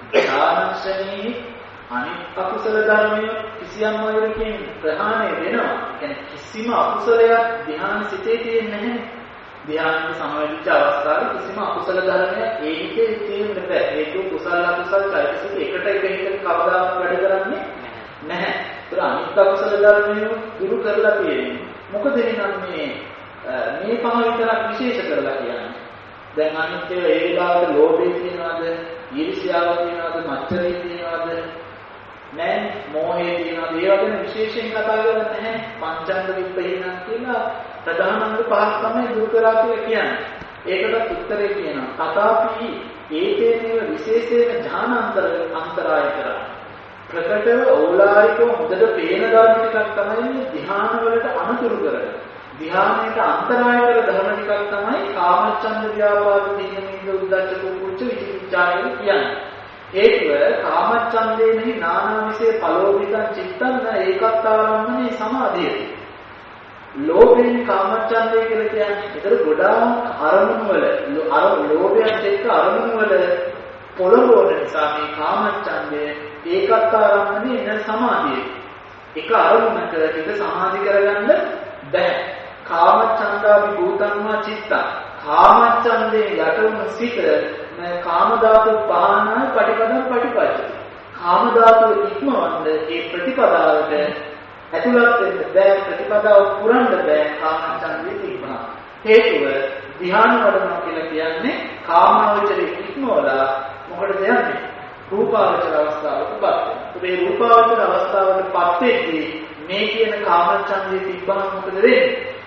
ධානංශනේ අනිත් අකුසල ධර්මය කිසියම් වයරකින් ප්‍රහාණය වෙනවා. කියන්නේ කිසිම අකුසලයක් ධ්‍යාන සිතේ තියෙන්නේ නැහැ. ධ්‍යානයේ සමවැදිච්ච අවස්ථාවේ කිසිම අකුසල ධර්මයක් ඒ හිතේ තියෙන්න බෑ. ඒක කුසල අකුසල චෛතසික එකට එක හිතක කවදාවත් වැඩ කරන්නේ නැහැ. ඒතර අනිත් අකුසල ධර්මය දුරු කරලා තියෙන්නේ. මොකද එහෙනම් මේ පහ විතරක් විශේෂ කරලා කියන්නේ. දැන් අනිත් ඒවා ඒ වෙලාවට ලෝභය තියනවාද, ඊර්ෂ්‍යාව තියනවාද, මච්චරිය තියනවාද, නෑ මෝහය තියනවාද, ඒවා ගැන විශේෂයෙන් කතා කරන්නේ නැහැ. පංචංග විප්පහිනක් කියලා ප්‍රධානංග පහක් තමයි දුරු කරා කියලා කියන්නේ. ඒකටත් උත්තරේ කියනවා. තථාපි ඒකේනේව විශේෂයෙන් ඥානාන්තරාය කරා. ප්‍රකටව ඕලාරිකව හොඳට පේන ධර්ම ටිකක් තමයි ධ්‍යාන වලට අනුතුරු කරන්නේ. ධ්‍යානයට අන්තරාය කර ධර්ම ටිකක් තමයි කාමච්ඡන්ද ව්‍යාපාද දීනින්ද උද්දච්ච කුච්ච විචිකිච්ඡාය කියන්නේ. ඒකව කාමච්ඡන්දේ නෙහි නානාවිසේ පලෝභිතං චිත්තං න ඒකත්තාරම්මනේ සමාධියති. ලෝභයෙන් කාමච්ඡන්දේ කියලා කියන්නේ ඒතර ගොඩාක් අරමුණු වල ලෝභයත් එක්ක අරමුණු වල පොළඹවන නිසා මේ කාමච්ඡන්දය ඒකත්තාරම්මනේ න සමාධියති. එක අරමුණක හිත සමාධි කරගන්න බැහැ. කාමච්ඡන්දාවි භූතංවා චිත්තං කාමච්ඡන්දේ යටවුණු සිත කාම ධාතු පහනාය පටිපදං පටිපච්චති. කාම ධාතු ඉක්මවන්න ඒ ප්‍රතිපදාවට ඇතුළත් වෙන්න බෑ. ප්‍රතිපදාව පුරන්න බෑ කාමච්ඡන්දේ ඉක්මන. හේතුව ධ්‍යාන වඩනවා කියලා කියන්නේ කාමාවචරයේ ඉක්මවලා මොකටද යන්නේ? රූපාවචර අවස්ථාවටපත් වෙනවා. මේ රූපාවචර අවස්ථාවටපත් වෙද්දී මේ කියන කාමච්ඡන්දේ තිබ්බම මොකද වෙන්නේ?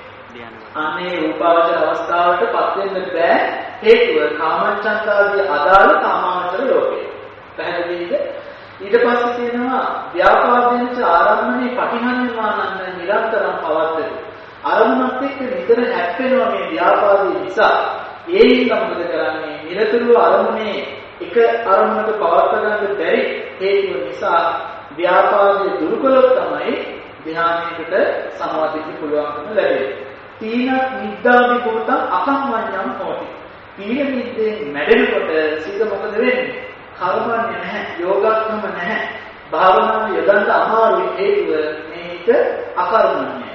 අනේ රූපාවචර අවස්ථාවටපත් වෙන්න බෑ. හේතුව කාමච්ඡන්දාදී අදාළ කාමාවචර ලෝකේ. පැහැදිලිද? ඊට පස්සේ තියෙනවා ව්‍යාපාදේනච ආරම්මනේ පටිහඤ්ඤමානන්න නිරන්තරම් පවත්තේ. අරමුණත් එක්ක නිතර හැප්පෙනවා මේ ව්‍යාපාදේ නිසා. ඒ හින්දා මොකද කරන්නේ? නිරතුරුව අරමුණේ එක අරමුණක පවත්වා ගන්න බැරි හේතුව නිසා ව්‍යාපාදේ දුරු කළොත් තමයි ධ්‍යානයකට සමාධියට පුළුවන්කම ලැබෙන්නේ. තීන නිද්දාවි භූතං අකම්මඤ්ඤං හෝති. තීන නිද්දේ මැඩෙනකොට සිත මොකද වෙන්නේ? කර්මන්නේ නැහැ, යෝගාත්ම නැහැ. භාවනාව යොදන්න අමාරුයි හේතුව මේ හිත අකර්මණ්‍යයි.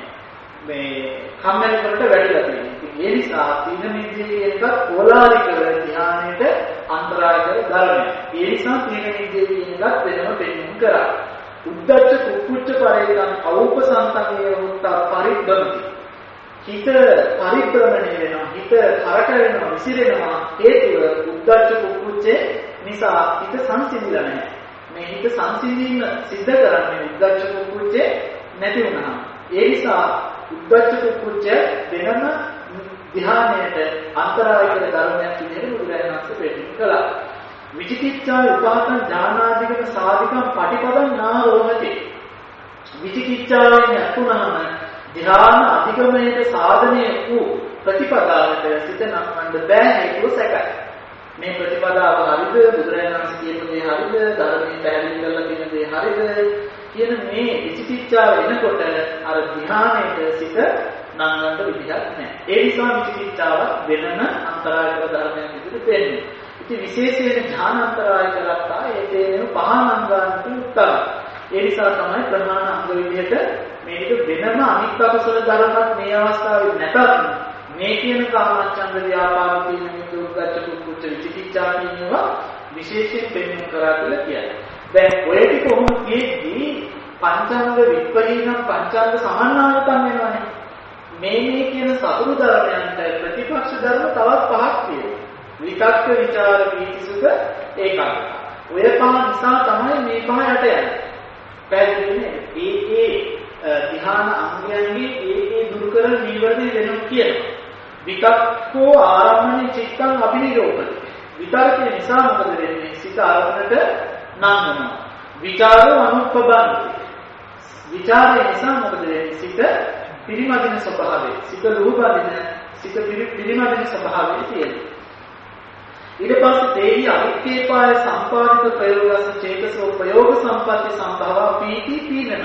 මේ කම්මැලිකමට වැඩිලා තියෙනවා. ඒ නිසා තීන නිද්දේ එකක් ඕලාරිකව ධ්‍යානයට අන්තරාය කර ධර්මයක්. ඒ නිසා තීන නිද්දේ කියන එකත් වෙනම පෙන්වන්න කරා. උද්දච්ච කුක්කුච්ච පරේකං අවුපසන්තකේ වුත්තා පරිබ්බමති. හිත පරිබ්‍රමණය වෙනවා, හිත කරකැවෙනවා, විසිරෙනවා. හේතුව උද්දච්ච කුක්කුච්චේ නිසා හිත සංසිඳිලා නැහැ. මේ හිත සංසිඳීම සිද්ධ කරන්නේ උද්දච්ච කුක්කුච්චේ නැති වුණාම. ඒ නිසා උද්දච්ච කුක්කුච්ච වෙනම ධ්‍යානයට අන්තරාය කර ධර්මයක් විදිහට බුදුරජාණන් වහන්සේ පෙන්නන කළා. විචිකිච්ඡා උපාතං ඥානාදිකම සාධිකම් පටිපදං නාරෝහති. විචිකිච්ඡාවෙන් යතුනහම ධ්‍යාන අධිගමනයේ සාධනය වූ ප්‍රතිපදාවට සිත නම්වන්න බෑ. හේතුව සැකයි. මේ ප්‍රතිපදාව හරිද? බුදුරජාණන් වහන්සේ කියපු දේ හරිද? ධර්මයේ පැහැදිලි කරලා තියෙන දේ හරිද? කියන මේ විචිකිච්ඡාව එනකොට අර ධ්‍යානයේ සිත නම්වන්න විදිහක් නැහැ. ඒ නිසා විචිකිච්ඡාව වෙනම අන්තරාය කර ධර්මයක් විදිහට පෙන්නේ. ඉතින් විශේෂයෙන් ඥානාන්තරාය කරත්තා ඒ දේන පහනංගාන්ති උත්තර. ඒ නිසා තමයි ප්‍රමාණ අංග විදිහට මේක වෙනම අනිත් අකුසල ධර්මයක් මේ අවස්ථාවේ නැතත් මේ කියන කාමච්ඡන්ද ව්‍යාපාද කියන නිදුක්කච්ච කුච්ච විචිකිච්ඡා කියනවා විශේෂයෙන් පෙන්වන්න කරා කියලා කියන්නේ. දැන් ඔය ටික කොහොමද කියෙද්දී පංචාංග විප්පරීනම් පංචාංග සමන්නායතන් වෙනවනේ. මේ කියන සතුරු ධර්මයන්ට ප්‍රතිපක්ෂ ධර්ම තවත් පහක් තියෙනවා. විතක්ක විචාර පීතිසුඛ ඒකාග්‍රතාව. ඔය පහ නිසා තමයි මේ පහ යට යන්නේ. පැහැදිලිනේ? ඒ ධ්‍යාන අංගයන්ගේ ඒ දුරු කරන නීවරණ වෙනවා කියනවා. විතක්කෝ ආරම්මනේ චිත්තං අභිනිරෝධති. විතර්කය නිසා මොකද වෙන්නේ? සිත ආරම්භනට නංවනවා. විචාරෝ අනුප්පබන්ති. විචාරය නිසා මොකද වෙන්නේ? සිත පිරිමදින ස්වභාවය. සිත ලෝභදින, සිත පිරිමදින ස්වභාවය තියෙනවා. ඊට පස්සේ තේහි අවික්කේපාය සම්පාදිත ප්‍රයෝගස චේතසෝ ප්‍රයෝග සම්පatti සම්භව පීති පීනන.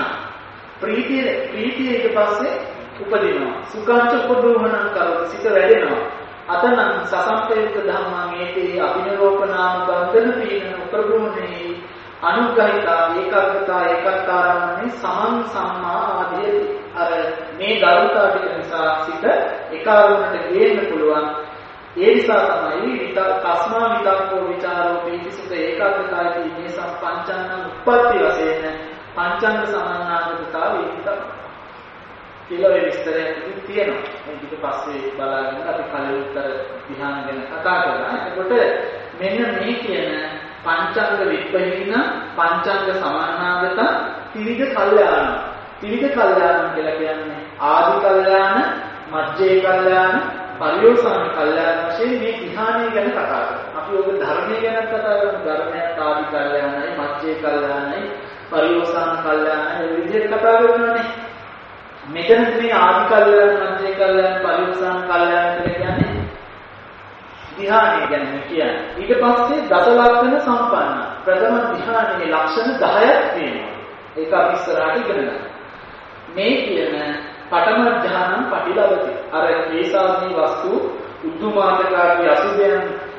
ප්‍රීතිය ඊට පස්සේ උපදිනවා. සුඛංච උපදෝහණං කරව සිත වැඩෙනවා. අතනම් සසම්පේත ධම්මං ඒතේ අභිනරෝපනාම බන්ධන පීන උපබ්‍රෝණේ අනුග්‍රහිතා ඒකාග්‍රතා ඒකත්තාරම්මනේ සමන් සම්මා ආදී අර මේ ධර්මතාව ටික නිසා සිත ඒකාරුණට ගේන්න පුළුවන්. ඒ නිසා තමයි කස්මා විතක්කෝ විචාරෝ පීතිසුඛ ඒකාග්‍රතාවයි මේ සම්පංචන්න උප්පත්ති වශයෙන් පංචංග සමන්නාගතතාව විතක් කියලා විස්තරයක් තියෙනවා. මේ ඊට පස්සේ බලාගෙන අපි කලින් උත්තර ධ්‍යාන ගැන කතා කරා. එතකොට මෙන්න මේ කියන පංචංග විප්පහින පංචංග සමන්නාගත ත්‍රිවිධ කල්යාණ. ත්‍රිවිධ කල්යාණ කියලා කියන්නේ ආදි කල්යාණ, මධ්‍යේ කල්යාණ, පරියෝසాన කල්යාණ වශයෙන් මේ ධ්‍යානය ගැන කතා කරනවා. අපි ඔබ ධර්මයේ ගැන කතා කරමු. ධර්මයත් ආදි කල්යාණයි, මධ්‍යේ කල්යාණයි, පරියෝසాన කල්යාණයි මේ විදිහට කතා කරනවානේ. මෙතන මේ ආදි කල්යාණ, මධ්‍යේ කල්යාණ, පරියෝසాన කල්යාණ කියලා කියන්නේ ධ්‍යානය ගැන කියන්නේ. ඊට පස්සේ දස ලක්ෂණ සම්පන්න ප්‍රථම ධ්‍යානයේ ලක්ෂණ 10ක් තියෙනවා. ඒක අපි ඉස්සරහට ඉගෙන ගන්න. මේ කියන පඨම ධ්‍යානං පටිලබති. අර කේසාදී වස්තු උද්දුමාතකාදී අසුභයන්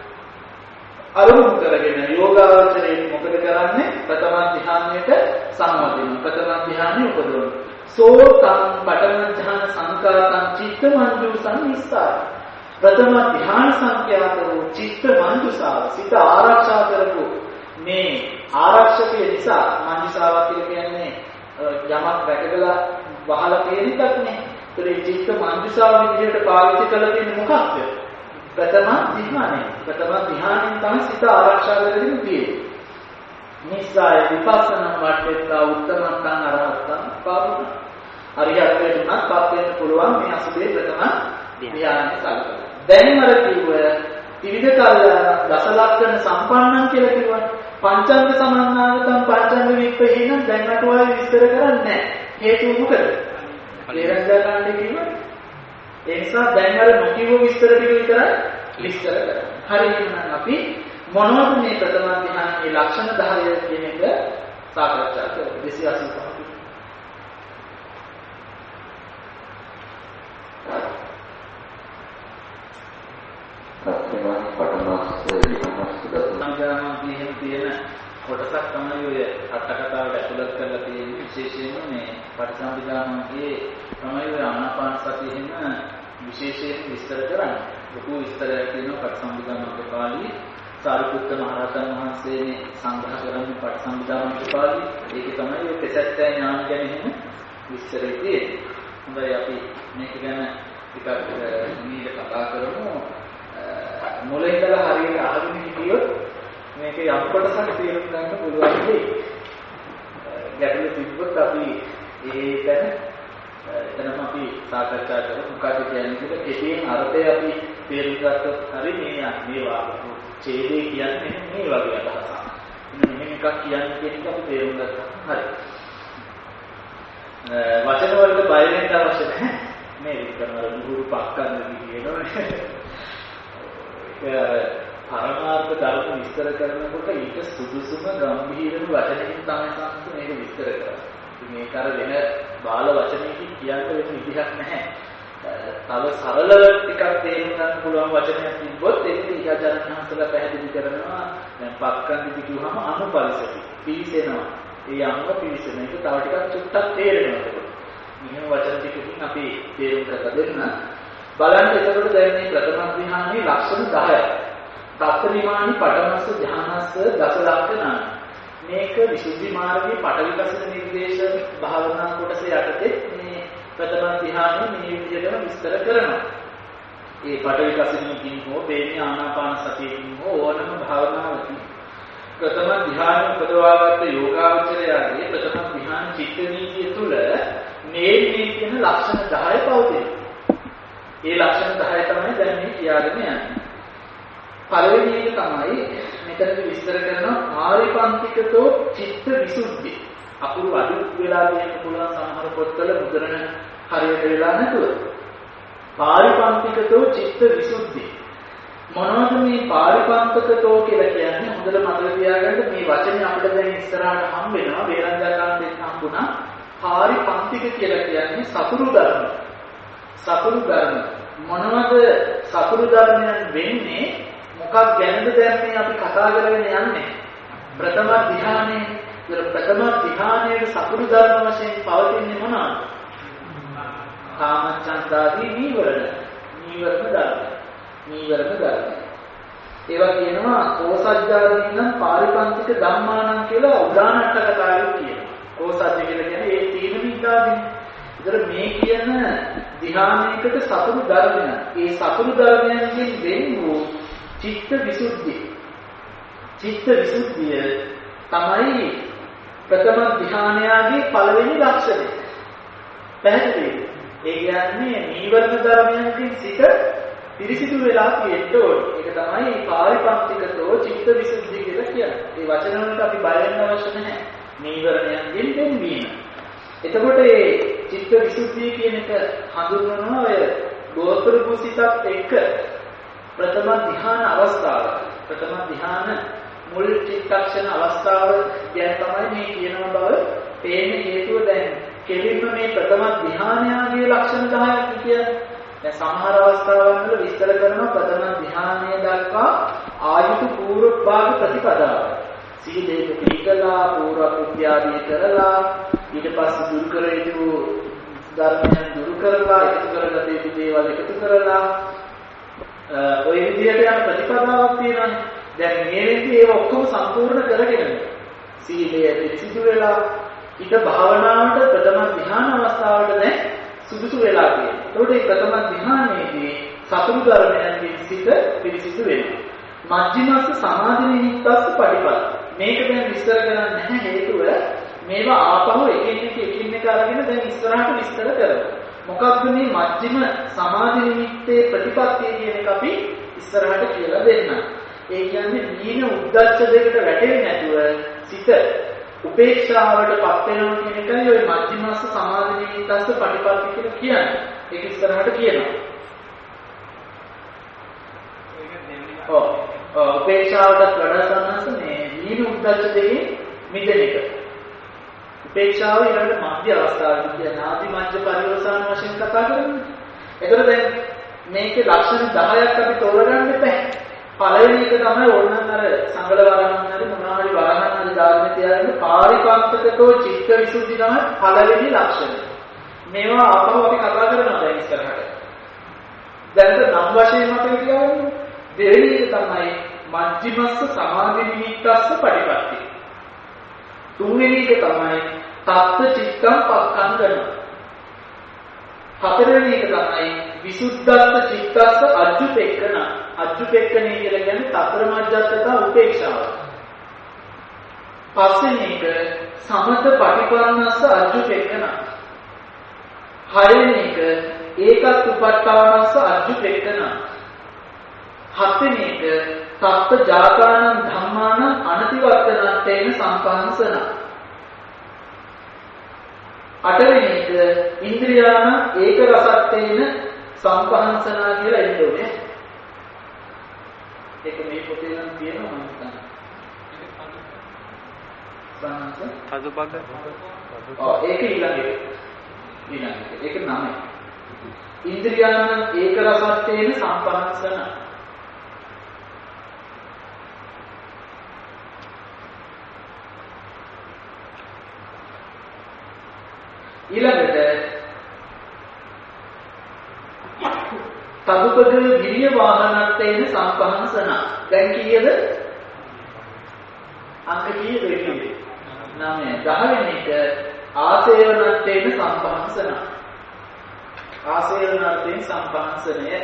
අරමුණු කරගෙන යෝගාවචරයේ මොකද කරන්නේ? ප්‍රථම ධ්‍යානයට සම්වදින. ප්‍රථම ධ්‍යානෙ උපදවන. සෝතං පඨම ධ්‍යාන සංකාතං චිත්තමංජුසං නිස්සාර. ප්‍රථම ධ්‍යාන සංඛ්‍යාත වූ චිත්ත මංජුසාව සිත ආරක්ෂා කරපු මේ ආරක්ෂකය නිසා මංජුසාව කියන්නේ යමක් රැකගලා වහලා තියෙන එකක් නේ. ඒ චිත්ත මංජුසාව විදිහට පාවිච්චි කරලා තියෙන්නේ මොකක්ද? ප්‍රථම ධ්‍යානය. ප්‍රථම ධ්‍යානෙන් තමයි සිත ආරක්ෂා කරගෙන තියෙන්නේ. නිස්සාය විපස්සනා වට්ටේතා උත්තමත්තං අරහත්තං පාවුන. අරියත්වයට උනත් පත් වෙන්න පුළුවන් මේ අසුබේ ප්‍රථම ධ්‍යානයේ සලකලා. දැන් අර කිව්ව ත්‍රිවිධ කල්යාණ දස ලක්ෂණ සම්පන්නන් කියලා කිව්වා. පංචංග සමන්නාගතම් පංචංග විප්පහිනම් දැන් අට ඔය විස්තර කරන්නේ නැහැ. හේතුව මොකද? ලේරන්දාකාණ්ඩේ කිව්වා. ඒ නිසා දැන් අර නොකියව විස්තර ටික විතරයි විස්තර කරන්නේ. හරි එහෙනම් අපි මොනවද මේ ප්‍රථම ධ්‍යානයේ ලක්ෂණ 10 කියන එක සාකච්ඡා කරමු. 285. සත්‍යවාදී පටමස්ස සංගාමී තියෙන කොටසක් තමයි ඔය අටකතාවට ඇතුළත් කරලා තියෙන්නේ. විශේෂයෙන්ම මේ පටිසම්භිදාමයේ තමයි ඔය ආනාපාන සතියෙම විශේෂයෙන් විස්තර කරන්නේ. ලොකු විස්තරයක් තියෙනවා පටිසම්භිදාමයේ පාළි. සාරිපුත්ත මහ රහතන් වහන්සේ මේ සංග්‍රහ කරන්නේ පටිසම්භිදාමයේ පාළි. ඒකේ තමයි ඔය ප්‍රසත්‍ය ඥාන ගැන එහෙම විස්තරය තියෙන්නේ. හොඳයි අපි මේක ගැන ටිකක් නිවිද කතා කරමු. මුලින් ඉඳලා හරියට අහගෙන හිටියොත් මේක යම් කොටසක් තේරුම් ගන්න පුළුවන් වෙයි. ගැටලු තිබ්බොත් අපි එතනම අපි සාකච්ඡා කරමු. මොකද කියන්නේ කියලා කෙටියෙන් අර්ථය අපි තේරුම් ගත්තොත් හරි මේ වාක්‍ය ඡේදේ කියන්නේ මේ වගේ අදහසක්. මෙන්න එකක් කියන්නේ කියන එක අපි තේරුම් ගත්තා. හරි. වචන වලට බය වෙන්න අවශ්‍ය නැහැ. මේ විතරම දුරු පක්කන්න කියනවනේ. පරමාර්ථ ධර්ම විස්තර කරනකොට ඊට සුදුසුම ගැඹීරම වචනකින් තමයි සංස්කෘත මේක විස්තර කරන්නේ. ඉතින් මේක අර වෙන බාල වචනයකින් කියන්න වෙන විදිහක් නැහැ. තව සරලව ටිකක් තේරුම් ගන්න පුළුවන් වචනයක් තිබ්බොත් ඒක ඊජාචරණහන්සලා පැහැදිලි කරනවා. දැන් පක්කන්දි කිව්වම අනුපරිසති. පිළිසෙනවා. ඒ අනුව පිළිසෙන එක තව ටිකක් චුට්ටක් තේරෙනවා. මෙහෙම වචන ටිකකින් අපි තේරුම් කරලා දෙන්න. බලන්න එතකොට දැන් මේ ප්‍රථම ධ්‍යානයේ ලක්ෂණ 10යි. තත්ත්‍රිමානි පඨමස්ස ධ්‍යානස්ස දස ලක්ෂණ. මේක විසුද්ධි මාර්ගයේ පටවිකසන නිර්දේශ භාවනා කොටස යටතේ මේ ප්‍රථම ධ්‍යානයේ මේ විදිහටම විස්තර කරනවා. ඒ පටවිකසනකින් හෝ වේමී ආනාපාන සතියකින් හෝ ඕනම භාවනාවකින් ප්‍රථම ධ්‍යාන උපදවාගත් යෝගාවචරයගේ ප්‍රථම ධ්‍යාන චිත්ත නීතිය තුළ මේ කියන ලක්ෂණ 10 පවතිනවා. ඒ ලක්ෂණ 10 තමයි දැන් මේ කියාගෙන යන්නේ. පළවෙනි එක තමයි මෙතනදී විස්තර කරනවා ආරිපන්තිකතෝ චිත්ත විසුද්ධි. අකුරු අඩු වෙලා තියෙන පුළුවන් සමහර පොත්වල මුද්‍රණ හරියට වෙලා නැතුව. පාරිපන්තිකතෝ චිත්ත විසුද්ධි. මොනවද මේ පාරිපන්තිකතෝ කියලා කියන්නේ? හොඳට මතක තියාගන්න මේ වචනේ අපිට දැන් ඉස්සරහට හම් වෙනවා. වේරංජාකාන්තෙන් හම්බුණා. පාරිපන්තික කියලා කියන්නේ සතුරු ධර්ම. සතුරු ධර්ම. මොනවද සතුරු ධර්මයන් වෙන්නේ? මොකක් ගැනද දැන් මේ අපි කතා කරගෙන යන්නේ? ප්‍රථම ධ්‍යානයේ. ප්‍රථම ධ්‍යානයේ සතුරු ධර්ම වශයෙන් පවතින්නේ මොනවාද? කාමච්ඡන්දාදී නීවරණ. නීවරණ ධර්ම. ඒවා කියනවා කෝසජ්ජාදීනම් පාරිපන්තික ධම්මානම් කියලා උදානට්ට කතාවෙත් කියනවා. කෝසජ්ජ කියලා කියන්නේ ඒ තීන විද්‍යාවෙන්. ඒතර මේ කියන ධ්‍යානයකට සතුරු ධර්මයන්. ඒ සතුරු ධර්මයන්ගෙන් වෙන් වූ චිත්ත විසුද්ධිය. චිත්ත විසුද්ධිය තමයි ප්‍රථම ධ්‍යානයගේ පළවෙනි ලක්ෂණය. පැහැදිලිද? ඒ කියන්නේ නීවරණ ධර්මයන්ගෙන් සිත පිරිසිදු වෙලා තියෙන්න ඕනේ. ඒක තමයි පාරිපන්තිකතෝ චිත්ත විසුද්ධිය කියලා කියන්නේ. මේ වචන වලට අපි බය වෙන්න අවශ්‍ය නැහැ. නීවරණයන්ගෙන් වෙන්වීම. එතකොට මේ චිත්ත විසුද්ධිය කියන එක හඳුන්වනවා ඔය ගෝත්‍ර කුසිතත් එක්ක ප්‍රථම ධ්‍යාන අවස්ථාව. ප්‍රථම ධ්‍යාන මුල් චිත්තක්ෂණ අවස්ථාව ගැන තමයි මේ කියනවා බව තේරෙන හේතුව දැන් කෙලින්ම මේ ප්‍රථම ධ්‍යානයාගේ ලක්ෂණ 10ක් කියන්නේ. දැන් සමහර අවස්ථාවන් වල විස්තර කරනවා ප්‍රථම ධ්‍යානය දක්වා ආයුතු පූර්ව භාග ප්‍රතිපදාව. සීලේක පිළිකලා පූර්ව කෘත්‍යාදී කරලා ඊට පස්සේ දුරු කර යුතු ධර්මයන් දුරු කරලා එකතු කරගත යුතු දේවල් එකතු කරලා ඔය විදිහට යන ප්‍රතිපදාවක් තියෙනවානේ. දැන් මේ වෙද්දී ඒක ඔක්කොම සම්පූර්ණ කරගෙන සීලය පිළිසිදු වෙලා ඊට භාවනාවට ප්‍රථම ධ්‍යාන අවස්ථාවට දැන් සුදුසු වෙලා තියෙනවා. ඒකට මේ ප්‍රථම ධ්‍යානයේදී සතුරු ධර්මයන්ගෙන් සිත පිළිසිදු වෙනවා. මජ්ක්‍ධිමස්ස සමාධි නිමිත්තස්ස පටිපද. මේක දැන් විස්තර කරන්න නැහැ හේතුව මේවා ආපහු එකින් එක අරගෙන දැන් ඉස්සරහට විස්තර කරමු. මොකක්ද මේ මජ්ක්‍ධිම සමාධි නිමිත්තේ ප්‍රතිපත්තිය කියන එක අපි ඉස්සරහට කියලා දෙන්නම්. ඒ කියන්නේ දීන උද්දච්ච දෙකට වැටෙන්නේ නැතුව සිත උපේක්ෂාවටපත් වෙනවා කියන එකයි ඔය මජ්ක්‍ධිමස්ස සමාධි නිමිත්තස්ස පටිපත්ති කියලා කියන්නේ. ඒක ඉස්සරහට කියනවා. උපේක්ෂාවටත් වඩා සම්මත මේ දීන උද්දච්ච දෙකේ මිදෙන එක. උපේක්ෂාව ඊළඟට මධ්‍ය අවස්ථාවේදී කියන ආදි මධ්‍ය පරිවසාන වශයෙන් කතා කරන්නේ. ඒතර දැන් මේකේ ලක්ෂණ 10ක් අපි තෝරගන්න එපා. පළවෙනි එක තමයි ඕනනම් අර සංගල වරහන් හරි මොනවා හරි වරහන් හරි දාගෙන තියාගෙන පාරිපන්තකතෝ චිත්ත විසුද්ධි තමයි පළවෙනි ලක්ෂණය. මේවා ආපහු අපි කතා කරනවා දැන් ඉස්සරහට. දැන් නම් වශයෙන් මතක තියාගන්න. දෙවෙනි එක තමයි මජ්ක්‍ධිමස්ස සමාධි නිමිත්තස්ස පටිපත්ති. තුන්වෙනි එක තමයි තත්ත්ව චිත්තං පක්ඛන්දන. හතරවෙනි එක තමයි විසුද්ධස්ස චිත්තස්ස අජ්ජුපෙක්කන. අජ්ජුපෙක්කනේ කියලා කියන්නේ තතර මජ්ජත්තතා උපේක්ෂාව. පස්වෙනි එක සමත පටිපන්නස්ස අජ්ජුපෙක්කන. හයවෙනි එක ඒකත් උපට්ඨානස්ස අජ්ජුපෙක්කන. හත්වෙනි එක තත්ත්ව ජාතානං ධම්මානං අනතිවර්තනත්තේන සම්පහන්සන. අටවෙනි එක ඉන්ද්‍රියාන ඒක රසත්තේන සම්පහන්සනා කියලා එන්නේ. ඒක මේ පොතේ නම් තියෙනවා මම හිතන්නේ. සානස ඒක ඊළඟට. ඒක නම. ඉන්ද්‍රියාන ඒක රසත්තේන සම්පහන්සන. ඊළඟට තදුපද විරිය වාහනත්තේන සම්පහන්සන. දැන් කීයද? අංක කීයද කියන්නේ? 9. 10 වෙනි එක ආසේවනත්තේන සම්පහන්සන. ආසේවනත්තේන සම්පහන්සනය.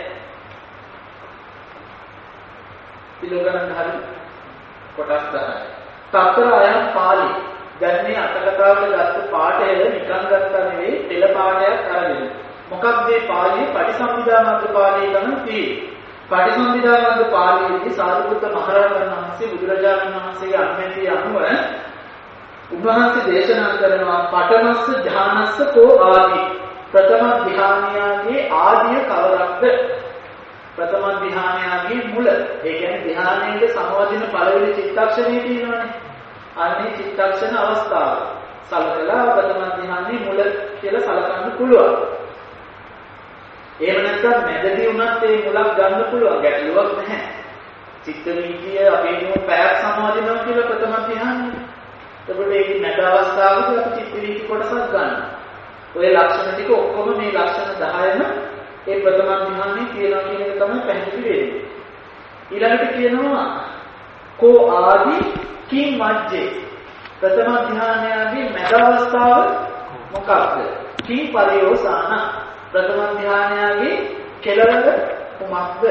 පිළිගන්න හරි කොටස් 10. තතර අයම් පාළි. දැන් මේ අටකතාවල ගත්ත පාඩය නිකන් ගත්තා නෙවෙයි පෙළ පාඩයක් අරගෙන. මොකක්ද මේ පාළියේ පටිසම්භිදාමග්ග පාළිය ගන්න තියෙන්නේ. පටිසම්භිදාමග්ග පාළියේදී සාරිපුත්ත මහරහතන් වහන්සේ බුදුරජාණන් වහන්සේගේ අනුමැතිය අනුව උන්වහන්සේ දේශනා කරනවා පඨමස්ස ධානස්ස කෝ ආදි. ප්‍රථම ධානයගේ ආදිය කවරක්ද? ප්‍රථම ධානයගේ මුල. ඒ කියන්නේ ධානයේ සමවදින පළවෙනි චිත්තක්ෂණයේ තියෙනවනේ. අන්නේ චිත්තක්ෂණ අවස්ථාව සලකලා ප්‍රථම ධ්‍යානයේ මුල කියලා සලකන්න පුළුවන්. එහෙම නැත්නම් මැදදී උනත් ඒ මුලක් ගන්න පුළුවන් ගැටලුවක් නැහැ. චිත්ත වීතිය අපේ නෝ පැයක් සමාදිනවා කියලා ප්‍රථම ධ්‍යානෙ. එතකොට ඒකේ මැද අවස්ථාවේදී අපි චිත්ත වීති කොටසක් ගන්නවා. ඔය ලක්ෂණ ටික ඔක්කොම මේ ලක්ෂණ 10ම ඒ ප්‍රථම ධ්‍යානෙ කියනවා කියන එක තමයි පැහැදිලි වෙන්නේ. ඊළඟට කියනවා කෝ ආදි කිං මජ්ජේ. ප්‍රථම ධ්‍යානයේදී මැද අවස්ථාව මොකක්ද? කිං පරියෝසాన. ප්‍රථම ධ්‍යානයේදී කෙලවර කුමක්ද?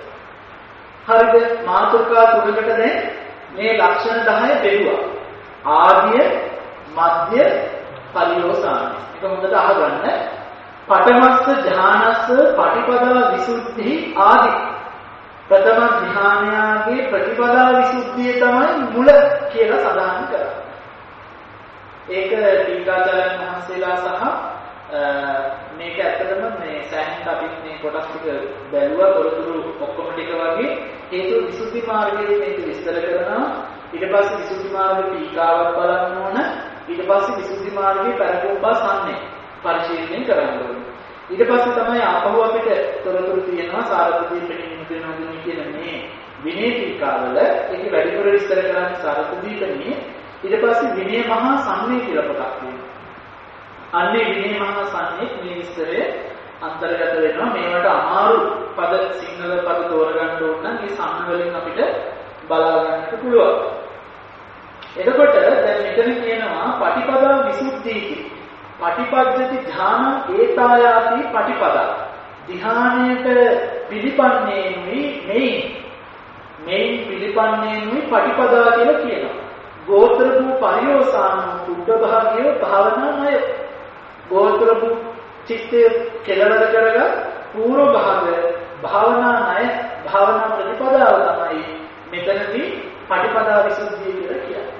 හරිද? මාතෘකා තුනකට දැන් මේ ලක්ෂණ 10 බෙදුවා. ආදිය, මධ්‍ය, පරියෝසాన. ඒක හොඳට අහගන්න. පඨමස්ස ධානස්ස පටිපදා විසුද්ධි ආදි. ප්‍රථම ධ්‍යානයගේ ප්‍රතිපදා විසුද්ධිය තමයි මුල කියලා සඳහන් කරන්නේ. ඒක ටීකාචාර්යන් වහන්සේලා සහ මේක ඇත්තටම මේ සෑහෙන අපි මේ කොටස් ටික බැලුවා තොරතුරු ඔක්කොම ටික වගේ හේතු විසුද්ධි මාර්ගයේ මේක විස්තර කරනවා. ඊට පස්සේ විසුද්ධි මාර්ගයේ ටීකාවක් බලන්න ඕන. ඊට පස්සේ විසුද්ධි මාර්ගයේ පරිපෝපා සම්නේ පරිශීලනය කරන්න ඕන. ඊට පස්සේ තමයි ආපහු අපිට තොරතුරු තියෙනවා සාරපදී පිටින් කියන මේ විනය ටීකාවල ඒක වැඩිපුර විස්තර කරන්නේ සාරපදීතනේ. ඊට පස්සේ විනය මහා සම්නේ කියලා පොතක් තියෙනවා. අන්නේ විනය මහා සම්නේ මේ විස්තරය අන්තර්ගත වෙනවා. මේවට අමාරු පද සිංහල පද තෝරගන්න ඕන නම් මේ සම්න වලින් අපිට බලා ගන්නට පුළුවන්. එතකොට දැන් මෙතන කියනවා පටිපදා විසුද්ධීති. පටිපද්‍යති ධාන ඒතායාති පටිපදා. ධානයට පිළිපන්නේනුයි මේන් පිළිපන්නේනුයි පටිපදා කියලා කියනවා. ගෝත්‍ර භූ පරියෝසාන උද්ද භාගිය භාවනාමය. ගෝත්‍ර භූ චිත්තේ කෙලවර කරගත් පූර්ව භාග භාවනා ණය භාවනා ප්‍රතිපදාව තමයි මෙතනදී පටිපදා විසුද්ධිය කියලා කියන්නේ.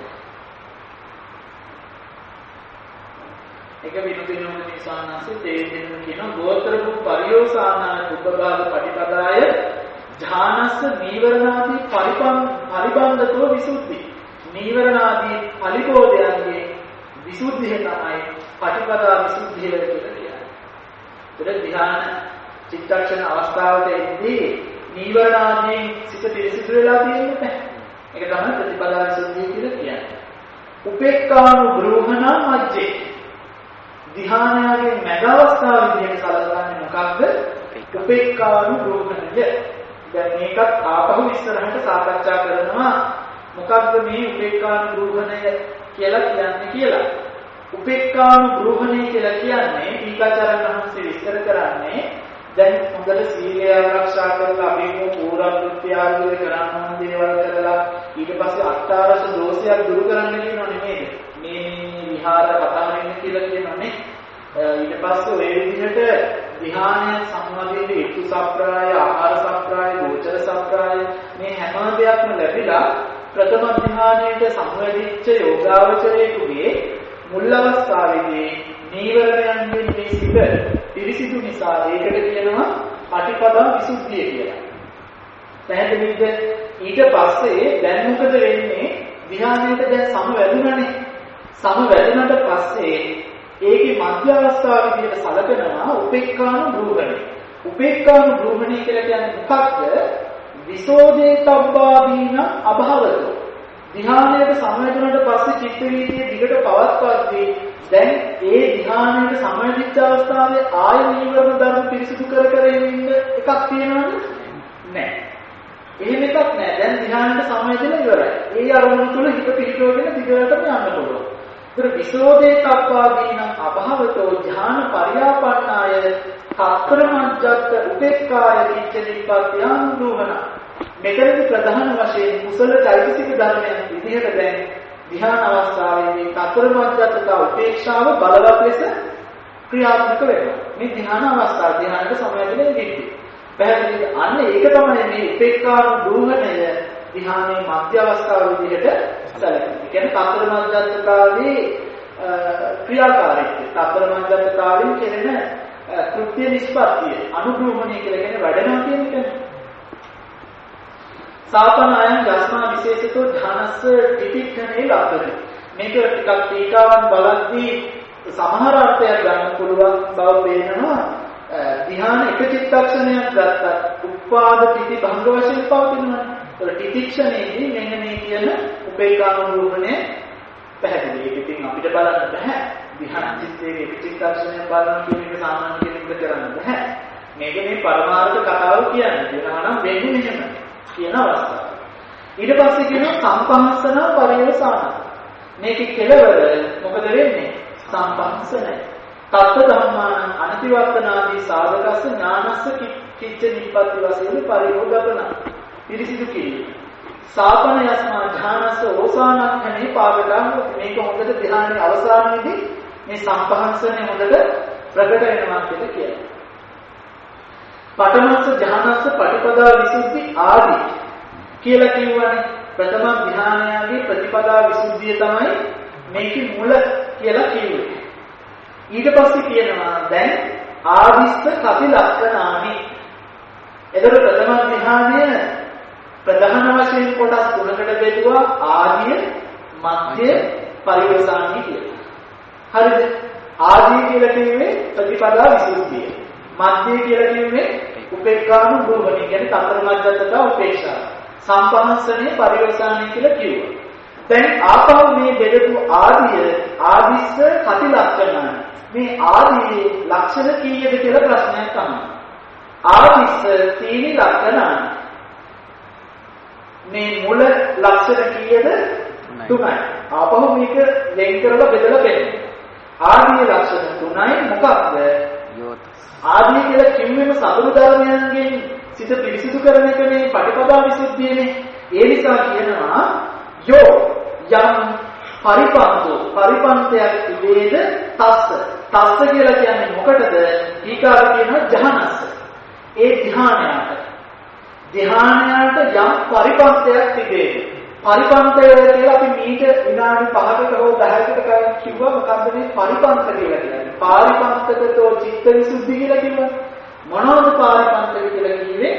එක විනුතිනෝම නිසානසේ තේරෙන්න කියන ගෝත්‍ර භූ පරියෝසාන උද්ද භාග පටිපදාය ඥානස්ස නීවරණාදී පරිබන්ධතෝ විසුද්ධි. නීවරණාදී පරිබෝධයන්ගේ විසුද්ධිය තමයි පටිපදා විසුද්ධිය කියලා කියන්නේ. ඒතර ධ්‍යාන චිත්තක්ෂණ අවස්ථාවට එද්දී නීවරණාදී සිත පිරිසිදු වෙලා තියෙන්නේ. ඒක තමයි ප්‍රතිපදා විසුද්ධිය කියලා කියන්නේ. උපේක්ඛානුග්‍රහණ මජ්ජේ. ධ්‍යානයේ මැද අවස්ථාව විදිහට සලකන්නේ මොකක්ද? උපේක්ඛානුග්‍රහණය. දැන් මේකත් ආපහු ඉස්සරහට සාකච්ඡා කරනවා. මොකක්ද මේ උපේක්ඛානුග්‍රහණය කියලා කියන්නේ කියලා. උපේක්ඛානුග්‍රහණය කියලා කියන්නේ ටීකාචාර්යන් වහන්සේ විස්තර කරන්නේ දැන් හොඳට සීලය ආරක්ෂා කරලා අභිමෝ පූර්වෘත්‍ය ආදී කරන්න ඕන දේවල් කරලා ඊට පස්සේ අට්ඨාරස දෝෂයක් දුරු කරන්න කියනෝ නෙමෙයි. මේ විහාර පතහරින්න කියලා කියනෝනේ. ඊට පස්සේ ඔය විදිහට ධ්‍යානය සම්බන්ධයෙන් ඉතු සප්‍රාය, ආහාර සප්‍රාය, ගෝචර සප්‍රාය මේ හැම දෙයක්ම ලැබිලා ප්‍රථම ධ්‍යානයේ සම්වැදිච්ච යෝගාවචරයේගේ මුල් අවස්ථාවේදී නීවරණයන්ගෙන් මේ සිත පිරිසිදු නිසා ඒකට කියනවා පටිපදා විසුද්ධිය කියලා. පැහැදිලිද? ඊට පස්සේ දැන් මොකද වෙන්නේ? ධ්‍යානයට දැන් සමවැදුණනේ. සමවැදුණට පස්සේ ඒකේ මධ්‍ය අවස්ථාව විදිහට සලකනවා උපේක්ඛානුග්‍රහණය. උපේක්ඛානුග්‍රහණය කියලා කියන්නේ මොකක්ද? විසෝදේතබ්බාදීන අභවතෝ. ධ්‍යානයට සමවැදුණට පස්සේ චිත්ත වීතිය දිගට පවත්වද්දී දැන් ඒ ධ්‍යානයට සමවැදිච්ච අවස්ථාවේ ආය නීවරණ ධර්ම පිරිසිදු කර ඉන්න එකක් තියෙනවද? නැහැ. එහෙම එකක් නැහැ. දැන් ධ්‍යානයට සමවැදෙලා ඉවරයි. ඒ අරමුණ තුළ හිත පිහිටවගෙන දිගටම යන්න පුළුවන්. ඒතර විසෝදේතබ්බාදීන අභවතෝ ධ්‍යාන පරියාපන්නාය තත්පරමජ්ජත් උපේක්ඛාය විච්ඡේදීපත්‍යානුග්‍රහණ. මෙතනදී ප්‍රධාන වශයෙන් කුසල චෛතසික ධර්මයන් විදිහට දැන් ධ්‍යාන අවස්ථාවේදී තත්පරමජ්ජත් උපේක්ෂාව බලවත් ලෙස ක්‍රියාත්මක වෙනවා. මේ ධ්‍යාන අවස්ථාව ධ්‍යානයට සමවැදෙන දෙන්නේ. පැහැදිලිද? අන්න ඒක තමයි මේ උපේක්ඛානුග්‍රහණය ධ්‍යානයේ මධ්‍ය අවස්ථාව විදිහට සැලකෙන්නේ. කියන්නේ තත්පරමජ්ජත්කාවේ ක්‍රියාකාරීත්වය. තත්පරමජ්ජත්කාවෙන් කෙරෙන කෘත්‍ය නිෂ්පත්තිය අනුග්‍රහණය කියලා කියන්නේ වැඩනවා කියන එකනේ. සාපනායන් දස්මා විශේෂිතෝ ධනස්ස ටිපික්ඛනේ ලබ්ධති. මේක ටිකක් ටීකාවන් බලද්දී සමහර අර්ථයක් ගන්න පුළුවන් බව පේනවා. ධ්‍යාන එක චිත්තක්ෂණයක් ගත්තත් උපාද තිති භංග වශයෙන් පවතිනවා. ඒතර තිතික්ෂණයේදී මෙන්න මේ කියන උපේක්ඛානුරූපණය පැහැදිලි. ඒක ඉතින් අපිට බලන්න බෑ. ධ්‍යාන චිත්තයේ එක චිත්තක්ෂණයක් බලන කියන එක සාමාන්‍ය කෙනෙකුට කරන්න බෑ. මේක මේ පරමාර්ථ කතාව කියන්නේ. වෙනවා නම් වෙන්නේ මෙහෙම කියන අවස්ථාව. ඊට පස්සේ කියනවා සම්පහන්සන පරිවසාන. මේකේ කෙලවර මොකද වෙන්නේ? සම්පහන්සනයි. තත්ත ධම්මාන අනතිවර්තනාදී සාධකස්ස ඥානස්ස කිච්ච නිප්පත්ති වශයෙන් පරිෝධපන පිරිසිදු කිරීම. සාපන යස්මා ඥානස්ස ඕසානක්ඛනේ පාදකම් මේක හොඳට ධ්‍යානයේ අවසානයේදී මේ සම්පහන්සනේ හොඳට ප්‍රකට වෙනවා කියලා කියනවා. පඨමස්ස ඥානස්ස පටිපදා විසුද්ධි ආදී කියලා කියවනේ ප්‍රථම ධ්‍යානයේදී ප්‍රතිපදා විසුද්ධිය තමයි මේකේ මුල කියලා කියන්නේ. ඊට පස්සේ කියනවා දැන් ආදිස්ස කපි ලක්ෂණානි. එතකොට ප්‍රථම ධ්‍යානය ප්‍රධාන වශයෙන් කොටස් තුනකට බෙදුවා ආදිය, මධ්‍ය, පරිවසානි කියලා. හරිද? ආදිය කියලා කියන්නේ ප්‍රතිපදා විසුද්ධිය. මධ්‍ය කියලා කියන්නේ උපේක්ඛානුභවණි කියන්නේ තතර මධ්‍යතත උපේක්ෂා. සම්පහන්සනේ පරිවසානි කියලා කිව්වා. දැන් ආපහු මේ බෙදපු ආදිස්ස කති ලක්ෂණානි. මේ ආදී ලක්ෂණ කීයද කියලා ප්‍රශ්නයක් අහනවා. ආදිස්ස තීනි ලක්ෂණානි. මේ මුල ලක්ෂණ කීයද? 3යි. ආපහු මේක වෙන් කරලා බෙදලා බලන්න. ආදී ලක්ෂණ 3යි මොකක්ද? ආදී කියලා කිව්වෙම සතුරු ධර්මයන්ගෙන් සිත පිරිසිදු කරන එක මේ පටිපදා විසුද්ධියනේ. ඒ නිසා කියනවා යෝ යම් පරිපන්තයක් ඉවේද තස්ස කියලා කියන්නේ මොකටද? ඊකාර කියනවා ජහනස්ස. ඒ ධ්‍යානයට යම් පරිපන්තයක් තිබේද? පරිපන්තය කියලා අපි මීට විනාඩි 5කට හෝ 10කට කලින් කිව්වා මොකද්ද මේ පරිපන්ත කියලා කියන්නේ? පාරිපන්තකතෝ චිත්ත විසුද්ධි කියලා කිව්වා. මොනවද පාරිපන්තක කියලා කිව්වේ?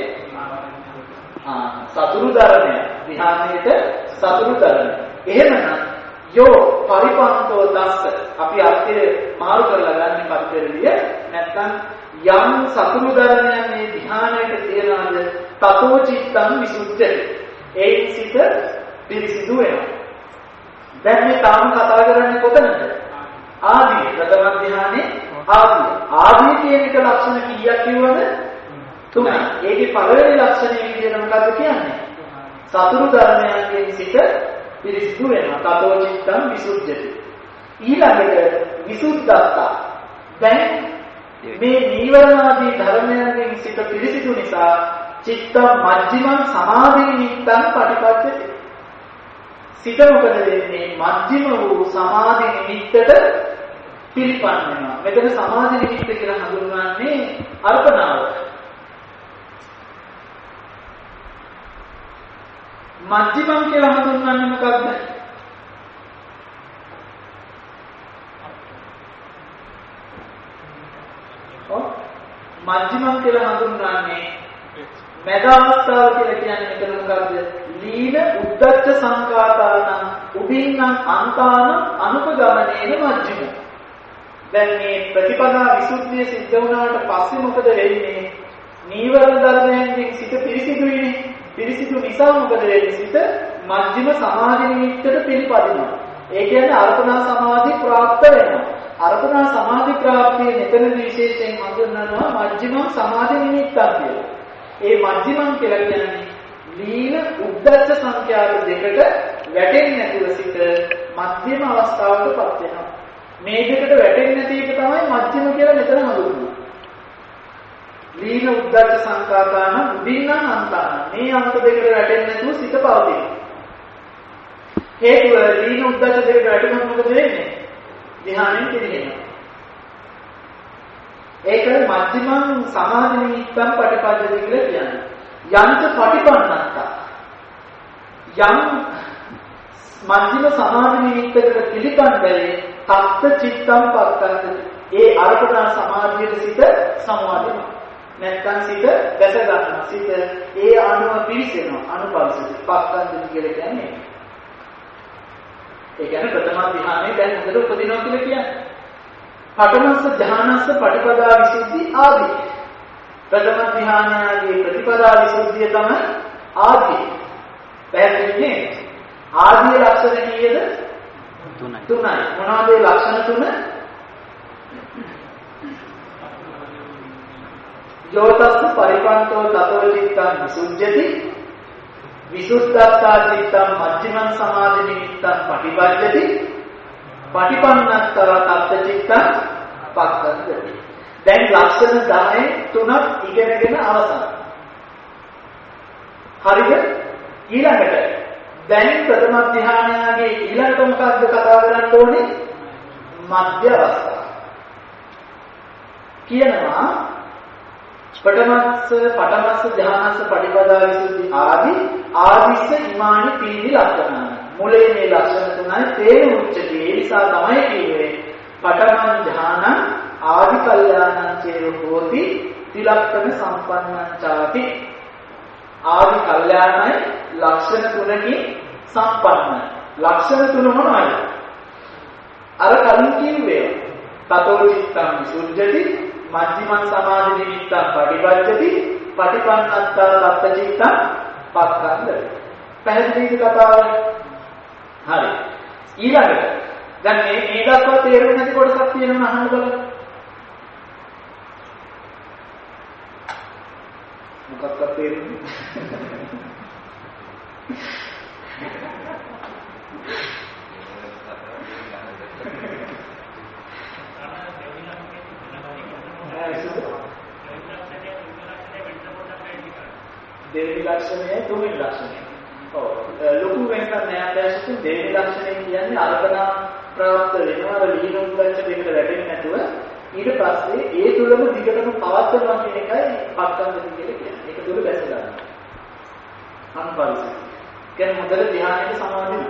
සතුරු ධර්මය. ධ්‍යානයේට සතුරු ධර්මය. එහෙමනම් යෝ පරිපන්තෝ දස්ස අපි අර්ථය මාරු කරලා ගන්න පරිපෙරළිය නැත්නම් යම් සතුරු ධර්මයන් මේ ධ්‍යානයට තියනවාද තතෝ චිත්තං විසුද්ධි. ඒ සිත පිරිසිදු වෙනවා. දැන් මේ තාම කතා කරන්නේ කොතනද? ආදී ප්‍රථම ධ්‍යානයේ ආදී කියන එක ලක්ෂණ කීයක් කිව්වද? 3යි. ඒකේ පළවෙනි ලක්ෂණය විදිහට මොකද්ද කියන්නේ? සතුරු ධර්මයන්ගෙන් සිත පිරිසිදු වෙනවා. තතෝ චිත්තං විසුද්ධිති. ඊළඟට විසුද්ධත්තා. දැන් මේ නීවරණාදී ධර්මයන්ගෙන් සිත පිරිසිදු නිසා චිත්ත මජ්ක්‍ධිමං සමාධි නිමිත්තං පටිපච්චති. සිත මොකද වෙන්නේ? මජ්ක්‍ධිම වූ සමාධි නිමිත්තට පිළිපන් වෙනවා. මෙතන සමාධි නිමිත්ත කියලා හඳුන්වන්නේ අර්පණාව. මජ්ක්‍ධිමං කියලා හඳුන්වන්නේ මොකක්ද? මජ්ක්‍ධිමං කියලා හඳුන්වන්නේ මැද අවස්ථාව කියලා කියන්නේ මෙතන මොකක්ද? ලීන උද්දච්ච සංකාතාන උබින්නම් අන්තාන අනුපගමනේන මජ්ක්‍ධිම. දැන් මේ ප්‍රතිපදා විසුද්ධිය සිද්ධ වුණාට පස්සේ මොකද වෙන්නේ? නීවරණ ධර්මයන්ගෙන් සිත පිරිසිදුයිනේ. පිරිසිදු නිසා මොකද වෙන්නේ? සිත මජ්ක්‍ධිම සමාධි නිමිත්තට පිළිපදිනවා. ඒ කියන්නේ අර්පණා සමාධි ප්‍රාප්ත වෙනවා. අර්පණා සමාධි ප්‍රාප්තිය මෙතනදී විශේෂයෙන් හඳුන්වනවා මජ්ක්‍ධිම සමාධි නිමිත්තක් කියලා. ඒ මජ්ක්‍ධිමං කියලා කියන්නේ ලීන උද්දච්ච සංඛ්‍යාත දෙකට වැටෙන්නේ නැතුව සිට මධ්‍යම අවස්ථාවකටපත් වෙනවා. මේ දෙකට වැටෙන්නේ නැති එක තමයි මධ්‍යම කියලා මෙතන හඳුන්වන්නේ. ලීන උද්දච්ච සංඛාතාන උදින්නම් අන්තාන. මේ අන්ත දෙකට වැටෙන්නේ නැතුව සිට පවතිනවා. හේතුව ලීන උද්දච්ච දෙකට වැටුනොත් මොකද වෙන්නේ? ධ්‍යානෙන් පිළිගෙනවා. ඒක මධ්‍යමං සමාධි නිමිත්තං පටිපද්දති කියලා කියන්නේ. යන්ත පටිපන්නත්තා. යම් මධ්‍යම සමාධි නිමිත්තකට පිළිපන්දලේ තත්ත චිත්තං පක්ඛන්දති. ඒ අර්පණා සමාධියේ සිට සමාධිය. නැත්නම් සිත දැස ගන්නවා. සිත ඒ අනුව පිරිසෙනවා. අනුපරිසිත පක්ඛන්දති කියලා කියන්නේ. ඒ කියන්නේ ප්‍රථම ධ්‍යානයේ දැන් හොඳට උපදිනවා කියලා කියන්නේ. පඨමස්ස ධානස්ස පටිපදා විසුද්ධි ආදී. ප්‍රථම ධානයගේ ප්‍රතිපදා විසුද්ධිය තමයි ආදී. පැහැදිලිනේ? ආදී ලක්ෂණ කීයද? තුනයි. මොනවාද ඒ ලක්ෂණ තුන? යෝතස්ස පරිපන්තෝ තතෝ චිත්තං විසුද්ධ්‍යති විසුද්ධත්තා චිත්තං මජ්ජිමං සමාධි නිමිත්තං පටිපජ්ජති පටිපන්නත්තා තත්ත චිත්තං පක්ඛන්දති. දැන් ලක්ෂණ 10 තුනක් ඉගෙනගෙන අවසන්. හරිද? ඊළඟට දැන් ප්‍රථම ධ්‍යානයගේ ඊළඟට මොකක්ද කතා කරන්න ඕනේ? මධ්‍ය අවස්ථාව. කියනවා පඨමස්ස ධානස්ස පටිපදා විසුද්ධි ආදිස්ස ඉමානි පීති ලක්ෂණ. මුලේ මේ ලක්ෂණ තුනයි තේරුම් උච්චති. ඒ නිසා තමයි කියන්නේ පඨමං ධානං ආදි කල්යාණං චේව හෝති ත්‍රිලක්ෂණ සම්පන්නං චාති. ආදි කල්යාණයි ලක්ෂණ තුනකින් සම්පන්න. ලක්ෂණ තුන මොනවද? අර කලින් කිව්වේ තතෝ චිත්තං විසුද්ධති මජ්ජිමං සමාධි නිමිත්තං පටිපජ්ජති පටිපන්නත්තා තත්ත චිත්තං පක්ඛන්දති. පැහැදිලිද කතාව? හරි. ඊළඟට දැන් මේ දක්වා තේරුම් නැති කොටසක් තියෙනවා අහන්න බලන්න. මොකක්ද තේරෙන්නේ? දෙවෙනි ලක්ෂණය තුන්වෙනි ලක්ෂණය. ඔව් ලොකු වෙනසක් නෑ දැසුතු දෙවෙනි ලක්ෂණය කියන්නේ අර්පණා ප්‍රාප්ත වෙනවා අර ලීන උද්දච්ච දෙකට වැටෙන්නේ නැතුව ඊට පස්සේ ඒ තුලම දිගටම පවත්වනවා කියන එකයි පක්ඛන්දති කියලා කියන්නේ. ඒක තුල බැස ගන්නවා. අනුපරිසය. කියන්නේ මොකද ධ්‍යානයේ සමාධිය.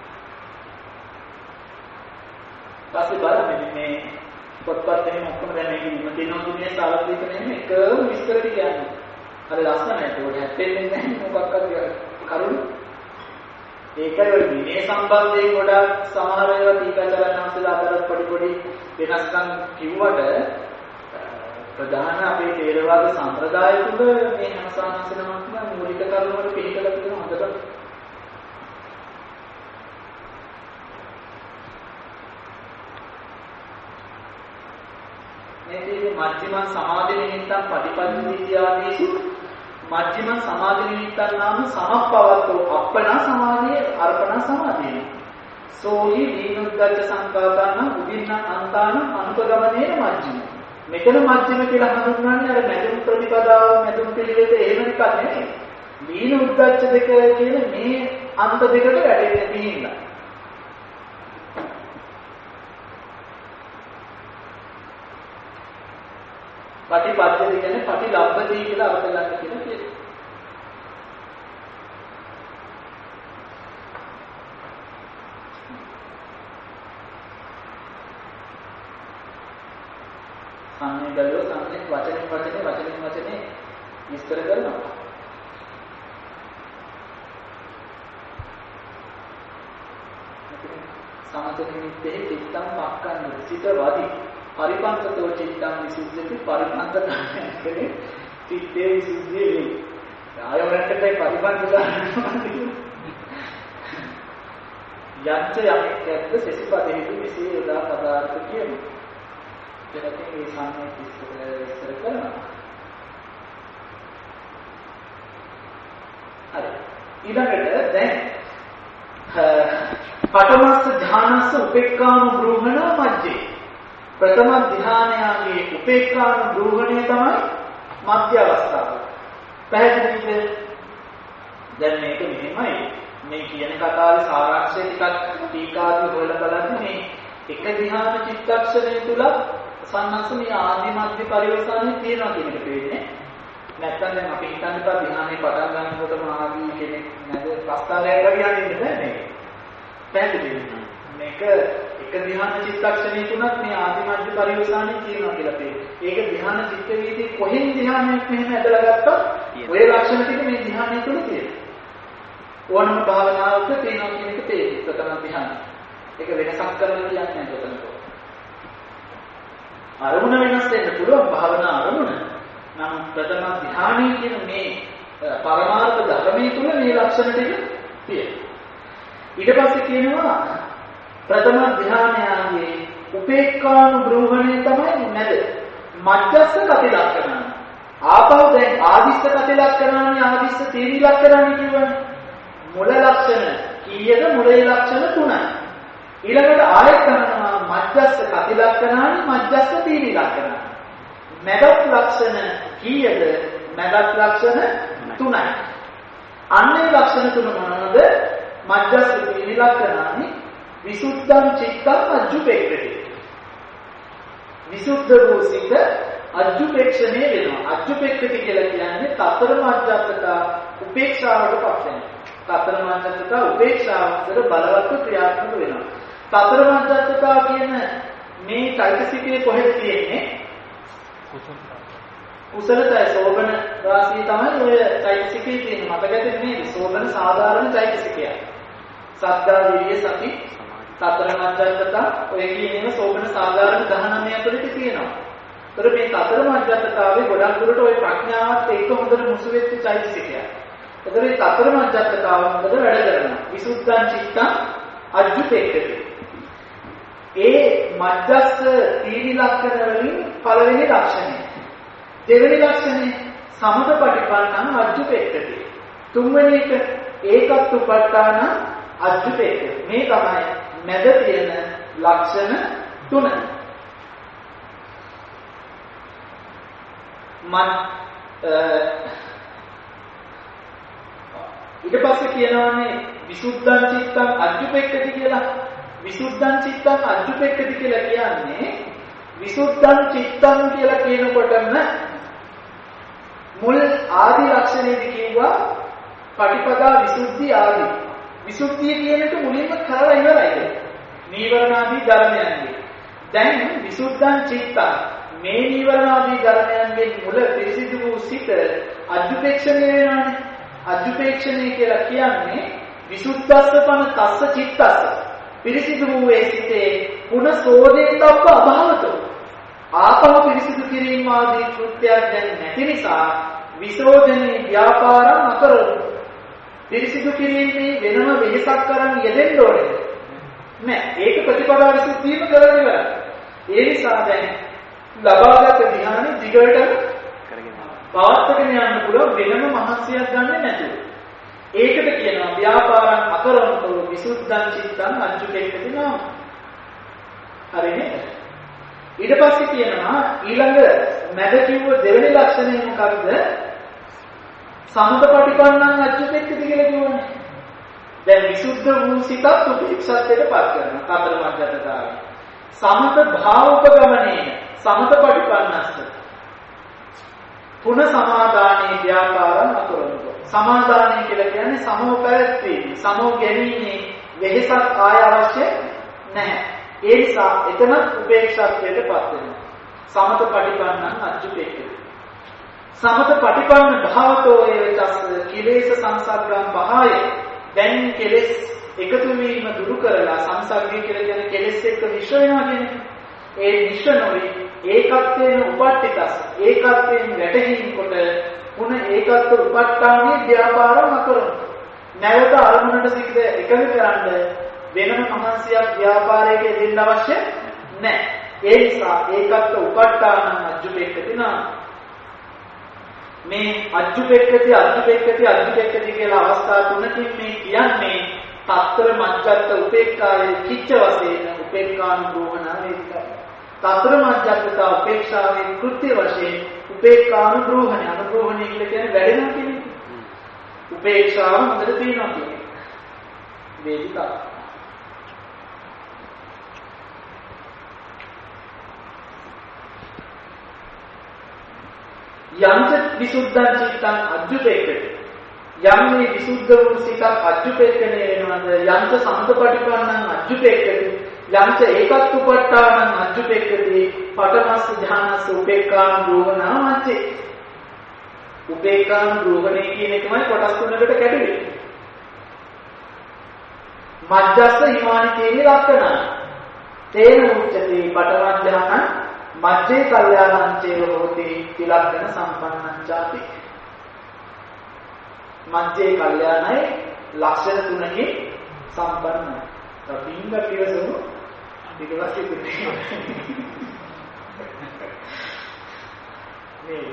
පස්සේ බලන්න මේ පොත්පත් එකේ ඔක්කොම දැන් මේක ඉන්න තියෙනවා කියන්නේ සාර්ථකව එකම විස්තර ටික කියන්නේ. අර ලස්සනයි ඒක හැප්පෙන්නේ නැහැ මොකක්වත් කරුණු. ඒකයි ඔය විනය සම්බන්ධයෙන් ගොඩක් සමහර ඒවා ටීකාචාර්යන්වහන්සේලා අතර පොඩි වෙනස්කම් කිව්වට ප්‍රධාන අපේ ථේරවාද සම්ප්‍රදාය තුළ මේ හැම සාමාන්‍යනමක් මූලික කරුණු වල පිළිකලා තියෙන හොඳට මේකේ මජ්ක්‍ධිම සමාධි නිමිත්තන් පටිපද්‍ය ආදීසු මජ්ක්‍ධිම සමාධි නිමිත්තන් නාම සමප්පවත්තෝ අප්පනා සමාධිය අර්පණා සමාධිය සෝහි දීනුද්දච්ච සංකාතාන උදින්න අන්තාන අනුපගමනේ මජ්ක්‍ධිම. මෙතන මජ්ක්‍ධිම කියලා හඳුන්වන්නේ අර මැදුම් ප්‍රතිපදාව මැදුම් පිළිවෙත එහෙම එකක් නෙමෙයි. දීනුද්දච්ච දෙක කියන මේ අන්ත දෙකට වැඩෙන්නේ තියෙනවා. පටිපද්‍යති කියන්නේ පටිලබ්බති කියලා අර්ථ ගන්න කියන කේස්. සම්මේ ගලෝ සම්මේ වචනේ විස්තර කරනවා. සමතනිමිත්තේ චිත්තං පක්ඛන්දති සිත වදි පරිපන්තතෝ චිත්තං විසුද්ධිති පරිපන්තතාවයේ චිත්තේ විසුද්ධිය වේ. ආයෝරකට පරිපන්තතාවය යච්ච යක්කද්ද සෙසිපදෙහි මෙසේ යොදා පදාර්ථ කියනවා. එතකොට මේ සම්මේ විස්තර කරනවා. හරි. ඊළඟට දැන් පඨමස්ස ධානස්ස උපේක්ඛානුබ්‍රූහණ මජ්ජේ ප්‍රථම ධ්‍යානයගේ උපේක්ඛානුබ්‍රූහණය තමයි මධ්‍ය අවස්ථාව. පැහැදිලිද? දැන් මේක මෙහෙමයි. මේ කියන කතාවේ සාරාංශය ටිකක් ටීකාදී හොයලා බලන්න මේ එක ධ්‍යාන චිත්තක්ෂණය තුල සන්නස්ස මේ ආදි මධ්‍ය පරිවර්තනයේ තියෙනවා කියන එක පේන්නේ. නැත්නම් දැන් අපි හිතන්නේ පා ධ්‍යානෙ පටන් ගන්නකොටම ආදි කෙනෙක් නැද ප්‍රස්තාවයක් ගියානේ නේද මේක. පැහැදිලිද? මේක එක ධ්‍යාන චිත්තක්ෂණය තුනක් මේ ආදි මධ්‍ය පරිවර්තනයේ තියෙනවා කියලා පේන්නේ. ඒක ධ්‍යාන චිත්ත වීදී කොහෙන් ධ්‍යානයක් මෙහෙම ඇදලා ගත්තොත් ඔය ලක්ෂණ ටික මේ ධ්‍යානය තුල තියෙනවා. ඕනම භාවනාවක තියෙනවා කියන එක තේරෙයි. ප්‍රථම ධ්‍යාන. ඒක වෙනසක් කරන්න කියන්නේ නැහැ උතනක. අරමුණ වෙනස් වෙන්න පුළුවන් භාවනා අරමුණ. නම් ප්‍රථම ධානයේ කියන මේ පරමාර්ථ ධර්මයේ තුල මේ ලක්ෂණ ටික තියෙනවා. ඊට පස්සේ කියනවා ප්‍රථම ධානයන්ගේ උපේක්ඛානුග්‍රහණය තමයි නැද. මධ්‍යස්ථ කති ලක්ෂණ. ආපහු දැන් ආදිස්ස කති ලක්ෂණානේ ආදිස්ස තීරි ලක්ෂණානේ කියවනේ. මුල ලක්ෂණ කීයද? මුලේ ලක්ෂණ 3යි. ඊළඟට ආයෙත් කරනවා මධ්‍යස්ස කති ලක්ෂණානේ මධ්‍යස්ස තීරි ලක්ෂණානේ. මැදත් ලක්ෂණ කීයද? මැදත් ලක්ෂණ 3යි. අන්නේ ලක්ෂණ 3 මොනවාද? මධ්‍යස්ස තීරි ලක්ෂණානේ විසුද්ධං චිත්තං අජ්ජුපේක්ඛති. විසුද්ධ වූ සිත අජ්ජුපේක්ෂණය වෙනවා. අජ්ජුපේක්ඛති කියලා කියන්නේ තතර මධ්‍යස්ථතා උපේක්ෂාවට පත් වෙනවා. තතර මධ්‍යස්ථතා උපේක්ෂාවට බලවත් ක්‍රියාත්මක වෙනවා. තතර මධ්‍යස්ථතා කියන මේ චෛතසිකයේ කොහෙද තියෙන්නේ? කුසලතය සෝබන රාශිය තමයි ඔය චෛතසිකයේ තියෙන්නේ. මතකද නේද? සෝබන සාධාරණ චෛතසිකයක්. සද්ධා විරිය සති තතර මධ්‍යස්ථතා ඔය කියන්නේ සෝබන සාධාරණ 19 ඇතුළත තියෙනවා. ඒතර මේ තතර මධ්‍යස්ථතාවේ ගොඩක් දුරට ওই ප්‍රඥාවත් එක්ක හොඳට මුසු වෙච්ච චෛතසිකයක්. ඒතර මේ තතර මධ්‍යස්ථතාව හොඳට වැඩ කරනවා. විසුද්ධං චිත්තං අජ්ජුපේක්ඛති. ඒ මධ්‍යස්ථ තීනි ලක්ෂණ වලින් පළවෙනි ලක්ෂණය. දෙවෙනි ලක්ෂණය සමතපටිපන්නං අජ්ජුපේක්ඛති. තුන්වෙනි එක ඒකත්තුපට්ඨාන අජ්ජුපේක්ඛති. මේ තමයි මැද තියෙන ලක්ෂණ 3. ඊට පස්සේ කියනවානේ විසුද්ධං චිත්තං අජ්ජුපේක්ඛති කියලා. විසුද්ධං චිත්තං අජ්ජුපේක්ඛති කියලා කියන්නේ විසුද්ධං චිත්තං කියලා කියනකොටම මුල් ආදි ලක්ෂණේදී කිව්වා පටිපදා විසුද්ධි ආදි. විසුද්ධිය කියන එක මුලින්ම කරලා ඉවරයි. නීවරණාදී ධර්මයන්ගේ. දැන් විසුද්ධං චිත්තං මේ නීවරණාදී ධර්මයන්ගේ මුල පිරිසිදු වූ සිත අජ්ජුපේක්ෂණය වෙනවානේ. අජ්ජුපේක්ෂණය කියලා කියන්නේ විසුද්ධස්සපන තස්ස චිත්තස්ස. පිරිසිදු වූ ඒ සිතේ පුන සෝදේතබ්බ අභාවතෝ. ආපහු පිරිසිදු කිරීම ආදී කෘත්‍යයක් දැන් නැති නිසා විසෝධනේ ව්‍යාපාරං අකරොත්. පිරිසිදු කිරීමේ වෙනම වෙහසක් කරන් යෙදෙන්න ඕනේ නෑ. ඒක ප්‍රතිපදා විසුද්ධියම කරගෙන ඉවරයි. ඒ නිසා දැන් ලබාගත් ධ්‍යානෙ දිගට කරගෙන පවත්වාගෙන යන්න පුළුවන් වෙනම මහත්සියක් ගන්නෙ නැතුව. ඒකට කියනවා ව්‍යාපාරං අකරොන්තෝ විසුද්ධං චිත්තං අජ්ජුපේක්ඛති නාම. හරිනේ? ඊට පස්සේ කියනවා ඊළඟ මැද කිව්ව දෙවෙනි ලක්ෂණය මොකක්ද? සමතපටිපන්නං අජ්ජුපේක්ඛති කියලා කියවනේ. දැන් විසුද්ධ වූ සිතත් උපේක්ෂාත්වයට පත් කරනවා. තතර මධ්‍යස්ථතාවය. සමත භාවෝපගමනේ සමතපටිපන්නස්ස. පුන සමාදානේ ව්‍යාපාරං අකරොන්තෝ. සමාදානය කියලා කියන්නේ සමෝ පැවැත්වීම. සමෝ ගැනීමේ වෙහසක් ආය අවශ්‍ය නැහැ. ඒ නිසා එතන උපේක්ෂාත්වයට පත් වෙනවා. සමතපටිපන්නං අජ්ජුපේක්ඛති. සමතපටිපන්න භාවතෝ ඒචස් කිලේශ සංසග්ගම් පහය. දැන් කෙලෙස් එකතු වීම දුරු කරලා සංසග්ගය කියලා කියන්නේ කෙලෙස් එක්ක මිශ්‍ර වෙනවා කියන්නේ. ඒ මිශ්‍ර නොවි ඒකත්වයෙන් උපට්ඨිතස්. ඒකත්වයෙන් වැටහීම කොට පුන ඒකත්ව උපට්ඨානේ ව්‍යාපාරම කරන. නැවත අරමුණට සිට එකඟ කරන්න වෙනම මහන්සියක් ව්‍යාපාරයක දෙන්න අවශ්‍ය නැහැ. ඒ නිසා ඒකත්ව උපට්ඨාන අජ්ජුපේක්ඛති නාම. මේ අජ්ජුපේක්ඛති කියලා අවස්ථා තුනකින් මේ කියන්නේ තත්තර මජ්ජත් උපේක්ඛාවේ කිච්ච වශයෙන් උපේක්ඛානුග්‍රහණ වේදිකා. තත්තර මජ්ජත් උපේක්ෂාවේ කෘත්‍ය වශයෙන් උපේක්ඛානුග්‍රහණ. අනුග්‍රහණය කියලා කියන්නේ වැඩෙනවා කියන්නේ. උපේක්ෂාව හොඳට තියෙනවා කියන්නේ. වේදිකා. යම්ච විසුද්ධං චිත්තං අජ්ජුපේක්ඛති. යම් මේ විසුද්ධ වූ සිතක් අජ්ජුපේක්ඛණය වෙනවද? යම්ච සමතපටිපන්නං අජ්ජුපේක්ඛති. යම්ච ඒකත්තුපට්ඨානං අජ්ජුපේක්ඛති. පඨමස්ස ධානස්ස උපේක්ඛානුග්‍රහණං මච්චේ. උපේක්ඛානුග්‍රහණය කියන එකමයි කොටස් තුනකට කැඩුවේ. මජ්ජස්ස හිමානි කියන ලක්ෂණ. තේන උච්චති පඨම ධානං මජ්ජේ කල්යාණංචේ හෝති තිලක්ෂණ සම්පන්නං චාති. මජ්ජේ කල්යාණයි ලක්ෂණ තුනකින් සම්පන්නයි. තපින්ද කියසමු ඊට පස්සේ පුතේ මේ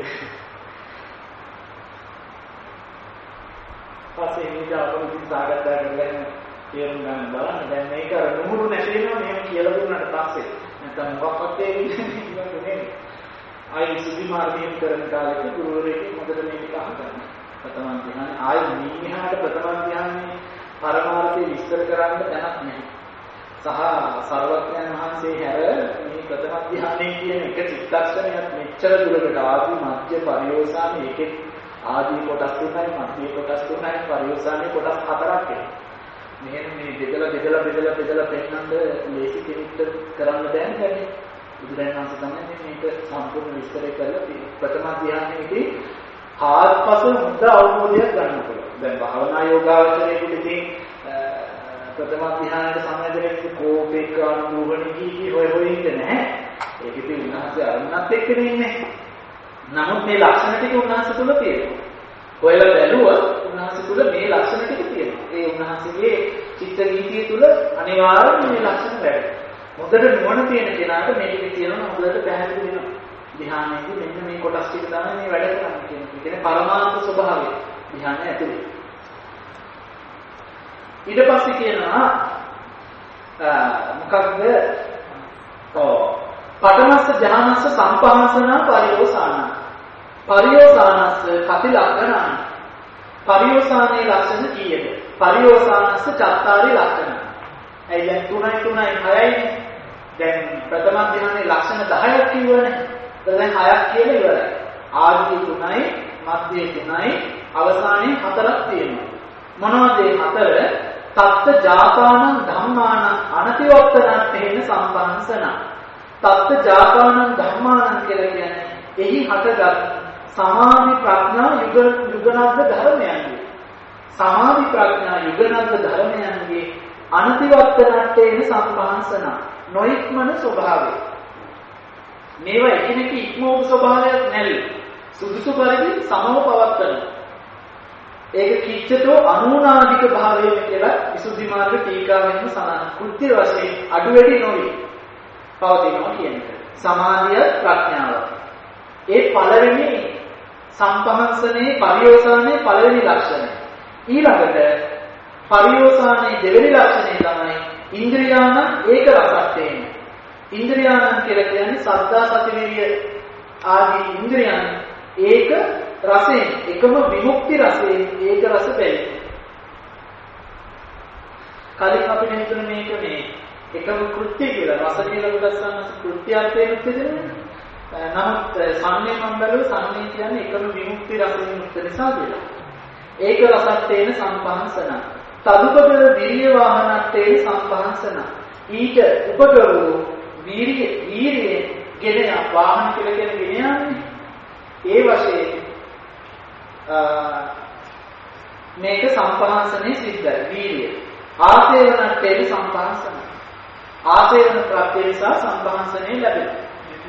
පස්සේ මේක අපිට සාකච්ඡා කරලා තේරුම් ගන්න බලන්න. දැන් මේක අර නුඹුරු නැති වෙනවා මෙහෙම කියලා දුන්නාට පස්සේ. නැත්නම් මොකක්වත් තේරෙන්නේ ආයි සුදි මාර්ගයෙන් කරන කාලෙක ගුරුවරයෙක් මොකද මේක අහගන්න. ප්‍රථම ධ්‍යාන ආයි නිමිහාට ප්‍රථම ධ්‍යානයේ පරමාර්ථය විස්තර කරන්න දැනක් නැහැ. සහ සර්වඥයන් වහන්සේ හැර මේ ප්‍රථම ධ්‍යානයේ කියන එක චිත්තක්ෂණයක් මෙච්චර දුරකට ආදී මධ්‍ය පරියෝසාන එකේ ආදී කොටස් තුනයි මධ්‍ය කොටස් තුනයි පරියෝසානයේ කොටස් හතරක් එනවා. මෙහෙම මේ බෙදලා පෙන්නන්න ලේසි කෙනෙක්ට කරන්න බෑනේ. බුදුරජාණන් වහන්සේ තමයි මේක සම්පූර්ණ විස්තර කරලා ප්‍රථම ධ්‍යානයේදී ආත්පස මුද්ද අවබෝධයක් ගන්න පුළුවන්. දැන් භාවනා යෝගාවචරයේදී ඉතින් ප්‍රථම ධ්‍යානයේ සම්බන්ධයෙන් කෝපේකානුභවණී හොය ඉන්නේ නැහැ. ඒක ඉතින් උන්වහන්සේ අරමුණත් එක්කනේ ඉන්නේ. නමුත් මේ ලක්ෂණ ටික උන්වහන්සේ තුල තියෙනවා. ඔයලා බැලුවොත් උන්වහන්සේ තුල මේ ලක්ෂණ ටික තියෙනවා. ඒ උන්වහන්සේගේ චිත්ත වීතිය තුල අනිවාර්යයෙන් මේ ලක්ෂණ වැඩි. මොකද නුවණ තියෙන කෙනාට මේකේ තියෙනවා හොඳට පැහැදිලි වෙනවා. ධ්‍යානයේදී මෙන්න මේ කොටස් ටික තමයි මේ වැඩ කරන්නේ කියන්නේ. ඒ කියන්නේ පරමාර්ථ ස්වභාවය ධ්‍යානය ඇතුලේ. ඊට පස්සේ කියනවා මොකක්ද? පඨමස්ස ධ්‍යානස්ස සම්පහන්සන පරියෝසාන. පරියෝසානස්ස කතිලක්ඛණං. පරියෝසානයේ ලක්ෂණ කීයද? පරියෝසානස්ස චත්තාරි ලක්ෂණ. ඒ දැන් 3යි 6යි දැන් ප්‍රථම ධ්‍යානයේ ලක්ෂණ 10ක් කිව්වනේ. දැන් 6ක් කියලා ඉවරයි. ආදී 3යි, මධ්‍ය 3යි, අවසානයේ 4ක් තියෙනවා. මොනවද මේ 4? තත්ත ජාපානං ධම්මානං අනතිවත්තනත්තේන සම්පහන්සන. තත්ත ජාපානං ධම්මානං කියලා කියන්නේ එහි හටගත් සමාධි ප්‍රඥා යුගනද්ද ධර්මයන්ගේ. සමාධි ප්‍රඥා යුගනද්ද ධර්මයන්ගේ අනතිවත්තනත්තේන සම්පහන්සන. නොඉක්මන ස්වභාවය. මේවා එකිනෙක ඉක්මවූ ස්වභාවයක් නැති. සුදුසු පරිදි සමව පවත්තන. ඒක කිච්චතෝ අනුනාදික භාවය කියලා විසුද්ධි මාර්ග ටීකාවෙන්ම සඳහන්. කෘත්‍ය වශයෙන් අඩු වැඩි නොවේ. පවතිනවා කියන්නේ. සමාධිය ප්‍රඥාව. ඒ පළවෙනි සම්පහන්සනේ පරියෝසානයේ පළවෙනි ලක්ෂණය. ඊළඟට පරියෝසානයේ දෙවෙනි ලක්ෂණය තමයි ඉන්ද්‍රියාන ඒක රසත්තේන. ඉන්ද්‍රියාන කියලා කියන්නේ සද්ධා සති විරිය ආදී ඉන්ද්‍රියන් ඒක රසයෙන් එකම විමුක්ති රසයෙන් ඒක රස බැහැ. කලින් අපි හිතුවේ මේක මේ එකම කෘත්‍ය කියලා රස කියලා ගොඩස්සන්න කෘත්‍යාර්ථයෙන් උත්තේජනය. නමුත් සම්මේ මණ්ඩලෝ සම්මේ කියන්නේ එකම විමුක්ති රසයෙන් යුක්ත නිසා කියලා. ඒක රසත්තේන සම්පහන්සන. තදුපද විරිය වාහනත්තේන සම්පහන්සන. ඊට උපකරෝ වීරිය ගෙන වාහන කියලා කියන්නේ ගෙන යන්නේ. ඒ වශයෙන් මේක සම්පහන්සනේ සිද්ධයි වීරිය. ආසේවනත්තේන සම්පහන්සන. ආසේවන ප්‍රත්‍ය නිසා සම්පහන්සනේ ලැබෙනවා.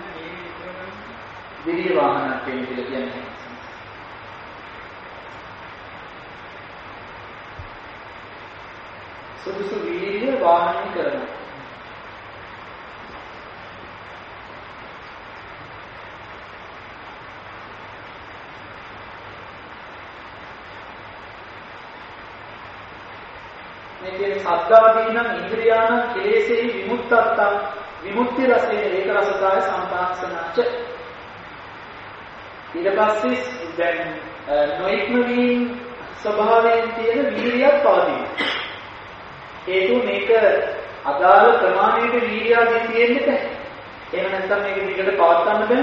විරිය වාහනත්තේන කියලා කියන්නේ සුදුසු වීර්ය වාහනය කරනවා. මේ කියන්නේ සද්ධාදීනම් ඉන්ද්‍රියානම් කෙලෙසෙහි විමුක්තත්තං විමුක්ති රසයේ ඒක රසකාය සම්පාංශනච්ච. ඊට පස්සේ දැන් නොයික්ම වීම ස්වභාවයෙන් තියෙන වීර්යයක් පවතිනවා. හේතු මේක අදාළ ප්‍රමාණයට වීර්යයෙන් තියෙන්න බෑ. එහෙම නැත්නම් මේක දිගට පවත්වන්න බෑ.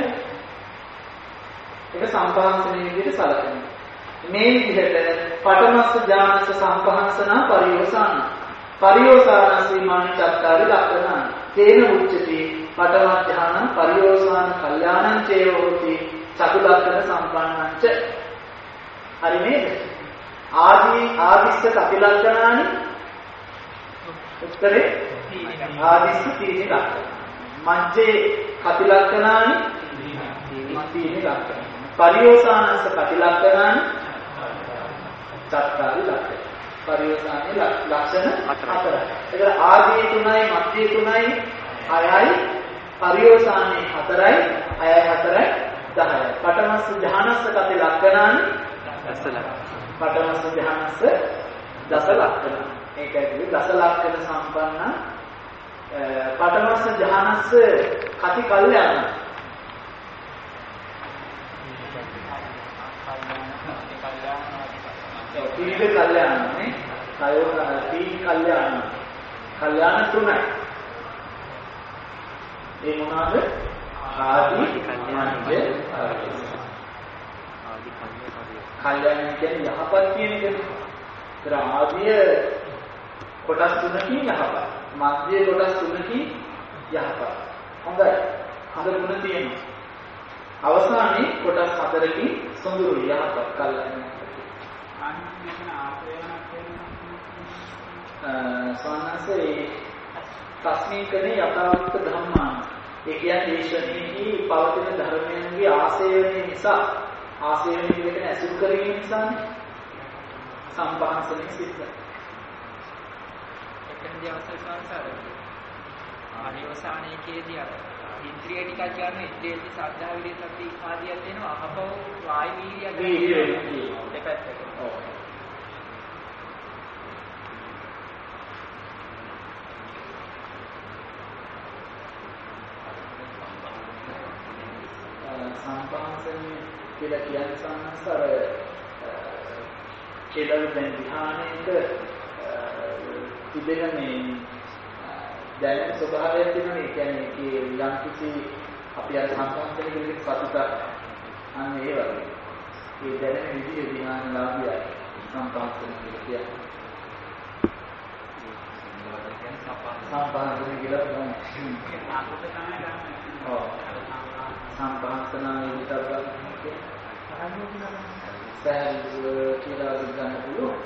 ඒක සම්පහන්සනයේ විදිහට සැලකෙනවා. මේ විදිහට පඨමස්ස ඥානස්ස සම්පහන්සන පරියෝසාන. පරියෝසානස්ස මාන චත්තාරි ලක්ෂණ. තේන උච්චති පඨම ඥාන පරියෝසාන කල්යාණං චේවෝති චතුලක්ෂණ සම්පන්නංච. හරි නේද? ආදිස්ස කපිලක්ෂණානි උත්තරේ ආදිස්ස තීනි ලක්ෂණ. මජ්ජේ කතිලක්ෂණානි තීනි ලක්ෂණ. පරියෝසానස්ස කතිලක්ෂණානි චත්තාරි ලක්ෂණ. පරියෝසానයේ ලක්ෂණ 4යි. ඒක ආදී 3යි මධ්‍ය 3යි 6යි පරියෝසానයේ 4යි 6යි 4යි 10යි. පඨමස්ස ධානස්ස කතිලක්ෂණානි පඨමස්ස ධානස්ස දස ලක්ෂණ. ඒකයි කිව්වේ දස ලක්ෂණ සම්පන්න පඨමස්ස ධානස්ස කති කල්යාණ. තීන කල්යාණ නේ. කයෝ තීන කල්යාණ. කල්යාණ තුනයි. ඒ මොනවාද? ආදී කල්යාණ කල්යාණ කියන්නේ යහපත් කියන එකනේ. ඒතර ආදිය කොටස් තුනකින් යහපත්. මධ්‍ය කොටස් තුනකින් යහපත්. හොඳයි. හතර තුන තියෙනවා. අවසානයේ කොටස් හතරකින් සොඳුරු යහපත් කල්යාණ. ස්වාමීන් තස්මීකනේ යථාර්ථ ධම්මාන. ඒ කියන්නේ දේශනයේදී පවතින ධර්මයන්ගේ ආශේවනය නිසා ආශේවනය කියන්නේ ඇසුරු කිරීම නිසානේ. සම්පහන්සනේ සිද්ධ. එකෙන්දී අවසල් සංසාරේ. ආනිවසානයේදී අර ඉන්ද්‍රිය ටිකක් ගන්න ඉන්ද්‍රියේදී සද්ධා විරිය සති ආදියක් දෙනවා. අහපව වායි වීර්යය දෙපැත්තක. ඔව්. සම්පහන්සනේ කියලා කියන්නේ සම්සාර කියලා දැන් ධ්‍යානයේක තිබෙන මේ දැනෙන ස්වභාවයක් තියෙනවා. ඒ කියන්නේ යම් කිසි අපි අර සම්පහන්සනේ කියන සතුට අන්න ඒ වගේ. ඒ දැනෙන විදිය ධ්‍යාන ලාභයයි සම්පහන්සනේ කියලා කියන්නේ. සම්පහන්සනේ කියලා තමයි. ආපත තමයි ගන්න. ඔව්. සම්පහන්සනා විතරක් සෑහලුව කියලා ගන්න පුළුවන්.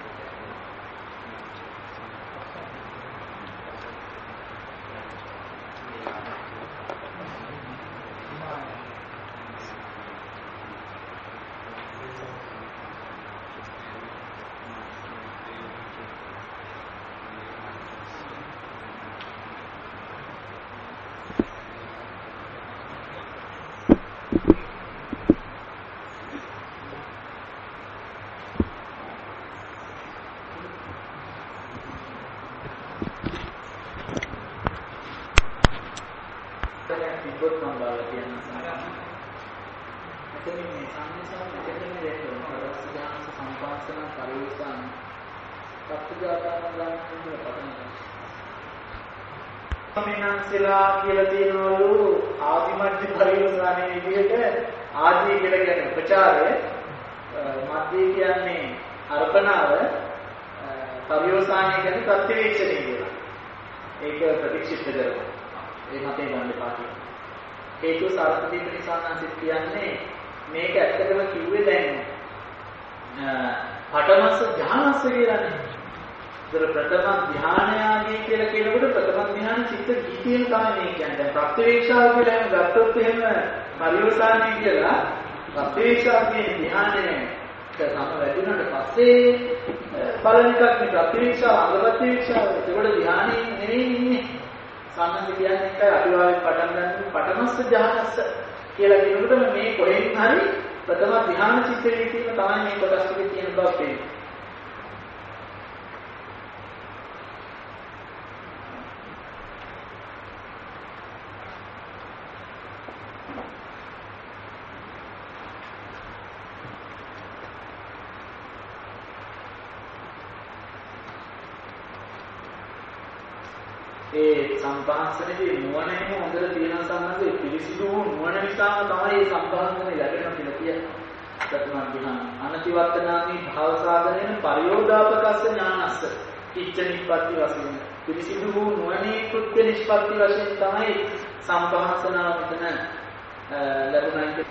මිනන්සලා කියලා තියෙනවලු ආදිමත්‍ය පරිවර්තනයේ විදිහට ආදී කියලා කියන්නේ උපචාරය මධ්‍ය කියන්නේ අර්පණාව පරිවර්තනය කියන්නේ ප්‍රතිවේක්ෂණය කියලා. ඒක ප්‍රතික්ෂිප්ත කරනවා. ඒ මතේ ගන්න පාටි. හේතු සාර්ථකී ප්‍රතිසංනාසිත කියන්නේ මේක ඇත්තටම කිව්වේ දැන් පඨමස්ස ධානස්ස කියලානේ. ප්‍රථම ධානයාදී කියලා කියනකොට ප්‍රථම ධාන චිත්ත ගීතියෙන් තමයි මේ කියන්නේ. දැන් ප්‍රත්‍යවේක්ෂාව කියලා එහෙම ගත්තොත් එහෙම පරිවර්තනය කියලා ප්‍රත්‍යවේක්ෂාව කියන ධානය තම වැඩිුණාට පස්සේ බලන එකක් නේ ප්‍රත්‍යවේක්ෂාව අංගපත්‍යවේක්ෂාව. ඒකට ධානයේ නෙවෙයි ඉන්නේ. සම්මත කියන්නේ එකයි අභිවාදයෙන් පටන් ගන්න පඨමස්ස ධානස්ස කියලා කියනකොට මේ කොහෙන් හරි ප්‍රථම ධාන චිත්ත ගීතියම තමයි මේ කොටස් ටිකේ තියෙන බව පේන්නේ. ඒ සම්පහන්සනේදී නුවණෙම හොඳට තියෙන සම්බන්ධයේ පිළිසිදු නුවණ නිසාම තමයි මේ සම්පහන්සනේ ලැබෙනවා කියලා කියන්නේ. ප්‍රථම ධ්‍යාන අනතිවත්තනාමි භාව සාධනේන පරියෝදාපකස්ස ඥානස්ස ඉච්ඡ නිප්පත්ති වශයෙන් පිළිසිදු නුවණේ කෘත්‍ය නිෂ්පත්ති වශයෙන් තමයි සම්පහන්සනාව මෙතන ලැබුණා.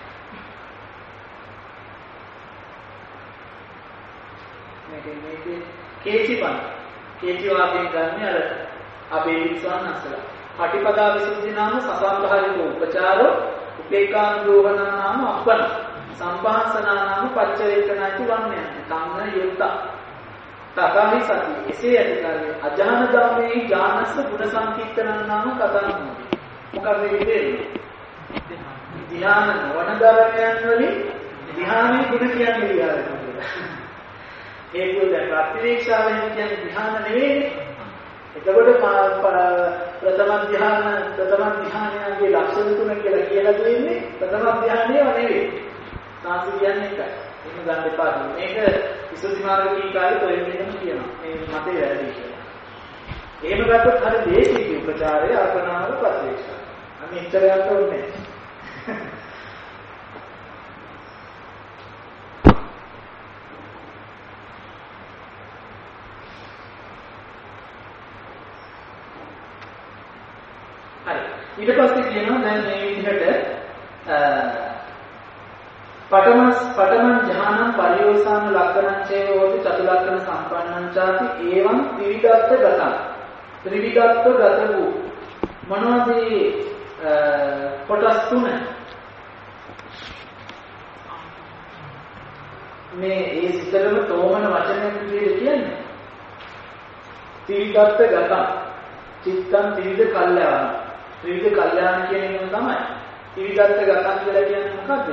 මේකේ කේචිපන් කේචි වාදයෙන් ගන්න අර අපේ විශ්වාසනසලා පටිපදා විසුද්ධි නාම සසම්භාවිතෝ උපචාරෝ උපේක්ඛානුරෝහණ නාම අපන සම්භාසනා නාම පච්චවේකනාති වන්නයන් කම්න යුක්ත තථාහි සති එසේ ඇතිකාරේ අජාන ධම්මේ ඥානස්ස ගුණ සංකීර්තනං නාම කතං මොකද වෙන්නේ ධ්‍යාන නොවන ධර්මයන් වලින් ධ්‍යානයේ ගුණ කියන්නේ විදිහට ඒක දැන් ප්‍රතිවේක්ෂාවෙන් කියන්නේ ධ්‍යාන නෙවෙයි. එතකොට ප්‍රථම ධ්‍යානයේ ලක්ෂණ තුන කියලා දෙන්නේ ප්‍රථම ධ්‍යානයව නෙවෙයි. සාසි කියන්නේ එකයි. එහෙම ගන්න එපා. මේක විසුද්ධි මාර්ග කීකාරේ කොහෙන්දම කියනවා. මේ මතේ වැරදි කියලා. එහෙම ගත්තොත් හරි දේශීය උපචාරය අර්පණාව ප්‍රතිවේක්ෂා. අන්න ඉතරයක් ඕනේ. ඊට පස්සේ කියනවා දැන් මේ විදිහට පඨමං ඥානං පරියෝසාන ලක්ෂණං චේව හෝති චතුලක්ෂණ සම්පන්නං ചാති එවං ත්‍රිවිධත්ත ගතං ත්‍රිවිධත්ත ගත වූ මොනවද කොටස් තුන මේ ඒ සිතරම තෝමන වචනයක් විදිහට කියන්නේ ත්‍රිවිධත්ත ගතං චිත්තං ත්‍රිවිධ කල්යාණ ත්‍රිවිධ කල්යාණ කියන එක තමයි. ත්‍රිවිධත්ත ගතන් කියලා කියන්නේ මොකද්ද?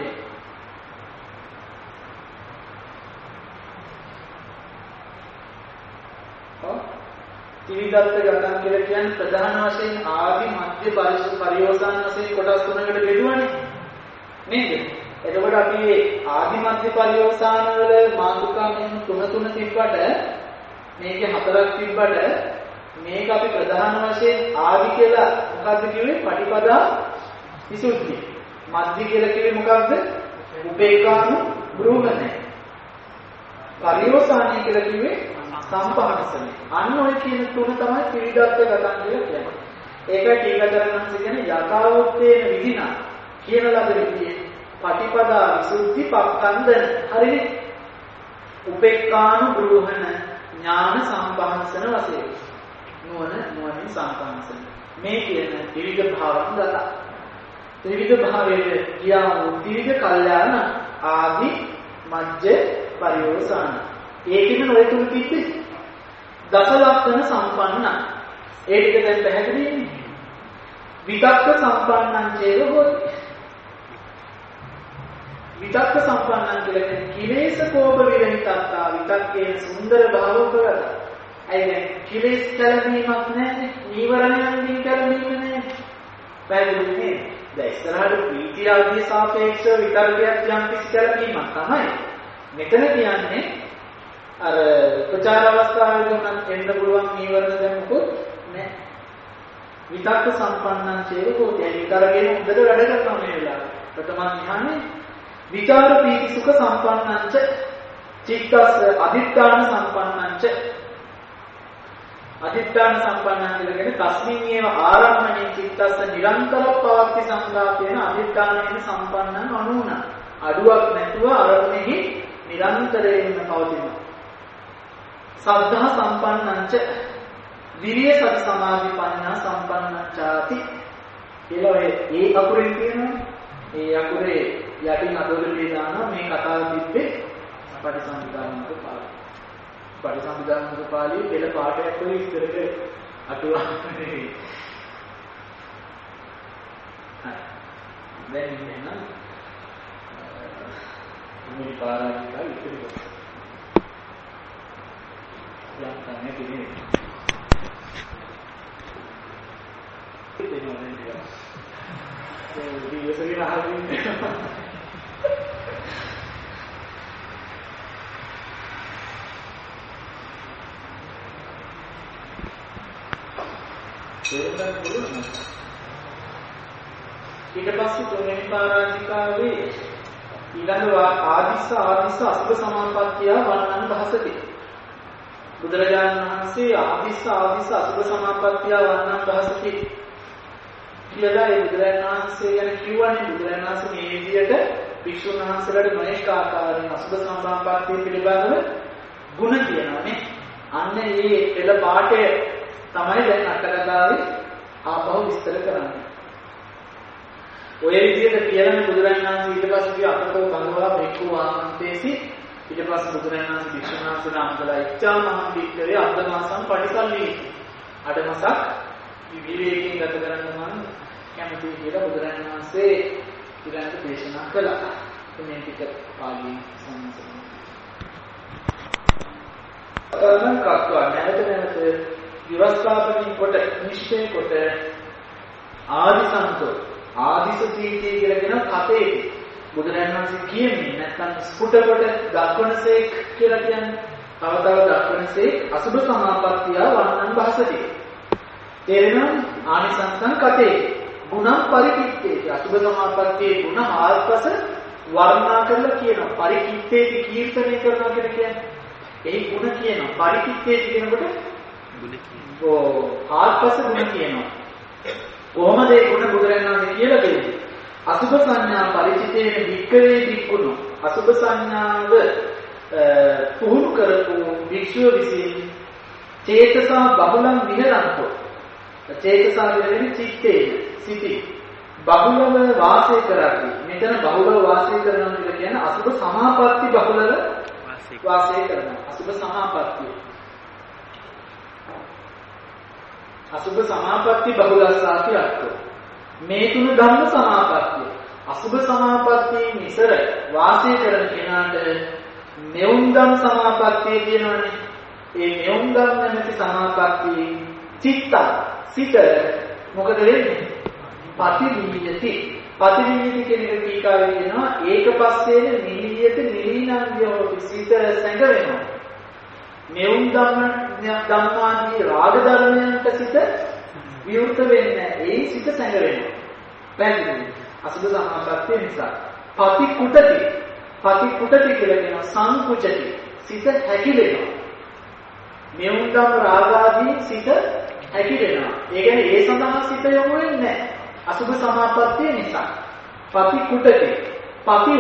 ත්‍රිවිධත්ත ගතන් කියලා කියන්නේ ප්‍රධාන වශයෙන් ආදි මධ්‍ය පරියෝසාන වශයෙන් කොටස් තුනකට බෙදුවානේ. නේද? එතකොට අපි ආදි මධ්‍ය පරියෝසාන වල මාතෘකා මෙන්න තුන තිබ්බට මේකේ හතරක් තිබ්බට මේක අපි ප්‍රධාන වශයෙන් ආදි කියලා මොකද්ද කිව්වේ? පටිපදා විසුද්ධි. මධ්‍ය කියලා කිව්වේ මොකද්ද? උපේක්ඛානු බ්‍රහ්මනේ. පරියෝසානී කියලා කිව්වේ සම්පහාසනේ. අන්න ඔය කියන තුන තමයි ත්‍රිවිධත්ත ගතන් කියලා කියන්නේ. ඒකයි ටීකාචරණන්ස කියන්නේ යථාවෝත්තේන විදිනා කියන ලද විදියේ පටිපදා විසුද්ධි පක්ඛන්දන. හරිනේ? උපේක්ඛානු බ්‍රහ්මන ඥාන සම්පහාසන වශයෙන් නුවණින් සම්පන්නසන මේ කියන ත්‍රිවිධ භාවයන් දත ත්‍රිවිධ භාවයේ කියා වූ ත්‍රිවිධ කල්යාණ ආදි මජ්ජ පරියෝසාන ඒකෙම ඔය තුන තිබ්බේ දස ලක්ෂණ සම්පන්න ඒ ටික දැන් පැහැදිලිනේ විතක්ක සම්පන්නං චේව හොති විතක්ක සම්පන්නං කියලා කියන්නේ කිලේශ කෝප විරහිතත්තා විතක්කේ සුන්දර භාවකවල අයිනේ කිලේශ කලබීමක් නැහැ නීවරණයන්ගෙන් කලබීම නැහැ පැහැදිලිනේ දැන් ඉස්සරහට ප්‍රීතිය ආදී සාපේක්ෂව විතර්කයක් යම් කිසි කලබීමක් තමයි මෙතන කියන්නේ අර ප්‍රචාර අවස්ථාවේදී උනත් එන්න පුළුවන් නීවරණ දැන් මොකොත් නැහැ විතක්ක සම්පන්නං චේකෝ දැන් විතරගෙන හොඳට වැඩ කරනවා මේ වෙලාවේ ප්‍රථම ඥානෙ විචාර පීති සුඛ සම්පන්නංච චිත්තස් අදිත්‍යාන සම්පන්නංච අදිත්‍යාන සම්පන්නං කියන්නේ තස්මින් ඒව ආරම්මණේ චිත්තස්ස නිරන්තර පවත්ති සංගාපේන අදිත්‍යානේන සම්පන්නං අනුන අඩුවක් නැතුව අරමුණෙහි නිරන්තරයෙන්ම පවතිනවා සද්ධා සම්පන්නංච විරිය සති සමාධි ප්‍රඥා සම්පන්නංචාති කියලා ඒ අකුරෙන් කියනවා ඒ අකුරේ යටින් අදෝලේ දානවා මේ කතාව තිබ්බේ පටිසම්භිදානක පාළි. පටිසම්භිදානක පාළි පෙළ පාඩයක් වල ඉස්සරට අටුවා නෙවෙයි. දැන් ඉන්න මේ පාරාජිකා ඉතිරි යම් තමයි තියෙන්නේ. ඉතින් ඊට පස්සේ තුන්වෙනි පාරාජිකාවේ ඊළඟ ආදිස්ස අසුභ සමාපත්තිය වන්නන් භාසති. බුදුරජාණන් වහන්සේ ආදිස්ස අසුභ සමාපත්තිය වන්නන් භාසති කියලා ඒ බුදුරජාණන් වහන්සේ ගැන කියවනේ බුදුරජාණන් වහන්සේ මේ විදිහට භික්ෂුන් වහන්සේලාට නොඑක ආකාරයෙන් අසුභ සමාපත්තිය පිළිබඳව ගුණ කියනවානේ. අන්න ඒ පෙළ පාඩය තමයි දැන් අටකතාවේ ආපහු විස්තර කරන්නේ. ඔය විදිහට කියලානේ බුදුරජාණන් වහන්සේ ඊට පස්සේ කිව්ව අපතෝ බංගවා බික්ඛු ආමන්තේසි. ඊට පස්සේ බුදුරජාණන් වහන්සේ භික්ෂුන් වහන්සේලා අමතලා ඉච්ඡා මහා වික්‍රේ අද්දමාසම් පටිසල්ලි. අඩමසක් විවේකයෙන් ගත කරන්න මම කැමතියි කියලා බුදුරජාණන් වහන්සේ ඊළඟට දේශනා කළා. මේ ටික පාළියෙන් සම්මතයි. කත්වා නැවත විවස්ථාපනින් කොට නිශ්චය කොට ආදිසන්තෝ ආදිසතීතිය කියලා කියන කතේ බුදුරජාණන් වහන්සේ කියන්නේ නැත්නම් ස්ಫುಟ කොට දක්වනසේක් කියලා කියන්නේ තව තව දක්වනසේක් අසුබ සමාපත්තිය වන්නන් භාසති. තේරෙනවද? ආනිසංසං කතේ ගුණම් පරිකිත්තේ අසුබ සමාපත්තියේ ගුණ ආත්පස වර්ණනා කරලා කියනවා. පරිකිත්තේ කීර්තනය කරනවා කියලා කියන්නේ. එහි ගුණ කියනවා. පරිකිත්තේ කියනකොට ගුණ කියනවා. ආත්පස ගුණ කියනවා. කොහොමද ඒ ගුණ බුදුරජාණන් වහන්සේ කියලා දෙන්නේ? අසුබ සංඥා පරිචිතේන වික්කවේ වික්කුණු අසුබ සංඥාව පුහුණු කරපු වික්ෂුව විසින් චේතසා බහුලං විහරන්තෝ චේතසා කියන්නේ චිත්තේ සිටි බහුලව වාසය කරන්නේ. මෙතන බහුලව වාසය කරනවා කියලා කියන්නේ අසුබ සමාපatti බහුලව වාසය කරනවා. අසුබ සමාපatti අසුබ සමාපatti බහුලස්සාති අර්ථය. මේ තුන ධම්ම සමාපත්තිය. අසුබ සමාපත්තියේ නිසර වාසය කරන කෙනාට මෙවුන්දම් සමාපත්තිය කියනවනේ. ඒ මෙවුන්දම් නැමැති සමාපත්තියේ චිත්ත සිත මොකද වෙන්නේ? පටිවිඤ්ඤති. පටිවිඤ්ඤති කියන එක ටීකාවේ කියනවා ඒකපස්සේන නිලියට නිලීනංග්‍යෝ සිත සැඟ වෙනවා. මෙවුන්දම් ධම්මාදී රාග ධර්මයන්ට සිත විවෘත වෙන්නේ ඒ සිත සැඟ වෙනවා. පැහැදිලිද? අසුබ සමාපත්තිය නිසා. පති කුටති කියලා කියන සංකුචති සිත හැකිලෙනවා. මෙවුන්දම් රාගාදී සිත හැකිලෙනවා. ඒ කියන්නේ ඒ සඳහා සිත යොමු වෙන්නේ නැහැ. අසුබ සමාපත්තිය නිසා. පති කුටති පති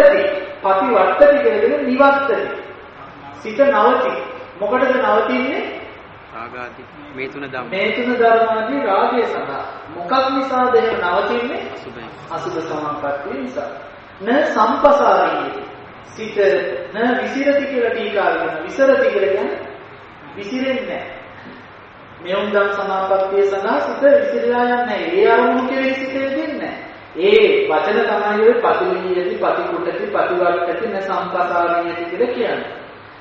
වට්ටති කියන්නේ නිවත්තති. සිත නවති. මොකටද නවතින්නේ? රාගාදී මේ තුන ධර්මාදී රාගය සඳහා. මොකක් නිසාද එහෙම නවතින්නේ? අසුබ සමාපත්තිය නිසා. න සම්පසාරී සිත න විසිරති කියලා ටීකාවෙන් විසරති කියලා කියන්නේ විසිරෙන්නේ නැහැ. මෙවුන්දම් සමාපත්තිය සඳහා සිත විසිරලා යන්නේ නැහැ. ඒ අරමුණු කෙරෙහි සිත දෙන්නේ නැහැ. ඒ වචන තමයි ඔය පතිවිඤ්ඤති පතිකුටති පතිවට්ටති න සම්පසාරී කියලා කියන්නේ.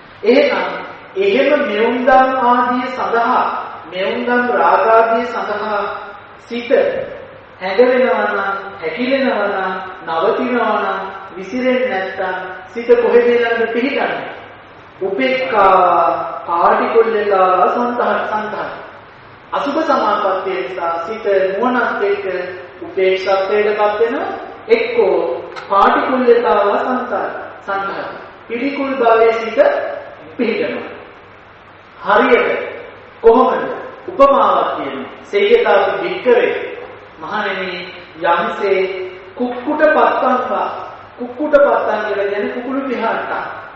එහෙම මෙවුන්දම් ආදී සඳහා මෙවුන්දම් රාගාදී සඳහා සිත හැඟවෙනවා නම් හැකිලෙනවා නම් නවතිනවා නම් විසිරෙන්නේ නැත්තම් සිත කොහෙද ළඟ පිහිටන්නේ? උපේක්ඛා පාටිකොල්ලේකා සංතහ අසුබ සමාපත්තිය නිසා සිත නුවණත් එක්ක උපේක්ෂත්වයටපත් වෙනවා. එක්කෝ පාටිකොල්ලේකා සංතහ පිළිකුල් භාවයේ සිත පිහිටනවා. හරියට කොහොමද? උපමාවක් කියනවා. සේයතාපි වික්කරේ මහණෙනි යම්සේ කුක්කුට පත්තං කියලා කියන්නේ කුකුළු පිහාට්ට.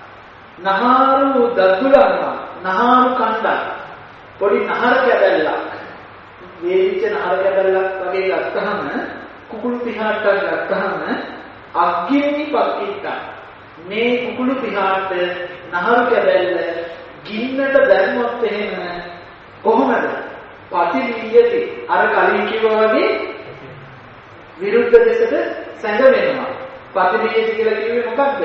නහාරු දතුලම්මා නහාරු කණ්ඩක් පොඩි නහර කැබැල්ලක් වේවිච්ච නහර කැබැල්ලක් වගේ ගත්තහම කුකුළු පිහාට්ටක් ගත්තහම අග්ගිනි පක්කිට මේ කුකුළු පිහාට්ට නහර කැබැල්ල ගින්නට දැම්මොත් එහෙම කොහොමද? පතිවිඤ්ඤති අර කලින් කිව්වා වගේ විරුද්ධ දෙසට සැඟ වෙනවා. පතිවිඤ්ඤති කියලා කිව්වේ මොකක්ද?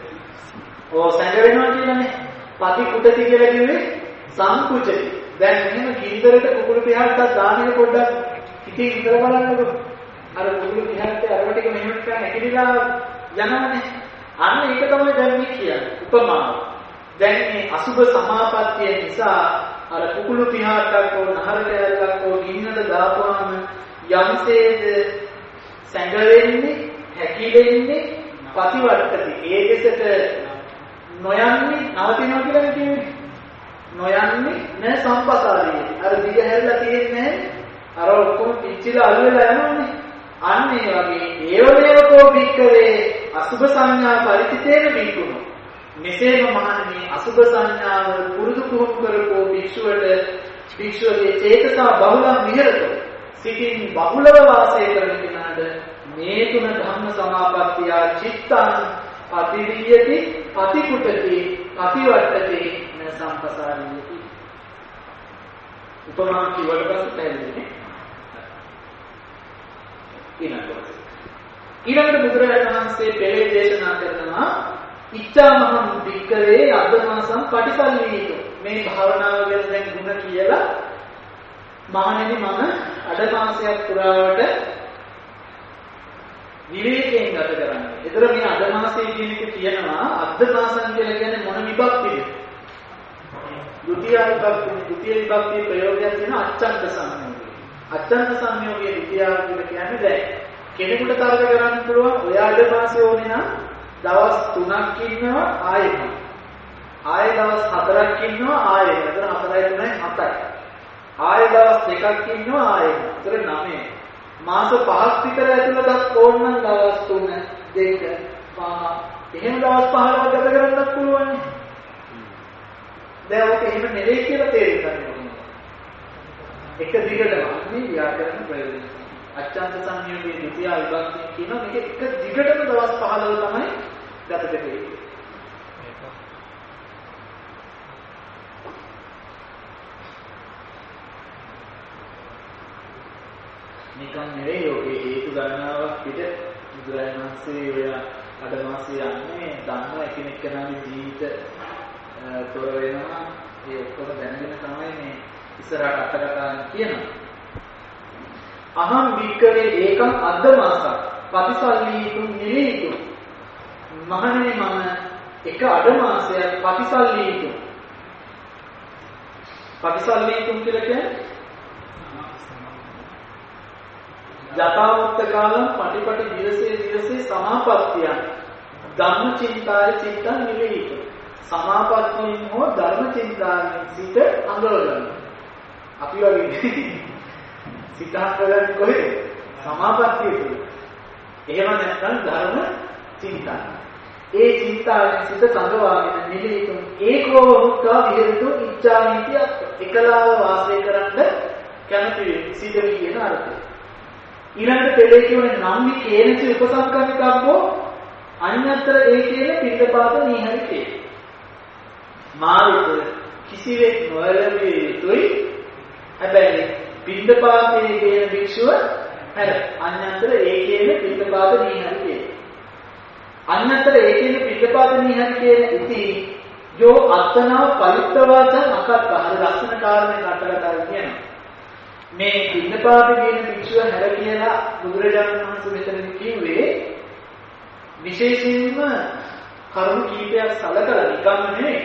සැඟ වෙනවා කියලානේ. පති කුටති කියලා කිව්වේ සංකුචති. දැන් මෙහෙම ගින්දරට කුකුළු පිහාට්ටක් දාන එක පොඩ්ඩක් ඉතින් ඉතල බලන්නකෝ. අර කුකුළු පිහාට්ටේ අරව ටික මෙහෙම නිකන් ඇකිලිලා යනවානේ. අන්න ඒක තමයි දැන් මේ කියන්නේ. උපමාව. දැන් මේ අසුබ සමාපත්තිය නිසා අර කුකුළු පිහාට්ටක් හෝ නහර කැලක් හෝ ගින්නට දාපුවාම යම්සේද සැඟවෙන්නේ හැකිලෙන්නේ පතිවට්ටති. ඒ දෙසට නොයන්නේ නවතිනවා කියලා කියන්නේ. නොයන්නේ නැ සම්පසාරී. අර දිග හැල්ලා තියෙන්නේ අර ඔක්කොම පිච්චිලා අල්ලලා යනවානේ. අන්න ඒ වගේ ඒවලේකෝ භික්කවේ අසුබ සංඥා පරිචිතේන බික්කුණු. මෙසේම මහණෙනි අසුබ සංඥාව පුරුදු පුහුණු කරපෝ භික්ෂුවගේ චේතසා බහුලං විහෙරතෝ සිතින් බහුලව වාසය කරන කෙනාට මේ තුන ධම්ම සමාපත්තිය චිත්තං පතිවියති පතිකුටති පතිවට්ටති න සම්පසාරියති. උපමා කිව්වට පස්සේ පැහැදිලිනේ. ඊළඟට බුදුරජාණන් වහන්සේ පෙරේ දේශනා කරනවා ඉච්ඡාමහං වික්කවේ අද්දමාසං පටිසල්ලීතු. මේ භාවනාව ගැන දැන් ගුණ කියලා මහණෙනි මම අඩමාසයක් පුරාවට විවේකයෙන් ගත කරන්නේ. ඒතර මේ අඩමාසයේ කියන එක කියනවා අද්දමාසං කියලා කියන්නේ මොන විභක්තියද? ဒုတိယ විභක්තිය. ဒုတိယ විභක්තියේ ප්‍රයෝගයක් තියෙන අච්ඡන්ත සංයෝගය. අච්ඡන්ත සංයෝගයේ ဒုတိယ කියලා කියන්නේ දැන් කෙනෙකුට තර්ක කරන්න පුළුවන් ඔයාට මාසෙ ඕනේ නම් දවස් 3ක් ඉන්නවා ආයෙත්. ආයෙ දවස් 4ක් ඉන්නවා ආයෙත්. එතන 4යි 3යි 7යි. ආයෙ දවස් 2ක් ඉන්නවා ආයෙත්. එතන 9යි. මාස 5ක් විතර ඇතුළතත් ඕනනම් දවස් 3 2 5 එහෙම දවස් 15ක් ගත කරන්නත් පුළුවන්. දැන් ඔක එහෙම නෙවෙයි කියලා තේරුම් ගන්න ඕනේ. එක දිගටම මේ ව්‍යාකරණ ප්‍රයෝජන. අච්ඡන්ත සංයෝගයේ ဒုတိယ විභක්තිය කියනවා මේක එක දිගටම දවස් 15 තමයි ගත කරන්නේ. නිකන් නෙවෙයි ඔගේ හේතු ගණනාවක් පිට බුදුරජාණන් වහන්සේ ඔය අඩමාසයේ යන්නේ ධම්ම එකිනෙක කෙනාගේ ජීවිත තොර වෙනවා. ඒ ඔක්කොම දැනගෙන තමයි මේ ඉස්සරහට අත්දැකගන්න කියනවා. අහං වික්කවේ ඒකං අද්දමාසක් පටිසල්ලීතු නිලීතු. මහණෙනි මම එක අඩමාසයක් පටිසල්ලීතු. පටිසල්ලීතු කියලා කියන්නේ යථාවත්ත කාලම් පටිපටි දිවසේ සමාපත්තියන් ධම්ම චින්තාය චිත්තං නිලීතු. සමාපත්තියෙන් හෝ ධර්ම චින්තාවෙන් සිට අඳුරගන්න. අපි වගේ සිත හතරෙන් කොහෙද? සමාපත්තිය තුල. එහෙම නැත්නම් ධර්ම චින්තන. ඒ චින්තාවෙන් සිත සංගවාගෙන නිලීතු ඒකෝ හුක්කා විහෙරතු ඉච්ඡාමිති එකලාව වාසය කරන්න කැමති සිටවි කියන අර්ථය. ඊළඟට පෙළේ කියන්නේ නම්මි කේනච උපසංකමිතබ්බෝ අඤ්ඤතර ඒ කියන පිටපාත නීහරිතේ. මාළිත කිසිවෙක් නොලැබිය යුතුයි. හැබැයි පිටපාතයේ කියන භික්ෂුව හැර අඤ්ඤතර ඒ කියන පිටපාත නීහරිතේ. අඤ්ඤතර ඒ කියන පිටපාත නීහරිතේ ඉති යෝ අත්තනා පරිත්‍වාචං අකත්ත. හරි ලස්සන කාරණේ කටකට කියනවා. මේ පිටපාත කියන භික්ෂුව හැර කියලා බුදුරජාණන් වහන්සේ මෙතනදී කිව්වේ විශේෂයෙන්ම කරුණු කීපයක් සලකලා නිකම්ම නෙවෙයි.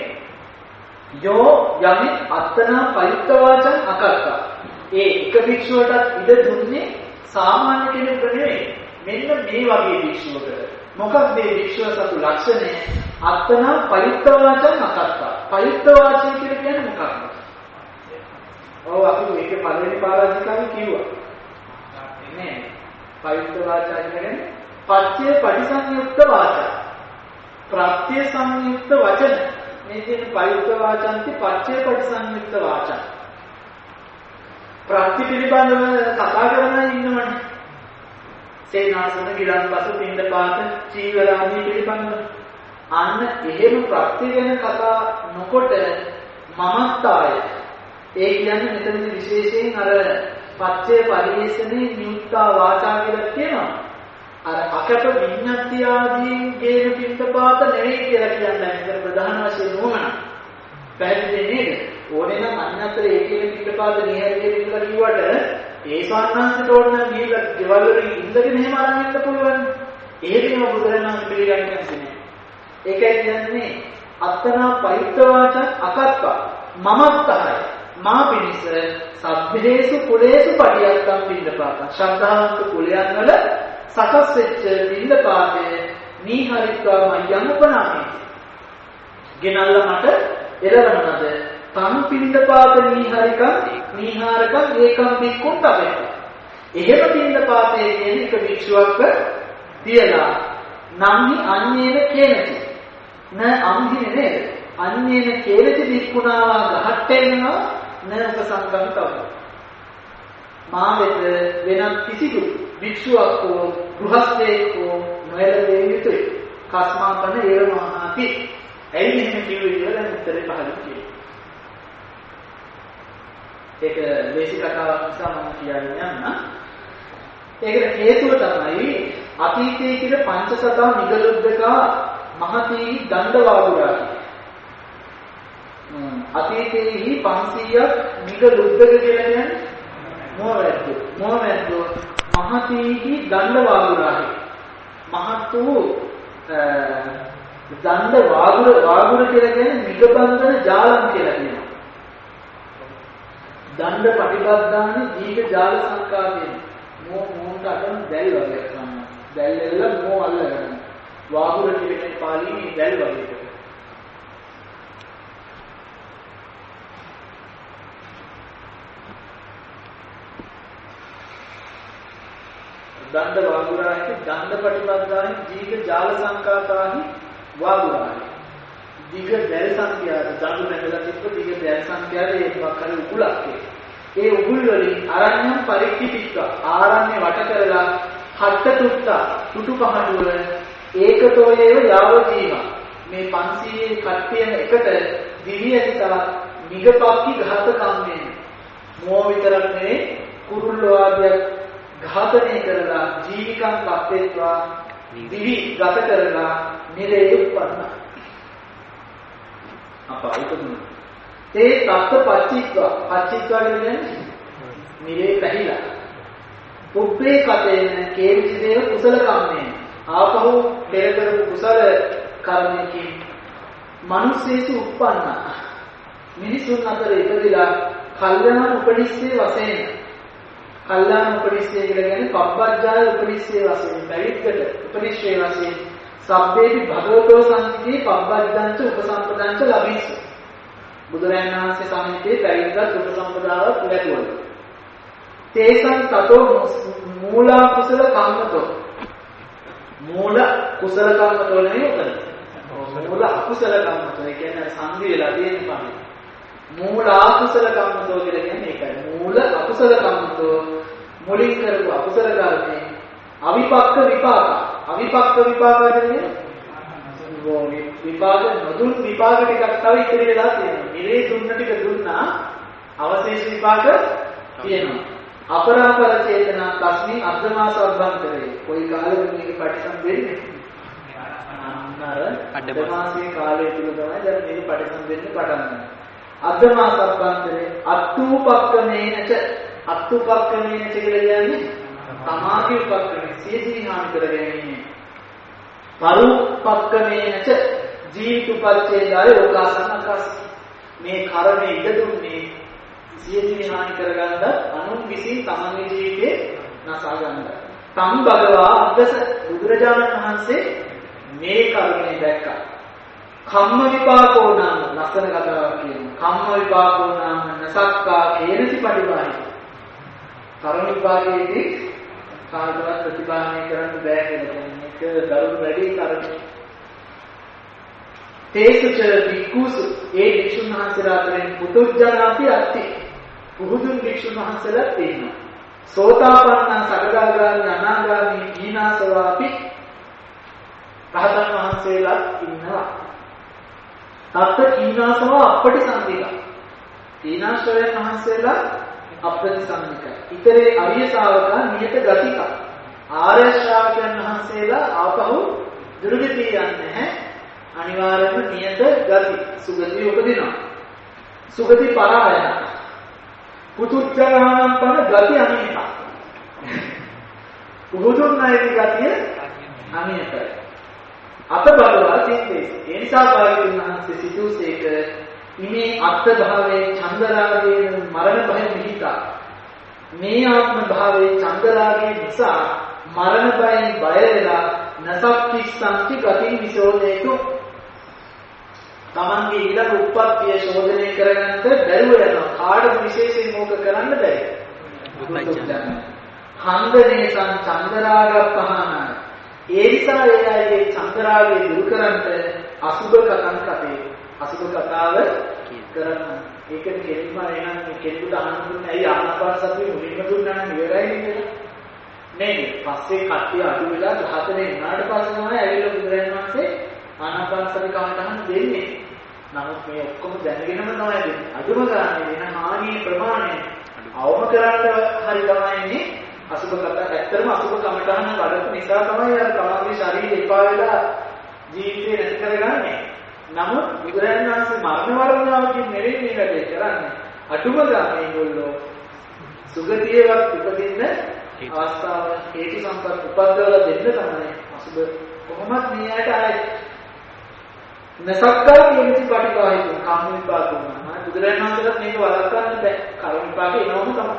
යෝ යමි අත්තනා පරිත්‍වාචං අකත්ත. ඒ එක භික්ෂුවටත් ඉඩ දුන්නේ සාමාන්‍ය කෙනෙකුට නෙවෙයි. මෙන්න මේ වගේ භික්ෂුවකට. මොකක්ද මේ භික්ෂුව සතු ලක්ෂණය? අත්තනා පරිත්‍වාචං අකත්ත. පරිත්‍වාචය කියන්නේ මොකක්ද? ඔව් අපි මේකේ පළවෙනි පාරාධිකාරී කිව්වා. නේ. පවිත්‍ර වාචා කියන්නේ පත්‍ය පටිසංයුක්ත වාචා. ප්‍රත්‍ය සංයුක්ත වචන. මේ කියන පවිත්‍ර වාචාන්ති පත්‍ය පටිසංයුක්ත වාචා. ප්‍රත්‍ය පිළිබඳව කතා කරන ඉන්නවනේ. සේනාසන ගිලන්පස පින්ඩපාත චීවර ආදී පිළිබඳව. අන්න එහෙම ප්‍රත්‍ය ගැන කතා නොකොට මමත්තාය. ඒ කියන්නේ මෙතනදී විශේෂයෙන් අර පච්චේ පරිේශනේ නියුක්තා වාචා කියලා කියනවා. අර අකට විඤ්ඤාති ආදී ගේන පිටපාත නෙවෙයි කියලා කියන්නේ. ඒක ප්‍රධාන වශයෙන් නෝමන. පැහැදිලි නේද? ඕනේ නම් අන්නතර ඒ කියන පිටපාත නිහරියේ කියලා කිව්වට ඒ සාන්නාංශයට ඕන නම් ගිහලා ගෙවල් වලින් ඉඳගෙන එහෙම අරන් යන්න පුළුවන්. ඒකේම බුදුරණන් පිළිගන්නේ නැහැ. ඒකයි කියන්නේ අත්තනා පරිත්‍වාච අකත්ත මමත්තහයි. මා පිනිස සබ්බේසු කුලේසු පටියත්තම් පින්නපාත. ශ්‍රද්ධාවන්ත කුලයන් වල සකස් වෙච්ච පින්නපාතේ නීහරිත්වා මයං උපනාමේ. ගෙනල්ලා මට එළවනද තම් පින්නපාත නීහාරකම් ඒකම් බික්කුන් තබේ. එහෙම පින්නපාතේ කියන එක භික්ෂුවක්ව තියලා නම්හි අඤ්ඤේන කේනචි. න අම්හි නේද? අඤ්ඤේන කේනචි බික්කුණාවා ගහට්ටෙන්නවා න උපසංකමිතව. මා වෙත වෙනත් කිසිදු භික්ෂුවක් හෝ ගෘහස්ථයෙක් හෝ නොයලවිය යුතුය. කස්මා කරන ඒවමහාති. ඇයි මෙහෙම කිව්වේ කියලා දැන් උත්තරේ පහළින් කියනවා. ඒක ලේසි කතාවක් නිසා මම කියන්නේ යන්න. ඒකට හේතුව තමයි අතීතයේ කියන පංචසතා නිගලුද්දකා මහතී දණ්ඩවාදුරාකි. අතීතයේහි 500ක් නිගලුද්දක කියලා කියන්නේ මොහොමැද්දෝ මහතීහි දණ්ඩවාදුරාකි. මහත් වූ දණ්ඩ වාගුර කියලා කියන්නේ නිගබන්ධන ජාලම් කියලා කියනවා. දණ්ඩ පටිපද්දානි දීඝ ජාල සංකාපයෙන් මොහොන්ට අතන දැල් වගේ තමයි. දැල් එල්ල මොහ අල්ලගෙන. වාගුර කියන්නේ පාලියේ දැල් වගේ එකක්. දණ්ඩ වාගුරාහි දණ්ඩ පටිපද්දානි දීඝ ජාල සංකාතාහි වාගුරාහි. දීඝ දැල් සංඛ්‍යාත දඬු නැගලා තිබ්බ දීඝ දැල් සංඛ්‍යාත ඒකක් හරි උගුලක් ඒ උගුල් වලින් අරණ්‍යම් පරික්කිතිත්ව ආරණ්‍ය වට කරලා හට්ට තුට්ටා තුටු පහඩුව ඒකතෝයේව යාව ජීව මේ 500 කට්ටියන එකට දිව්‍ය නිසා නිගපක්කි ඝාත කම්මෙන් මොව විතරක් නෙවෙයි කුරුල්ලෝ ආදිය ඝාතනය කරලා ජීවිකම් ලැබෙත්වා දිවි ගත කරලා නිරේ උප්පන්න අපායිතුන ඒ තත්ත්ව පච්චිත්ව කියන්නේ නිරේ පැහිලා උප්පේ කතේන කේවිච දේව කුසල කම්මේ ආපහු පෙර කරපු කුසල කර්මයකින් මිනිස්සෙසු උප්පන්න මිනිසුන් අතර ඉපදිලා කල්යනා උපනිස්සේ වශයෙන් කල්යාණ උපනිස්සේ කියලා කියන්නේ පබ්බජ්ජාය උපනිස්සේ වශයෙන් පැවිද්දට උපනිස්සේ වශයෙන් සබ්බේති භගවතෝ සංසිතේ පබ්බජ්ජංච උපසම්පදංච ලබිස්ස බුදුරජාණන් වහන්සේ සමිතේ පැවිද්දත් උපසම්පදාවක් ලැබුවා. තේසං තතෝ මූලා කුසල කම්මතෝ මූල කුසල කම්මතෝ නෙවෙයි උතන. මූල අකුසල කම්මතෝ කියන්නේ සංදි වෙලා තියෙන පමණ. මූල අකුසල කම්මතෝ කියලා කියන්නේ ඒකයි. මූල අකුසල කම්මතෝ මුලින් කරපු අකුසල කර්මේ අවිපක්ක විපාක. අවිපක්ක විපාක කියන්නේ විපාක නොදුන් විපාක ටිකක් තව ඉතිරි වෙලා තියෙනවා. ඉරේ දුන්න ටික දුන්නා අවශේෂ විපාක තියෙනවා. අපරාපර චේතනා තස්මින් අර්ධමාසවන්තරේ කොයි කාලෙක මේක පරිසම්බෙන්නේ අන්නර අර්ධමාසයේ කාලය තුල තමයි දැන් මේක පරිසම්බෙන්න පටන් ගන්න. අර්ධමාසවන්තරේ අත්ූපක්කමේනච අත්ූපක්කමේනච කියලා කියන්නේ තමාගේ උපක්‍රමයේ සියදී හානි කර ගැනීම. පරුපක්කමේනච ජීවිතුපච්ඡේදාය ඕකාසනකස් මේ කර්මයේ ඉඩ දුන්නේ සියදී හානි කරගන්න අනුන් විසින් තමන්ගේ ජීවිතේ නසා ගන්න. තම් භගවා අද්දස බුදුරජාණන් වහන්සේ මේ කර්මයේ දැක්කා. කම්ම විපාකෝ නාම ලස්සන කතාවක් කියනවා. කම්ම විපාකෝ නාම නසක්කා කේනති පරිවාහි. කර්ම විපාකයේදී කාටවත් ප්‍රතිපාදනය කරන්න බෑ කියලා මේක දරුණු වැඩි කරන්නේ. තේසුච විකුසු ඒ වික්ෂුන් වහන්සේලා අතරින් පුදුජනාපි අත්ති. පුදුන් වික්ෂුන් වහන්සේලා තියෙනවා. සෝතාපන්න සකදාගාමී අනාගාමී ඊනාසවාපි රහතන් වහන්සේලා ඉන්නවා. තත්ත ඊනාසව අපටිසන්ධික. ඊනාසවයන් වහන්සේලා අප්‍රතිසන්ධික. ඉතරේ අරිය ශාවකා නියත ගතික. ආර්ය ශ්‍රාවකයන් වහන්සේලා ආපහු දුර්ගතිය යන්නේ නැහැ. අනිවාර්යයෙන්ම නියත ගති සුගතිය උපදිනවා. සුගති පරායන. පුතුච්චානම් පන ගති අනිත. උහුදුන් නැති ගතිය අනිතයි. අත බලවා සිටේ. ඒ නිසා භාග්‍යවතුන් වහන්සේ සිටුසේක ඉමේ අත්ථ භාවයේ චන්දරාගයේ මරණ භය මිහිතා. මේ ආත්ම භාවයේ චන්දරාගයේ නිසා මරණ භයෙන් බය වෙලා නසක්තිස්සන්ති ගති විසෝදේතු. තමන්ගේ ඊළඟ උප්පත්තිය ශෝධනය කරගන්න බැරුව යනවා. කාටද විශේෂයෙන් ඕක කරන්න බැහැ. හන්දනේ සම් චන්දරාගප්පහාන. ඒ නිසා ඒ අයගේ චන්දරාගය දුරු කරන්නට අසුබ කතන් කතේ. අසුබ කතාව කරන්න. ඒක කෙලින්ම එනනම් කෙනෙකුට අහන්න දුන්නේ ඇයි ආනාපාන සතිය මුලින්ම දුන්නා නම් ඉවරයි නේද? නේද? පස්සේ කට්ටිය අඩු වෙලා 14 වුණාට පස්සේ තමයි ඇවිල්ලා බුදුරජාණන් වහන්සේ ආනාපාන සතිය කමටහන් දෙන්නේ. නමුත් මේ ඔක්කොම දැනගෙනම තමයි දෙන්නේ. අඩුම ගානේ වෙන හානියේ ප්‍රමාණය අවම කරන්න හරි තමයි ඉන්නේ. අසුබ කතා ඇත්තටම අසුබ කමටහන වඩපු නිසා තමයි අර තමන්ගේ ශරීරය එපා වෙලා ජීවිතේ නැති කරගන්නේ. නමුත් බුදුරජාණන් වහන්සේ මරණ වරණාවකින් නෙවෙයි මේ වැඩේ කරන්නේ. අඩුම ගානේ ඒගොල්ලෝ සුගතියවත් උපදින්න අවස්ථාව හේතු සම්පත් උපද්දවලා දෙන්න තමයි අසුබ කොහොමත් මේ ඇයට ආයි නසක්කා කියමිති පටිඝාහිතු කාම විපාක වුණා. බුදුරජාණන් වහන්සේට මේක වළක්වන්න බෑ. කර්ම විපාක එනවම තමයි.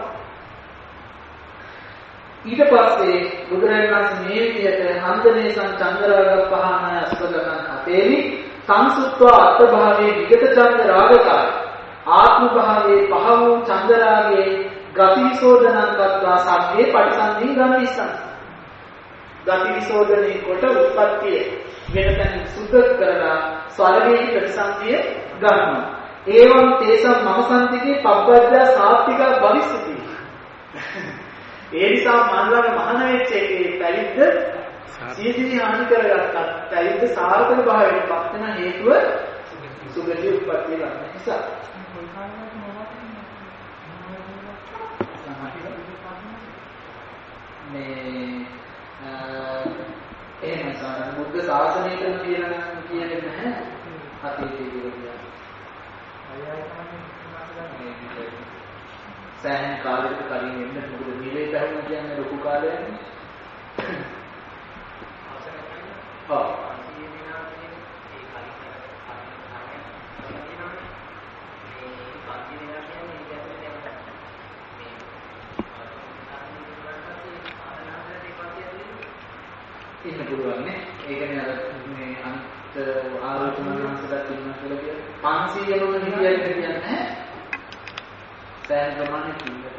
ඊට පස්සේ බුදුරජාණන් වහන්සේ මේ විදිහට හන්දනේ සංචන්දරාග පහන අසුබගතන් හතේවි සංසුත්වා අත්භාවයේ විගත චන්ද රාගකාය ආත්ම භාවයේ පහ වූ චන්දරාගයේ ගති විසෝධනං කତ୍වා සම්මේ පටිසන්ධි ගම්නිසං. ගති විසෝධනේ කොට උත්පත්තිය වෙනතන සුද්ධ කරලා ස්වර්ගයේ ප්‍රතිසන්දිය ගන්නවා. ඒවම් තේසම් මම සම්තිකේ පබ්බජ්ජා සාත්තික භවිස්සති. ඒ නිසා මනරණ මහාන වෙච්ච එකේ පැවිද්ද සියදිවි හානි කරගත්තා. පැවිද්ද සාර්ථක භාවයට පත් වෙන හේතුව සුගති උත්පත්තිය ගන්න නිසා. මේ එහෙම සාරණ බුද්ධ ශාසනයටම කියන්නේ නැහැ අතීතයේ කියලා. සෑහෙන කාලයකට කලින් එන්න මොකද නිලේ පැහැම කියන්නේ ලොකු කාලයක්නේ. ඔව්. ඉන්න පුළුවන් නේ. ඒකනේ අර මේ අන්ත ආරෝපණයන්සලා තියෙනවා කියලා කියන්නේ 500 මොන හිතියයිද කියන්නේ නැහැ. සෑහෙන ප්‍රමාණයක් ඉන්නවා.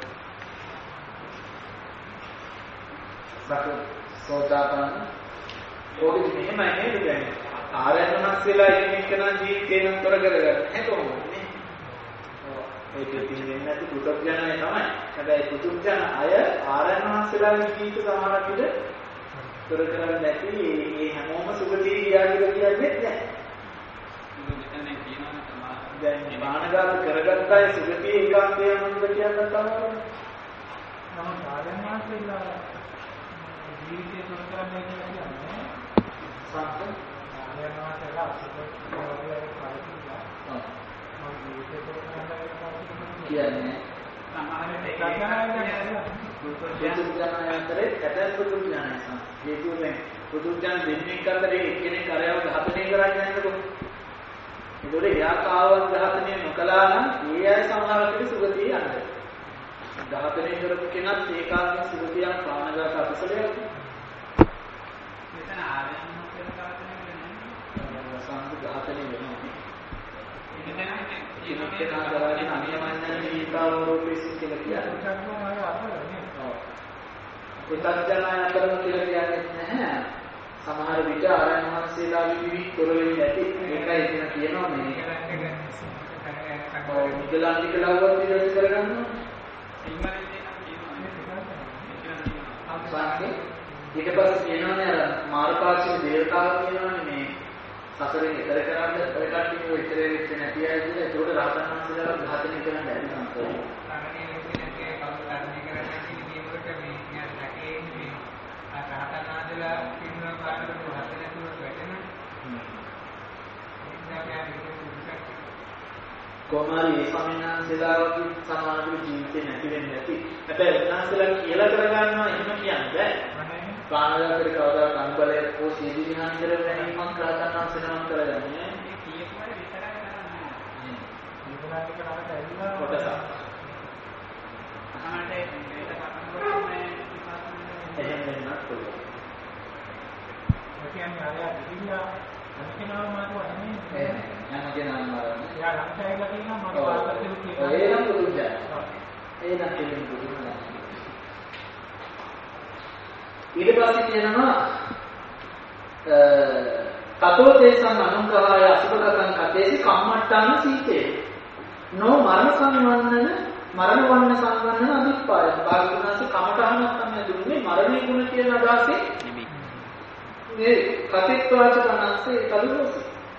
සක සෝතාපන්න ඕකෙදි මෙහෙමයි නේද කියන්නේ. ආරයන්වහන්සේලා එකිනෙකනා ජීවිතේ නම් තොර කරගන්න කොහොමද නේ? ඔව් ඒක තියෙන්නේ නැති පුදුජනය තමයි. හැබැයි පුදුජන අය ආරයන්වහන්සේලාගේ ජීවිත සමහරක් විට තොර කරන්නේ නැති මේ හැමෝම සුගතිය ගියා කියලා කියන්නේ නැහැ. මෙතන කියනවා තමයි දැන් බාහනගත කරගත්ත අය සුගතිය ඒකාන්තයෙන් මොකද කියන්න තමයි. නම ආරයන්වහන්සේලා ජීවිතේ තොර කරන්නේ කියලා කියන්නේ සම්පූර්ණ ආරයන්වහන්සේලා අසුබ කියන්නේ සමහර පුදුජනයන්තරේ ඇතැම් පුදුජනයන් හේතුවෙන් පුදුජන දෙන්නෙක් අතරේ එක්කෙනෙක් කරයව ඝාතනය කරන්නේ නැද්ද කොහොමද? ඒකෝලේ යාකාවත් ඝාතනය නොකළා නම් ඒ අය සමහරකට සුගතිය යන්නේ. ඝාතනය කරපු කෙනත් ඒකාන්ත සුගතියක් ප්‍රාණඝාත අකුසලයක්. මෙතන ආරයන්ම කියලා ඝාතනය වෙන්නේ සංඝ ඝාතනය වෙනවා. ඉන්නකේ නාගරාජන අනියමඥාන දීපාවෝපේසි කියලා කියන්නේ. පුතග්ජනය අතරම කියලා කියන්නේ නැහැ. සමහර විට ආරයන් වහන්සේලා විවිධ තොර වෙන්නේ නැති. ඒකයි එතන කියනවා මේ. ඔව් නිකලන්ති කලාවත් විරෝධ කරගන්නවා. ඊට පස්සේ කියනවානේ අර මාර්ගපාක්ෂික දේවතාවා කියනවානේ මේ සසරේ ඉතර කරන්නේ ඔය කට්ටිය ඉතරේ වෙච්ච නැති අය කියලා ඒකට රහතන් වහන්සේලා ඝාතනය කරන්න බැරි සංකල්පය. කොමාරි මේ ස්වාමීන් වහන්සේලාගේ සමාජික ජීවිතේ නැති වෙන්නේ නැති. හැබැයි උන්වහන්සේලා කියලා කරගන්නවා එහෙම කියන්නේ බෑ. ප්‍රාණඝාතේ කවදාවත් අනුබලය හෝ සීදී විහාන කරගෙන මම කරගන්නවා සෙනම කරගන්නේ. මේ කීයකම විතරයි කරන්නේ. මේකලාට කරාට ඇවිල්ලා කොටස. අහන්නට මේක කරනකොට මේ එහෙම වෙන්නත් පුළුවන්. ඒ කියන්නේ ආය දිවිලා අනිකනාම මාතෝ අන්නේ යන කෙනාම මාරන්නේ. යා ලංකාවේ තියෙනවා මම පාස්කලේ තියෙනවා. ඒ නම් දුජ. ඒ නම් කියන්නේ දුජ. ඊට පස්සේ කියනවා තතෝ තේසං අනුංගහාය අසුභගතං කතේසි කම්මට්ටාන සීතේ. නෝ මරණ සංවන්නන මරණ වන්න සංවන්නන අදිප්පාය. භාගතුනාසේ කමඨහනක් තමයි දුන්නේ මරණේ ගුණ කියන අදහසේ නෙමෙයි. මේ කතිත්වාච කනස්සේ කලුරෝසි.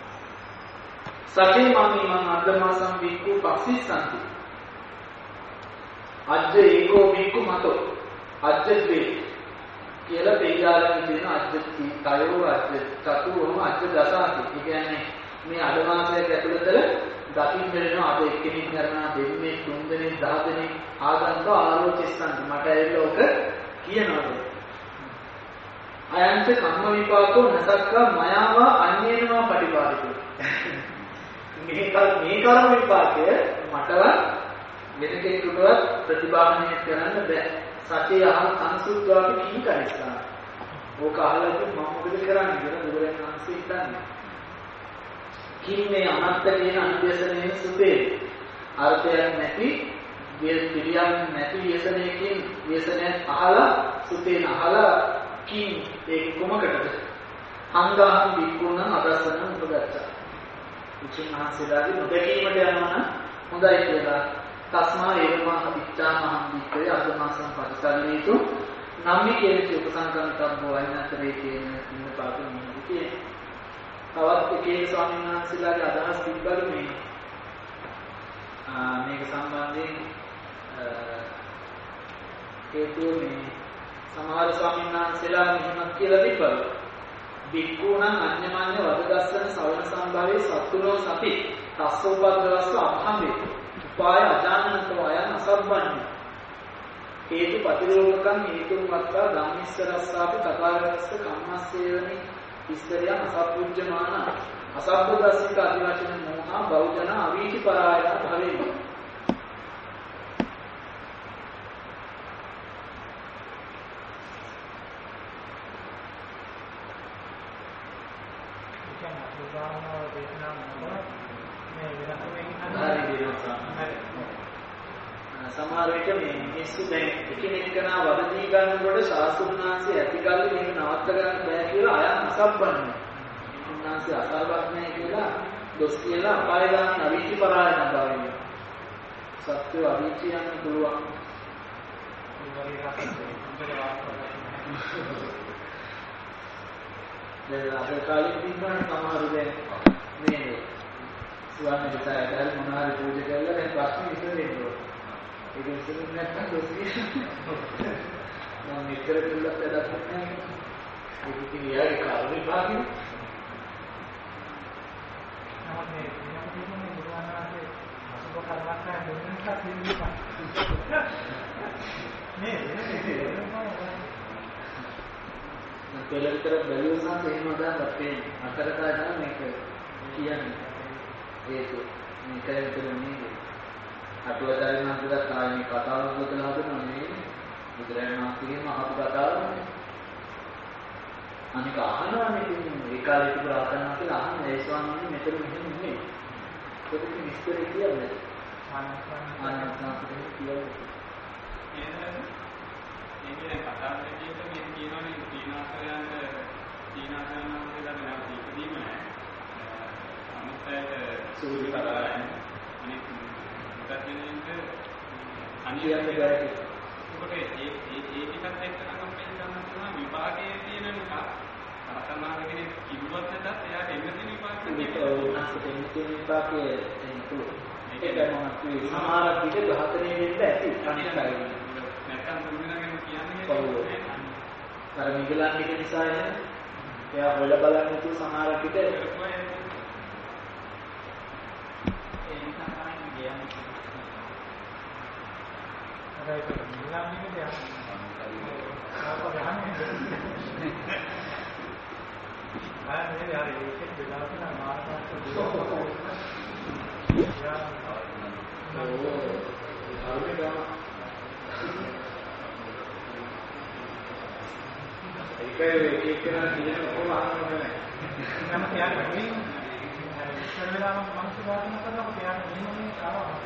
සතේ මම අද්දමාසම් බික්කු පක්ෂිස්සන්ති. අජ්ජ ඒකෝ බික්කු මතෝ. අජ්ජද්වේ කියලා දෙයිදාලෙන් කියන අජ්ජති තයෝ අජ්ජ චතුරම අජ්ජ දසාති. ඒ කියන්නේ මේ අදමාසයක් ඇතුළත දකින්න වෙනවා අද එක්කෙනෙක් කරනවා දෙන්නේ තුන් දෙනෙක් 10 දෙනෙක් ආගන්තුක ආලෝචිස්සන්ති. මට ඇවිල්ලා ඔක කියනවා. අයන්ත කම්ම විපාකෝ නසක්කා මයාවා අඤ්ඤේනවා පටිපාදිතෝ. මේ කර්ම විපාකය මටවත් වෙන කෙනෙකුටවත් ප්‍රතිබාහනය කරන්න බෑ. සත්‍ය අහල් සංසුද්ධාපි කීකරිස්සා. ඕක අහලා ඉතින් මම මොකද කරන්නේ කියලා බුදුරජාණන් වහන්සේ හිතන්නේ. කින්නේ අනත්ත කියන අනිදේශනයේ සුපේ අර්ථයක් නැති පිළියම් නැති ව්‍යසනයකින් ව්‍යසනයක් අහලා සුපේන අහලා කින් ඒක කොමකටද? අංගාහම් විකුණ අදසන උපදච්චා. උචින් මහසීලාගේ නොදැකීමට යනවා නම් හොඳයි කියලා. තස්මා ඒවමා අවිච්ඡාමහම් වික්‍රේ අදමාසම් පරිසල්ලීතු නම්මි කියන උපසංකම්තබ්බෝ අයිනතරේ කියන ඉන්න පාඩම නිහිතේ. තවත් එකේ ස්වාමීන් වහන්සේලාගේ අදහස් තිබ්බලු මේක සම්බන්ධයෙන් හේතුව මේ සමහර ස්වාමීන් වහන්සේලා මෙහෙම කියලා තිබ්බලු. බික්කුණං අඤ්ඤමඤ්ඤ වදගස්සන සවන සම්භාවේ සත්තුනෝ සති තස්සෝපද්දවස්ස අභම්වේ උපාය අජානනතෝ අයං අසබ්බඤ්ඤ හේතු ප්‍රතිරෝධකං හේතුන් වත්තා ධම්මිස්සරස්සාපි තථාගතස්ස කම්මස්සේවනි ඉස්තරිය අසබ්බුජ්ජමාන අසබ්බදස්සික අධිවචන මොහා බෞද්ධන අවීචි පරායන භවෙයි. සමහර විට මේ මිනිස්සු දැන් එකිනෙක කරනා වදදී ගන්නකොට ශාස්ත්‍රඥාන්සේ ඇතිකල්ලි මේක නවත්ත ගන්න බෑ කියලා අයන් අසබ්බන්නේ. උන්වහන්සේ අසර්වක් නැහැ කියලා දොස් කියලා අපායගාමී අවීචි පරායන බවෙන්. සත්‍ය අවීචි යන්න පුළුවන්. දැන් අද කාලේ තිබුණා සමහර දැන් මේ ස්වාමීන් වහන්සේලා මොනවාරි පූජා කරලා දැන් ප්‍රශ්න විසඳෙන්නේ. ඒක විසඳුම් නැත්නම් දොස්සිය. මම මෙතර තුලක් වැඩක් නැහැ. ඒක ඉතින් යාගේ කාර්ය භාගය. නමුත් මේ විනෝදයේ නිර්වාණාවේ අසුබ කර්මස්ථාන දෙන්නට තියෙනවා. නේ පෙරතර බැලුවම එහෙම දාන්නත් තියෙන්නේ. අතරදා යන මේක කියන්නේ. ඒක මේකේ විතරනේ. අටුවචාරින් අන්තිමට ආයේ කතාවක් ගොතලා හදනවා නේ. බුදුරජාණන් වහන්සේගේම අහපු කතාවනේ. අනික අහනවානේ ඉතින් ඒ කාලේ තිබුණ ආතනක් කියලා අහන්නේ ඒ ස්වාමීන් මෙතන මෙහෙම නෙමෙයි. ඒක විස්තර කියන්නේ. ආනන්දසාරේ කියන්නේ. ඒකේ කතාවේ කියන්නේ මේ කියනවානේ තීනාසයන්ට තීනාසයන්ට දෙලා ඉදීම නෑ. අනිත් සූර්ය කතාවයි. අනිත් මුදත්ෙනින්ද අනියන්නේ බෑ. ඒකට ඒ ටිකත් එක්ක නම් අපේ ගන්න විභාගයේ තියෙන එක අරතනාගෙන කිව්වත් නැත්නම් එයාට එන්න තියෙන විභාගයේ එන්න පුළුවන්. ඒක මම කිව්වේ සමහර පිට 14 වෙනිද ඇති අනිත් අය. නැත්නම් මුලින්ම කියන්නේ අර මිගලන්ගේ නිසා එයා හොයලා බලන්න තු සමහර පිට ඒ නිසා තමයි කියන්නේ. අර ඒක මිගලන්ගේ දෙයක්. ආනේ යාර ඒක දෙලාවක මාර්ගාස්ස ඒක කෙනා කියන කොහොම අහන්නේ නැහැ. මම කියන්නේ මේ ඉස්සරහම මනස වාදන කරනකොට යාට මෙන්නේ ආවා.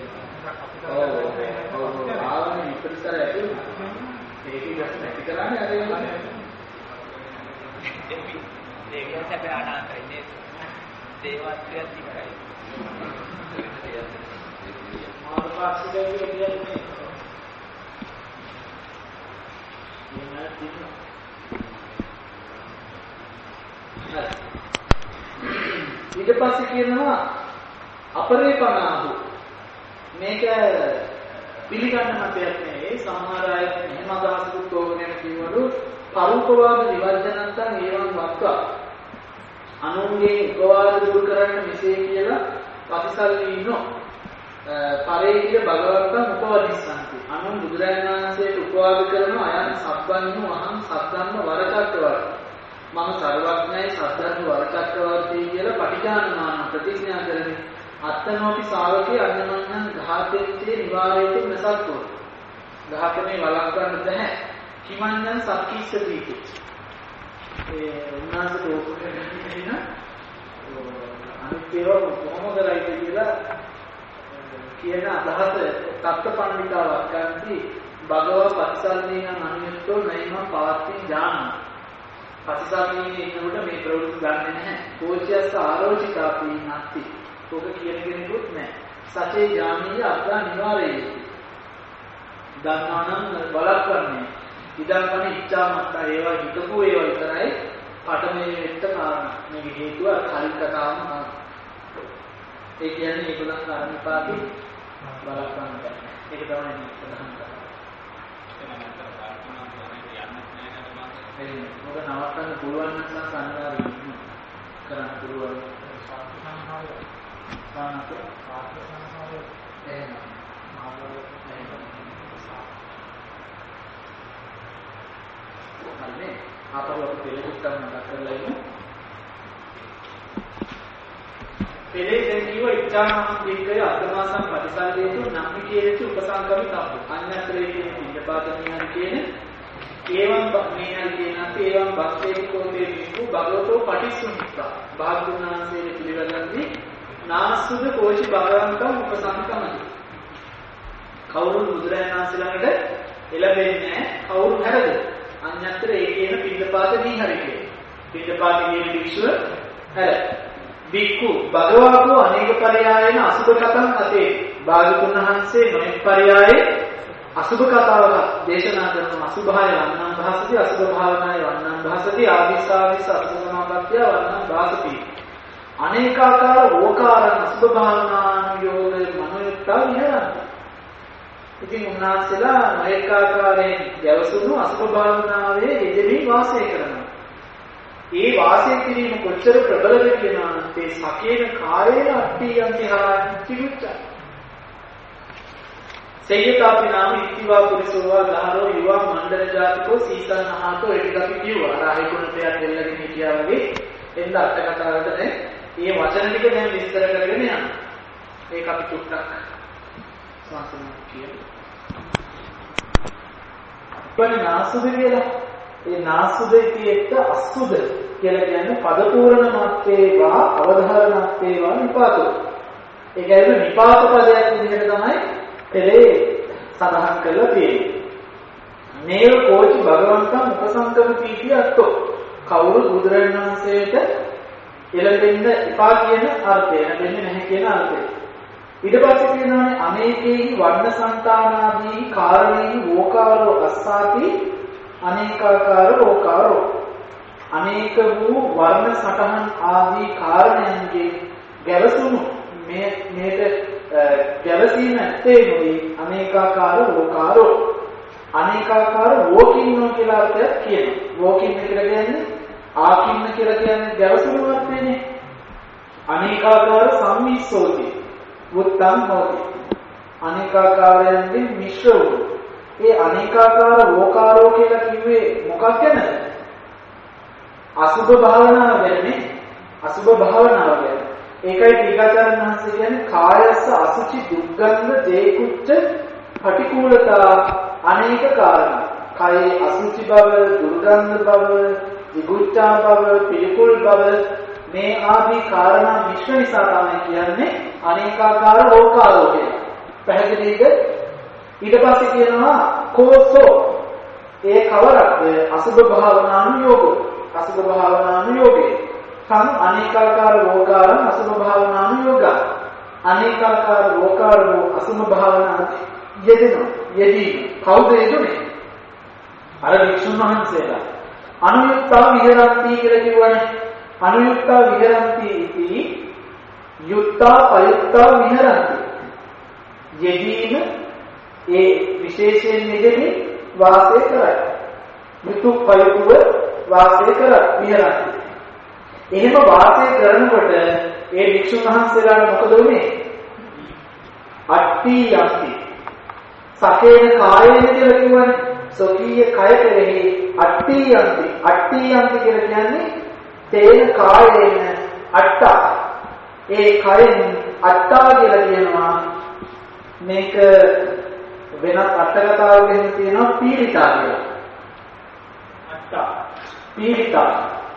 ඒක ආවනේ ඉස්සර ඇතුළේ. ඒකේ ගැස් නැති කරන්නේ අර ඒකත් අපේ ආනාතරනේ දේවත්වයක් තිබ්බයි. පාක්ෂිකව කියන්නේ ඊට පස්සේ කියනවා අපරේපනාහු මේක පිළිගන්න මතයක් නෙවෙයි සමහර අය එහෙම අදහසකුත් ඕගෙන කියවලු පරුපවාද විවර්ජනන්තන් ඒවන් වත්වා අනුන්ගේ උපවාද දුරු කරන්න මෙසේ කියලා ප්‍රතිසල්ලි ඉන්නෝ පරේකිල භගවත්තන් උපවදිස්සන්ති අනුන් බුදුරජාණන් වහන්සේට උපවාද කරන අයන් සබ්බන්නු අහං සද්දම්ම වරචක්කවර්ති මම සර්වඥයි සද්දම්ම වරචක්කවර්ති කියලා පටිඝානමාන ප්‍රතිඥා කරන්නේ අත්තනෝපි ශාවකේ අඤ්ඤමඤ්ඤං ඝාතෙත්තේ නිවාරේතු නසක්කෝ ඝාතනේ වළක්වන්න බෑ කිමඤ්ඤං සක්කීස්සතිති ඒ උන්වහන්සේ ඕකගෙන අනිත් ඒවා කොහොමද කරයිද කියලා කියන අදහස තත්ත්වපණ්ඩිතාවක් ගන්නදී භගව පස්සල්ලේන අනියත්තෝ නයිම පාත්‍ති ඥාන පස්සල්ලේනේ ඉන්නකොට මේ ප්‍රවෘත්ති ගන්නෙ නැහැ කෝච්‍යස්ස ආරෝචිකාපී නැති ඔක කියන කෙනෙකුත් නැහැ සචේ ඥානීය අත්තා නිවාරේ දන්නානම් බලක්වන්නේ ඉදන් කන ඉච්ඡාමත්තා ඒවා හිතපු ඒවා විතරයි පටමේ වෙන්න කාරණා මේක හේතුව කලින් කතාවම ඒ කියන්නේ ඒගොල්ලන් කාරණාපාති බලක්වන්න බෑ ඒක තමයි ප්‍රධාන කාරණා මොකද නවත්තන්න පුළුවන් නම් සංසාරේ කරන්න පුළුවන් සානක එහෙම හරිනේ අපව අපි පිළිගුත් ගන්න මතක් කරලා ඉමු පෙරේ දැන් කිව්ව ඉච්ඡාමහං දීකය අර්ථමාසං ප්‍රතිසල්ලේතු නම්මිකේතු උපසංගමි තබ්බ අඤ්ඤත්‍රේ කියන පිටපාතනියන් කියන ඒවම් මේනල් කියනත් ඒවම් බක්තේ කෝතේ විකු භගවතෝ පටිසුනිත්තා භාග්‍යවන්තයේ පිළිවෙලන්දී නාසුද කෝෂි භගවන්තම් උපසංගමයි කවුරු බුදුරජාණන් වහන්සේ ළඟට එළඹෙන්නේ කවුරු හැරද අඤ්ඤත්‍රේ කියන පිටපාතනී හරියේ පිටපාතනී වික්ෂුව හැර වික්කු භගවාකෝ අනේක පරයායන අසුභ කතං කතේ භාගතුන් වහන්සේ නොඑක් පරයායේ අසුභ කතාවක දේශනා කරන අසුභාය වන්නං භාසති අසුභ භාවනාය වන්නං භාසති ආදිස්සාවිස අසුභ සමාපත්‍ය වන්නං භාසති අනේකාකාර ඕකාරං අසුභ භාවනානුයෝග මනෝයත්තා විහරಂತಿ ඉතින් උන්වහන්සේලා නොඑකාකාරයෙන් යවසුණු අසුභ භාවනාවේ යෙදී වාසය කරනවා ඒ වාසය කිරීම කොච්චර ප්‍රබලද කියනවා නම් ඒ සකේන කායේන අට්ඨියන්ති හාච්චිවිච්ච සේයතාපි නාම ඉතිවා පුරිසෝවා දහරෝ යුවා මණ්ඩල ජාතිකෝ සීතන් අහතෝ ඒක අපි කිව්වා අර ආයකුණ දෙයක් දෙල්ලගෙන හිටියා වගේ එන්න අට කතාවට දැන් මේ වචන ටික දැන් විස්තර කරගෙන යනවා ඒක අපි චුට්ටක් සාසන කියමු අපේ නාසුද කියලා ඒ නාසුදේකීට අසුද කියලා කියන්නේ පද පූර්ණ මාත්‍රේවා අවධාරණාත්‍රේවා නිපාතෝ. ඒ කියන්නේ නිපාත පදයක් විදිහට තමයි පෙරේ සඳහන් කරලා තියෙන්නේ. නේව කෝචි භගවන්තං උපසංගම පීතිය අත්තෝ. කවුරු බුදුරජාණන් වහන්සේට එළඹෙන්න එපා කියන අර්ථය නැදෙන්නේ නැහැ කියන අර්ථය. ඊට පස්සේ කියනවානේ අනේකේහි වර්ණ සංතානාදී කාරණේහි වෝකාරෝ අස්සාති අනේකාකාර ඕකාරෝ අනේක වූ වර්ණ සටහන් ආදී කාරණයන්ගේ ගැවසුණු මේක ගැවසීම ඇත්තේ නොවේ අනේකාකාර ඕකාරෝ අනේකාකාර වෝකින්නෝ කියලා අර්ථයක් කියනවා වෝකින්න කියලා කියන්නේ ආකින්න කියලා කියන්නේ ගැවසුණු අර්ථයනේ අනේකාකාර සම්මිස්සෝති උත්තම් හොති අනේකාකාරයන්ගෙන් මිශ්‍ර වූ ඒ අනේකාකාර වෝකාරෝ කියලා කිව්වේ මොකක් ගැනද? අසුභ භාවනාව ගැනනේ. අසුභ භාවනාව ගැන. ඒකයි ටීකාචාර්ය මහත්තයා කියන්නේ කායස්ස අසුචි දුක්ගන්ධ දේකුච්ච පටිකූලතා අනේක කාරණා. කායේ අසුචි බව, දුර්ගන්ධ බව, විගුච්ඡා බව, පිළිකුල් බව මේ ආදී කාරණා මිශ්‍ර නිසා තමයි කියන්නේ අනේකාකාර වෝකාරෝ කියලා. පැහැදිලිද? ඊට පස්සේ කියනවා කෝසෝ ඒ කවරක්ද අසුභ භාවනානුයෝගෝ අසුභ භාවනානුයෝගේ සම් අනේකාකාර වෝකාරං අසුභ භාවනානුයෝගා අනේකාකාර ලෝකාර වූ අසුම භාවනා යෙදෙනවා. යෙදී කවුද යෙදුනේ? අර වික්ෂුන් වහන්සේලා. අනුයුක්තා විහරಂತಿ කියලා කියවනේ. අනුයුක්තා විහරಂತಿ ඉති යුක්තා පයුක්තා විහරಂತಿ. යෙදීම ඒ විශේෂයෙන් යෙදෙන්නේ වාසය කරයි. යුතු පයුතුව වාසය කරයි විහරಂತಿ. එහෙම වාසය කරනකොට ඒ වික්ෂුන් වහන්සේලාට මොකද වෙන්නේ? අට්ටි යක්ති. සකේන කායේන කියලා කියවනේ. සොකීය කය කෙරෙහි අට්ටි යක්ති. අට්ටි යක්ති කියලා කියන්නේ තේන කායේන අට්ටා. ඒ කයෙන් අට්ටා කියලා කියනවා. මේක වෙනත් අටකතාවකින් තියෙනවා පීඩිතා කියලා. අට්ටා. පීඩිතා.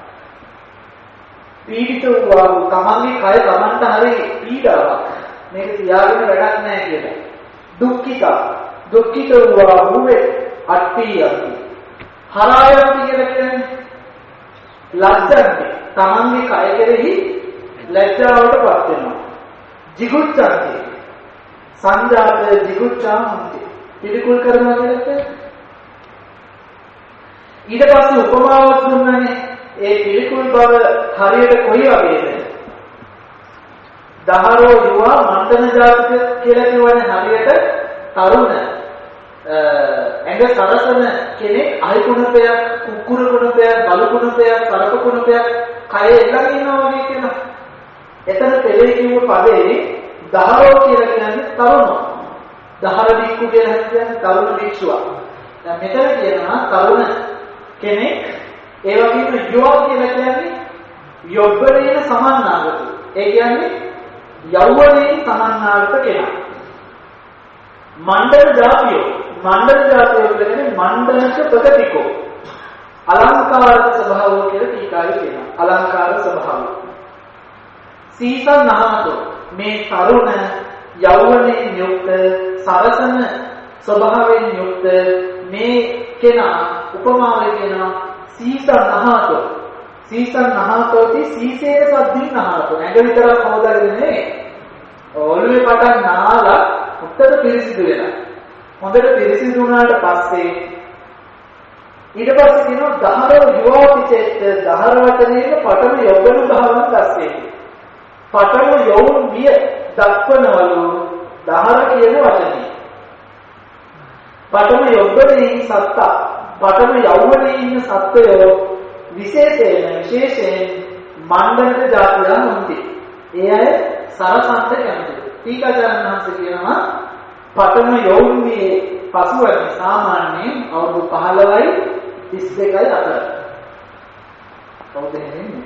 පීඩිත වූ තමන්ගේ කය තමන්ට හරි පීඩාවක්. මේක තියාගෙන වැඩක් නැහැ කියලා. දුක්ඛිතා. දුක්ඛිත වූ අට්ටි යති. හරායති කියලා කියන්නේ ලැජ්ජන්ති. තමන්ගේ කය කෙරෙහි ලැජ්ජාවටපත් වෙනවා. jigucchanti. සංජාත jigucchාන්ති. පිළිකුල් කරනවා කියන්නේ ඊට පස්සේ උපමාවක් දුන්නානේ. ඒ පිළිකුල් බව හරියට කොයි වගේද? දහරෝ යුවා මණ්ඩන ජාතික කියලා කියවනේ හරියට තරුණ ඇඟ සරසන කෙනෙක් අයිකුණපයක්, කුකුරු කුණපයක්, බලු කුණපයක්, කරප කුණපයක් කය එල්ලගෙන ඉන්නවා වගේ කියනවා. එතන පෙළේ කියව පදේ දහරෝ කියලා කියන්නේ තරුණ. දහර බික්කු කියලා කියන්නේ තරුණ භික්ෂුවක්. දැන් මෙතන කියනවා තරුණ කෙනෙක්. ඒ වගේම යුවා කියලා කියන්නේ යොබ්බලේන සමන්නාගත. ඒ කියන්නේ යෞවනයේ සමන්නාගත කෙනා. මණ්ඩල ජාතියෝ. මණ්ඩල ජාතියෝ කියන්නේ මණ්ඩලක ප්‍රගතිකෝ. අලංකාර ස්වභාවය කියලා ටීකාවේ කියනවා. අලංකාර ස්වභාවය. සීසන්නහතෝ මේ තරුණ යෞවනයෙන් යුක්ත සරසන ස්වභාවයෙන් යුක්ත මේ කෙනා උපමාවේ කියනවා සීසන්නහතෝ. සීසන්නහතෝති සීසේන සද්දින්නහතෝ. නැග විතරක් හොදාගෙන නෙමෙයි. ඔළුවේ පටන් නාලා උත්තර පිරිසිදු වෙනවා. හොඳට පිරිසිදු වුණාට පස්සේ ඊට පස්සේ කියනවා දහරව යෝපිචෙත් දහර වචනයේ පඨම යොගන භාවන දැස්සේ. පඨම යෝන් විය දක්වනවලු දහර කියන වචනේ. පඨම යොගනේ සත්ත පඨම යෞවනයේ ඉන්න සත්වය විශේෂයෙන් මණ්ඩලක ජාතියන් උන්ති. ඒ අය සරසන්ත කැමති. ටීකාචාර්යන්වහන්ස කියනවා පඨම යෞවනයේ පසුවදී සාමාන්‍යයෙන් අවුරුදු 15යි 32යි අතර. කවුද එන්නේ?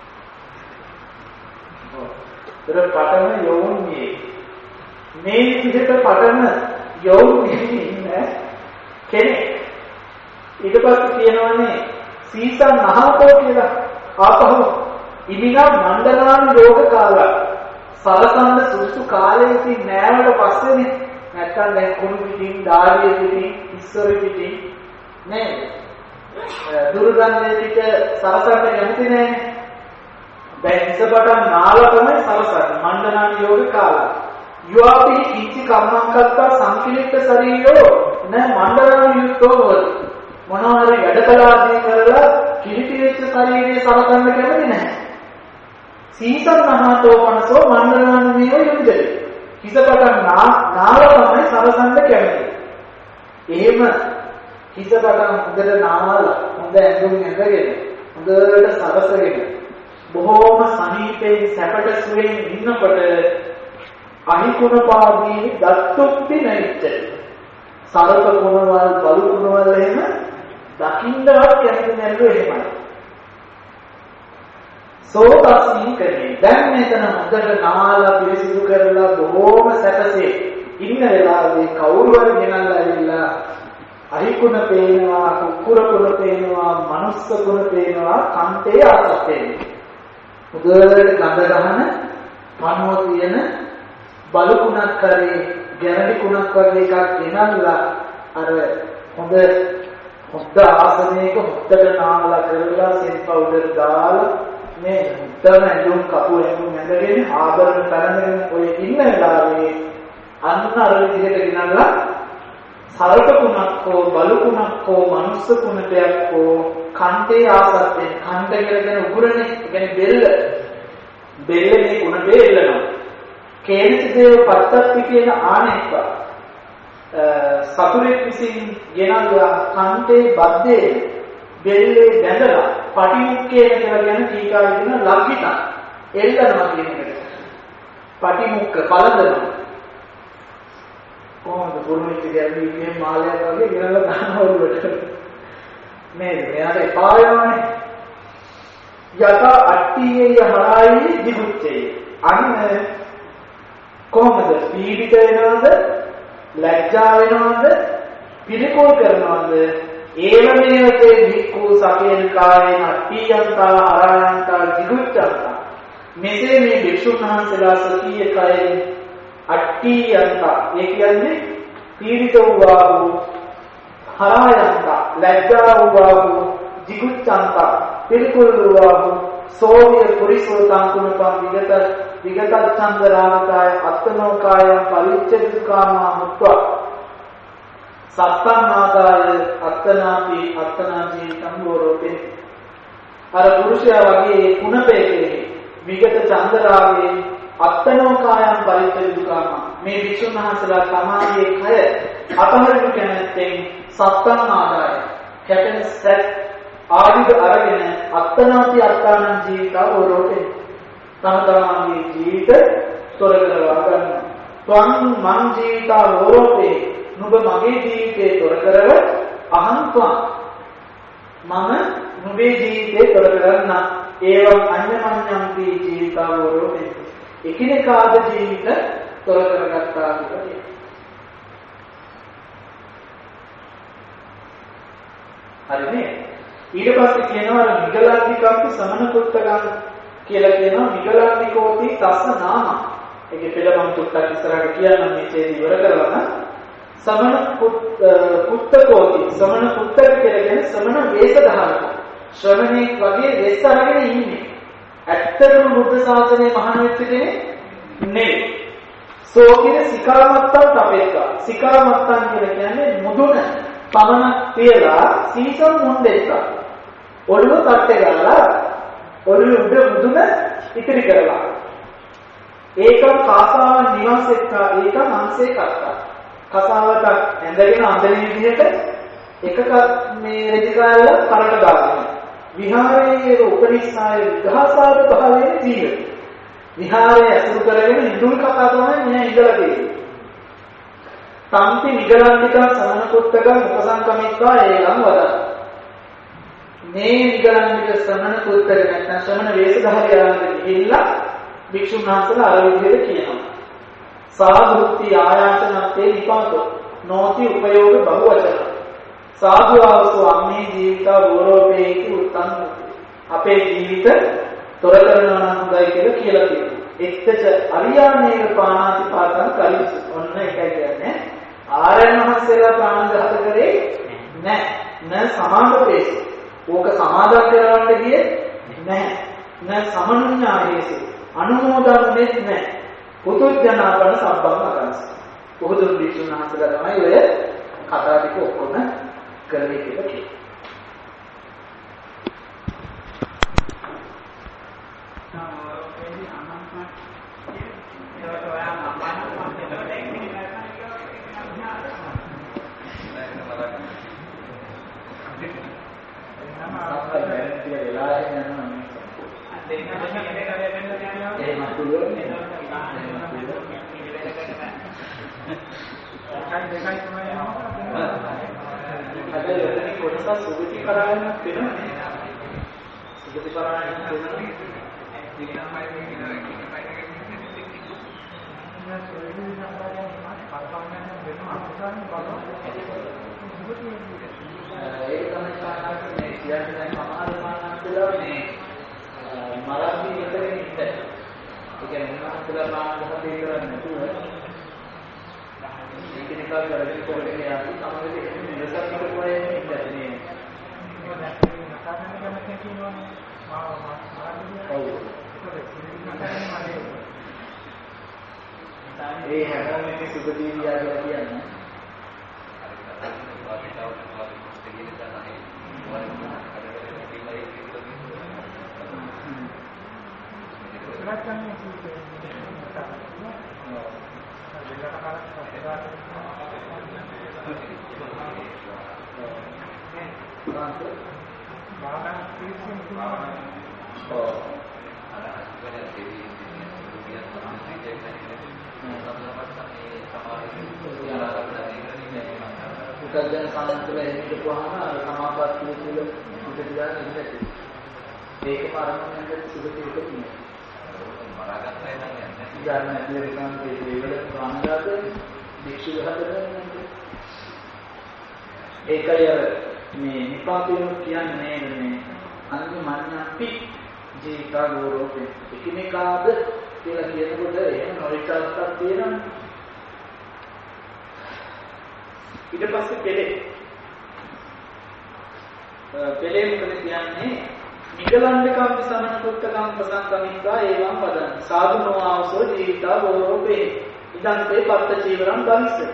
පඨම යෞවනයේ මේ විදිහට පඨම යෞවනයේ ඉන්න කෙනෙක් ඊට පස්සේ කියනවානේ සීසන් නහතෝ කියලා. ආපහු ඉමිනා මණ්ඩලාන යෝග කාලය සරසන්න සුසු කාලයකින් නෑවට පස්සේනේ. නැත්තම් දැන් කුණු පිටින් දාඩිය පිටින් ඉස්සර පිටින් නේද? දුර්ගන්ධයේ පිට සරසන්න කැමති නෑනේ. දැන් ඉස්සපටන් නාලා තමයි සරසන්නේ. මණ්ඩලාන යෝග කාලය. යෝපි කිච්චි කම්මංකත්තා සංකිලිට ශරීරෝ න මණ්ඩලාන යුක්තෝ හොති. මොනවා හරි වැඩකලාදී කරලා කිලිටි වෙච්ච ශරීරයේ සරසන්න කැමති නැහැ. සීසන් මහතෝ මනසෝ මණ්ඩලානමේව යුද්ධේ. හිසපටන් නාලා තමයි සරසන්න කැමති. එහෙම හිසපටන් හොඳට නාලා හොඳ ඇඳුම් ඇඳගෙන හොඳට සරසගෙන බොහෝම සනීපයෙන් සැපට සුවයෙන් ඉන්නකොට අහිකුණපාදී දත්තුප්පි නැච්ච. සරප කුණවල් බලු කුණවල් එහෙම දකින්නවත් කැමති නැල්ලු එහෙමයි. සෝතස්මින් කරේ. දැන් මෙතන හොඳට නාලා පිරිසිදු කරලා බොහෝම සැපසේ ඉන්න වෙලාවේ කවුරු හරි ගෙනල්ලා ඇවිල්ලා අහිකුණ පේනවා, කුකුරකුණ පේනවා, මනුස්ස කුණ පේනවා, කන්තේ ආසත් වෙනවා. උදේට ගඳ ගහන පණුව තියෙන බලු කුණක් කරේ, ගැරඩි කුණක් වගේ එකක් ගෙනල්ලා අර හොඳ ආසනයක හොද්දට නාලා කරලා සෙන් පවුඩර් දාලා මේ උත්තර ඇඳුම් කපුව ඇඳුම් ඇඳගෙන ආභරණ කරගෙන ඔය ඉන්න වෙලාවේ අන්න අර විදිහට ගෙනල්ලා සරකකුණක් හෝ බලුකුණක් හෝ මනුස්ස කුණටයක් හෝ කන්ටේ ආසත්තෙන් කන්ට කරගෙන උගුරනේ කියන්නේ බෙල්ලේ කුණටේ එල්ලනවා. කේන්තිදේව පත්තත්ති කියන ආනෙක්ක සතුරෙක් විසින් ගෙනල්ලා කන්ටේ බද්දේ බෙල්ලේ බැඳලා පටිමුක්කේ කියලා කියන ටීකාවේ තියෙන ලක්ෂිත එල්ලනවා කියන එකට. පටිමුක්ක පළඳනවා. කොහොමද පුරුමිච්ච ගැල්වීමේ මාලයක් වගේ ගෙනල්ලා දානවා ඔළුවට. නේද? මෙයාට එපා වෙනවනේ. යත අට්ටියේ හරායි දිගුච්චේ. අන්න කොහොමද පීඩිත වෙනවද? ලැජ්ජා වෙනවද? පිළිකුල් කරනවද? ඒවමේවතේ වික්ඛු සකේන කායේන අට්ඨියන්තා හරායන්තා දිගුච්ඡන්තා. මෙසේ මේ භික්ෂුන් වහන්සේලා සතිය කයෙන් අට්ඨියන්තා ඒ කියන්නේ පීඩිත වූවා වූ හරායන්තා ලැජ්ජා වූවා වූ දිගුච්ඡන්තා පිළිකුල් වූවා වූ සෝවිය පුරිසෝ තංකුණපම් විගත චන්දරාමතාය අත්තනෝකාය පරිච්ඡේදකාමා මුත්වා සත්තනාදාය අත්තනාති අත්තනාති සම්බෝරෝතේ අර පුරුෂයා වගේ කුණපේකේ විගත චන්දරාගේ අත්තනෝකායම් පරිච්ඡේදකාමා මේ වික්ෂුන් වහන්සේලා සමාධියේ කය අතහරිනු කැමැත්තෙන් සත්තනාදාය කැපෙන සැත් ආයුධ අරගෙන අත්තනාති අත්තානං ජීවිතවරෝතේ තම තමන්ගේ ජීවිත තොර කරවා ගන්නවා. ත්වං මං ජීවිතවරෝතේ නුඹ මගේ ජීවිතේ තොර කරව අහං ත්වං මම නුඹේ ජීවිතේ තොර කරන්න ඒවම් අඤ්ඤමඤ්ඤම්ති ජීවිතවරෝතේ එකිනෙකාද ජීවිත තොර කරගත්තා කියලා. හරිනේ? ඊට පස්සේ කියනවා මිගලන්තිකම්පි සමන කුත්තගම් කියලා කියනවා මිගලන්තිකෝති තස්ස නාම. ඒකේ පෙළමන් තුට්ටක් ඉස්සරහට කියන්න මේ ඡේද ඉවර කරලා සමන කුත්තකෝති සමන කුත්තක කියලා කියන්නේ සමන වේශධාරක. ශ්‍රමණෙක් වගේ වෙස් අරගෙන ඉන්නේ. ඇත්තටම බුද්ධ ශාසනයේ මහාන වෙච්ච කෙනෙක් නෙවෙයි. සෝකින සිකාමත්තන් තපෙක්කා. සිකාමත්තන් කියලා කියන්නේ මුදුන පමණක් තියලා සීසම් මුන්දෙක්කා. ඔළුව තට්ටේ ගාලා ඔළුව උඩ මුදුන ඉතිරි කරලා. ඒකම කාසාව නිවාසෙක්කා ඒකම අංශේ කත්තා. කසාවට ඇඳගෙන අඳින විදිහට එකක මේ රෙදිකාල කරට දාගෙන. විහාරයේ උපනිස්සාය විඝාසාද භාවයේ ජීවිත. විහාරයේ අසුරු කරගෙන ඉදුල් කතා තමයි මෙයා ඉඳලා තියෙන්නේ. සම්පි නිගලන්තික සමන කුත්තක උපසංකමිත්වා ඒලම් වදා. මේ නිගලන්තික සමන කුත්තක නැත්නම් ශ්‍රමණ වේශධාරියාන්ට ගිහිල්ලා භික්ෂුන් වහන්සේලා අර විදිහට කියනවා. සාධුත්ති ආයාචනත්තේ විපාකෝ නොති උපයෝග බහුවචන. සාධු ආවසෝ අම්මේ ජීවිත වෝරෝපේකි උත්තං. අපේ ජීවිත තොර කරනවා නම් හොඳයි කියලා කියනවා. එක්කච අරියානේක පානාති පාතං කලිස්. ඔන්න එකයි කියන්නේ. ආරයන් වහන්සේලා ප්‍රාණඝාත කරේ නැහැ. න සමාදපේස. ඕක සමාදම් කරවන්න ගියේ නැහැ. න සමනුඤ්ඤායේස. අනුමෝදන්නෙත් නැහැ. පුදුජනාපන සම්බන්ධ අකරස්. පොදුන් වික්ෂුන් වහන්සේලා තමයි ඔය කතා ටික ඔක්කොම කරේ කියලා කියනවා. සුගති කරායනක් වෙනවා. සුගති කරායනක් වෙනවා. ඒක තමයි කාරණා මේ කියන්නේ සමහර මානසිකව මේ මරාදී විතරේ ඉන්න. ඒ කියන්නේ මානසිකව මානසිකව කරන්නේ නැතුව ඒකේ කාර්ය කරගෙන කොහෙද යන්නේ සමහරවිට ඒක නිරසක් කරපුවා ඉන්නේ. ඒ හැමෝම මේ සුබදී වියාගෙන කියන්නේ. Bukan sangat ini kepuasan samapat itu juga tidak ada. Mereka paraman yang seperti itu ini. Jangan dilakukan beberapa pelanggaran di sudah ඒකය මේ නිපාතයෙන් කියන්නේ මේ අන්තිමන්නපි ජීවිතවලෝකෙ එකිනෙකාද කියලා කියනකොට එහෙම නොවිචාරයක් තියෙනවා. ඊට පස්සේ පෙළේ මොකද කියන්නේ නිගලණ්ඩකම් සමනකුත්තකම් ප්‍රසංගමින්දා ඒවම් පදං සාදුනෝ ආවසෝ ජීවිතා වෝරෝපේ ඉදන්තේ පත්ත චීවරං ගවිස්ස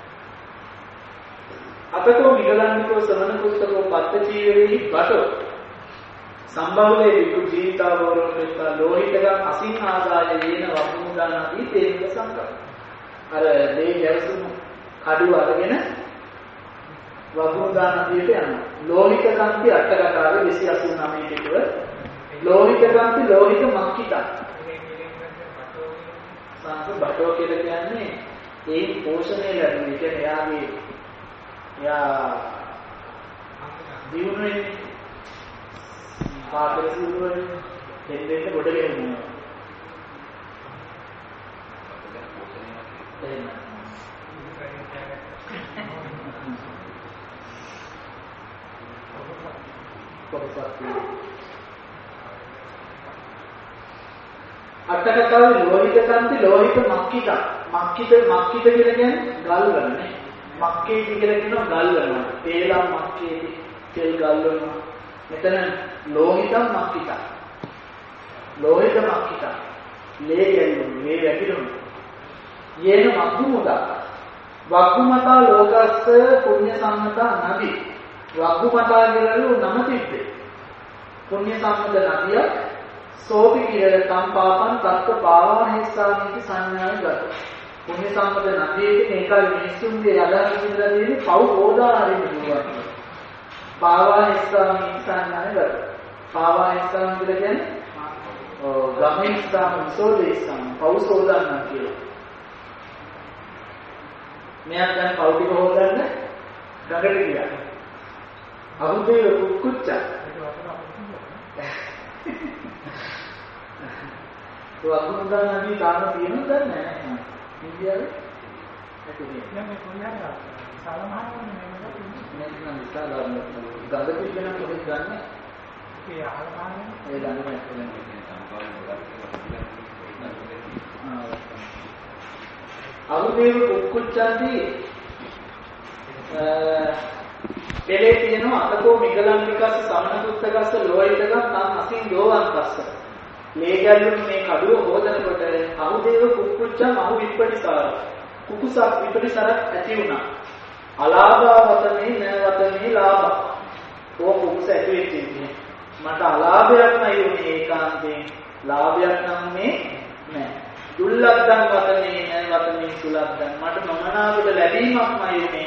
අපතෝ නිගලණ්ඩකෝ සමනකුත්තකෝ පත්ත චීවරෙහි වටෝ සම්භවලේ විකු ජීවිතා වෝරෝපේතා ලෝහිතකම් අසින් ආදාය යේන වපුදානදී තේන සංකම් අර දෙය ගැවසුණු කඩුව අරගෙන වගුදාන නදියට යනවා. ලෝහිත කාන්ති අට කතාවේ 289 පිටුව ලෝහිත කාන්ති ලෝහිත මක්කිත. සංස බටෝ කියලා කියන්නේ ඒ පෝෂණය ලැබෙන එක එයා දිනුනේ පාතර සුළුවෙන් දෙන්න ගොඩ ගෙවුවා. එහෙනම් අටකතාවේ ලෝහිත කාන්ති ලෝහිත මක්කිත කියලා කියන්නේ ගල් වලනේ මක්කේ කියලා කියනවා ගල් වලන තේලා මක්කේ තෙල් ගල් වලන මෙතන ලෝහිත මක්කිත ලේ කියන්නේ මේ වැగిරුණු යේන වග්ගුමතා ලෝකස්ස පුඤ්ඤ සම්මතා නදි වග්ගුමතා කියලලු නම තිබ්බේ පුඤ්ඤ සම්මත නදිය සෝපි කිරල සම්පාපන් තත්ත පාවාහෙස්සාමිති සංඥාය ගත පුඤ්ඤ සම්මත නදියේ මේකයි මිනිස්සුන්ගේ අදහස් විඳලා තියෙන්නේ පව් හොදා හරින්න පුළුවන් පාවාහෙස්සාමිති සංඥාය ගත පාවාහෙස්සාම කියලා කියන්නේ ගමෙස්සාම සෝදේස්සාම පව් සෝදන්න කියලා මෙයක් දැන් පව් ටික හොදන්න ගඟට ගියා අහුදේ කුක්කුච්චා වගුදානදී තාම තියෙනවද නැහැ ඉන්දියාවේ ඇතුලේ නෑ කොහොමද සාමාන්‍යයෙන් නේද විශාලම ගඳ පිළිගෙන කොහෙද ගන්න ඒ ආහාරයෙන් ඒ ගන්න අහුදේ කුක්කුච්චාදී පෙළේ තියෙනවා අතකෝ මිගලන්තිකස්ස සමනකුත්තකස්ස ලෝහිතකම් නම් අසින් දෝවන්තස්ස මේ ගැල්ලුම් මේ කඩුව හොදනකොට අහුදේව කුක්කුච්චම් අහු විපටිසාර කුකුසක් විපටිසාරක් ඇති වුණා අලාභවතනේ නවතනේ ලාභ ඕක කුකුස ඇති වෙච්ච ඉන්නේ මට අලාභයක් නයි උනේ ඒකාන්තයෙන් ලාභයක් නම් මේ නෑ දුල්ලක්දන් වතනේ නවතනේ සුලක්දන් මට මමනාවට ලැබීමක්මයි උනේ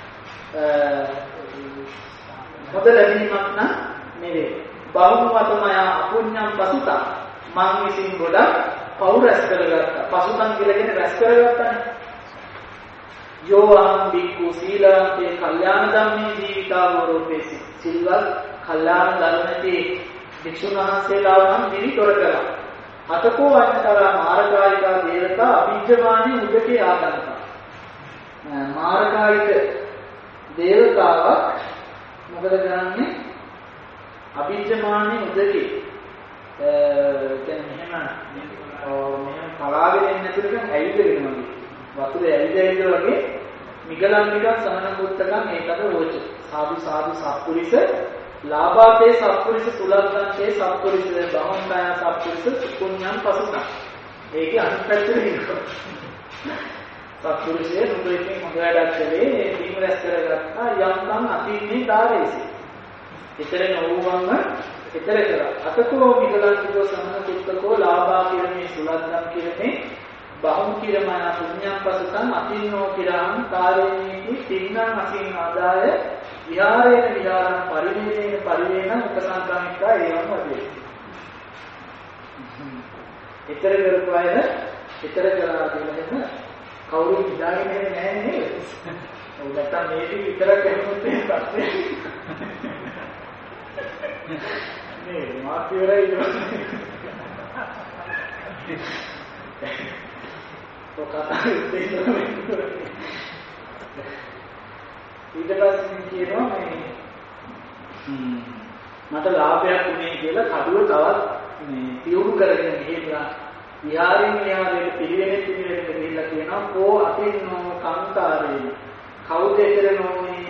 මොකද ලැබීමක් නම් නෙවෙයි බහුමතමය අපුඤ්ඤම් පසුතං මං විසින් ගොඩක් පව් රැස් කරගත්තා පසුතං කියලා කියන්නේ රැස් කරගත්තානේ යෝ අහං බික්ඛු සීලන්තේ කල්යාණ ධම්මේ ජීවිතාවෝරෝපේසි සිල්වත් කල්යාණ ධර්මයේ භික්ෂුන් වහන්සේලා නම් දිවිතොර කළා අතකෝ වන්නතරා මාර්ගායිකා දේවතා අභිජ්ජමානී උදකේ ආගන්තා මාර්ගායික දේවතාවක් මොකද කරන්නේ අභිජ්ජමානී උදකේ කියන්නේ මෙහෙම පලාගෙන ඉන්න නැතුව ඇවිදගෙන වගේ වතුරේ ඇවිද වගේ මිගලන්තික සමනකුත්තකම් ඒකට රෝච සාදු සත්පුරිස ලාභාතේ සත්පුරුෂ සුලබ්ධන්තේ සත්පුරුෂ බවන්තය සත්පුරුෂ පුඤ්ඤං පසුතං. ඒකේ අනිත් පැත්තට ඉන්නවා. සත්පුරුෂය නුඹෙකින් හොඳ වැඩක් කළේ දීම රැස් කරගත්තා යම්තම් අතින්නේ ධාරේසි. ඊතර නොවුවම ඊතර කරා. අතකෝ මිගලන්තිකෝ සමන කුත්තකෝ ලාභා කිරමේ සුලබ්ධම් කිරමේ බහුම් කිරමන පුඤ්ඤං පසුතං අතින්නෝ කිරාං කාරේනීති තින්නං අසින් ආදාය විහාරේන විහාරං පරිවේන පරිවේන උපසංකමිකා ඒවම් වදේ. ඊතර කරපුවාය ඊතර කරා කියන කවුරු ඉඳාගෙන නැහැ නේද? ඔව් නැත්තම් මේක විතර කරමුත් එහෙමත් නේ මාත්‍යරයි ඊට පස්සේ කියනවා මට ලාභයක් උනේ කියලා කඩුව තවත් පියුණු කරගෙන ගිහිල්ලා විහාරයෙන් විහාරයට පිළිවෙලෙන් ගිහිල්ලා කියනවා කෝ අතින්නෝ කාන්තාරේ කවුද කරනෝනේ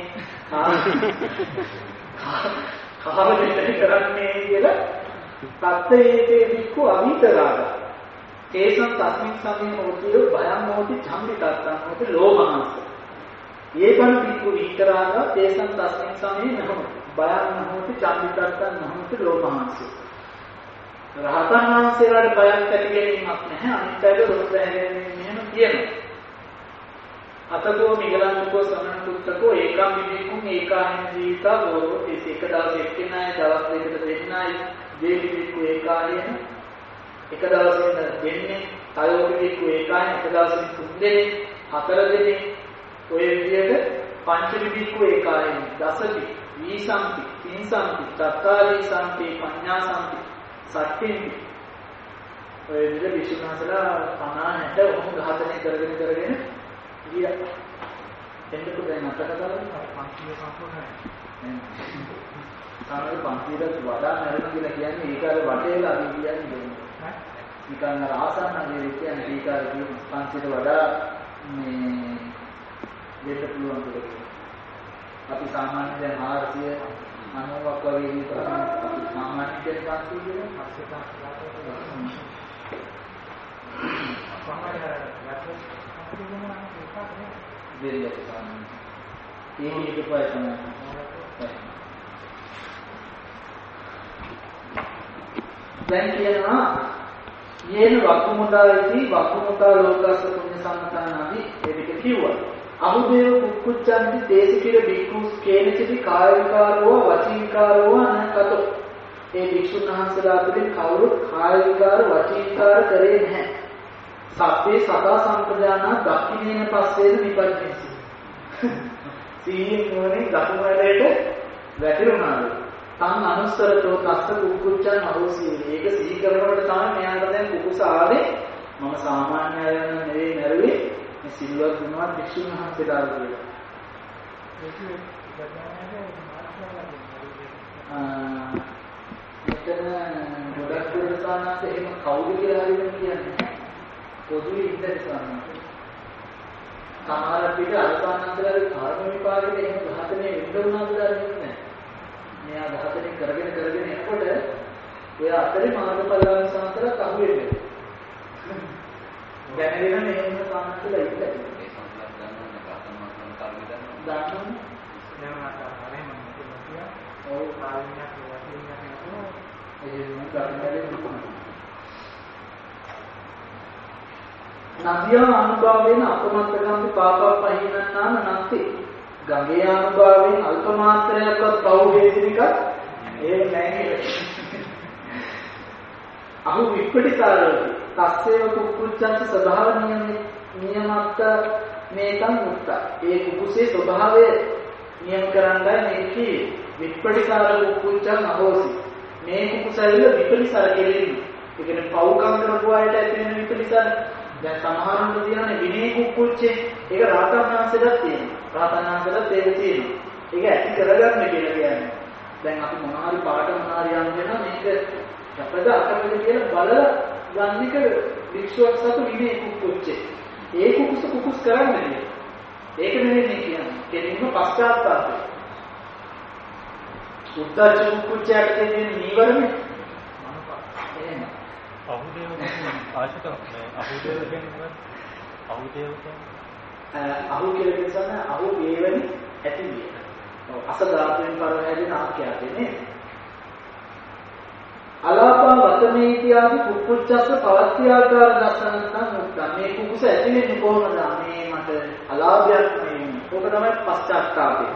කාමදෙට කරන්නේ කියලා තත්තේතේ වික්ඛු අවිතරාග ඒසම් තස්මින් සමින් හොතිය භයං හොති චම්බිතත්තං හොති ලෝභහංස ඒකන් වික්ඛු විතරාග ඒසම් තස්මින් සමින් නහො භයං හොති චම්බිතත්තං නහොති ලෝභහංස රහතන් වහන්සේලාට බයක් ඇති ගැනීමක් නැහැ අනිත් අයට රොස් දැනෙන්නේ මෙහෙම කියනවා අතකෝ මිගලන්කෝ සමන කුත්තකෝ ඒකම් විදිකුම් ඒකාහින ජීවිතා බෝරෝ ඒක දවස් එක්කෙනයි දවස් දෙකකට දෙන්නයි දේ විදිකු ඒකාහින එක දවසෙන් දෙන්නේ තයෝ විදිකු ඒකාහින එක දවසෙන් තුන් දෙනේ හතර දෙනේ ඔය විදියට පංච විදිකු ඒකාහින දසති වීසම්ති තින්සම්ති තත්තාලී සම්ති පඤ්ඤාසම්ති සත්‍යින් ඔය විදිහට විශ්වනාසලා 50 60 ඔහොම ඝාතනය කරගෙන ගියා. එන්නකො දැන් අතට කරන්නේ 500 සම්පූර්ණයි. සාමාන්‍ය 500ට වඩා නැරෙන කියලා කියන්නේ ඒක අර වටේලා අපි කියන්නේ. නිකන් අර ආසන්න දේ කියන්නේ ඒක අර 500ට වඩා දෙන්න පුළුවන් කියලා. අපි සාමාන්‍ය දැන් 490ක් වගේ විතර අපි සාමාන්‍ය කියන 500 කියන 500 දැන් කියනවා යේන වක්මුදායති වක්මුදා ලෝකස්ස පුඤ්ඤ සම්පතනාදී ඒක කිව්වා අහුදේව කුක්කුච්ඡන්ති දේශිකිර බික්කුස් කේනචති කාය විකාරෝ වචී විකාරෝ අනකතෝ ඒ භික්ෂුන් වහන්සේලා අතරින් කවුරුත් කාය විකාර වචී විකාර කරේ නැහැ සබ්බේ සදා සම්ප්‍රදාන දක්ඛිනේන පස්සේන නිපජ්ජති සීයෙන් මොනේ දකුණට වැටිරුණාද තන් අනුස්සරතෝ තස්ස කුක්කුච්ඡන් අහෝසී මේක සිහි කරනකොට තමයි මෙයාට දැන් කුකුස ආවේ මම සාමාන්‍ය අය නෙවෙයි නරුවේ මේ සිල්වත් ගුණවත් භික්ෂුන් වහන්සේලා කියලා මෙතන ගොඩක් දුරසානත් එහෙම කවුද කියලා හරියට කියන්නේ පොදුවේ ඉඳලා සානත් සමහර පිට අරසානන්දලාගේ කර්ම විපාකෙට එහෙම ඝාතනය වෙන්න උනාද දන්නේ මෙයා ඝාතනය කරගෙන එනකොට ඔය අතරේ මාර්ගඵලයන් සාන්තරත් අහු වෙන්නේ දැනෙන්නේ එහෙම සාන්තරලා ඉන්නේ මේ සම්පූර්ණ ගන්න ඝාතන කරන කර්ම දන්නවා ඔව් කාර්යයක් වශයෙන් යනවා එහෙම කරන්නේ නදියා අනුභවයෙන් අපමත්තකම්පි පාපප්පහිනන්නාම නැති ගංගේ අනුභවයෙන් අල්ප මාත්‍රයක්වත් පව් හේතුනික ඒ නැහැ අහු විපටිසාරති තස්සේව කුක්කුච්ඡන්ත ස්වභාව නියමත්ත මේකම් මුක්ත ඒ කුකුසේ ස්වභාවය නියම කරන්නයි මේකේ විපටිසාර කුක්කුච්ඡන් අහෝසි මේ කුකුසැල්ල විපටිසාර කෙරෙන්නේ ඒ කියන්නේ පව්කම් කරපු අයට ඇති වෙන විපටිසාර දැන් සමහරුන්ට තියෙනනේ විනී කුක්කුච්චේ ඒක රාතන් වහන්සේලාට තියෙනවා රාතන් වහන්සේලාට ඒක තියෙනවා ඒක ඇති කරගන්න කියලා කියන්නේ දැන් අපි මොනවාරි පාට මොනවාරි යම් වෙනවා මේක අපද අකමැද කියලා බලලා යන්නේක වික්ෂුවක් සතු විනී කුක්කුච්චේ ඒ කුකුස් කරන්නේ ඒක නෙවෙයි කියන්නේ කෙලින්ම පශ්චාත්තාපය උද්දච්ච කුච්චයට තියෙන නීවරණය. එහෙම. අහුදේව ආශිත අහුදේව කියන්නේ අහුදේව කියන්නේ අහු කියලා කියන්නේ අහු වේවනි ඇති විය. ඔව් අසදාතෙන් පරවැදෙන ආඛ්‍යාතේ නේද? අලාපා වතමේ ඉතිහාස කුක්කුච්චස්ස පවත්‍යාකාර දර්ශනයන් උද්දා මේ කුකුස ඇති වෙන්නේ කොහොමද? මේ මට අලාභයක් නෙමෙයි. ඕක තමයි පශ්චාත්තාපය.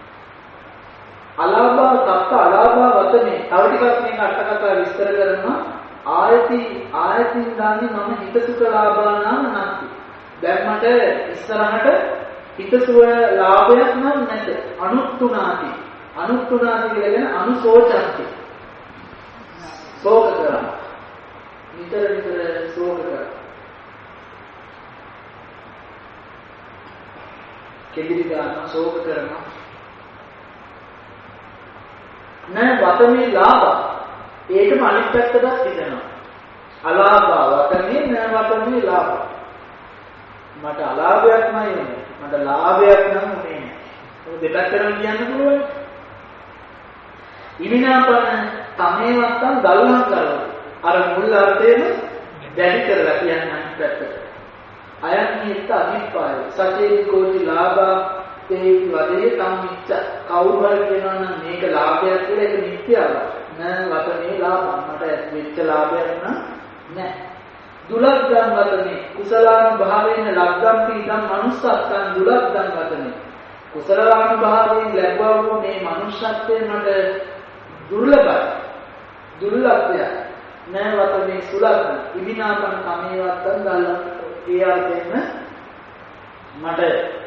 අලාභා තත්ත අලාභා වතමේ තව ටිකක් මේක අටකතා විස්තර කරනවා. ආයතින් දාන්නේ මම හිතසුඛ ලාභා නම් නැති. දැන් මට ඉස්සරහට හිතසුව ලාභයක් නම් නැත. අනුත්තුනාති කියලා කියන්නේ අනුසෝචන්ති. ශෝක කරනවා. නිතර ශෝක කරනවා. කෙලිරි ගන්න ශෝක කරනවා. නෑ වතමේ ලාභ. ඒකම අනිත් පැත්තට හිතනවා. අලාභ වතමේ නෑ වතමේ ලාභ. මට අලාභයක් නෑ මට ලාභයක් නම් උනේ නෑ. ඒක දෙපැත්තටම කියන්න පුළුවන්. ඉමිනාපන තමේ වත්තන් දල්හම් කරනවා. අර මුල් අර්ථයෙන් දැඩි කරලා කියන්නේ අනිත් පැත්තට. අයන්නිට අදිපාය සචේති කෝටි ලාභා තේ වදේ සම්මිච්ඡ කවුරු හරි කියනවා නම් මේක ලාභයක් කියලා ඒක නිත්‍යව නෑ වතනේ ලාභ මට වෙච්ච ලාභයක් නෑ දුලග්ගම් වතනේ කුසලානුභාවයෙන් ලග්ගම් පීඩම් manussත්තන් දුලග්ගම් වතනේ කුසලානුභාවයෙන් ලැබුවා වූ මේ manussත්වයෙන් මට දුර්ලභය නෑ වතනේ සුලග්ග ඉදිනාපන තමේවත්තන් දල්ලා ඒ අර්ථයෙන්ම මට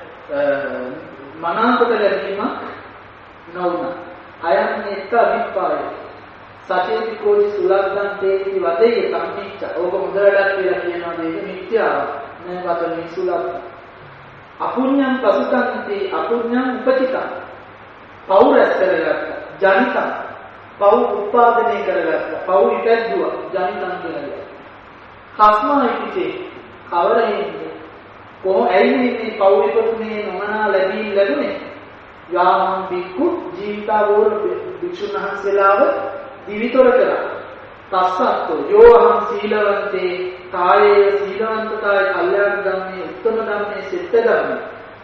මනාකොට ලැබීමක් නොවුණා. අයන්නිට අවිපාය. සචේති කෝටි සුලග්ගන් තේති වදේ සම්පිච්ච. ඕක මුදලඩක් කියලා කියනවා මේක මිත්‍යාව. නෑ වදනේ සුලග්ග. අපුඤ්ඤං පසුතන්ති අපුඤ්ඤං උපචිතං. පව් රැස් කරගත්තා. ජනිතං. පව් උත්පාදනය කරගත්තා. පව් ඉපැද්දුවා. ජනිතං කියලා. කස්මා ඉතිතේ කවරෙන්නේ ඇයි මේ පව් ඉපදුනේ නොමනා ලැබුණේ යාමං බික්කු ජීවිතාවෝර භික්ෂුන් වහන්සේලාව දිවිතොර කළා තස්සත්තු යෝහං සීලවන්තේ කායේ සීලවන්තතාය කල්යාණ ධම්මේ උත්තම ධම්මේ සිත ධම්මේ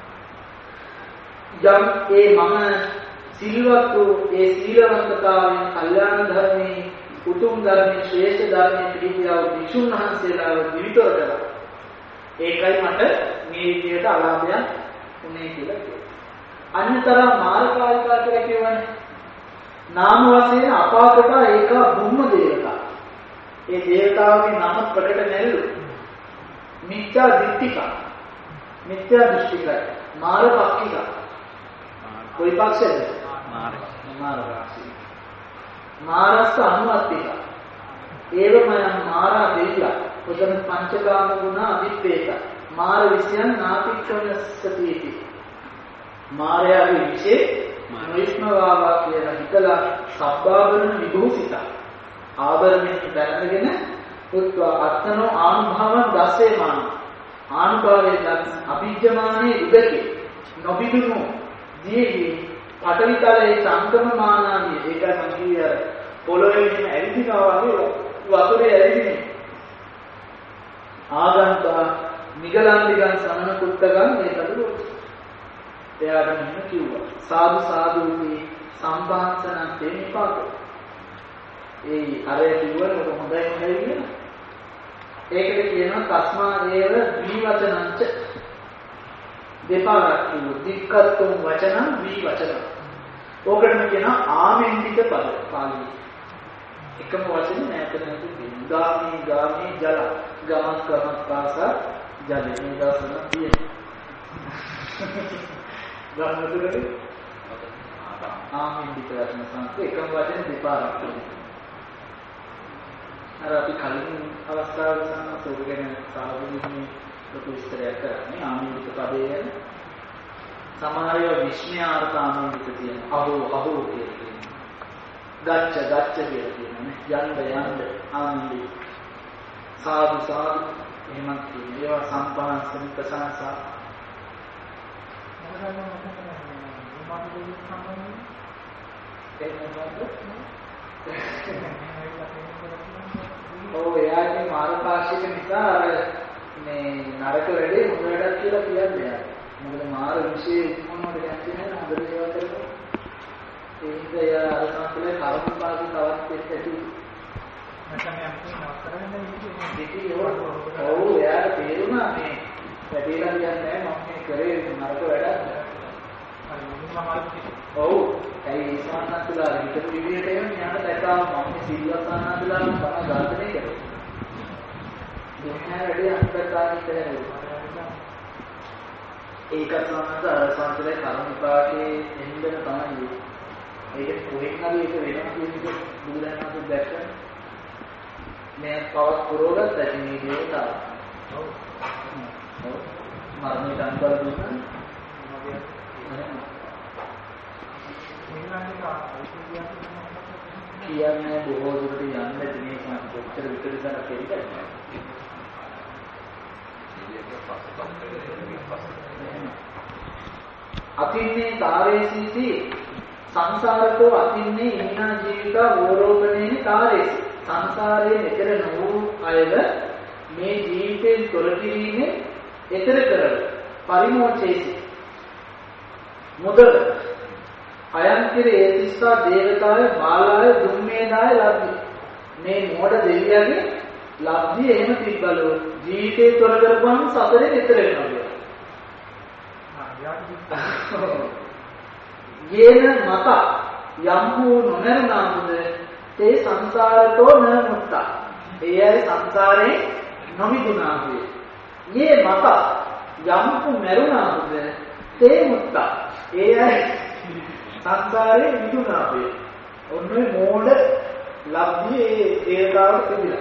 යම් ඒ මම සිල්වත් වූ ඒ සීලවන්තතාවෙන් කල්යාණ ධර්මේ උතුම් ධර්මේ ශ්‍රේෂ්ඨ ධර්මේ පිළිපියාව භික්ෂුන් වහන්සේලාව දිවිතොර කළා ඒකයි මට මේ විදියට අලාභයක් උනේ කියලා කියනවා. අන්‍යතරා මාර්ගායිකා කියලා කියවනේ. නාම වශයෙන් අපාකට ඒක බුම්ම දේවතා. ඒ දේවතාවගේ නම ප්‍රකට නැල්ලු. මිත්‍යා දිට්ඨික. මිත්‍යා දෘෂ්ටික. මාරපක්ඛික. කොයි පක්ෂද? මාරපක්ඛික. මාරස්ස අනුවත්තික. ඒවම මාරා දෙවිලා උදන පංචකාම ගුණ අදිප්පේත මාර විෂයන් නාතික්‍රමස්සතිති මායාවේ විශේෂ නොයිස්මවාවා කියලා හිතලා සබ්බාවරණ විභූසිත ආවරණයෙන් දැනගෙන උත්වා අත්නෝ ආනුභාවං දස්සේමාන ආනුභාවයේ දක්ෂ අභිජ්ජමානේ උදකේ නොබිදුණු දීවි පටවිතලේ සංකමමානාදී ඒකයි මම කියේ පොළොවේ ඉන්න ඇවිදිනවා වගේ වතුරේ ඇවිදින්නේ ආගන්තා නිගලන්දිගන් සමන කුත්තගන් මේකට එයාට මෙන්න කිව්වා සාදු සාදුති සම්භාෂණන්තේ නිපාත ඒ අරය කිව්වොත් ඔක හොඳයි කියලා ඒකට කියනවා තස්මා ඒව ද්විවචනංච දෙපාරක් කිව්වොත් දික්කත්තුම් වචනං ද්විවචනං ඕකටම කියනවා ආමෙන්දික පද පාළියේ එකම වචනේ නැවත ගාමී ජල ගමක් පාසා ජලේ මේ දවස්වල තියෙනවා. ගාමතුරේ ආමින් විතරක් නැසන්ත එකම වචනේ දෙපාරක් තියෙනවා. අර අපි කලින් අවස්ථාවල සම්සෝගගෙන සාහෘදීනේ ලොකු විස්තරයක් කරන්නේ ආමින් විත පදයේ සමහරව විශ්මයාර්ථ ආමින් විත තියෙන අහෝ කියලා. ගච්ඡ කියලා කියනනේ යන්න ආනන්දි සාදු එහෙමත් කියනවා ඒවා සම්පන්නසම් ප්‍රසංසා ඔව් එයාගේ මාර්ගපාක්ෂික නිසා අර මේ නරක වැඩේ හොඳ වැඩක් කියලා කියන්නේ. මොකද මාර්ග විශේෂ මොනවද කියන්නේ හොඳ දේවල් කරනවා. ඒ නිසා එයා අර සංකලේ කර්මපාදී තවත් එක්ක ඔව් එයාට තේරුණා මේ වැඩේලා කියන්නේ මම මේ කරේ නරක වැඩක්. ඔව් ඒ ඉස්මානතුලා හිතපු විදිහට එන ඥාන දැක්කම මම සිල්වත්නාතුලා තමයි ඝාතනය කරේ. දුන්නා වැඩේ අන්තර්ගතයි කියලා. ඒක සමානතර කර්ම විපාකයේ එන්දම තමයි. ඒක කොහෙන් හරි ඒක වෙනවා කියන එක බුදුරජාණන් දැක්කම මේ පවත් පුරවලත් ඇති මේ දේවතාව. ඔව්. මරණයට අන්තර දුන්නා. කියන්නේ බොහෝ දුරට යන්න ඇති මේ කොච්චර විකල්පයක් කියලා. අතින්නේ තාරේසීති සංසාරතෝ අතින්නේ ඉන්නා ජීවිතා වෝරෝපණේනි තාරේසි. සංසාරයේ ඈතර නොවූ අයව මේ ජීවිතයෙන් තොර කිරීමේ ඈතර කරව පරිමෝචේසි. මුදල අයන්තිරේ තිස්සා දේවතාය බාලාය දුම්මේදාය ලබ්ධි. මේ මෝඩ දෙවියන්ගේ ලබ්ධි එහෙම තිබ්බලු ජීවිතේ තොර කරපුවම සතරේ ඈතර වෙනවා. යේන මත යම්හු නොනරුණාමුද තේ සංසාරතෝ න මුත්තා. ඒ අය සංසාරේ නොමිදුණාහුය. යේ මත යම්හු මරුණාමුද තේ මුත්තා. ඒ අය සංසාරේ මිදුණාහුය. ඔන්නේ මෝඩ ලබ්ධි ඒ දේවතාවට තිබිලා.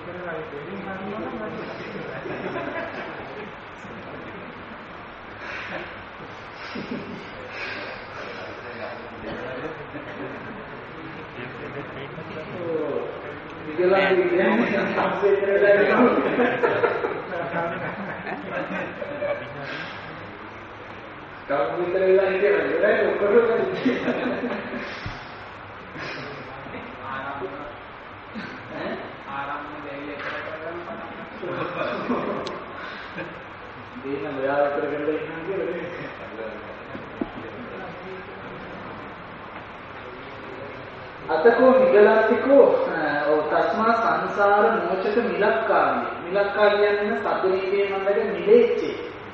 අතකෝ මිගලන්තිකෝ තස්මා සංසාර මෝචක මිලක්කාරිය. මිලක්කා කියන්නේ සද්දීපේ මණ්ඩලේ මිලේච්චේ.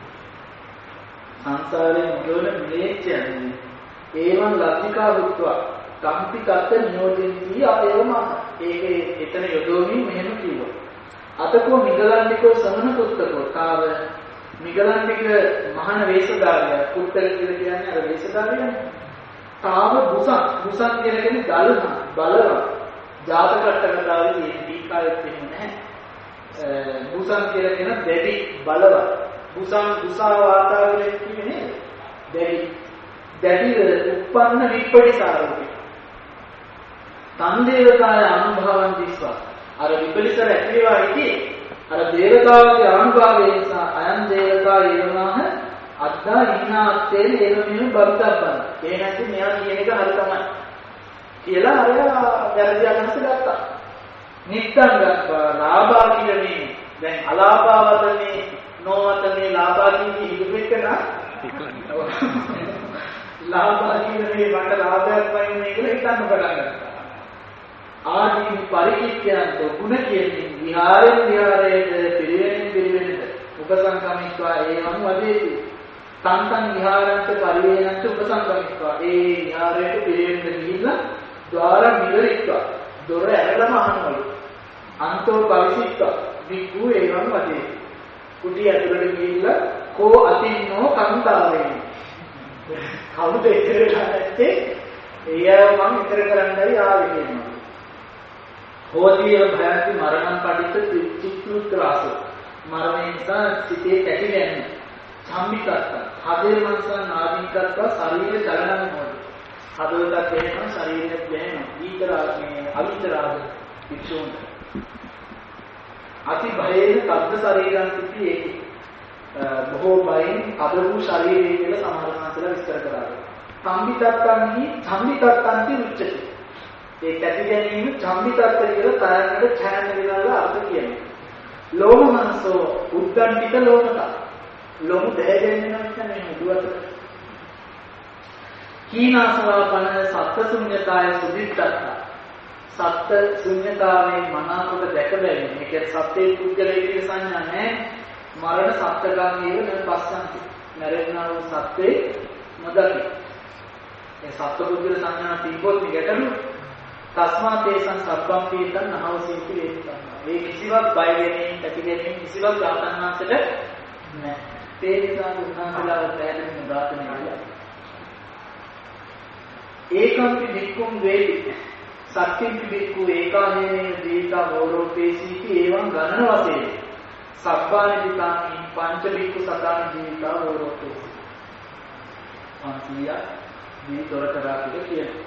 සංසාරේ මුදවන මිලේච්චයන්නේ. ඒවන් ලක්ෂිකා වුත්වා කම්පි කත නියෝජෙන්ති අපේවම. ඒකේ එතන යොදවමින් මෙහෙම කිව්වා. අතකෝ මිගලන්තිකෝ සමන පුත්තකෝ තාව මිගලන්තික මහාන වේශධාරිය. පුත්තක කියලා කියන්නේ අර වේශධාරියනේ. තාව බුසන් කියලා කියන්නේ ගලන බලවත් ජාතක කටකතාවේ දීකායෙත් වෙන්නේ නැහැ. බුසන් කියලා කියන දෙවි බලවත්. බුසන් උසා වාතාවරණය කියන්නේ නේද? දෙවි උප්පන්න විප්පටිසාරෝපි. තන් දේවතාය අනුභවං දිස්වා. අර විපලිසර ඇතිවේවා ඉති අර දේවතාවගේ අනුභවය නිසා අයන් දේවතා ඒවනහ අද්දා ඉන්නාත්තේ එළමෙන බබ්දබ්බන. ඒ නැති මෙයා කියන එක හරි තමයි. කියලා අර වැරදි අදහස ගත්තා. නිත්තං ගත්තා ලාභා කියන්නේ දැන් අලාභාවතනේ නොවතනේ ලාභා කියන්නේ ඉදුපෙකන ලාභා කියන්නේ මට ලාභයක් වයින්නේ කියලා හිතන්න පටන් ගත්තා. ආදී පරිකිත්‍යන්ත ගුණ කියන්නේ විහාරයෙන් විහාරයට පිරිවෙනින් උපසංගමිත්වා ඒවම් වදේති. තන්තන් විහාරන්ත පරිවේනන්ත උපසංගමිත්වා ඒ විහාරයට පිරිවෙන්න ගිහිල්ලා ద్వාර නිවරිත්වා දොර ඇරලම අහනවලු. අන්තෝ පරිසිත්වා වික්ඛු ඒවම් වදේති. කුටි ඇතුළට ගිහිල්ලා කෝ අතින්නෝ කන්තාවේ. කවුද ඉතරලා නැත්තේ? එයව මම ඉතර කරන්නයි ආවේ කියනවා. හෝතිය භයති මරණං පටිච්ච චිත්තුත්‍රාසෝ. මරණය නිසා සිතේ කැටිලෙන්නේ. සම්මිතත්ත. හදේ මනසන් ආදීකත්ව ශරීර චලනම හොයි. හදවතක් දෙනවා ශරීරයක් දෙනවා. ඊතරාගේ අවිතරාග වික්ෂෝණ. අති භයේන තද්ද ශරීරං සිටි ඒකි. බොහෝ බයෙන් අදවු ශරීරය කියලා සමහරවන්සලා විස්තර කරා. සම්විතත්තන්හි සම්විතත්තන්ති උච්චති. ඒ කැටි ගැනීම සම්විතත්ත කියලා තරකට ඡායන විලාල අර්ථ කියනවා. ලෝම මනසෝ උද්දණ්ඩිත ලෝමත. ලෝම දෙහෙන්නේ නැත්නම් උඩුවට. කීනාසවාපන සත්ත්‍ය ශුන්‍යතාය සුදිත්තත්ත. සත්ත්‍ය ශුන්‍යතාවේ මනාකොට දැක බැලීම. ඒ කියන්නේ සත්‍යයේ පුද්ගලයේ කියන සංඥා නැහැ. මරණ සත්‍යගාමීව නම් පස්සන්ති. මරණා වූ සත්‍යේ නොදකි. ඒ සත්ත්ව පුද්ගල සංඥා තිබොත් නිකටලු තස්මා තේසං සබ්බම් පීතං අහවසීති වේදිකා. මේ කිසිවක් බය ගැනීම, ඇති ගැනීම කිසිවක් ආතන්නාසට නැහැ. ඒ නිසා උන්වහන්සේලා පැහැදිලිව දාතන කියලා. ඒකම්පි වික්කුම් වේදි. සත්‍යිම්පි වික්කු ඒකාහේන දීතා වෝරෝපේසීති එවං ගණන වශයෙන්. සබ්බානි දිතානි පංච වික්කු සතානි දීතා වෝරෝපේසී. 500 දී තොර කරා කියලා කියනවා.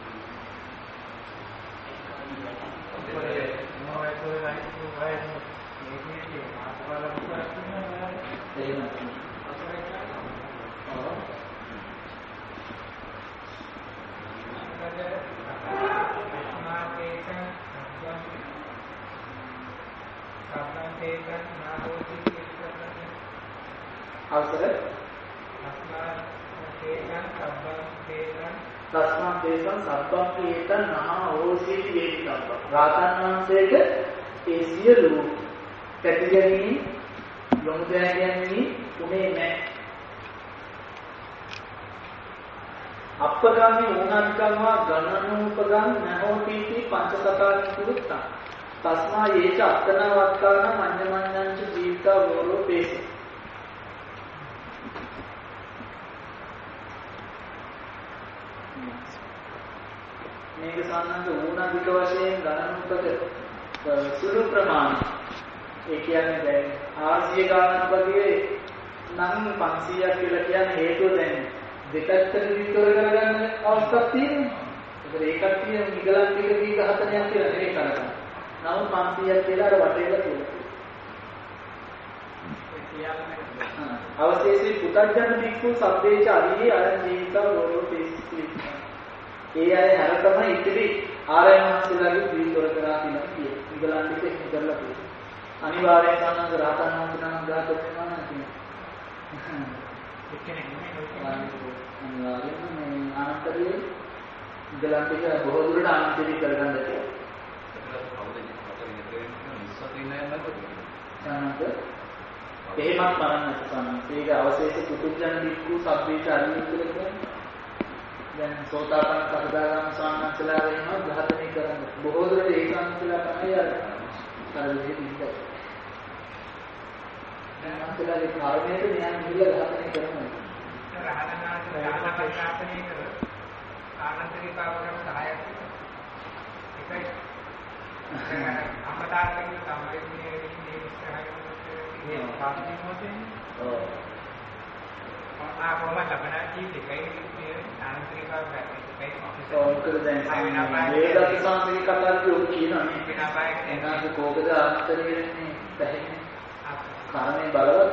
තස්මා තේසං සබ්බම් පීතං නහා ඕසීති වේදිකබ්බ. රාතන් වහන්සේට ඒ සියලු පැති ගැනීම යොමු දැනගැනීම උනේ නැහැ. අප්පගාමී ඕනානිකම්වා ගණනූපගම් නහෝපීති පංචසතානි කුරුත්තා. තස්මා යේච අත්තනවත්තාන මඤ්ඤමඤ්ඤංච ජීවිතා වෝරෝ පේසි. මේක සම්බන්ධ ඕනානික වශයෙන් ගණනූපක සුළු ප්‍රමාණය. ඒ කියන්නේ දැන් 400 ගණන් වගේ නම් 500ක් කියලා කියන්නේ හේතුව දැන් දෙපැත්තට විතර කරගන්න අවස්ථාවක් තියෙනවා. ඒකට ඒකක් තියෙන නිගලන් ටික දීක හතනයක් කියලා නෙවෙයි කරගන්න. නමුත් 500ක් කියලා අර වටේට තියෙනවා. අවශේෂී පුතඥ වික්ඛු සබ්දේච අරිහි අරන් ජීවිතා වෝරෝ තේසි. ඒ අය හැර තමයි ඉතිරි ආරයන් වහන්සේලාගේ පිළිතොර කරා කියලා කියනවා. නිගලන් ටික ඉඳලා තියෙනවා. අනිවාර්යයෙන් සම්මත රහතන් වහන්සේ නම් ගාත වෙනවා නේද? එක්කෙනෙක් නෙමෙයි. අනිවාර්යයෙන්ම මේ ආනන්තරියේ නිගලන් ටික බොහෝ දුරට ආනන්තරී කරගන්න තියෙනවා. එහෙමත් බලන්න තමයි. ඒක අවශේෂ පුදුජන වික්ඛු සබ්බේච අරිහි කියලා කියන්නේ. දැන් සෝතාපන්න සකදාගාමී ස්වාමීන්වහන්සේලා වෙනවා ඝාතනය කරන්න. බොහෝ දුරට ඒ ස්වාමීන්වහන්සේලා තමයි අර විදිහට ඉන්නේ. දැන් අන්තිමට කාර්යයට මෙයන් ගිහිල්ලා ඝාතනය කරනවා. රහතන්වහන්සේ ඝාතනය කරලා ආනන්දරී පාවකම 10ක් එකයි. අම්මතාත්තගේ තමයි මේ ඉස්සරහින් මේ පාපින් මොතේ. ඔව්. කොහොමද අපේ ජීවිතේ මේ ආනන්දරී පාවකයි ඔක්කොද දැන් වේදත් සාන්තික කතාවේදී ඔක් කියනවානේ විනාපායක එනාද කෝකද ආන්තරය වෙන්නේ බැහැන්නේ කාරණේ බලවත්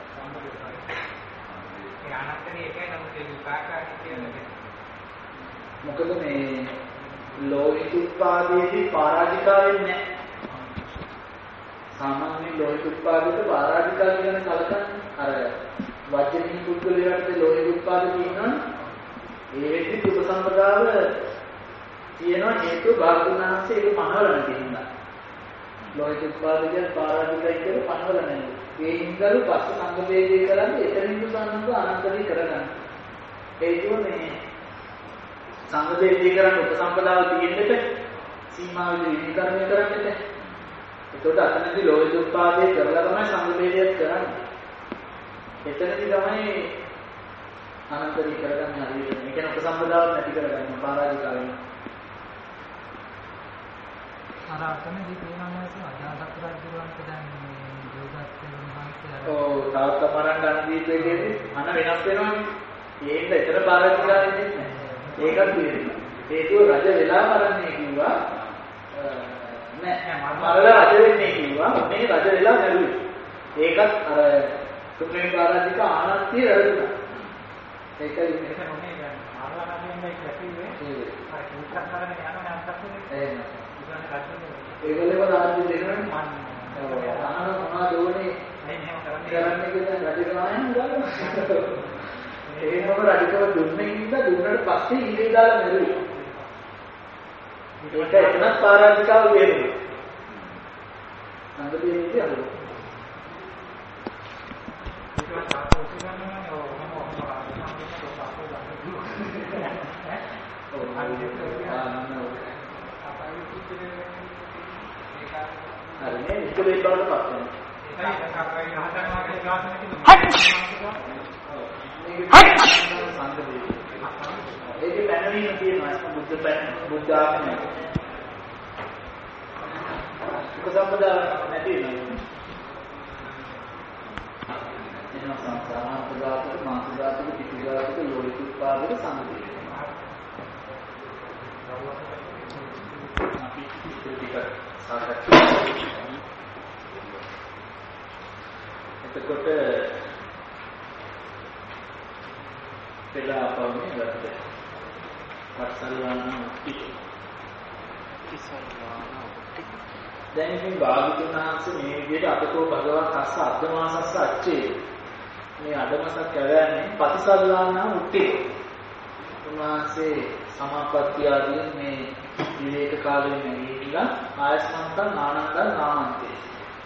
ඒ ආනන්තරය එකයි නමුත් ඒ විපාකයි කියන්නේ මොකද මේ ලෝහිත උත්පාදයේදී පරාජිකා වෙන්නේ නැහැ සාමාන්‍ය ලෝහිත උත්පාදයට පරාජිකා කියන කලකන්නේ අර වචනික පුද්ගලයාට ලෝහිත උත්පාද කියනවා ඒකේ උපසම්පදාව තියෙනවා හේතු භාගුණාංශය ඒක පනවලන කියනවා. ලෝහිත උත්පාදකයන් පාරාජිකයි කියලා පනවල නැහැ. ඒ හින්දාලු පස්ස සංගමයේදී කරන්නේ එතනින් සම්බන්ධව අනන්තරී කරගන්න. ඒකෝ මේ සංගමයේදී කරන්නේ උපසම්පදාව තියෙන්නට සීමාවෙදී විනිකරණය කරන්නට. ඒකට අතනදී ලෝහිත උත්පාදේ කරලා තමයි සංගමයේදී කරන්නේ. එතනදී තමයි අනන්තරී කරගන්න හරියට. මේ කියන උපසම්පදාව නැති කරගන්න පාරාජිකා වෙනවා. අර අතනදී තියෙනවා අජාතක රජුන්ට දැන් දේවදත්තයන් වහන්සේ ඔව් තාත්ත පරන් ගන්න දීපේකේදී අන වෙනස් වෙනවනේ. ඒකට එතන පාරාජිකා වෙන්නේ නැහැ. ඒකත් තියෙනවා. හේතුව රජ වෙලා මරන්නේ කිව්වා නෑ මරලා රජ වෙන්නේ කිව්වා. මේ රජ වෙලා මැරුවේ. ඒකත් අර සුප්‍රීම පාරාජිකා ආනන්තිය රජුනා. ඒකයි මෙතන මොනේ ගන්න. ඒගොල්ලෝ රාජ්‍ය දෙනවනේ මොනවද ඕනේ කරන්නේ කියලා රජකමෙන් ගන්නවා ඒකම රජකම දුන්නේ ඉඳලා දුන්නට පස්සේ ඉරේ දාලා මෙරුවා ඒක එතනත් පරාජිකාව වෙන්නේ අන්දපියේදී අර හරිනේ ඉතින් ඒක බලන්න පස්සේ ඒකේ පැනවීම තියෙනවා බුද්ධ ආගම උපසම්පදා නැති වෙනවා එනවා සංසාරාන්තගත මාසගත පිටිගත යෝනිසුත්පාදක සම්පූර්ණ අපි ටික සාකච්ඡා එතකොට පෙළාපවන්නේ වැරද්ද. වත්සල්ලාන උක්ති. දැන් ඉතින් භාගතුන් වහන්සේ මේ විදිහට අතකෝ භගවත් අස්ස අද්දමාසස්ස අච්චේ මේ අදමසක් කැවෑනේ පතිසල්ලාන උක්ති. උන්වහන්සේ සමාපත්තිය ආදී මේ විවේක කාලේ නැගීලා ආයස්මන්තං ආනන්දං නාමන්තේ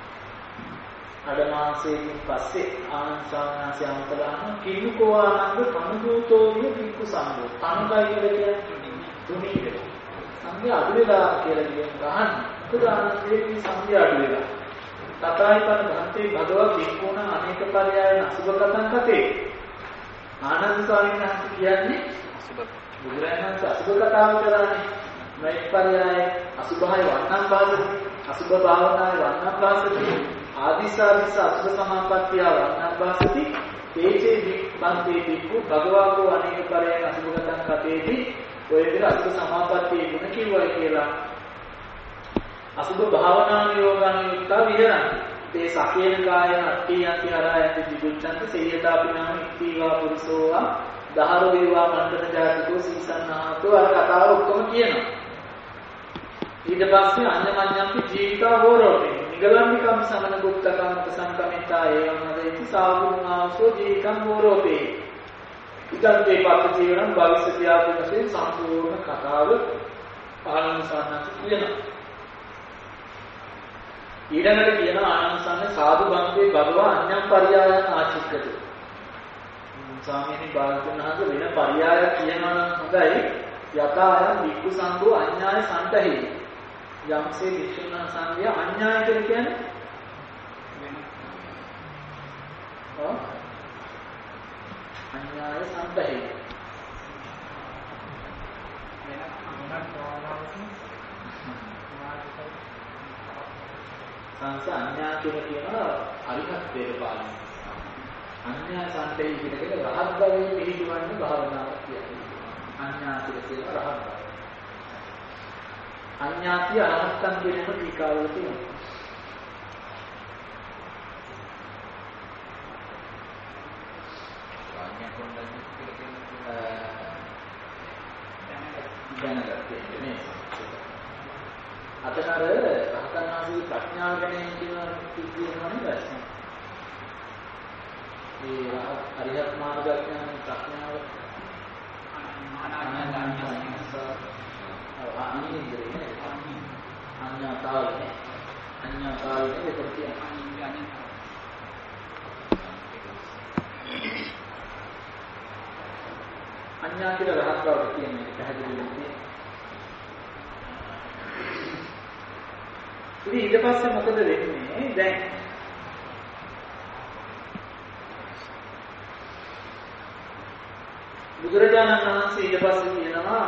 අඩමාසයෙන් පස්සේ ආනන්ද සාමණේරයන් අමතලාන කිනුකෝ ආනන්ද කනුදූතෝ විය පික්කු සම්බෝ කනුගයි කියලා කියන්නේ තුනීක සංඝයා අඩුවෙලා කියලා කියන ගහන්න මොකද ආනන්දේ මේ සංඝයා අඩුවෙලා තථායිතන භන්තේ භගවත් වික්කුණ අනේක පරයයන් අසුබකතං කතේ ආනන්ද ස්වාමීන් වහන්සේ කියන්නේ බුදුරජාණන් වහන්සේ අසුබ කතාව කරන්නේ මේ පරයය අසුභය වන්නම් බාධි අසුභ භාවනාවේ වන්නම් බාධි ආදිසාරිස අසුභ සමාපත්තිය වන්නම් බාධි තේජේ විබ්බන්තේ වික්ඛු භගවාකෝ අනේක පරයන් අසුභගතං කතේදී ඔය විදිහට අසුභ සමාපත්තිය ගුණ කිව්වයි කියලා අසුභ භාවනාවේ යෝගානුයුක්ත විහරණය තේ සකේන කායන අට්ටි යති හරයන්ති දිගුච්ඡන්ත සේයතාපි නාම ඉක්ඛීවා පුරුෂෝවා දහර වේවා මණ්ඩන ජාතිකෝ සීසන්නාතෝ අර කතාව ඔක්කොම කියනවා ඊට පස්සේ අඤ්ඤමඤ්ඤම්පි ජීවිතා හෝරෝතේ නිගලම්මිකම් සමන දුක්ඛකම් උපසංකමිතා ඒවං හදේති සාවුණාසෝ ජීවිතං හෝරෝතේ ඉදන්තේ පත් ජීවණං භවිෂ්‍යති ආපුනසේ සම්පූර්ණ කතාව ආනන්ද සාන්නත් කියනවා ඊළඟට කියන ආනන්ද සාන්න සාදු බන්තේ භගවා අඤ්ඤම් පරියායන් ආචික්කති ස්වාමීනි බාලතුන්හාගේ වෙන පරියායක් කියනවා නම් හොඳයි යතායන් වික්ඛු සංඝෝ අඤ්ඤාය සම්තහි යම්සේ වික්ෂුණ සංඝය අඤ්ඤාය කියන්නේ අඤ්ඤාය සම්තහි සංස අඤ්ඤා කියනවා අරිහත්ත්වයට පාලනය අඤ්ඤා සම්තේ කියන රහත් භවයේ පිළිගන්න භාවනාවක් කියන්නේ. අඤ්ඤා කියන රහත් භවය. අඤ්ඤාතිය අරහත්තන් කියන ටීකාවල තියෙනවා. අඤ්ඤා කොණ්ඩඤ්ඤ කියලා දැනගත්තේ නේ. අතනර රහතන් වහන්සේගේ ප්‍රඥාව ගැන කියනවා නේද? ඒ අරිහත් මාර්ගඥාන ප්‍රඥාව අඤ්ඤාතාවනේ දෙපොතිය අඤ්ඤා කියලා රහත් බව කියන්නේ පැහැදිලිවම තියෙනවා. ඉතින් ඊට පස්සේ මොකද වෙන්නේ? දැන් බුදුරජාණන් වහන්සේ ඊට පස්සේ කියනවා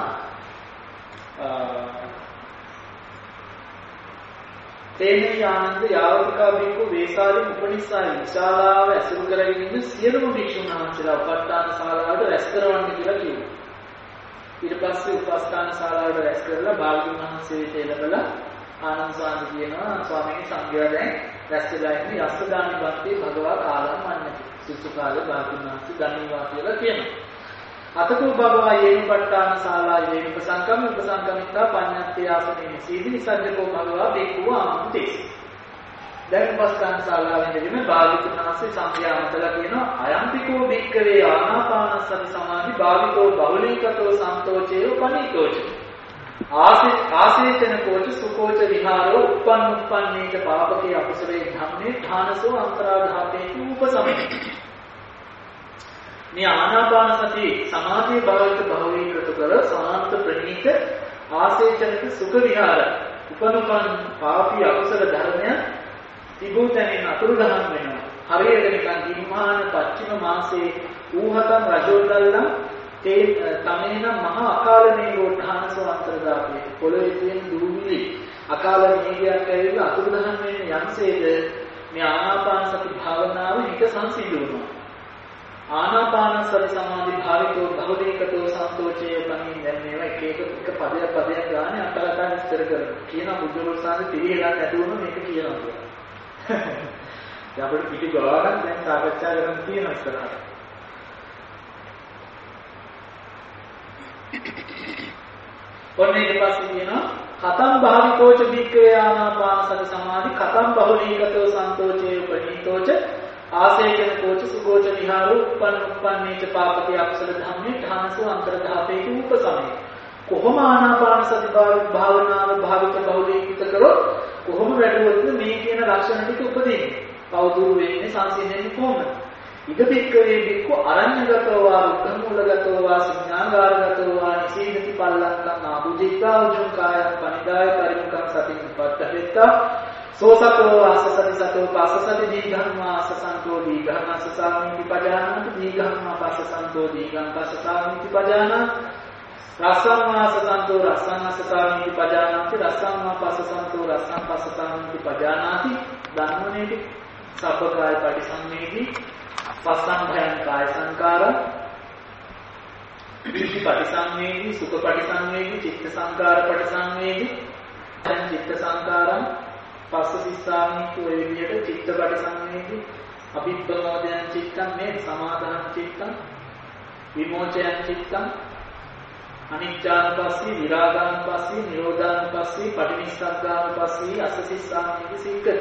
තේනේ ආනන්ද යාවතිකා බික්කු වේසාලින් උපනිස්සායි විශාලාව ඇසුරු කරගෙන ඉන්න සියලුම භික්ෂුන් වහන්සේලා උපස්ථාන ශාලාවට රැස් කරවන්න කියලා කිව්වා. ඊට පස්සේ උපස්ථාන ශාලාවට රැස් කරලා භාගතුන් වහන්සේට එළඹලා ආනන්ද ස්වාමීන් කියනවා ස්වාමීන් සංඝයා දැන් රැස් වෙලා ඉන්නේ යස්සදානි බන්තේ භගවා කාලම් මන්නති. සුසු කාලේ භාගතුන් වහන්සේ දන්නවා කියලා කියනවා. අතකෝ භගවා යේනුපට්ඨාන ශාලා යේනුපසංකම් උපසංකමිත්තා පඤ්ඤත්ති ආසනේ සීදී සද්දකෝ භගවා බේකුව ආමතේ. දැන් උපස්ථාන ශාලාවෙන්දීම භාග්‍යවතුන් වහන්සේ සංඛ්‍යාමතලා කියනවා අයම්පිකෝ බික්කවේ ආනාපානසති සමාධි භාවිතෝ බහුලීකතෝ සන්තෝචේ උපනීතෝච. ආසේචන කෝච සුකෝච විහාරෝ උප්පන්නේච පාපකේ අකුසලේ ධම්මේ ධානසෝ අන්තරාධාතේ උපසමේ. මේ ආනාපාන සති සමාධිය භාවිත බහුලීකృత කර සාන්ත ප්‍රණීත ආසේචනික සුඛ විහාර උපනුපන් පාපී අකුසල ධර්මයන් තිබුතෙන් අතුරුදහන් වෙනවා. හරියට නිකන් ගිම්මාන පච්චිම මාසේ ඌහතන් රජෝදල්ලා තේ තමේන මහා අකාල මේඝෝඨානසෝ අන්තර්දාපේ පොළොවේ තියෙන දූවිලි අකාල මේඝයක් ඇවිල්ලා අතුරුදහන් වෙන්නේ යම්සේද මේ ආනාපාන සති භාවනාව හිත සංසිඳුණා. ආනාපාන සති සමාධි භාවිතෝ බහුලීකතෝ සන්තෝචේ උපනින් දැන් මේවා එක පදයක් ගානේ අටලටා විස්තර කරනවා. කියන බුද්ධෝත්සාහයේ පිළිහෙලා නැතුවම මේක කියනවා. දැන් අපිට පිටි ගාවක් දැන් සාකච්ඡා කරන්න තියෙන ඉස්සරහට. ඔන්න ඊට පස්සේ කියනවා කතම් භාවිතෝච බික්කේ ආනාපාන සති සමාධි කතම් බහුලීකතෝ සන්තෝචේ උපනීතෝච ආසේචන කෝච සුකෝච විහාරෝ උපන්නේච පාපකේ අකුසල ධම්මේ ධානසෝ අන්තරධාතේ උපසමේ. කොහොම ආනාපාන සති භාවනාව භාවිත බහුලීකృత කරොත් කොහොම වැඩුවොත් මේ කියන ලක්ෂණ ටික උපදින්නේ. කවුදුරු වෙන්නේ සංසිඳෙන්නේ කොහොමද? ඉදපික්කවේ බික්කෝ අරඤ්‍යගතෝ වා උත්තමූලගතෝ වා සංඥාගාරගතෝ වා නිසීදති පල්ලංකං ආභුජිත්වා උජුංකායං පනිදාය පරිමුඛං සතින් උපත්තහෙත්තා සෝසතෝ ආසසති සතෝ පාසසති දීඝං ආසසන්තෝ දීඝං ආසසාමිති පජානාති දීඝං පාසසන්තෝ දීඝං පාසසාමිති පජානාති රස්සං ආසසන්තෝ රස්සං ආසසාමිති පජානාති රස්සං පාසසන්තෝ රස්සං පාසසාමිති පජානාති ධම්මනේති සබ්බකාය පටිසම්මේදී පස්සං භයං කාය සංකාර ඉති පටිසම්මේදී සුඛ පටිසම්මේදී චිත්ත සංකාර පටිසම්මේදී දැන් චිත්ත සංකාරං පස්ස සිස්සාමිති ඔය විදිහට චිත්ත පටිසම්මේදී අභිප්‍රමෝදයන් චිත්තං මේ සමාදාන චිත්තං විමෝචයන් චිත්තං අනිච්ඡානුපස්සී විරාගානුපස්සී නිරෝධානුපස්සී පටිනිස්සග්ගානුපස්සී අස්ස සිස්සාමිති සික්කති.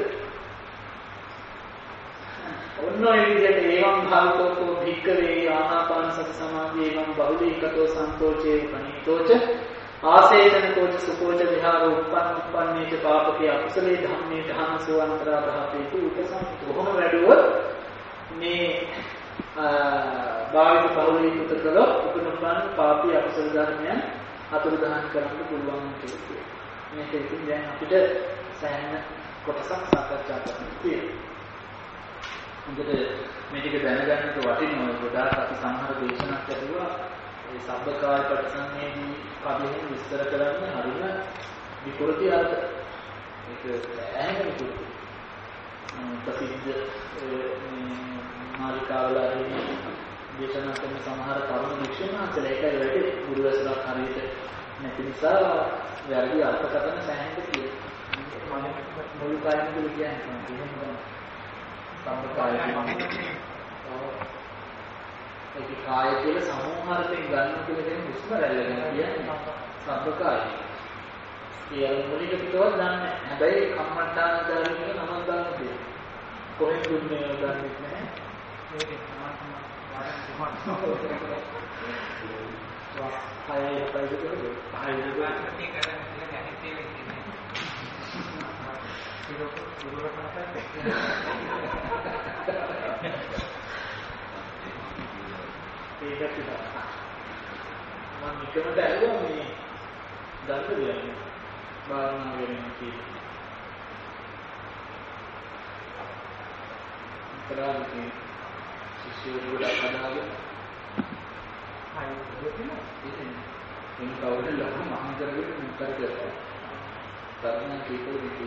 ඔන්න ඔය විදිහට ඒවම් භාවිතෝ භික්කවේ ආනාපාන සති සමාධි ඒවම් බහුලීකතෝ සන්තෝචේ පනිතෝච ආසේචන කෝච සුකෝච විහාරෝ උපන්නේච පාපකේ අකුසලේ ධම්මේ ධානසෝ අන්තරාධාතේ උපසම්. කොහොම වැඩුවොත් මේ භාවිත බහුලීකృత කළොත් උපනුපන් පාපී අකුසල ධර්මයන් අතුරුදහන් කරන්න පුළුවන් කියලා. මේක ඉතින් දැන් අපිට සෑහෙන කොටසක් සාකච්ඡා කරන්න තියෙනවා. හොඳට මේ ටික දැනගන්නට වටිනවා. ගොඩාක් අපි සමහර දේශනාවක් ඇතුවා ඒ සබ්බකාය පරිසංවේදී කඩෙන් විස්තර කරන්න හරිම විකෘති අර්ථ. ඒක ඇහෙන විකෘති. ප්‍රසිද්ධ මාලිකාවල දේශනා කරන සමහර තරුණ වික්ෂුන් වහන්සේලා ඒකයි වැඩි ගුරුවරයෙක් හරියට නැති නිසා වැරදි අර්ථකථන සෑහෙන්න තියෙනවා. මම මුල් කාලේ කියන්නේ සම්පකාය ඒක කාය කියලා සමෝහාරයෙන් ගන්න කියලා කියන හුස්ම රැල්ල ගැන කියන්නේ සම්පකාය. ඒ මුලික පිටවත් දන්නේ. හැබැයි කම්මට්ටාන දාගෙන නමක් දාන්න තියෙනවා. කොහෙන්ද දුන්නේ දන්නේ නැහැ. මේක මම නිකමට ඇහුවා මේ දන්න දෙයක් භාවනා වෙනවා කියලා. කරාන්නේ ශිෂ්‍යයෙකු ගොඩක් ඉතින් මේ කවුද ලොකු මහා කරගෙන මුතර කරලා තරණ කීපෝ දෙකේ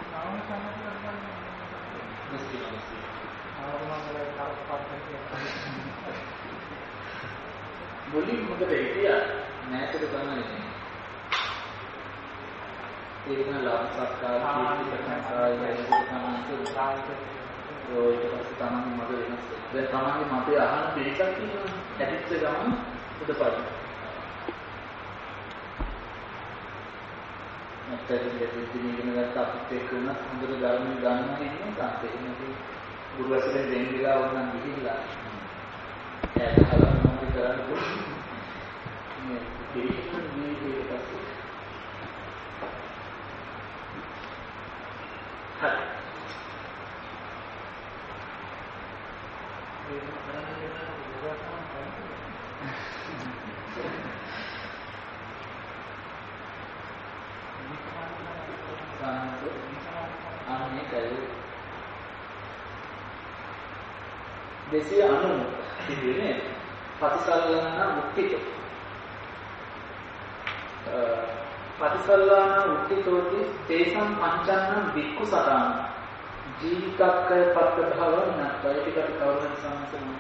මුලින් මොකද හිටියා නැතද තමයි ඒක න ලාභ සත්කාර කීර්ති ප්‍රශංසා ඔය ඊට පස්සේ තමයි මම වෙනස් දැන් තමයි මතය අහන පිළිසක් තියෙනවා ඇදිච්ච ගමන් උඩපාඩු. නැත්නම් ඉතින් ඉගෙන ගත්ත අපිත් එක්ක උනත් හොඳට ධර්ම ගන්නවා කියන්නේ තාත්තේ නෙමෙයි. ගුරු වහන්සේට දෙන්නිලා වුණා ගිහිල්ලා. ඒක හලන මොකද කරන්නේ? මේ පිළිතුරු දීලා පස්සේ. හරි. දෙසිය අනු කියන්නේ පටිසල්ලාන මුක්තිත පටිසල්ලාන මුක්තිතෝති තේසම් පංචන්නං වික්ඛු සතාන ජීවිතක්කය පත්ත භවන ප්‍රයතිකට කවරන සංසම්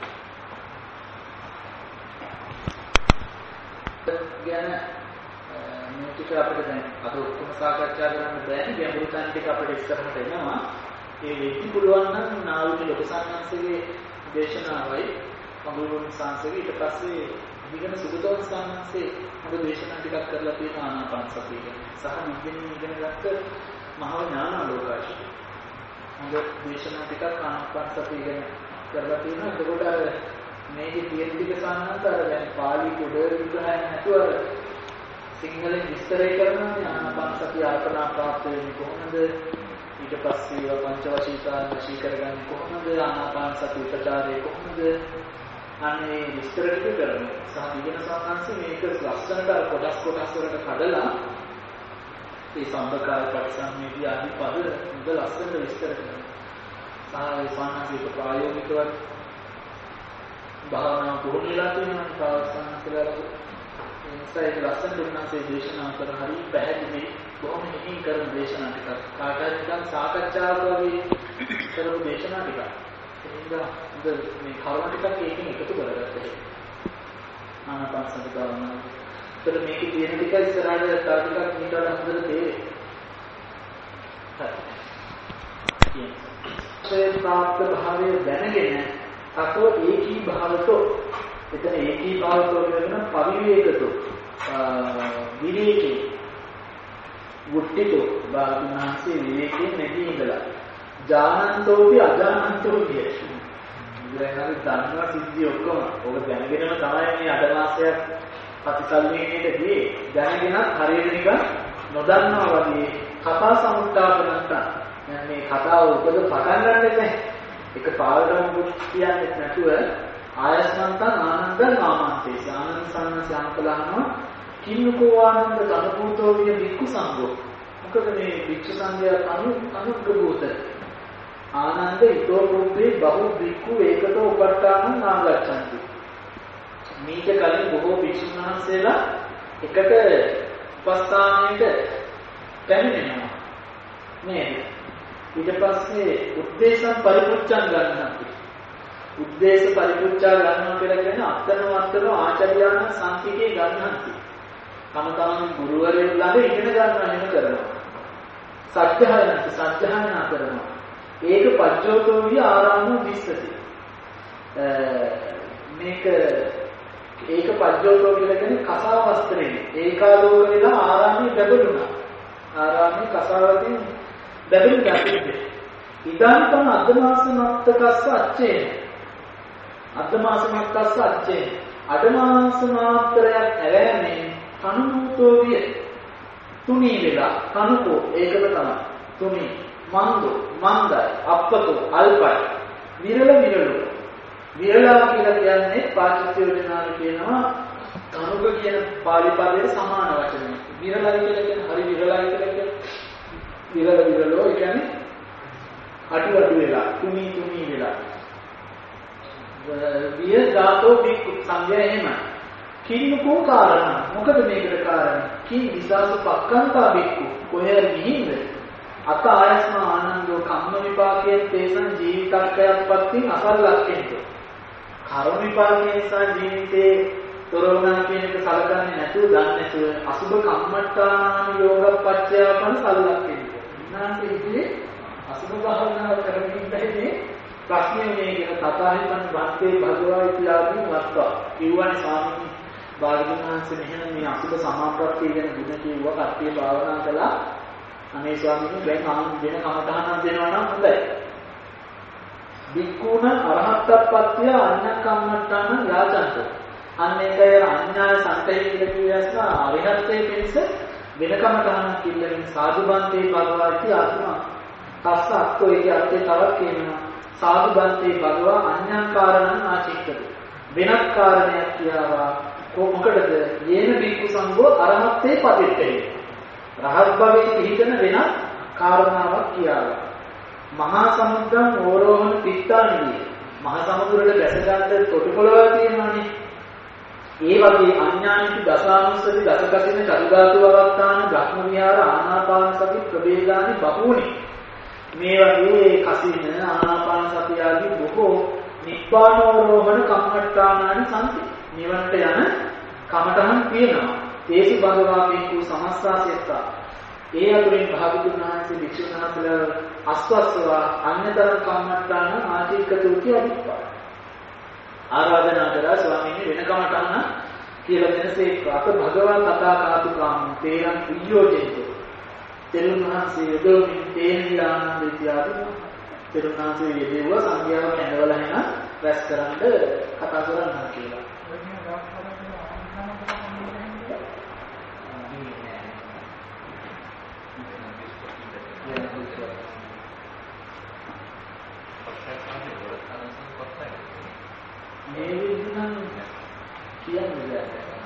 කියන මේ ටික අපිට දැන් අද ඔක්කොම සාකච්ඡා කරන්න බෑනේ ගැඹුරු තැන් ටික අපිට ඉස්සරහට එනවා ඒ වෙන්න පුළුවන් නම් නාවික ලොකු සංඝංශයේ දේශනාවයි අඟුරුන් සංඝංශයේ ඊට පස්සේ විගණ සුගතෝන් සංඝංශයේ අද දේශනා ටිකක් කරලා තියෙන ආනාපාන සතිය ගැන සහ නිදින් ඉගෙන ගත්ත මහා ඥානාලෝකාශය. අද දේශනා ටිකක් ආනාපාන සතිය ගැන කරලා තියෙනවා. එතකොට අර මේකේ තියෙන ටික සංඝංශ අර දැන් පාලි පොඩ විග්‍රහයක් නැතුව සිංහලෙන් විස්තර කරනවා ආනාපාන සතිය අර්පණා ප්‍රාප්ත වෙන්නේ කොහොමද? ඊට පස්සේ පංච වශීකාන් වශී කරගන්නේ කොහොමද? ආනාපාන සති උපචාරය කොහොමද? අනේ විස්තර ටික කරනවා. සහ විගණ සංස්කෘතිය මේක ලස්සනට කොටස් වලට කඩලා ඒ සම්බකාර පරිසම්මේදී ආදී පද මුද ලස්සනට විස්තර කරනවා. සාහේ සාහසික ප්‍රායෝගිකව භාවනා පුහුණු වෙලා තියෙනවා ප්‍රාසන්නකලා ඒක ලස්සනට උන්වහන්සේ දේශනා කරන හරි පැහැදිලි බොහොම හිමින් කරන දේශනා ටිකක් කාටද නිකන් සාකච්ඡාවක් වගේ කරපු දේශනා ටිකක්. ඒකෙන්ද මේ කරුණ ටිකක් ඒකෙන් එකතු කරගත්තා. ආනාපාන සති භාවනාව. ඒතර මේකේ තියෙන ටික ඉස්සරහට තව ටිකක් ඊට වඩා හොඳට තේරෙයි. හරි. ඒ ප්‍රාප්ත භාවය දැනගෙන අතෝ ඒකී භාවතෝ එතන ඒකී භාවතෝ කියන පරිවේකතෝ විවේකී වුට්ටිතෝ බාහිනාසේ විවේකයෙන් නැගී ඉඳලා ජානන්තෝපි අජානන්තෝපි ඉතින් දන්නවා සිද්ධිය ඔක්කොම ඔබ දැනගෙනම තමයි මේ අදමාසයක් ප්‍රතිසල්වීමේදී දැනගෙනත් හරියට නිකන් නොදන්නවා වගේ කතා සමුත්තාප නැත්තම් දැන් මේ කතාව උපද පටන් ගන්නෙ එක පාඩම කියන්නේ නැතුව ආයස්මන්තං ආනන්දං නාමන්තේ ආනන්ද සම්සංකලහම කින්නකෝ ආනන්ද ධනභූතෝ විය වික්ඛු සංඝෝ. මොකද මේ වික්ඛු සංඝයා අනුග්‍රහූත ආනන්ද ඊතෝ රූපේ බහු වික්ඛු ඒකතෝ උපට්ඨානං නාගච්ඡanti. මේක කලින් බොහෝ වික්ෂුන් වහන්සේලා එකට උපස්ථානයකට පැමිණෙනවා නේද? ඊට පස්සේ උද්දේශම් පරිපුච්ඡං ගන්නවා. උද්දේශ පරිපුච්ඡා ගන්නවා කියලා කියන්නේ අත්නවත්තර ආචාර්යයන් සංකීර්ණේ ගන්නන්ති. තම තමන් ගුරුවරයෙක් ළඟ ඉගෙන ගන්නවා එහෙම කරනවා. සත්‍යයනා කරනවා. ඒක පජ්ජෝතෝ විය ආරාමෝ විස්සති. මේක පජ්ජෝතෝ කියලා කියන්නේ කසා වස්ත්‍රේ. ඒකාලෝක වෙලා ආරාමයේ බැබළුණා. ආරාමයේ කසාවකින් බැබළු ගැටේ. ඉදාන්තම අද්දමාසමත්තකස්ස අච්චේ. අද්දමාසමත්තස්ස අච්චේ. අදමාසමාත්‍රයක් ඇරෑමේ කනුතෝ විය. තුනී වෙලා කනුකෝ ඒකම තමයි. තුනී මන්දෝ මන්දයි අප්පතෝ අල්පයි විරල විරලා කියලා කියන්නේ පාඨ්‍ය යෝජනාවේ කියනවා කනුක කියන පාලි පදයේ සමාන වචනයක්. විරලයි කියලා කියන්නේ හරි විරලයි කියලා කියන්නේ විරලෝ ඒ කියන්නේ අඩු වෙලා තුනී වෙලා විය ධාතෝ බික්ඛු සංඥා එහෙම කින්නකෝ කාරණා මොකද මේකට කාරණා කී විසාස පක්ඛන්තා බික්ඛු කොහේ ගිහින්ද අත ආයස්ම ආනන්දෝ කම්ම විපාකයෙන් තේසන් ජීවිතක්කයක් පත්තින් අසල්ලක්ෙන්ද කර්ම විපාකයෙන් සා ජීවිතේ තොරවනා කියන එක සලකන්නේ නැතුව දන්නේ නැතුව අසුබ කම්මට්ටාන යෝගපච්චයපන සල්ලක්ෙන්ද ඉන්නාන්සේ ඉතින් අසුබ භාවනාව කරමින් ඉඳන්නේ ප්‍රශ්නේ මේ කියන තථාගතයන් වහන්සේ භගවා ඉතිආදී වස්වා කිව්වනේ ස්වාමීන් භාගතුන් වහන්සේ මෙහෙම මේ අසුබ සමාප්‍රත්තිය ගැන ගුණ කිව්වා කට්ටිය භාවනා කළා. අනේ ස්වාමීනි දැන් ආන් වෙන කමඨහනක් දෙනවා නම් හොඳයි. වික්කුණ අරහත්ත්වපත්‍ය අඤ්ඤකම්මඨාන යාචන්ත. අන්න ඒකේ අඥාන සංතේ කියලා කියවස්න අරිහත්ත්වයේ පිණිස වෙන කමඨහනක් කිල්ලෙන් සාදුබන්තේ භගවාති ආත්මා. තස්ස අක්කෝ ඒකේ අර්ථය තවත් කියනවා. සාදුබන්තේ භගවා අඤ්ඤාකාරණං ආචික්කති. වෙනත් කාරණයක් කියවා මොකටද? යේන බික්කු සංඝෝ අරහත්ත්වේ පදිත්තේ. රහත් භවයේ පිහිටන වෙනත් කාරණාවක් කියනවා. මහා සමුද්‍රං ඕරෝහණ පිට්ඨානිය. මහා සමුද්‍රවල දැස ගන්න තොටුපළවල් තියෙනවානේ. ඒ වගේ අඥානික දසානුස්සති දසකසින චතුධාතු අවස්ථාන භ්‍රම විහාර ආනාපාන සති ප්‍රවේදානි බහූනි. මේ වගේ කසින ආනාපාන සති ආදී බොහෝ නිබ්බානෝරෝහණ කම්මට්ටානානි සංති. නිවනට යන කමඨහන් තියෙනවා. තේසු භගවා බික්ඛු සමස්සාසෙත්තා. ඒ අතුරින් භාගතුන් වහන්සේ වික්ෂුන් වහන්සේලා අස්වස්සවා අන්‍යතර කම්මට්ටාන ආචික්කතුති අදිප්පා. ආරාධනා කරා ස්වාමීනි වෙන කමඨහන කියලා දෙනසේ අත භගවා කතා කාතු කාම තේරන් වියෝජෙන්තෝ. තෙරුන් වහන්සේ යදෝමින් තේනිලානන්ද ඉතිආදී තෙරුන් වහන්සේ යෙදුවා සංඝයාව කැඳවලා එන රැස් කරන්න කතා කරන්න කියලා. මේ විදිහනම් කියන්නේ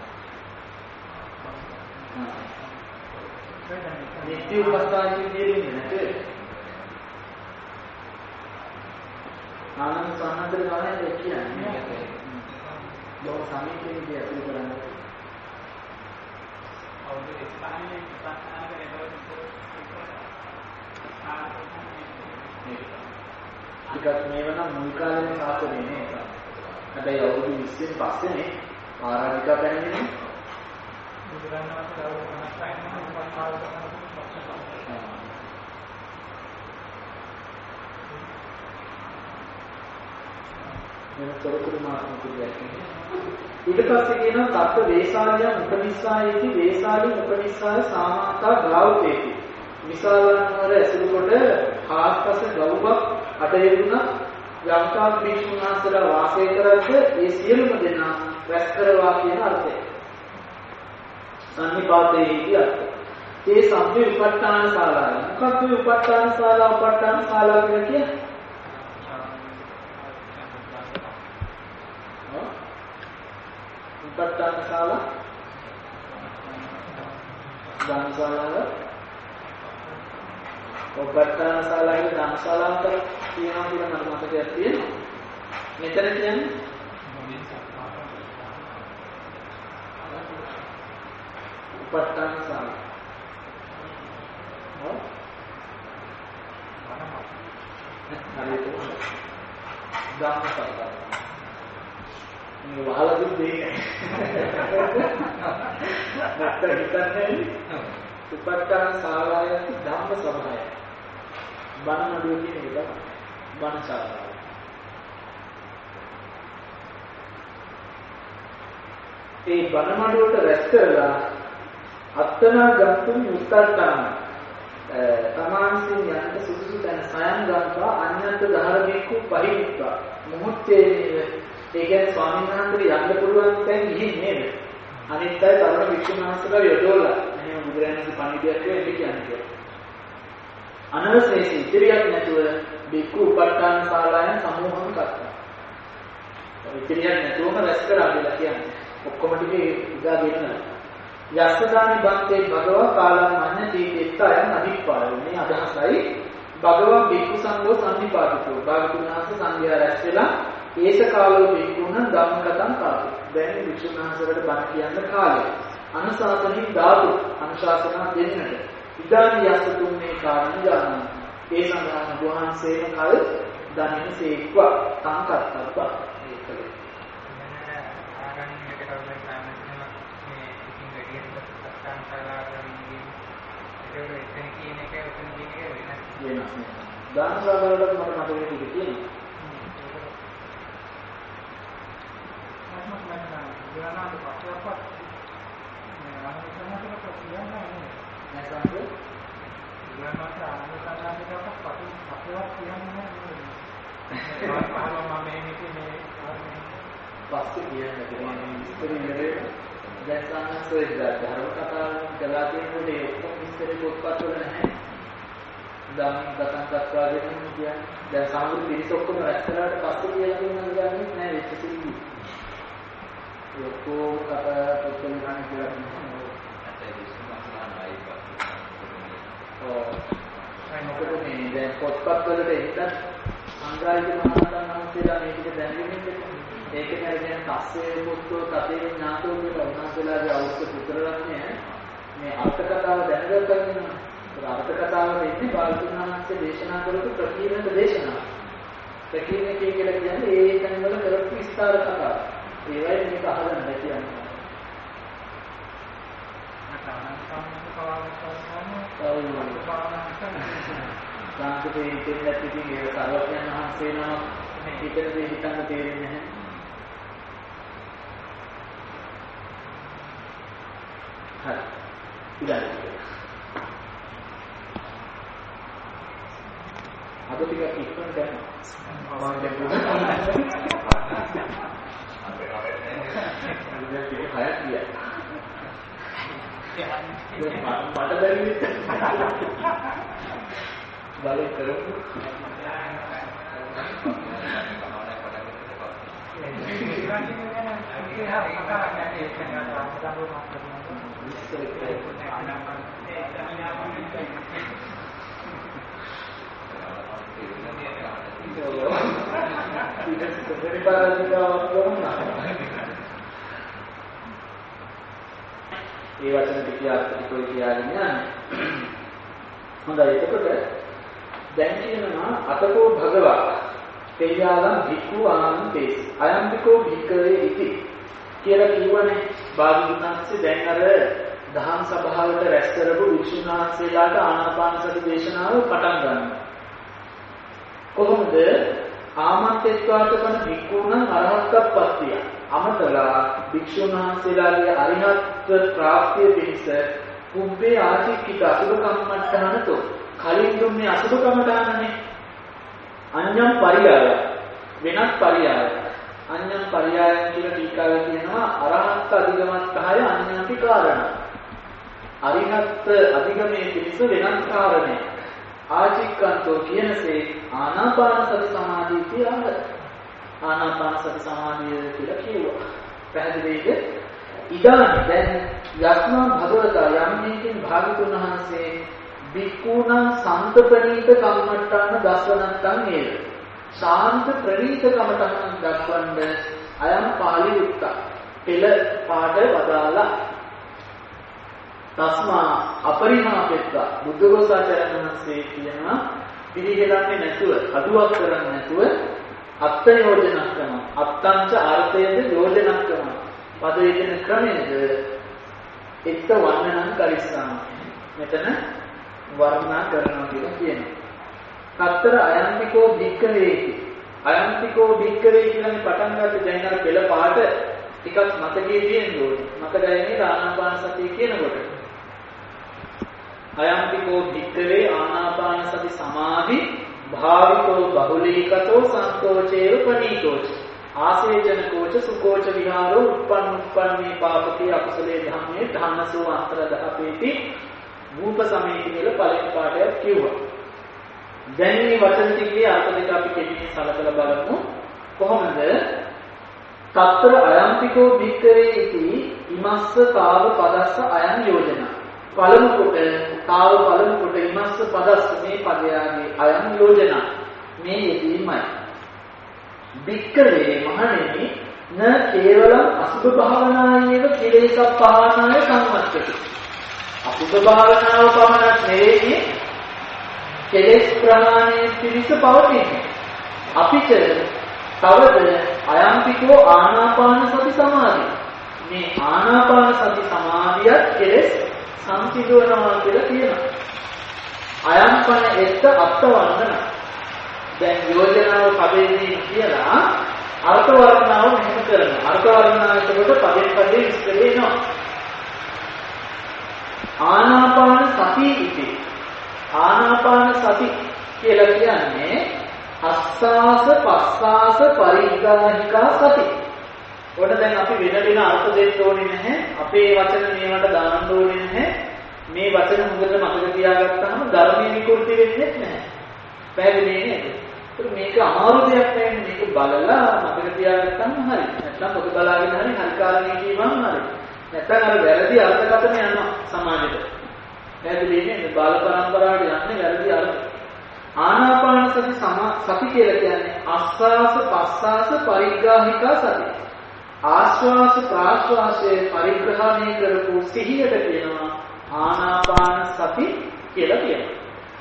නිත්‍ය උපස්ථානයේ දෙන්නේ නැතේ. ආනන්ද සම්හන්තර ගානේ කියන්නේ බොහෝ සමීපයේදී අතුරු කරන්නේ. අවුරුදු 5 ටිකක් මේවනම් මුල් කාලේ සාසනේ නේද? හැබැයි අවුරුදු 20න් පස්සේනේ ආරාධිකා පැමිණෙන්නේ. මෙන්න තොරතුරු මාර්ග කියන්නේ. ඊට පස්සේ කියනවා තත්ත්ව වේසාලිය උපනිස්සායේති වේසාලි උපනිස්සාය සාමාතා ගාවතේති. විසාලනවර ඇසුරු කොට ආස්පස ගවුවක් අඩේුණා යම්තාක් භික්ෂුන් වහන්සේලා වාසය කරද්ද ඒ සියලුම දෙනා රැස් කරවා කියන අර්ථය. සම්නිපාතයේදී අර්ථය. ඒ සම්පේ උපට්ඨාන ශාලාව. මොකක්ද උපට්ඨාන ශාලාව? උපට්ඨාන ශාලාව කියන්නේ උපට්ඨාන ශාලාව දානශාලාව උපට්ඨාන ශාලාවේ දානශාලාව කියනවා කියලා මට මතකයක් තියෙනවා. මෙතන කියන්නේ උපට්ඨාන ශාලාව. හරියට දානශාලාව. මේ වහලා දුන්නේ නැත්තම් හිතන්නේ උපට්ඨාන ශාලාවේ ධම්ම සභාවයි. බණ නඩුව කියන එක තමයි බණ ශාලාව. ඒ බණ මඩුවට රැස් කරලා අත්තනා ගන්තුන් උත්තර්තාන තමාන්සින් යන්න සුදුසු තැන සයන් ගන්නවා අඤ්ඤත් ධාරමේකු පරිවිත්වා මොහොතේ ඒ කියන්නේ ස්වාමීන් වහන්සේට යන්න පුළුවන් තැන් ගිහින් නේද අනිත් අය තරුණ වික්ෂුන් වහන්සේලා යොදවලා එහෙනම් බුදුරජාණන්සේ පණිවිඩයක් කියන්නේ අනවශේෂ ඉතිරියක් නැතුව බික්කු උපට්ඨාන ශාලාවෙන් සමූහම කරනවා. ඉතිරියක් නැතුවම රැස් කරලා කියලා කියන්නේ. ඔක්කොම ටික ඉදා දෙන්න. යස්සදානි බන්තේ භගවා කාලම් මඤ්ඤ තීතෙත්තයන් අධිපාය. මේ අදහසයි භගවා බික්කු සංඝෝ සම්නිපාතිතෝ. භාගතුන් වහන්සේ සංඝයා රැස් වෙලා ඒස කාලෝ බික්කුණ ධම්මකතං කාලේ. දැන් වික්ෂුන් වහන්සේකට බණ කියන්න කාලය. අනුශාසනින් ධාතු අනුශාසනා දෙන්නට. ඉදානි යස්සතුන් මේ කාරණේ දාන. ඒ සඳහන් වහන්සේම කල දනින සේක්වා සංකප්පබ්බා. ඒකයි. දානශාලාවලට මට මතකයි තියෙන්නේ. ගණනාට පස්සෙවත් ආනන්දසන්නට කියන්නේ නැහැ. නැත්නම් ගණනාට ආනන්දසන්නට පස්සෙවත් කියන්නේ නැහැ. පස්සේ කියන්නේ ඉස්තරියේ දැන් සාමාන්‍යයෙන් ධර්ම කතාවන් කළා කියනකොට ඒ ඔක්කොම ඉස්තරියේ පොත්පත් වල නැහැ. දැන් ගතන් කතාවගෙන කියන්නේ දැන් සාමාන්‍ය පිරිස ඔක්කොම රැස් කරලාට පස්සේ කියලා කියනවා කියන්නේ නැහැ ඒක සිද්ධි. ඒ ඔක්කොම කතා පොත්වල ගන්න කියලා කියනවා. ඇත්තට විශ්ව මාසනායි පස්සේ. ඔව්. මොකද මේ දැන් පොත්පත් වලට එන්න සංග්‍රහිත මහානතන් වහන්සේලා මේ ටික දැනගෙන ඉන්නේ. ඒක කියන්නේ පස්සේ පුත්‍රෝ තතේ ඥාතෝ කියලා උන්වහන්සේලාගේ අවශ්‍ය පුත්‍රරත්නය මේ අර්ථ කතාව දැනගත්තා කියනවා. ඒ අර්ථ කතාවේ ඉන්නේ බාලතුන් වහන්සේ දේශනා කරපු ප්‍රකීර්ණක දේශනාව. ප්‍රකීර්ණක කියලා කියන්නේ ඒ තැන්වල කරපු විස්තර කතාව. ඒවයි මේක අහගන්න කියන්නේ. සංස්කෘතයේ ඉතිරිලා ඉතින් ඒ සර්වඥයන් වහන්සේ නම හිතන දේ හිතන්න තේරෙන්නේ නැහැ. හරි. ඉතින් අද ටිකක් ඉක්මනට යනවා. මම මට බැරි බලේ කරමු. ඒ වචන ටිකක් කියාගෙන යන්නේ. හොඳයි එතකොට දැන් කියනවා අතකෝ භගවා තේයාලම් භික්ඛු ආනන්තේස් අයම්බිකෝ භික්ඛවේ ඉති කියලා කියවනේ භාග්‍යවතුන්සේ දැන් අර දහම් සභාවට රැස් කරපු වික්ෂුන් වහන්සේලාට ආනාපාන සති දේශනාව පටන් ගන්නවා. කොහොමද ආමන්ත්‍රත්වාචකන භික්ඛුණං අරහත්ත්වපත්තිය අමතලා භික්ෂුන් වහන්සේලාගේ අරිහත්ත්ව ප්‍රාප්තිය පිණිස කුම්භේ ආචික්කිත අසුභ කම්මට්ඨානතෝ කලින් දුන්නේ අසුභ කම්මට්ඨානනේ අඤ්ඤම් පරියාය වෙනත් පරියාය අඤ්ඤම් පරියාය කියලා ටීකාවේ කියනවා අරහත් අධිගමස්තහය අඤ්ඤම්පි කාරණ අරිහත් අධිගමේ පිණිස වෙනත් කාරණේ ආචික්කන්තෝ කියනසේ ආනාපාන සති සමාධිය කියලා ආනාපාන සති සමාධිය කියලා කියුවා. පැහැදිලිද? ඉදානි දැන් යස්මා භගවතා යම්කින් භාගතුන් වහන්සේ බික්කුණං සාන්ත ප්‍රණීත කම්මට්ටාන දස්වනත්තං නේද? ශාන්ත ප්‍රණීත කමටහන් දක්වන්න අයම් පාළි උත්ත. පෙළ පාඩ වදාලා තස්මා අපරිමාපෙත්ත බුද්ධඝෝසාචාර්යන් වහන්සේ කියනවා පිළිහෙලන්නේ නැතුව අඩුවක් කරන්නේ නැතුව අත්ත යෝජනක් කරනවා අත්තංච අර්ථයද යෝජනක් කරනවා පද වේදන ක්‍රමයේද එක්ත වර්ණනම් කරිස්සාම මෙතන වර්ණනා කරනවා කියලා කියනවා කතර අයන්තිකෝ භික්ඛවේති අයන්තිකෝ භික්ඛවේ කියන්නේ පටන් ගන්න දැන් අර පෙළ පාට ටිකක් මතකයේ තියෙන්න ඕනේ මතකයි ආනාපාන සතිය කියනකොට අයම්තිකෝ භික්ඛවේ ආනාපාන සති සමාධි භාවිතෝ බහුලීකතෝ සංකෝචේව පනීතෝච ආසේචනකෝච සුකෝච විහාරෝ උප්පන්නී පාපති අකුසලේ ධම්මේ ධන්නසෝ අන්තරදහපේති රූප සමේති කියලා පළවෙනි පාඩයක් කිව්වා. දැන් මේ වචන ටිකේ අර්ථ දෙක අපි කෙටියෙන් සලකලා බලමු. කොහොමද? తත්‍ර අයම්තිකෝ භික්ඛවේ ඉති ඉමස්ස තාව පදස්ස අයං යෝජනා පළමු කොට තාව පළමු කොට ඉමස්ස පදස්ස මේ පදයාගේ අයං යෝජනා මේ යෙදීමයි භික්ඛවේ මහණෙනි න කේවලං අසුභ භාවනායේව කෙලෙසප්පහානාය සම්මත්තති අසුභ භාවනාව පමණක් නෙවෙයි කෙලෙස් ප්‍රහාණය පිණිස පවතින්නේ අපිට තවද අයම්තිකෝ ආනාපාන සති සමාධිය මේ ආනාපාන සති සමාධියත් කෙලෙස් සංසිඳවනවා කියලා කියනවා. අයම්පන එත්ත අත්වන්දන. දැන් යෝජනාව පදේදී කියලා අර්ථ වර්ණනාව මෙහෙම කරනවා. අර්ථ වර්ණනාව එතකොට පදේ පදේ විස්තර වෙනවා. ආනාපාන සති ඉති. ආනාපාන සති කියලා කියන්නේ අස්වාස පස්වාස පරිග්‍රාහිකා සති. ඔන්න දැන් අපි වෙන වෙන අර්ථ දෙන්න ඕනේ නැහැ. අපේ වචන මේවට දාන්න ඕනේ නැහැ. මේ වචන හොඳට මතක තියාගත්තාම ධර්මයේ විකෘති වෙන්නේ නැහැ. පැහැදිලි නේද? ඒක මේක අමාරු දෙයක් නෙවෙයි. මේක බලලා මතක තියාගත්තාම හරි. නැත්නම් පොත බලාගෙන හරි කාරණේ කියවම හරි. නැත්නම් අර වැරදි අර්ථකථන යනවා සමාජෙට. පැහැදිලි නේද? බාල පරම්පරාවට යන්නේ වැරදි අර්ථ. ආනාපාන සති කියලා කියන්නේ ආස්වාස පස්වාස පරිග්‍රාහිකා සති. ආස්වාස ප්‍රාශ්වාසයේ පරිග්‍රහණය කරපු සිහියට කියනවා ආනාපාන සති කියලා කියනවා.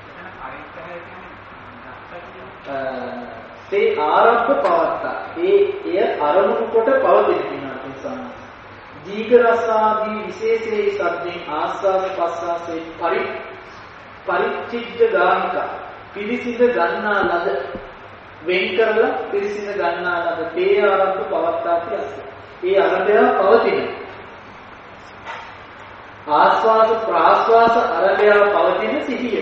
ඒ ආරම්භ පවත්තා. එය අරමුණු කොට පවතින නිසා දීඝ රසාදී විශේෂයේ සද්දෙන් ආස්වාද පස්වාසයේ පරිච්ඡිද්ද ගාමික පිරිසිඳ ගන්නා ලද වෙන් කරලා පිරිසිඳ ගන්නා ලද තේ ආරම්භ පවත්තා කියලා. ඒ අරබය පවතින ආස්වාද ප්‍රාස්වාස අරබය පවතින සිහිය.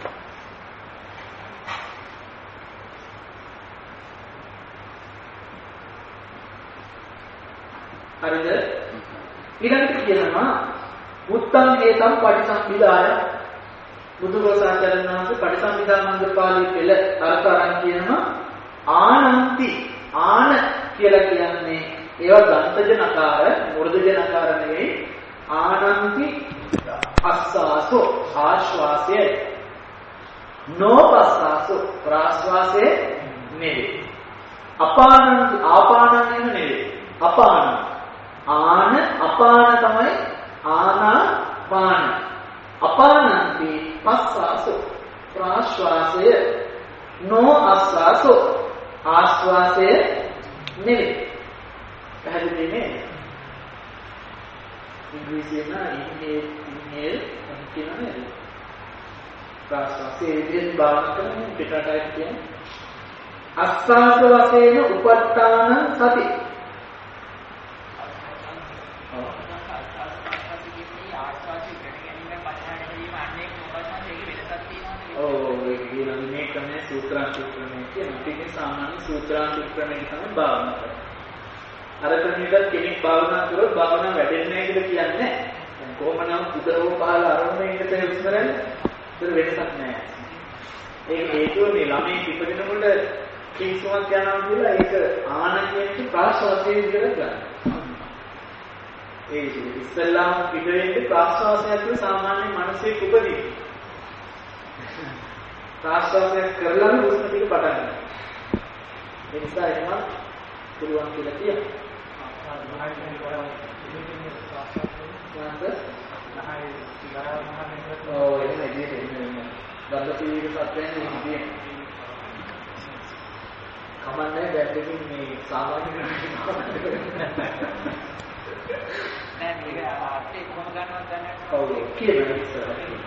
හරිද? ඊළඟට කියනවා උත්තං හේතම් පටිසම්භිදාය. බුදුරෝසාචාර්යන් වහන්සේ පටිසම්භිදා මන්දපාළී පෙළ අර්ථ අරන් කියනවා ආනන්ති. ආන කියලා කියන්නේ ඒවා ගන්තජ නකාර මෘදුජ නකාර නෙවෙයි. ආනන්ති අස්සාසෝ ආශ්වාසය නොපස්සාසෝ ප්‍රාශ්වාසය නෙවෙයි. අපානන්ති ආපානන් නෙවෙයි. අපාන ආන අපාන තමයි ආනාපාන. අපානන්ති පස්සාසෝ ප්‍රාශ්වාසය නොඅස්සාසෝ ආශ්වාසය නෙවෙයි. පැහැදිලි නේද? ඉංග්‍රීසියෙන් ඉන්හේල් කියනවා නේද? ප්‍රාශ්වාසයේ ඉදින් බාහිර කරන පිටටයි කියන්නේ අස්සාස වශයෙන් උපට්ඨාන සති. සූත්‍රාන්තික්‍රමයේ කියන පිටේ සාමාන්‍ය සූත්‍රාන්තික්‍රමයේ තමයි භාවනා කරන්නේ. අර ක්‍රමයකට කෙනෙක් භාවනා කරොත් භාවනා වැඩෙන්නේ නැහැ කියලා කියන්නේ. දැන් කොහොමනම් උදරෝ පහළ අරමුණේ ඉඳලා ඉස්සරන්නේ. ඒක වෙනසක් නැහැ. ඒක හේතුව මේ ළමයි ඉපදෙනකොට කිසිමක් යනවා කියලා ඒක ආන කියන්නේ ප්‍රාශ්වාසයේ විදිහට ගන්න. ඒ ඉස්සෙල්ලාම පිටවෙන්නේ ප්‍රාශ්වාසයක් කියලා සාමාන්‍ය මිනිස්සෙක් උපදී. ප්‍රාශ්වාසය කරලා හුස්ම ටික පටන් ගන්නවා. ඒ නිසා එහෙම පුළුවන් කියලා කියනවා. ඔව් එහෙම ඉන්නේ. ගල්පීක සත්‍යයෙන් ඉන්නේ. කමන්නේ දැක්කකින් මේ සාමාන්‍ය කෙනෙක් නෑ මේක ආර්ථික කොහොම ගන්නවද දන්නේ නැහැ. ඔව් කියනවා ඉස්සරහ.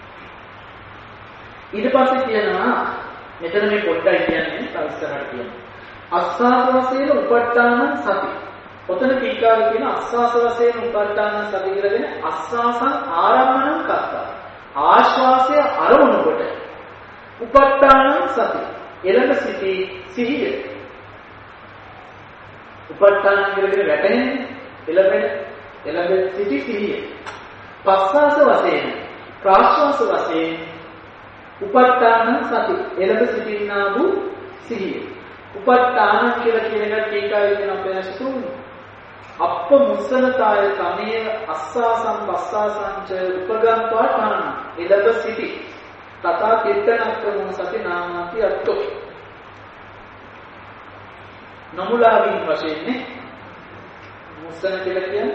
ඊට පස්සේ කියනවා මෙතන මේ පොඩ්ඩයි කියන්නේ තවස්සරට කියනවා. අස්වාස වශයෙන් උපට්ඨාන සති. ඔතන ටීකාවේ කියන අස්වාස වශයෙන් උපට්ඨාන සති කියලාගෙන අස්වාසං ආරම්මණං කත්තා. ආශ්වාසය අරමුණු කොට උපට්ඨාන සති. එළඹ සිටි සිහිය. උපට්ඨාන කියලාගෙන වැටෙන්නේ එළඹ සිටි සිහිය. පස්වාස වශයෙන් ප්‍රාශ්වාස වශයෙන් උපට්ඨාන සති එළඹ සිටින්නා වූ සිහිය. උපට්ඨාන කියලා කියන එක ටීකාවේ කියන අපේශ තුන. අප්ප මුස්සනතාය කමේව අස්සාසං පස්සාසං ච උපගම්පාඨාන එළඹ සිටි. තථා කිත්තනක්කමෝ සති නාමාති අත්තෝ. නමුලාවින් වශයෙන් මුස්සන කියලා කියන්නේ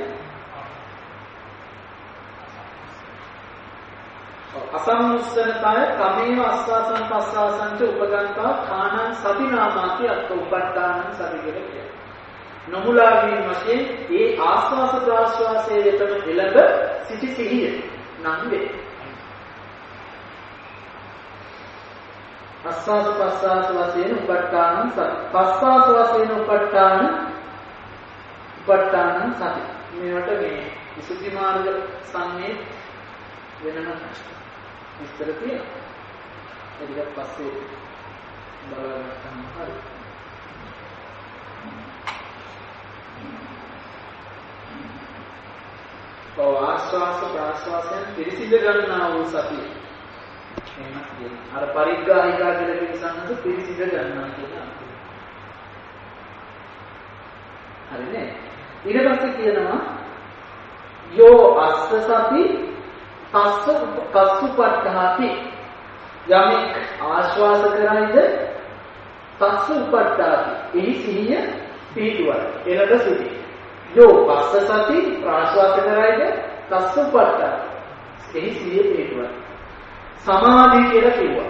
අසම්මුස්සනතාය කමේව අස්වාසං පස්සාසං ච උපගන්තා ථානං සති නාමාති අත්ථ උපට්ඨානං සති කියලා කියනවා. නොමුලාවීම වශයෙන් ඒ ආස්වාස ප්‍රාස්වාසයේ වෙතම එළඹ සිටි සිහිය නම් වේ. අස්වාස ප්‍රස්වාස වශයෙන් උපට්ඨාන ප්‍රස්වාස වශයෙන් උපට්ඨාන සති. මේවට මේ විසුද්ධි මාර්ග සංයේ වෙනම විස්තර තියෙනවා. ඒක පස්සේ බලන්න හරි. ආස්වාස ප්‍රාස්වාසයන් පිරිසිදු ගන්නා වූ සතිය. එහෙම කියනවා. අර පරිග්‍රාහිකා කියලා කියන සංහස පිරිසිදු ගන්නවා කියන. හරිනේ. ඊට පස්සේ කියනවා යෝ අස්ස සති තස්සුපට්ඨාති. යමෙක් ආශ්වාස කරයිද තස්සුපට්ඨාති. එහි සිහිය පිහිටුවයි. එළඹ සිටි. යෝ පස්ස සති ප්‍රාශ්වාස කරයිද තස්සුපට්ඨාති. එහි සිහිය පිහිටුවයි. සමාධි කියලා කිව්වා.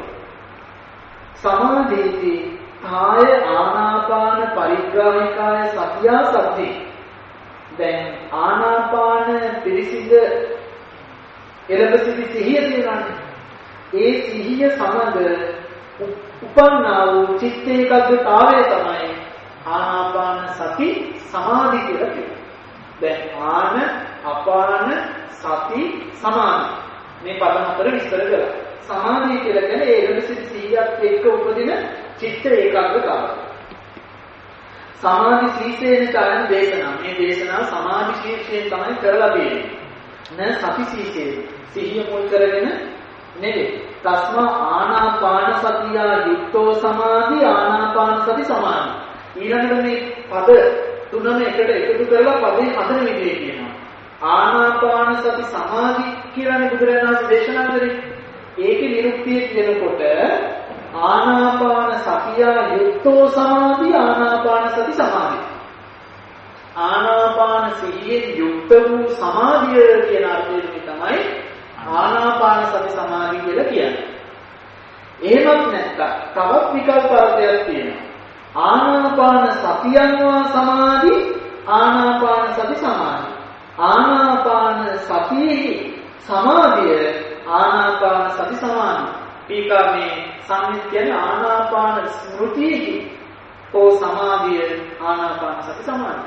සමාධිති කාය ආනාපාන පරිග්‍රාහිකාය සතියා සති. දැන් ආනාපාන පිරිසිද එළඹ සිටි සිහිය තියෙනවානේ. ඒ සිහිය සමග උපන්නා වූ චිත්ත ඒකාග්‍රතාවය තමයි ආනාපාන සති සමාධි කියලා කියනවා. දැන් ආන අපාන සති සමාධි මේ පද හතර විස්තර කළා. සමාධිය කියලා කියන්නේ ඒ එළඹ සිටි සිහියත් එක්ක උපදින චිත්ත ඒකාග්‍රතාවය. සමාධි ශීර්ෂයෙන් කරන දේශනා. මේ දේශනාව සමාධි ශීර්ෂයෙන් තමයි කරලා තියෙන්නේ. න සති ශීර්ෂයෙන් සිහිය මුල් කරගෙන නෙවේ. තස්මා ආනාපාන සතියා යුක්තෝ සමාධි ආනාපාන සති සමාධි. ඊළඟට මේ පද තුනම එකට එකතු කරලා පදේ හදන විදිය කියනවා. ආනාපාන සති සමාධි කියලානේ බුදුරජාණන් වහන්සේ දේශනා කරේ. ඒකේ නිරුක්තිය කියනකොට ආනාපාන සතියා යුක්තෝ සමාධි ආනාපාන සති සමාධි. ආනාපාන සිහියෙන් යුක්ත වූ සමාධිය කියන අර්ථයෙන් තමයි ආනාපාන සති සමාධි කියලා කියන්නේ. එහෙමත් නැත්නම් තවත් විකල්ප අර්ථයක් තියෙනවා. ආනාපාන සතියන්වා සමාධි ආනාපාන සති සමාධි. ආනාපාන සතියෙහි සමාධිය ආනාපාන සති සමාධි. ඊකමේ සම්මිත කියන්නේ ආනාපාන ස්මෘතියෙහි ඕ සමාධිය ආනාපාන සති සමාධි.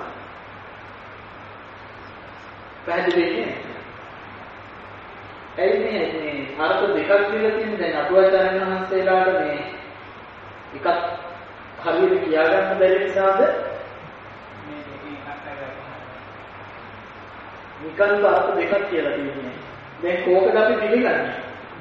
පැහැදිලි වෙන්නේ? ඇයි මේ අර්ථ දෙකක් දීලා තියෙන්නේ? දැන් අටුවාචාර්යන් වහන්සේලාට මේ එකක් හරියට කියාගන්න බැරි නිසාද මේ විකල්ප අර්ථ දෙකක් කියලා තියෙන්නේ. දැන් කෝකද අපි පිළිගන්නේ?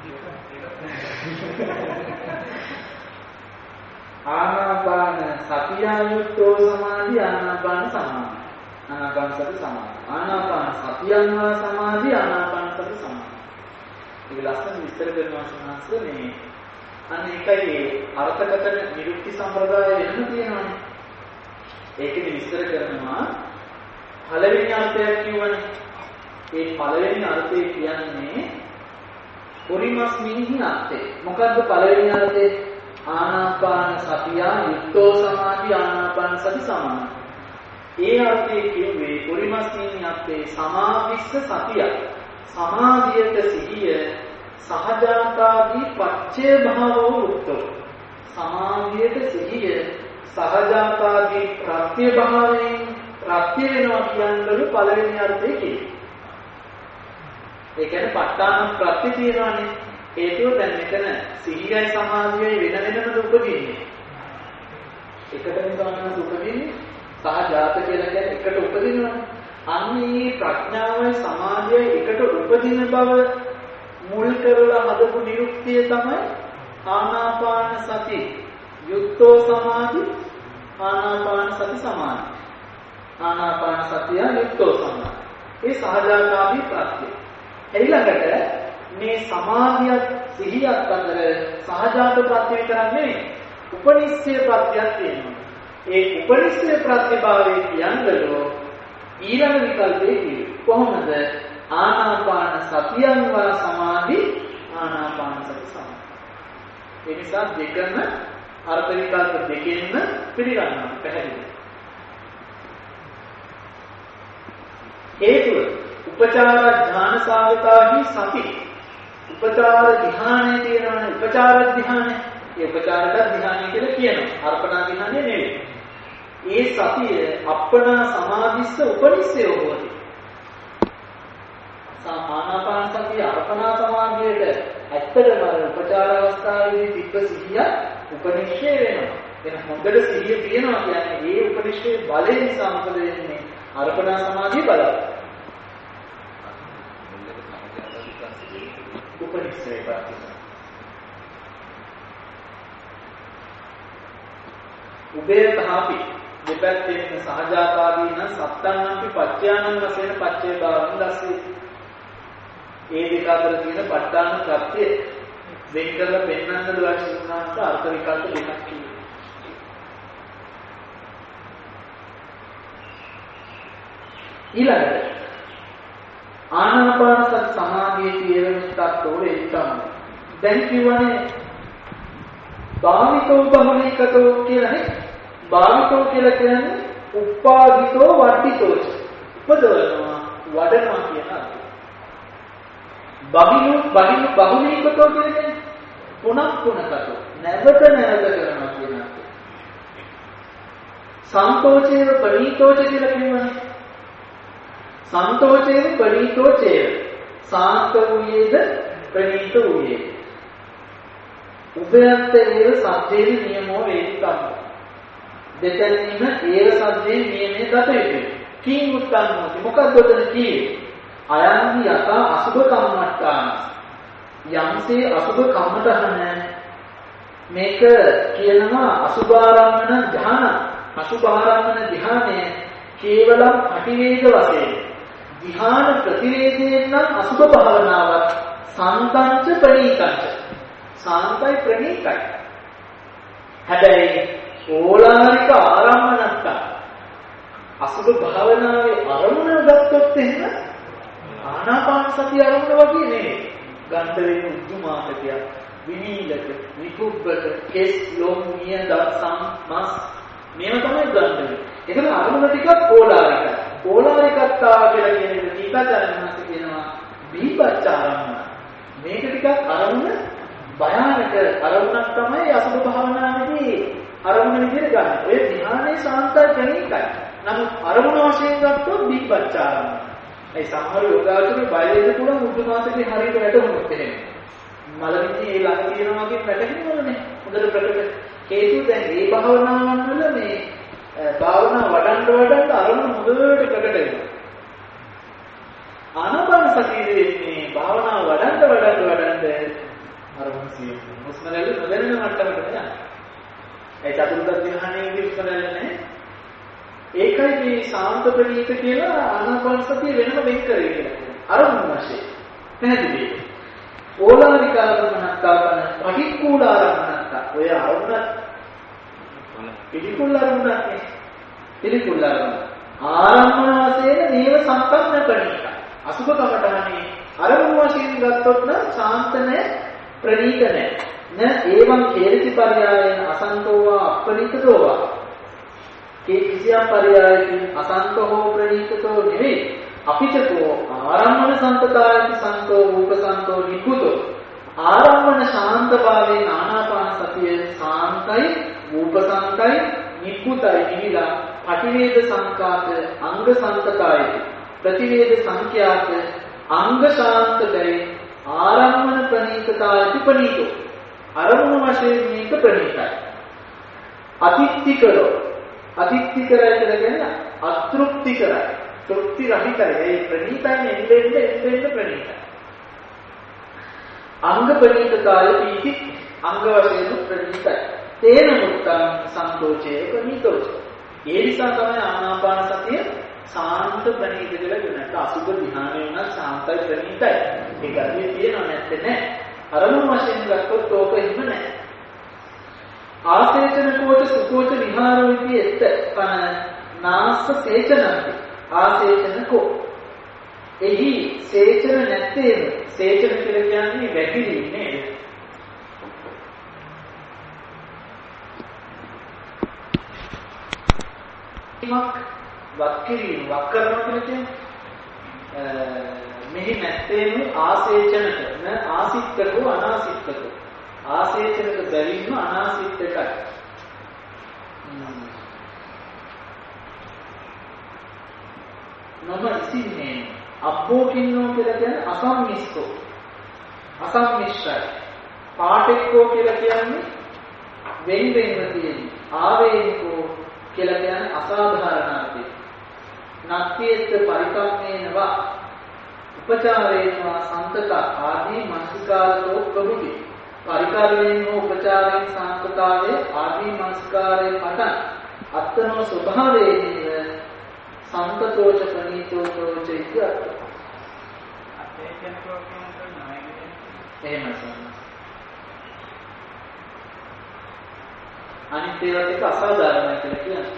ආනාපාන සතියයුක්තෝ සමාධි ආනාපාන සමාධි. ආනාපාන සති සමාධි. ආනාපාන සතියන්වා සමාධි ආනාපාන සති සමාධි. ඒක ලස්සන විස්තර කරනවා සමහරවිට මේ අන්න ඒකයි අර්ථකථන නිරුක්ති සම්ප්‍රදාය වෙනම තියෙනවානේ. ඒකෙදි විස්තර කරනවා පළවෙනි අර්ථයක් කියවනේ. ඒ පළවෙනි අර්ථය කියන්නේ පරිමස්මින්හි අර්ථය. මොකද්ද පළවෙනි අර්ථය? ආනාපාන සතියා යුක්තෝ සමාධි ආනාපාන සති සමාධි. ඒ අර්ථයේ කියුවේ පරිමස්මින්හි අර්ථේ සමාවිස්ස සතිය. සමාධියට සිහිය සහජාතාදී පච්චේ භාවෝ යුක්තෝ. සමාධියට සිහිය සහජාතාදී ප්‍රත්‍ය භාවයෙන් ප්‍රත්‍ය වෙනවා කියනවලු පළවෙනි අර්ථය කියන්නේ. ඒ කියන්නේ ප ဋ ාණ ප්‍රත්‍ය තියෙනවානේ. හේතුව දැන් මෙතන සිහියයි සමාධියයි වෙන වෙනම උපදින්නේ. එකටම ගන්න උපදින්නේ සහජාත කියලා කියන්නේ එකට උපදිනවනේ. අන්නේ ප්‍රඥාවයි සමාධියයි එකට උපදින බව මුල් කරලා හදපු නිරුක්තිය තමයි ආනාපාන සති යුක්තෝ සමාධි ආනාපාන සති සමාධි. ආනාපාන සතිය යුක්තෝ සමාධි. ඒ සහජාතාවී ප්‍රත්‍ය. ඊළඟට මේ සමාධියත් සිහියත් අතර සහජාත ප්‍රත්‍ය විතරක් නෙවෙයි උපනිශ්චය ප්‍රත්‍යක් තියෙනවා. ඒ උපනිශ්චය ප්‍රත්‍යභාවයේ කියනදලෝ ඊළඟ විකල්පේ කිව්වේ කොහොමද? ආනාපාන සතියන්වා සමාධි ආනාපාන සති සමාධි. ඒ නිසා දෙකම අර්ථ විකල්ප දෙකෙන්ම පිළිගන්නවා පැහැදිලි. හේතුව උපචාර ධ්‍යාන සාගතාහි සති. උපචාර ධ්‍යානයේ තියෙනවනේ උපචාර ධ්‍යානය. ඒ උපචාරක ධ්‍යානය කියලා කියනවා. අර්පණා ධ්‍යානය නෙවෙයි. ඒ සතිය අප්පනා සමාධිස්ස උපනිස්සය හොති. ආනාපාන සතිය අර්පණා සමාධියට ඇත්තටම උපචාර අවස්ථාවේදී තිබ්බ සිහිය උපනිශ්චය වෙනවා. එන හොඳට සිහිය තියෙනවා කියන්නේ ඒ උපනිශ්චයේ බලය නිසා මොකද වෙන්නේ? අර්පණා සමාධිය බලය. උපනිශ්චය ප්‍රතිසං. උබේ තහපි දෙපැත්තෙන් සහජාතාදීන සත්තන්නම්පි පච්චයානං වශයෙන් පච්චේ භාවං දැස්සේ. ඒ දෙක අතර තියෙන ප ဋ ාණ ප්‍රත්‍ය වෙන් කරලා පෙන්වන්නද ලක්ෂණාන්ත අර්ථ විකල්ප දෙකක් තියෙනවා. ඊළඟට ආනාපාන සති සමාධියේ තියෙන තත්ත්වවල එක්කම දැන් කියවනේ භාවිතෝ බහුලීකතෝ කියලානේ. භාවිතෝ කියලා කියන්නේ උපාදිතෝ වර්ධිතෝ උපදවනවා වඩනවා කියන අර්ථය. බහුලීකතෝ කියන්නේ පුනක්කතෝ නැවත කරනවා කියන අර්ථය. සන්තෝෂේව ප්‍රණීතෝච කියලා කියවනේ. සන්තෝෂේව ප්‍රණීතෝචේව සාන්ත වූයේද ප්‍රණීත වූයේද උභයත්තේව සත්‍යේ නියමෝ වේදිකම් දෙතනින්ම ඒව සත්‍යේ නියමයේ දත යුතුයි. කීන් උත්තන්නෝති මොකක්ද උතන කියේ? අයන්හි යතා අසුභ කම්මට්ටාන යම්සේ අසුභ කම්මටහන මේක කියනවා අසුභාරම්මන ධ්‍යාන. අසුභාරම්මන ධ්‍යානය කේවලම් අටිවේද වශයෙන් ධ්‍යාන ප්‍රතිවේදයෙන් නම් අසුභ භාවනාවක් සාන්තංච ප්‍රණීතංච සාන්තයි ප්‍රණීතයි. හැබැයි ඕලාරික ආරම්මනත්ත අසුභ භාවනාවේ අරමුණ ගත්තොත් එහෙම ආනාපාන සතිය අරමුණ වගේ නෙවෙයි. ගන්ධ වෙන උද්දුමාකතිය විනීලක විකුබ්බක කෙස් ලොම් නිය දත් සම් මස් මේව තමයි ගන්ධ වෙන්නේ. ඒකම අරමුණ ටිකක් ඕලාරිකයි. ඕලාරිකත්තා කියලා කියන එක දීපචාරණාස කියනවා දීපචාරණ. මේක ටිකක් අරමුණ භයානක අරමුණක් තමයි අසුභ භාවනාවේදී අරමුණ විදිහට ගන්න. ඔය ධ්‍යානයේ සාන්තයි ප්‍රණීතයි. නමුත් අරමුණ වශයෙන් ගත්තොත් දීපචාරණ. ඒ සමහර යෝගාචරයේ බයලෙද පුළුවන් මුද්දමාතේ හරියට වැටුනොත් එහෙම. මලමිණි ඒ ළඟ තියෙනවා වගේ වැටෙන්නවනේ. හොඳට ප්‍රකට. හේතුව දැන් මේ භාවනාවන් වල මේ භාවනා වඩන්න අරමුණ හොඳට ප්‍රකට වෙනවා. ආනාපාන සතියේ මේ භාවනා වඩන්න අරමුණ සියුම්. හුස්ම රැල්ල නොදැනෙන මට්ටමකට යනවා. ඒ චතුර්ථ ධ්‍යානයේදී හුස්ම රැල්ල නැහැ. ඒකයි මේ සාන්ත ප්‍රණීත කියලා ආනාපාන සතිය වෙනම වෙන් කරේ කියලා. අරමුණ වශයෙන්. පැහැදිලි. ඕලාරික ආරම්මනත්තාපන පටික්කුල ආරම්මනත්තා. ඔය අරමුණ පිළිකුල් අරමුණක් නේ. පිළිකුල් අරමුණ. ආරම්මන වශයෙන් නේව සම්පන්න ප්‍රණීත. අසුභ කමඨහනේ අරමුණ වශයෙන් ගත්තොත් නම් සාන්ත නැහැ ප්‍රණීත නැහැ. න ඒවං කේරිති පර්යායන අසන්තෝවා අප්‍රණීතතෝවා. කිසියම් පර්යායකින් අසන්තෝ ප්‍රණීතතෝ නෙවෙයි. අපිටතෝ ආරම්මන සම්පතායති සන්තෝ රූපසන්තෝ නිකුතෝ. ආරම්මන ශාන්ත භාවයේ ආනාපාන සතිය සාන්තයි රූපසන්තයි නිකුතයි නිවිලා පටිවේද සංකාත අංග සංකතායති. ප්‍රතිවේද සංඛ්‍යාත අංග ශාන්ත බැරි ආරම්මන ප්‍රණීතතායති ප්‍රණීතෝ. අරමුණු වශයෙන් මේක ප්‍රණීතයි. අතිත්‍තිකරෝ අතිත්‍තිකරය කියලා කියන්නේ අතෘප්තිකරයි. තෘප්ති රහිතයි. ඒ ප්‍රණීතයි එන්නේ ප්‍රණීතයි. අංග ප්‍රණීතතාය පීති අංග වශයෙන් ප්‍රණීතයි. තේන මුත්තං සන්තෝෂේ ප්‍රණීතෝච. ඒ නිසා තමයි ආනාපාන සතිය සාන්ත ප්‍රණීත කියලා කියනවා. අසුභ ධ්‍යානය වෙන සාන්තයි ප්‍රණීතයි. ඒක අදියේ තියෙනව නැත්තේ නෑ. අරමුණු වශයෙන් ගත්තොත් ඕක එහෙම නෑ. ආසේචන කෝච සුකෝච විහාරෝ ඉති එත් කන නාස්ස සේචනන්ති. ආසේචන කෝ. එහි සේචන නැත්තේ සේචන කියලා කියන්නේ වැකිලි නේද? වක්කිරීම වක් කරනවා කියන්නේ මෙහි නැත්තේම ආසේචනක න ආසික්කකෝ අනාසික්කකෝ. ආසේචනක බැවින්ම අනාසිත එකයි. නම ඉසින්නේ අබ්බෝකින්නෝ කියලා කියන්නේ අසම්මිශ්‍රෝ. අසම්මිශ්‍රයි. පාටෙක්කෝ කියලා කියන්නේ වෙන් වෙන්ව තියෙන. ආවේනිකෝ කියලා කියන්නේ අසාධාරණ අර්ථය. නක්කේත් පරිකම්මේනවා උපචාරේනවා සන්තක ආදී මනසිකාරතෝ ප්‍රභුති. පරිකාරයෙන් හෝ උපචාරයෙන් සාන්තතාවේ ආදී මනසිකාරයේ පටන් අත්තනෝ ස්වභාවයෙන් සන්තතෝච ප්‍රණීතෝච ඉති අර්ථ. අතේජනකෝ කියන්නේ නැහැ. එහෙමයි සම්මත. අනිත් ඒවාත් එක අසාධාරණයි කියලා කියන්නේ.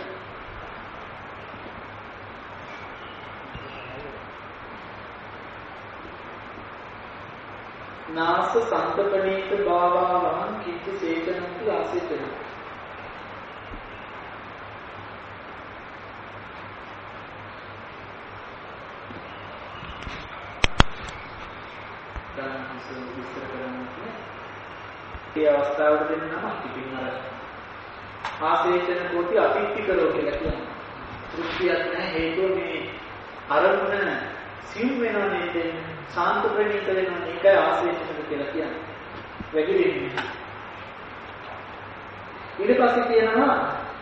නාස සන්තපණීත භාවවං කිච්ච චේතනන්ති ආසේතන. ඒ අවස්ථාවට දෙන්න නම පිටින් අර ආසේචන කෝටි අපිටි කරෝ කියලා කියනවා. දෘෂ්ටියක් නැහැ හේතුව මේ අරමුණ සිව් වෙනව නේද? සාන්ත ප්‍රණීත වෙනව ඒකයි ආසේචනක කියලා කියන්නේ. වැగిරෙන්නේ. ඊට පස්සේ කියනවා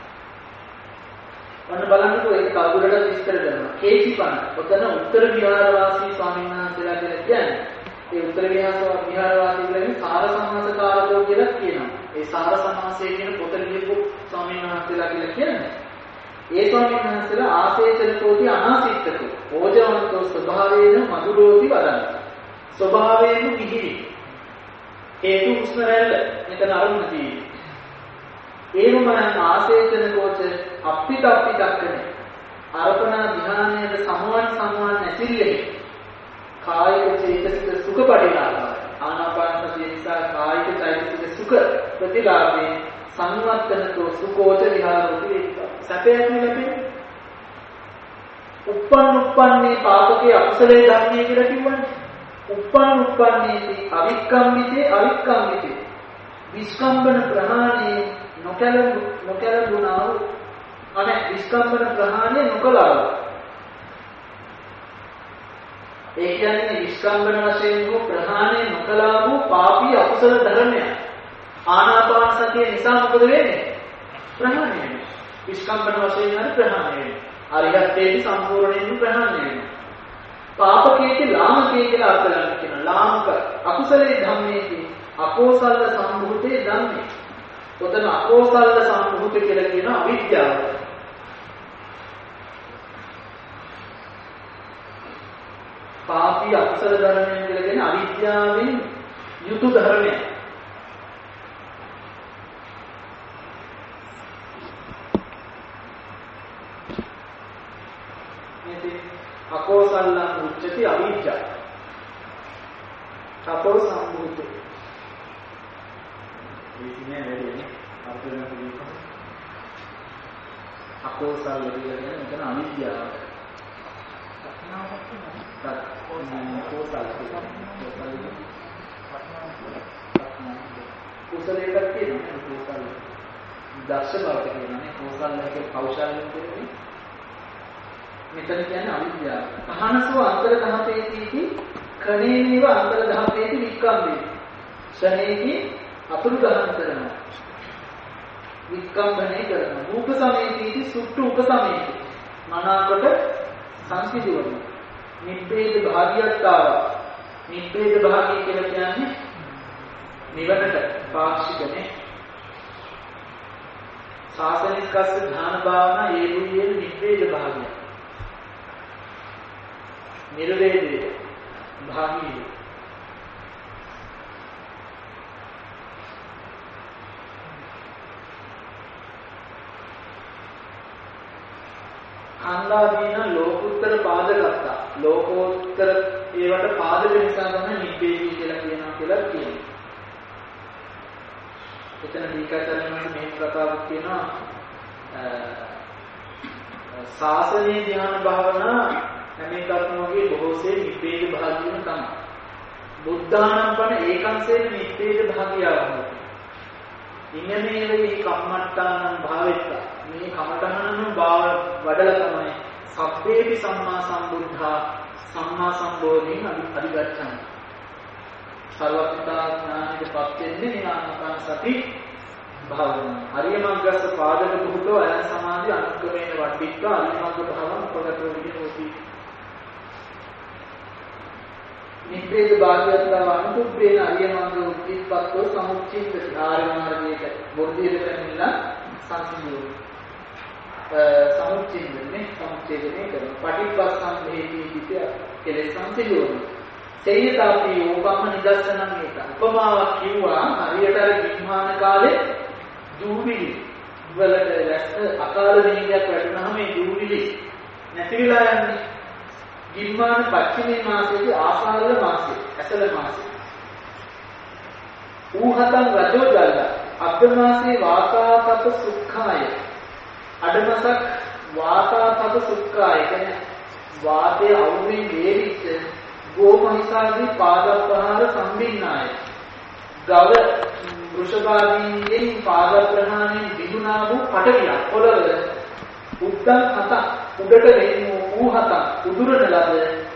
ඔන්න බලන්නකෝ ඒක කවුරුරට විස්තර කරනවා. කේචිපන. ඔතන උත්තර විහාරවාසී ස්වාමීන් වහන්සේලා කියලා කියන්නේ. ඒ උත්තර විහාරවාසී කියන්නේ සාර සමාසකාරකෝ කියලා කියනවා. ඒ සාර සමාසයේ කියන පොත ලියපු ස්වාමීන් වහන්සේලා කියලා කියන්නේ. ඒ ස්වාමීන් වහන්සේලා ආසේචනකෝටි අනාසිට්ඨකෝ ඕජවන්තෝ ස්වභාවයෙන් මధుරෝති වදන. ස්වභාවයෙන් මිහිරි. හේතු උස්ම රැල්ල මෙතන අරුණ තියෙන්නේ. ඒවම ආසේචනකෝච අපිටක්කනේ. අර්පණා ධ්‍යානයේ සමවන් නැතිරියේ කායික චේතසික සුඛ පරිණාමය. ආනාපාන සතිය නිසා කායික චෛතසික සුඛ ප්‍රතිලාභේ සංවත්තනතෝ සුඛෝච විහාරෝති. සැපයක් නෙලෙන්නේ. උප්පන්නේ පාපකේ අකුසලේ ධර්මයේ කියලා කිව්වනේ. උප්පන්නේති අවික්කම්මිතේ විස්කම්බන ප්‍රහාණේ නොකැලුණා වූ අනේ විස්කම්බන ප්‍රහාණය නොකළා වූ. ඒ කියන්නේ විස්කම්බන වශයෙන් වූ ප්‍රහාණය නොකළා වූ පාපී අකුසල ධර්මය. ආනාපාන සතිය නිසා මොකද වෙන්නේ? ප්‍රහාණය වෙනවා. විස්කම්බන වශයෙන් හරි ප්‍රහාණය වෙනවා. අරිහත්ත්වයේ සම්පූර්ණයෙන්ම ප්‍රහාණය වෙනවා. පාපකේති ලාමකේ කියලා අර්ථ ගන්න කියනවා. ලාමක අකුසලේ ධම්මේති අකෝසල සම්භූතේ ධම්මේ. ඔතන අකෝසල සම්භූත කියලා කියන අවිද්‍යාව. පාපී අකුසල ධර්මයන් කියලා කියන අවිද්‍යාවෙන් යුතු ධර්මය. අකෝසල්ලං උච්චති අවිජ්ජා. තපෝ සම්භූතේ. මේකනේ වැඩිනේ. අර්ථයෙන් කියනවා. අකෝසල් කියන්නේ මෙතන අවිද්‍යාව. කුසලයකට කියනවා කුසල. දක්ෂ බවට කියනනේ කුසලයේ කෞශල්‍ය කියන්නේ. මෙතන කියන්නේ අවිද්‍යාව. අහනසෝ අන්තර්ධාපේති කණේනේව අන්තර්ධාපේති වික්කම්මේ. ශනේකි අතුරු ගහන කරනවා. වික්කම්බනේ කරනවා. රූප සමේතිති සුට්ටු උපසමේති. මනාකොට සංසිඳුවන. නිබ්බේද භාගියත්තාව. නිබ්බේද භාගය කියලා කියන්නේ නිවනට පාක්ෂිකනේ. සාසනිකස්ස ධ්‍යාන භාවනා හේතුයේ නිබ්බේද භාගය. නිර්වේදයේ භාගී අන්දාදීන ලෝකුත්තර පාදගත්තා. ලෝකෝත්තර ඒවට පාදක නිසා තමයි නිබ්බේදී කියලා කියනවා. එතන දීකාචරණයට මේ කතාවක් කියනවා. සාසනීය ධ්‍යාන භාවනා හැම එකක්ම වගේ බොහෝසේ නිබ්බේද භාගියම තමයි. බුද්ධානම් පණ ඒකංසයෙන් නිබ්බේද භාගියව. ඉන්නමේ කම්මට්ටානම් භාවෙත්ත මේ කමඨහනම වඩලා තමයි සබ්බේපි සම්මා සම්බුද්ධා සම්මා සම්බෝධින් අධිගච්ඡන සර්වඥතා ඥානෙටපත් වෙන්නේ මේ ආනාපාන සති භාවනාව. අරිය මග්ගස්ස පාදක දුහතෝ අයං සමාධි අනුක්‍රමේන වඩ්ඩිත්වා අරිය මග්ග භාවං උපගතෝ විදෝති. නිබ්බේද භාග්‍යවත්ව අනුකුබ්බේන අරිය මග්ග උත්තිප්පත්තෝ සමුච්චින්ද ආර්ය මාර්ගයේ බොද්ධියට පැමිණලා සංසිඳුව. සමුච්චින්දනේ සමුච්චේදනේ කරන පටිපස්සම්භේදී කිය කෙලෙස් සංසිඳුවන. සේයතාපි ඕපම්ම නිදර්ශනම් මේක. උපමාවක් කිව්වා හරියට අර විඥාන කාලේ දූවිලි වලට රැස් අකාල දිනයක් වැටුනහම මේ දූවිලි නැතිලා යන්නේ. ගිම්මාන පච්චිමේ මාසයේ ආසාරල මාසයේ ඇසල මාසයේ. ඌහතං රජෝ ජල්ල අබ්බමාසේ වාතාපත සුඛාය. අඩමසක් වාතාපත සුඛාය කියන්නේ වාතයේ අවුමින් වේවිච්ච ගෝමහිසාදී පාදප්‍රහාර සම්බින්නාය. ගව වෘෂභාදීන්ගෙන් පාද ප්‍රහාණයෙන් විදුනා වූ පටවියක් පොළවල උද්දන් හත උඩට වෙන්නු ඌහත උදුරන ලද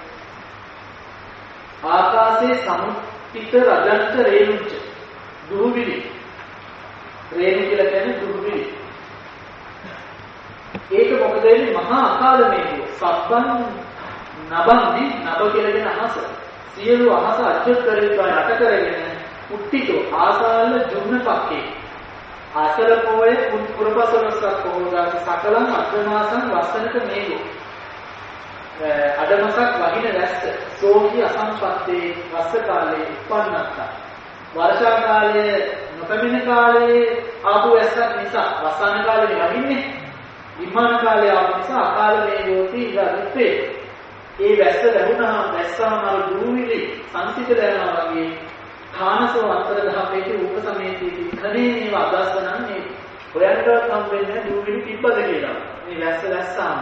ආකාශයේ සමුත්තිත රජන්ත රේණුච්ච දුහුවිලි රේණු කියලා කියන්නේ දුහුවිලි. ඒක මොකද වෙන්නේ මහා අකාල මේක සබ්බන් නබන්දි නබ කියලා කියන අහස සියලු අහස අජ්ජත් කරේවා යට කරගෙන උට්ටිතෝ ආසාල ජුම්න පක්කේ ආසල පොයේ පුරපසලස්සක් පොහොදාක සකලං අග්‍රමාසං වස්සනක මේගෝ අඩමසක් වහින රැස්ස සෝහි අසම්පත්තේ වස්ස කාලේ උපන්නත්ත වර්ෂා කාලයේ නොපැමිණ කාලයේ ආපු වැස්සක් නිසා වස්සන කාලේ වහින්නේ විමාන කාලයේ ආපු නිසා අකාල මේගෝති ඉඳිපේ ඒ වැස්ස ලැබුණාම වැස්සම අර දූවිලි සංසිඳලා යනවා වගේ ථානසෝ අන්තර්ධාපේති උපසමේති khනේ මේව අදස්සනන්නේ හොයන්නවත් හම් වෙන්නේ දූවිලි තිබ්බද කියලා. මේ වැස්සාම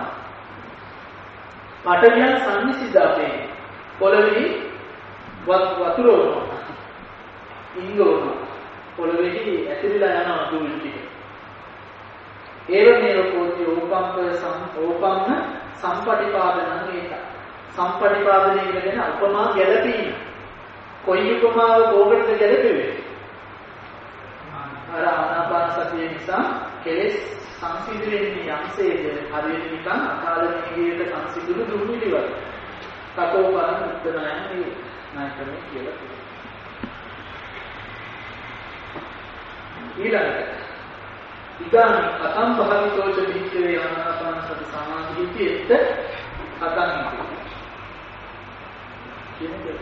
පටවියන් සංනිසිදාපේ පොළවේ වතුරෝන ඉංගෝන පොළවේ ඇතිරිලා යනවා දූවිලි ටික. ඒව මේව කෝටි ඕපම්ම සම්පටිපාදනං ඒක. සම්පටිපාදනය කියන උපමා ගැලපීම. කොයි උපමාව කෝකටද ගැලපෙන්නේ? අර ආනාපාන සතිය නිසා කෙලෙස් සංසිඳෙන්නේ යම්සේද හරියට නිකන් අකාල නිගියට සංසිඳුණු දුර්විලි වගේ. තතෝ පරම උත්තනයන් නායකනේ කියලා කියනවා. ඊළඟට ඉදාන කතම් භාවිතෝච විච්ඡේ ආනාපාන සති සමාධියේත් කතම් කියන්නේ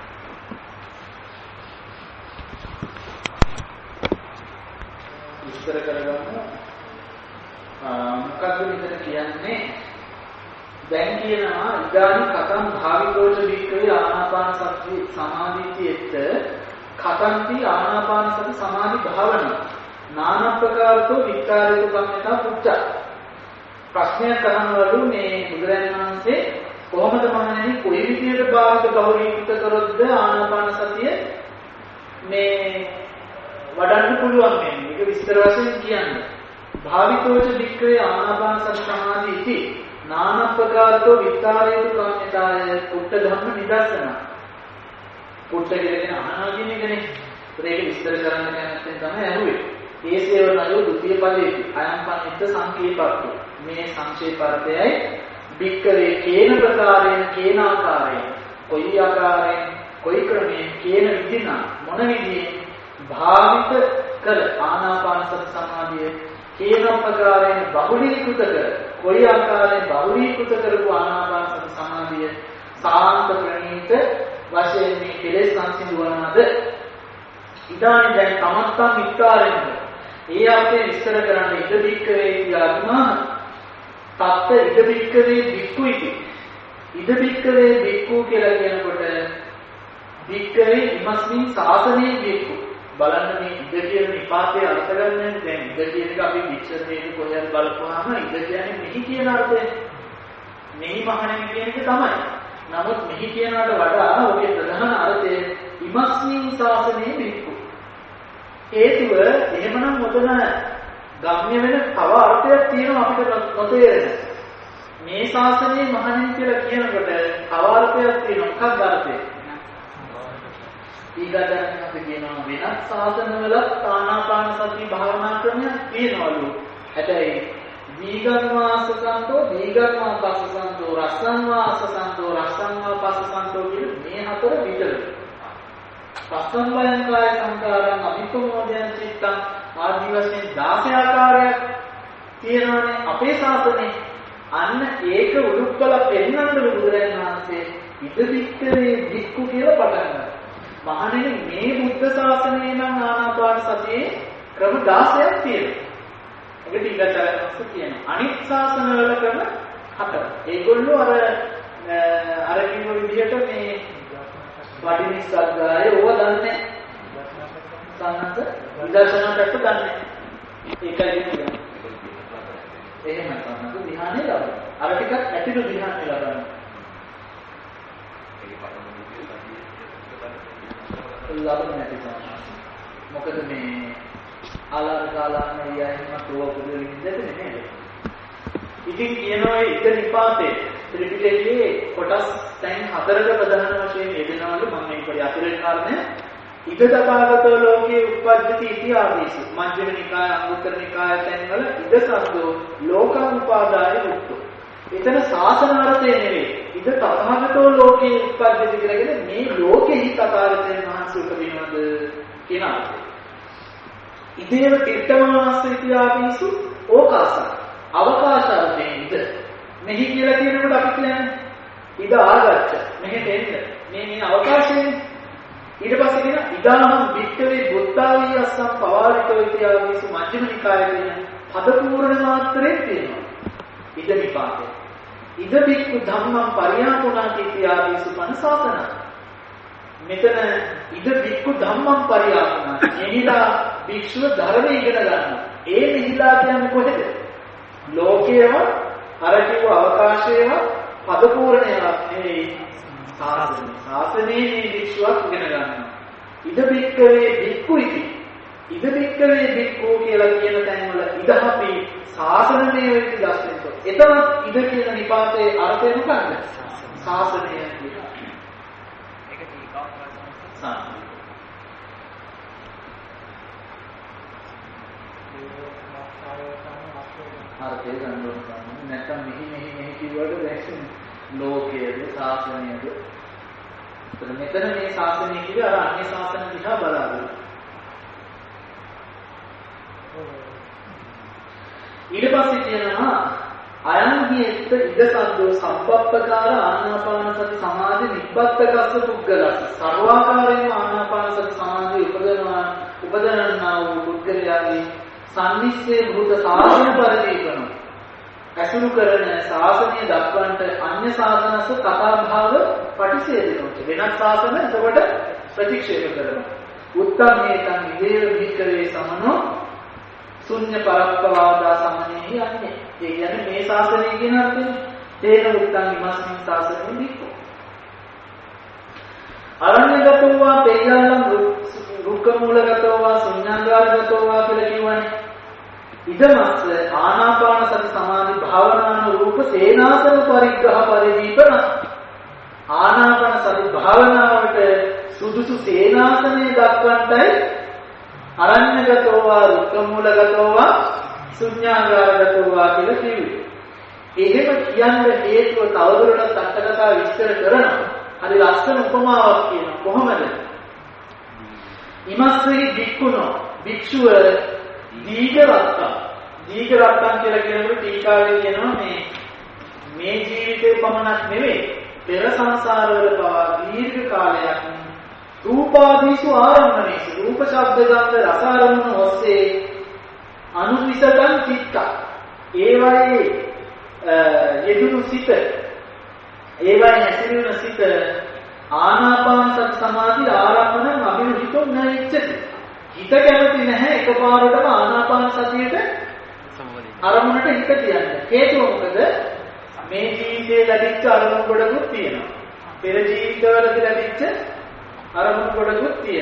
විස්තර කරගන්න මොකක්ද මෙතන කියන්නේ දැන් කියනවා ඉදානි කතම් භාවිතෝච වික්‍රේ ආනාපාන සති සමාධියේත් කතන්ති ආනාපාන සති සමාධි භාවනා නානා ප්‍රකාරතෝ විකාරයක ගම්මතා පුච්ච ප්‍රශ්නයක් කරනවලු මේ බුදුරජාණන් වහන්සේ කොහොමද මහණෙනි කොයි විදියට භාවිත බහුලීකృత කරොත්ද ආනාපාන සතිය මේ වඩන්න පුළුවන් වෙන්නේ. ඒක විස්තර වශයෙන් කියන්නේ. භාවිතෝච වික්‍රේ ආනාපාන සති සමාධිති නානා ප්‍රකාරතෝ විකාරයක ගම්මතාය පුට්ඨ ධම්ම නිදර්ශන. පුට්ඨ කියන අහනවා කියන එකනේ. ඒක විස්තර කරන්න කැමැත්තෙන් තමයි ඇහුවේ. ඒසේවනයෝ ဒုတိ ය පදේති අයම්පනිත්ත සංකේපක්ඛ මේ සංක්ෂේපාර්ථයයි වික්කවේ කේන ප්‍රකාරයෙන් කේන ආකාරයෙන් කොයි ආකාරයෙන් කොයි ක්‍රමයෙන් කේන විදින මොන විදියෙන් භාවිත කළ ආනාපාන සති සමාධිය කේන ප්‍රකාරයෙන් බහුලීකృత කර කොයි ආකාරයෙන් බහුලීකృత කරපු ආනාපාන සති සමාධිය සාන්ත ප්‍රණීත වශයෙන් මේ කෙලෙස් සංසිඳවනවාද ඉදානි දැන් තමත්තන් විස්තරෙන්ද ඒ අපේ විස්තර කරන්න ඉද බික්කවේ කියලාම තත්ත ඉද බික්කවේ බික්කු ඉති ඉද බික්කවේ බික්කු කියලා කියනකොට බික්කවේ ඉමස්මින් සාසනේ බික්කු බලන්න මේ ඉද කියන නිපාතේ අර්ථ ගන්න දැන් ඉද කියන එක අපි විචාරණයට කොහෙන්ද බලපුවාම ඉද කියන්නේ මෙහි කියන අර්ථය මෙහි මහණෙනි කියන එක තමයි. නමුත් මෙහි කියනකට වඩා ඔබේ ප්‍රධාන අර්ථය ඉමස්මින් සාසනේ බික්කු හේතුව එහෙමනම් මොතන ගම්ම්‍ය වෙන තව අර්ථයක් තියෙනවා අපිට නොතේරෙන. මේ ශාසනයේ මහණෙනි කියලා කියනකොට තව අර්ථයක් තියෙනවා. මොකක්ද අර්ථය? ඊගදන් අපි කියනවා වෙනත් ශාසනවල ආනාපාන සති භාවනා ක්‍රමයක් තියෙනවලු. හැබැයි දීගංවාසසන්තෝ දීගංවා පස්සසන්තෝ රස්සංවාසසන්තෝ රස්සංවා පස්සසන්තෝ කියන මේ හතර විතරයි. පස්සම්බයං කාය සංකාරං අභිප්‍රමෝදයන් චිත්තං ආදී වශයෙන් 16 ආකාරයක් තියෙනවානේ අපේ ශාසනයේ. අන්න ඒක උරුප්පල පෙන්වන්න බුදුරජාණන් වහන්සේ ඉදිරික්කේ වික්කු කියලා පටන් ගන්නවා. මහණෙනි මේ බුද්ධ ශාසනයේ නම් ආනාපාන සතියේ ක්‍රම 16ක් තියෙනවා. ඒක ටිකතරක්ස් කියනවා. අනිත් ශාසනවල ක්‍රම 4. ඒගොල්ලෝ අර කිව්ව විදිහට මේ වඩිනිස්සග්ගාය ඕව දන්නේ. සම්මත විදර්ශනා පැත්ත දන්නේ. ඒකයි කියන්නේ. එහෙම සම්මත ධ්‍යානෙ ලබන. අර ටිකක් ඇතිළු ධ්‍යානෙ ලබන. ලබන නැති සම්මත. මොකද මේ ආලාරකාලාන යයිම ප්‍රෝපුදෙ විඳින්නේ නේද? ඉතින් කියනවා ඉද නිපාතේ ත්‍රිපිටකයේ කොටස් දැන් 4ක ප්‍රධාන වශයෙන් යෙදෙනවලු. මම මේ පොඩි අතිරේක කාරණය ඉද තථාගතෝ ලෝකේ උප්පජ්ජති इति ආදේශ මජ්ක්‍ධිම නිකාය අංගුත්තර නිකාය තැන්වල ඉද සද්දෝ ලෝකං උපාදාය මුක්තෝ. එතන ශාසන අර්ථය නෙවෙයි. ඉද තථාගතෝ ලෝකේ උප්පජ්ජති කියලාගෙන මේ ලෝකෙහි තථාගතයන් වහන්සේ උපදිනවද කියන අර්ථය. ඉදේව කිත්තමාස්ස इति ආදේශු ඕකාස අවකාශයෙන් ඉද මෙහි කියලා කියනකොට අපි කියන්නේ ඉද ආගච්ඡ මෙහෙට එන්න මේ අවකාශයෙන්. ඊට පස්සේ කියන ඉදානම් වික්කවේ බුද්ධාවිය අස්සම් පවාරිතෝ ඉතිආදීසු මජ්ක්‍ධිම නිකායේ තියෙන පද පූර්ණ මාත්‍රේ තියෙනවා. ඉද විපාකේ. ඉද වික්කු ධම්මං පරියාපුණාති ඉතිආදීසු පනසාසන. මෙතන ඉද වික්කු ධම්මං පරියාපුණාති. එනිලා භික්ෂුව ධර්ම ඉගෙන ගන්නවා. ඒ නිහිලා කියන්නේ කොහෙද? ලෝකයේම අර කිව්ව අවකාශයේම පද පූර්ණයක් නෙවෙයි. ශාසනයේ මේ භික්ෂුවක් ඉගෙන ගන්නවා. ඉද භික්කවේ භික්ඛු ඉති. ඉද භික්කවේ භික්ඛු කියලා කියන තැන්වල ඉදහපි ශාසනයේ වෙති දැක්වෙනවා. එතන ඉද කියන නිපාතයේ අර්ථය මොකක්ද? ශාසනය කියලා. ඒක දීකාව අර්ථය ගන්නවා. නැත්නම් මෙහි කිව්වට දැක්කේ ලෝකයේද ශාසනයේද. මෙතන මේ ශාසනය කිව්වේ අර අන්‍ය ශාසන දිහා බලාගෙන. ඊට පස්සේ කියනවා අයංගියෙත් ඉද සද්දෝ සම්පප්පකාර ආනාපාන සති සමාධි නිබ්බත්තකස්ස පුද්ගලස්ස. සර්වාකාරයෙන්ම ආනාපාන සති සමාධි උපදනනා වූ පුද්ගලයාගේ සම්නිස්සේ භූත සාසන පරිදීපන ඇසුරු කරන ශාසනය දක්වන්නට අන්‍ය ශාසනස්ස කතාභාව පටිසේධනොත් වෙනත් ශාසන එතකොට ප්‍රතික්ෂේප කරනවා. උත්තමේතං ඉදේව වික්‍රේ සමනෝ ශුන්‍ය පරප්පවාදා සමනේහි යන්නේ. ඒ කියන්නේ මේ ශාසනය කියන අර්ථයෙන් තේන උත්තං ඉමස්මින් ශාසනෙ දීකෝ. අරණ්‍යගතෝවා පේයල්ලම් රුක්ක මූලගතෝවා ශුන්‍යාගාරගතෝවා කියලා කියවනේ. ඉදමස්ස ආනාපාන සති සමාධි භාවනානුරූප සේනාසන පරිග්‍රහ පරිදීපන. ආනාපාන සති භාවනාවට සුදුසු සේනාසනය දක්වන්නයි අරණ්‍යගතෝවා රුක්කමූලගතෝවා ශුන්‍යාගාරගතෝවා කියලා කිව්වේ. එහෙම කියන්න හේතුව තවදුරටත් අටකතා විස්තර කරනවා. හරි ලස්සන උපමාවක් කියනවා. කොහොමද? ඉමස්සෙහි භික්ඛුනෝ භික්ෂුව දීඝරත්තං කියලා කියනකොට ටීකාවේ කියනවා මේ ජීවිතේ පමණක් නෙවෙයි පෙර සංසාරවල පවා දීර්ඝ කාලයක් රූපාදීසු ආරම්භනේසු රූප ශබ්ද ගන්ධ රස ආරම්භන ඔස්සේ අනුවිසතං චිත්ත ඒවයේ යෙදුණු සිත ඒවයේ හැසිරුණු සිත ආනාපාන සති සමාධි ආරම්භන අභිරුචිතෝ නැච්චති. හිත කැමති නැහැ එකපාරටම ආනාපාන සතියට අරමුණට හිත තියන්න. හේතුව මොකද? මේ ජීවිතේ ලැබිච්ච අරමුණු කොටකුත් තියෙනවා. පෙර ජීවිතවලදී ලැබිච්ච අරමුණු කොටකුත් තියෙනවා.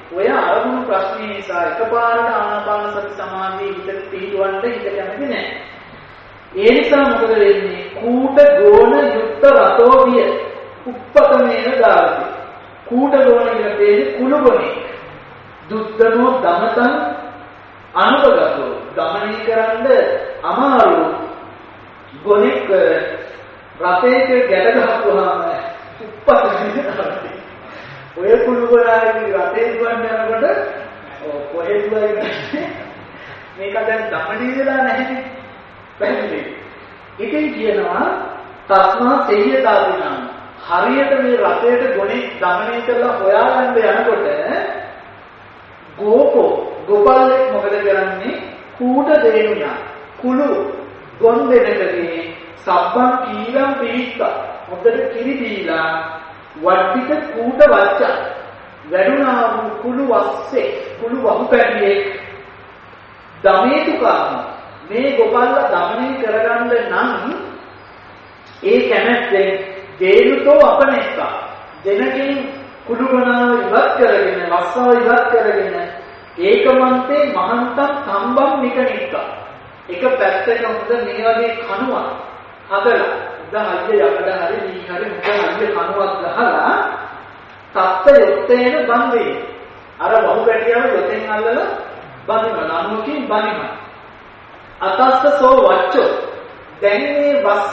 ඔය අරමුණු ප්‍රශ්නේ නිසා එකපාරට ආනාපාන සති සමාධිය හිතට පිළිවන්න හිත කැමති නැහැ. ඒ නිසා මොකද වෙන්නේ? කූට ගෝණ යුක්ත රතෝ විය. උප්පතමේන දාති. කූට ගෝණ කියලා කියන්නේ කුළු ගොනේ. දුද්දනෝ දමතං අනුපගතෝ. දමනය කරන්න අමාරු ගොනෙක් රතේක ගැට ගහපුවාම උප්පතමේන දාති. ඔය කුළු ගොනාගේ රතේ දුවන්න යනකොට කොහෙද දුවන්නේ? මේක දැන් දමනය වෙලා නැහැනේ. පැහැදිලි. ඉතින් කියනවා තස්මා තේයතාවිනම් හරියට මේ රතේට ගොනේ දමනය කරලා හොයාගන්න යනකොට ගෝපල්ලෙක් මොකද කරන්නේ? කූට දේනුණා කුළු ගොන් දෙනකදී සබ්බන් කීලම් පිළිස්සා හොඳට කිරි දීලා වඩිත කූට වච්චා වැඩුණා වූ කුළු වස්සේ කුළු වහු පැටියෙක් දමේතුකාම මේ ගොපල්ලා දමනය කරගන්න නම් ඒ කැමැත්තෙන් දේනුතෝ අපනෙක්කා දෙනකින් කුළු ගණාව ඉවත් කරගෙන වස්සාව ඉවත් කරගෙන ඒකමන්තේ මහන්තම් සම්බම් නිකනික්කා එක පැත්තක හොඳ මේ වගේ කණුවක් හදලා උදාහරණ යකඩ හරි මේ හරි හොඳ හරිය කණුවක් ගහලා තත්ත යොත්තේන බන්දේ අර වහු පැටියව යොතෙන් අල්ලලා බඳිනවා නමුකින් බඳිනවා අතස්සෝ වච්චෝ දැන් මේ වස්ස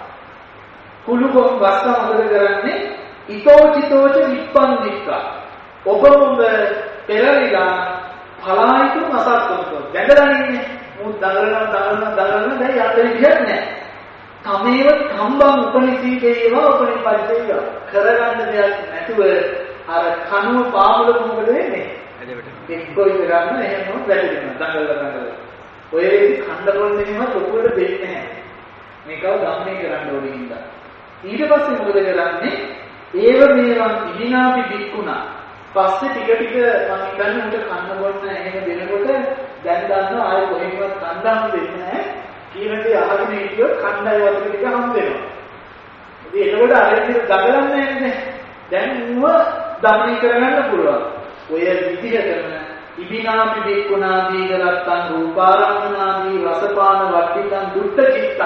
කුළුගොම් වස්ස මොකද කරන්නේ ඊතෝචිතෝච විප්පන්දික්කා ඔබ පෙරලිලා පලායිතු මසක්කෝ දැඟලන්නේ මු දඟලන දැන් යන්න විදියක් නැහැ තමේව සම්බම් උපනිසීකේව උපනිපරිසේව කරගන්න දෙයක් නැතුව අර කනුව පාමුල මොකද වෙන්නේ එක්කොයි කරන්න එහෙම වැටෙනවා දඟලලා ඔය වෙලෙදි ඛණ්ඩ පොන්නෙම ලොකුවට දෙන්නේ නැහැ. මේකව ගමනේ කරන්න ඕනේ හින්දා. ඊට පස්සේ මොකද කරන්නේ? ඒව මේවන් ඉදිනාපි බික්කුණා. පස්සේ ටික ටික මම හිතන්නේ උන්ට ඛණ්ඩ පොන්න එහෙම දෙනකොට දැන් ගන්නවා ආයෙ කොහෙන්වත් ඛණ්ඩම් දෙන්නේ නැහැ. කියන දේ අහගෙන හිටියොත් ඛණ්ඩය වතුර ටික හම් වෙනවා. ඉතින් එතකොට අර විදිහට දඟලන්නේ නැහැ. දැන් ඌව දමනය කරගන්න පුළුවන්. ඔය විදිහටම ඉබිනාපි බික්කුණාදී ගලත්තං රූපාරම්මනාදී රසපාන වට්ටිකං දුට්ඨ චිත්ත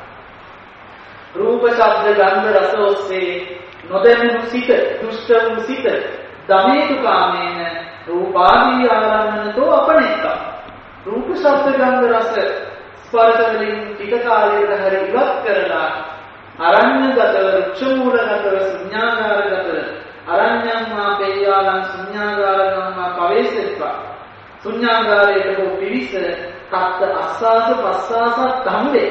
රූප ශබ්ද ගන්ධ රස ඔස්සේ නොදැනුණු සිත දුෂ්ට වූ සිත දමේතු කාමේන රූපාදී ආරම්මනතෝ අපනෙක්ක රූප ශබ්ද ගන්ධ රස ස්පර්ශ වලින් ටික කාලයකට හරි ඉවත් කරලා අරඤ්‍යගත වෘක්ෂ මූලගත ශුඤ්ඤාගාරගත අරඤ්ඤම්මා පේයාලං ශුඤ්ඤාගාරගම්මා පවේසෙත්වා ශුඤ්ඤාගාරයේ හෝ පිවිස කත්ත අස්සාස පස්සාස තම්වේ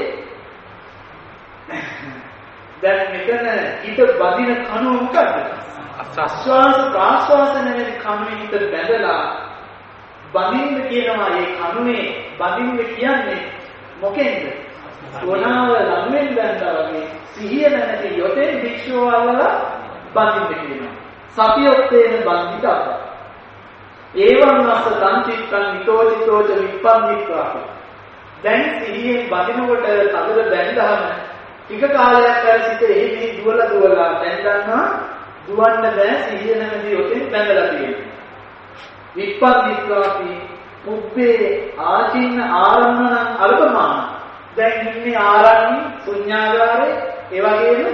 දැන් මෙතන හිත බදින කණුව මොකද්ද ආස්වාස ප්‍රාස්වාස නෙමෙයි කණුවේ හිත බැඳලා බඳින්න කියනවා මේ කණුවේ බඳින්න කියන්නේ මොකෙන්ද වනාව ළඟෙන් බැඳලා වගේ සිහිය නැති යොතෙන් භික්ෂුව වල්ලා බඳින්න කියනවා සතියොත්තේන බන්දිතා ඒවං වස්ස සංචිත්තං නිතෝචිතෝච විප්පන්දිත්වා දැන් සිහියෙන් බඳිනකොට තදද බැඳහම ටික කාලයක් කර සිට එහි දුවලා දැන් ගන්නවා දුවන්න බෑ සිහිය නැති යොතෙන් බැඳලා තියෙනවා විප්පන්දිත්වාපි උබ්බේ ආචින්න ආරම්මන අල්පමාන දැන් ඉන්නේ ආරම්මි ශුඤ්ඤාගාරේ ඒ වගේම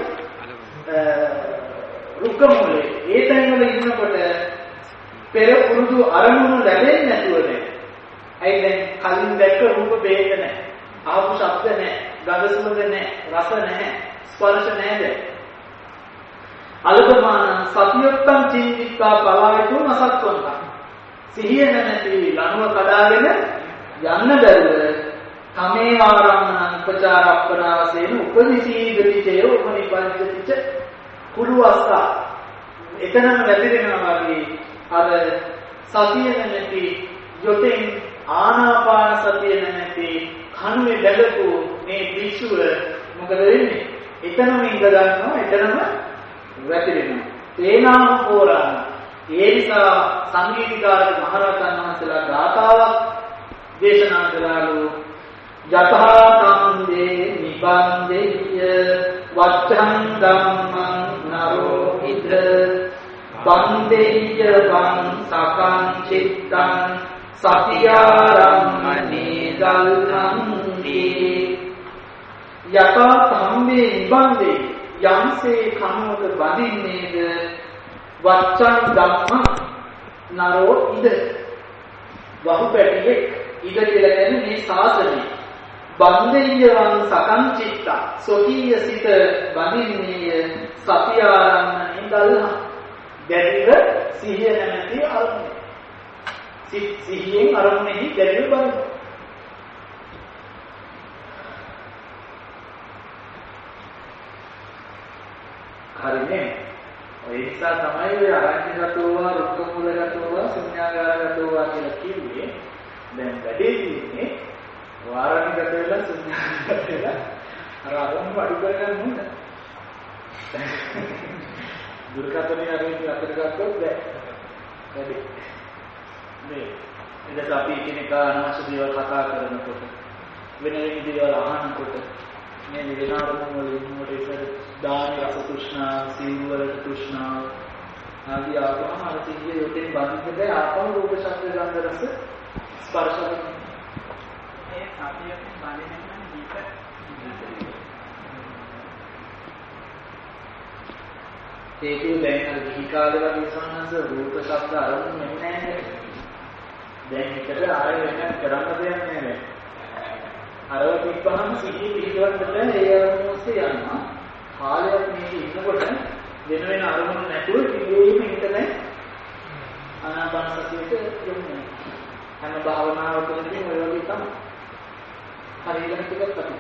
රුක්ක මූලේ ඒ තැන්වල ඉන්නකොට පෙර පුරුදු අරමුණු ලැබෙන්නේ නැතුව නේ. අයි දැන් කලින් දැක්ක රූප බේද නැහැ. ආපු ශබ්ද නැහැ. ගඳ සුවඳ නැහැ. රස නැහැ. ස්පර්ශ නැහැ දැන්. අල්පමාන සතියොත්තම් චින්තිකා පලායතු නසත්වන්ත. සිහිය නැති ලනුව කඩාගෙන යන්න බැරුව තමේ ආරම්මන උපචාර අප්පනාසේන උපනිසීදති චය උපනිපන්දිත කුරුවස්සා එතනම වැදිරෙනවා වගේ අර සතිය නැති යොතෙන් ආනාපාන සතිය නැති කනුවේ බැලපු මේ භික්ෂුව මොකද වෙන්නේ? එතනම ඉඳ ගන්නවා එතනම වැදිරෙනවා. තේනාම පෝරාණ ඒ නිසා සංගීතකාරක මහරහතන් වහන්සේලා ගාථාවක් දේශනා කළාලු යතහා කම්දේ නිබන්දේය වච්ඡං ධම්මං නරෝ ඉද බන්දේය වං සකං චිත්තං සතියාරම්මනේ දල්හන්ති යතා සම්මේ නිබන්දේ යම්සේ කනුවක බඳින්නේද වච්ඡං ධම්ම නරෝ ඉද වහුපැටියෙක් ඉද කියලා කියන්නේ මේ ශාසනය බන්දේයවං සකං චිත්තා සොකීය සිත බඳින්නේය සතියාරම්මනේ දල්හන් දැරිව සිහිය නැමැති අරමුණ සිහියෙන් අරමුණෙහි දැරිව බලන්න හරිනේ ඒ නිසා තමයි ඔය අරඤ්‍යගතෝවා රුක්කමූලගතෝවා ශුන්‍යාගාරගතෝවා කියලා කිව්වේ දැන් වැඩේ තියෙන්නේ වාරණිගත වෙලා ශුන්‍යාගාරගත වෙලා අර අරමුණ අඩු කරගන්න ඕන දුර්ගතනේ අරගෙන අතට ගත්තොත් බෑ වැඩේ මේ එදට අපි කෙනෙක් අනවශ්‍ය දේවල් කතා කරනකොට වෙන දේවල් අහනකොට මේ විනාඩම වලින් මොකද දාන රස තෘෂ්ණා සීවල තෘෂ්ණා ආදී ආපහම අර සිහිය යොතෙන් බඳින්නද ආපහු රූප ශබ්ද ගන්ධ රස ස්පර්ශ කරන ඒ සතියෙන් බඳින්න නම් දීක ඒකේ දැන් අර ගිහි කාලේ වගේ සම්හස රූප ශබ්ද අරමුණු නැහැ නේද දැන් එකට ආයෙ වෙන කරන්න දෙයක් නැහැ අරව තිබ්බහම සිහිය පිළිවන්නට ඒ අරමුණ ඔස්සේ යනවා කාලයක් මේක ඉන්නකොට වෙන වෙන අරමුණු නැතුව ඉතින් හිතන්නේ ආනාපාන සතියට යොමු වෙනවා හැම භාවනාවකදීම ඔය වගේ තමයි හරියට ටිකක් අපි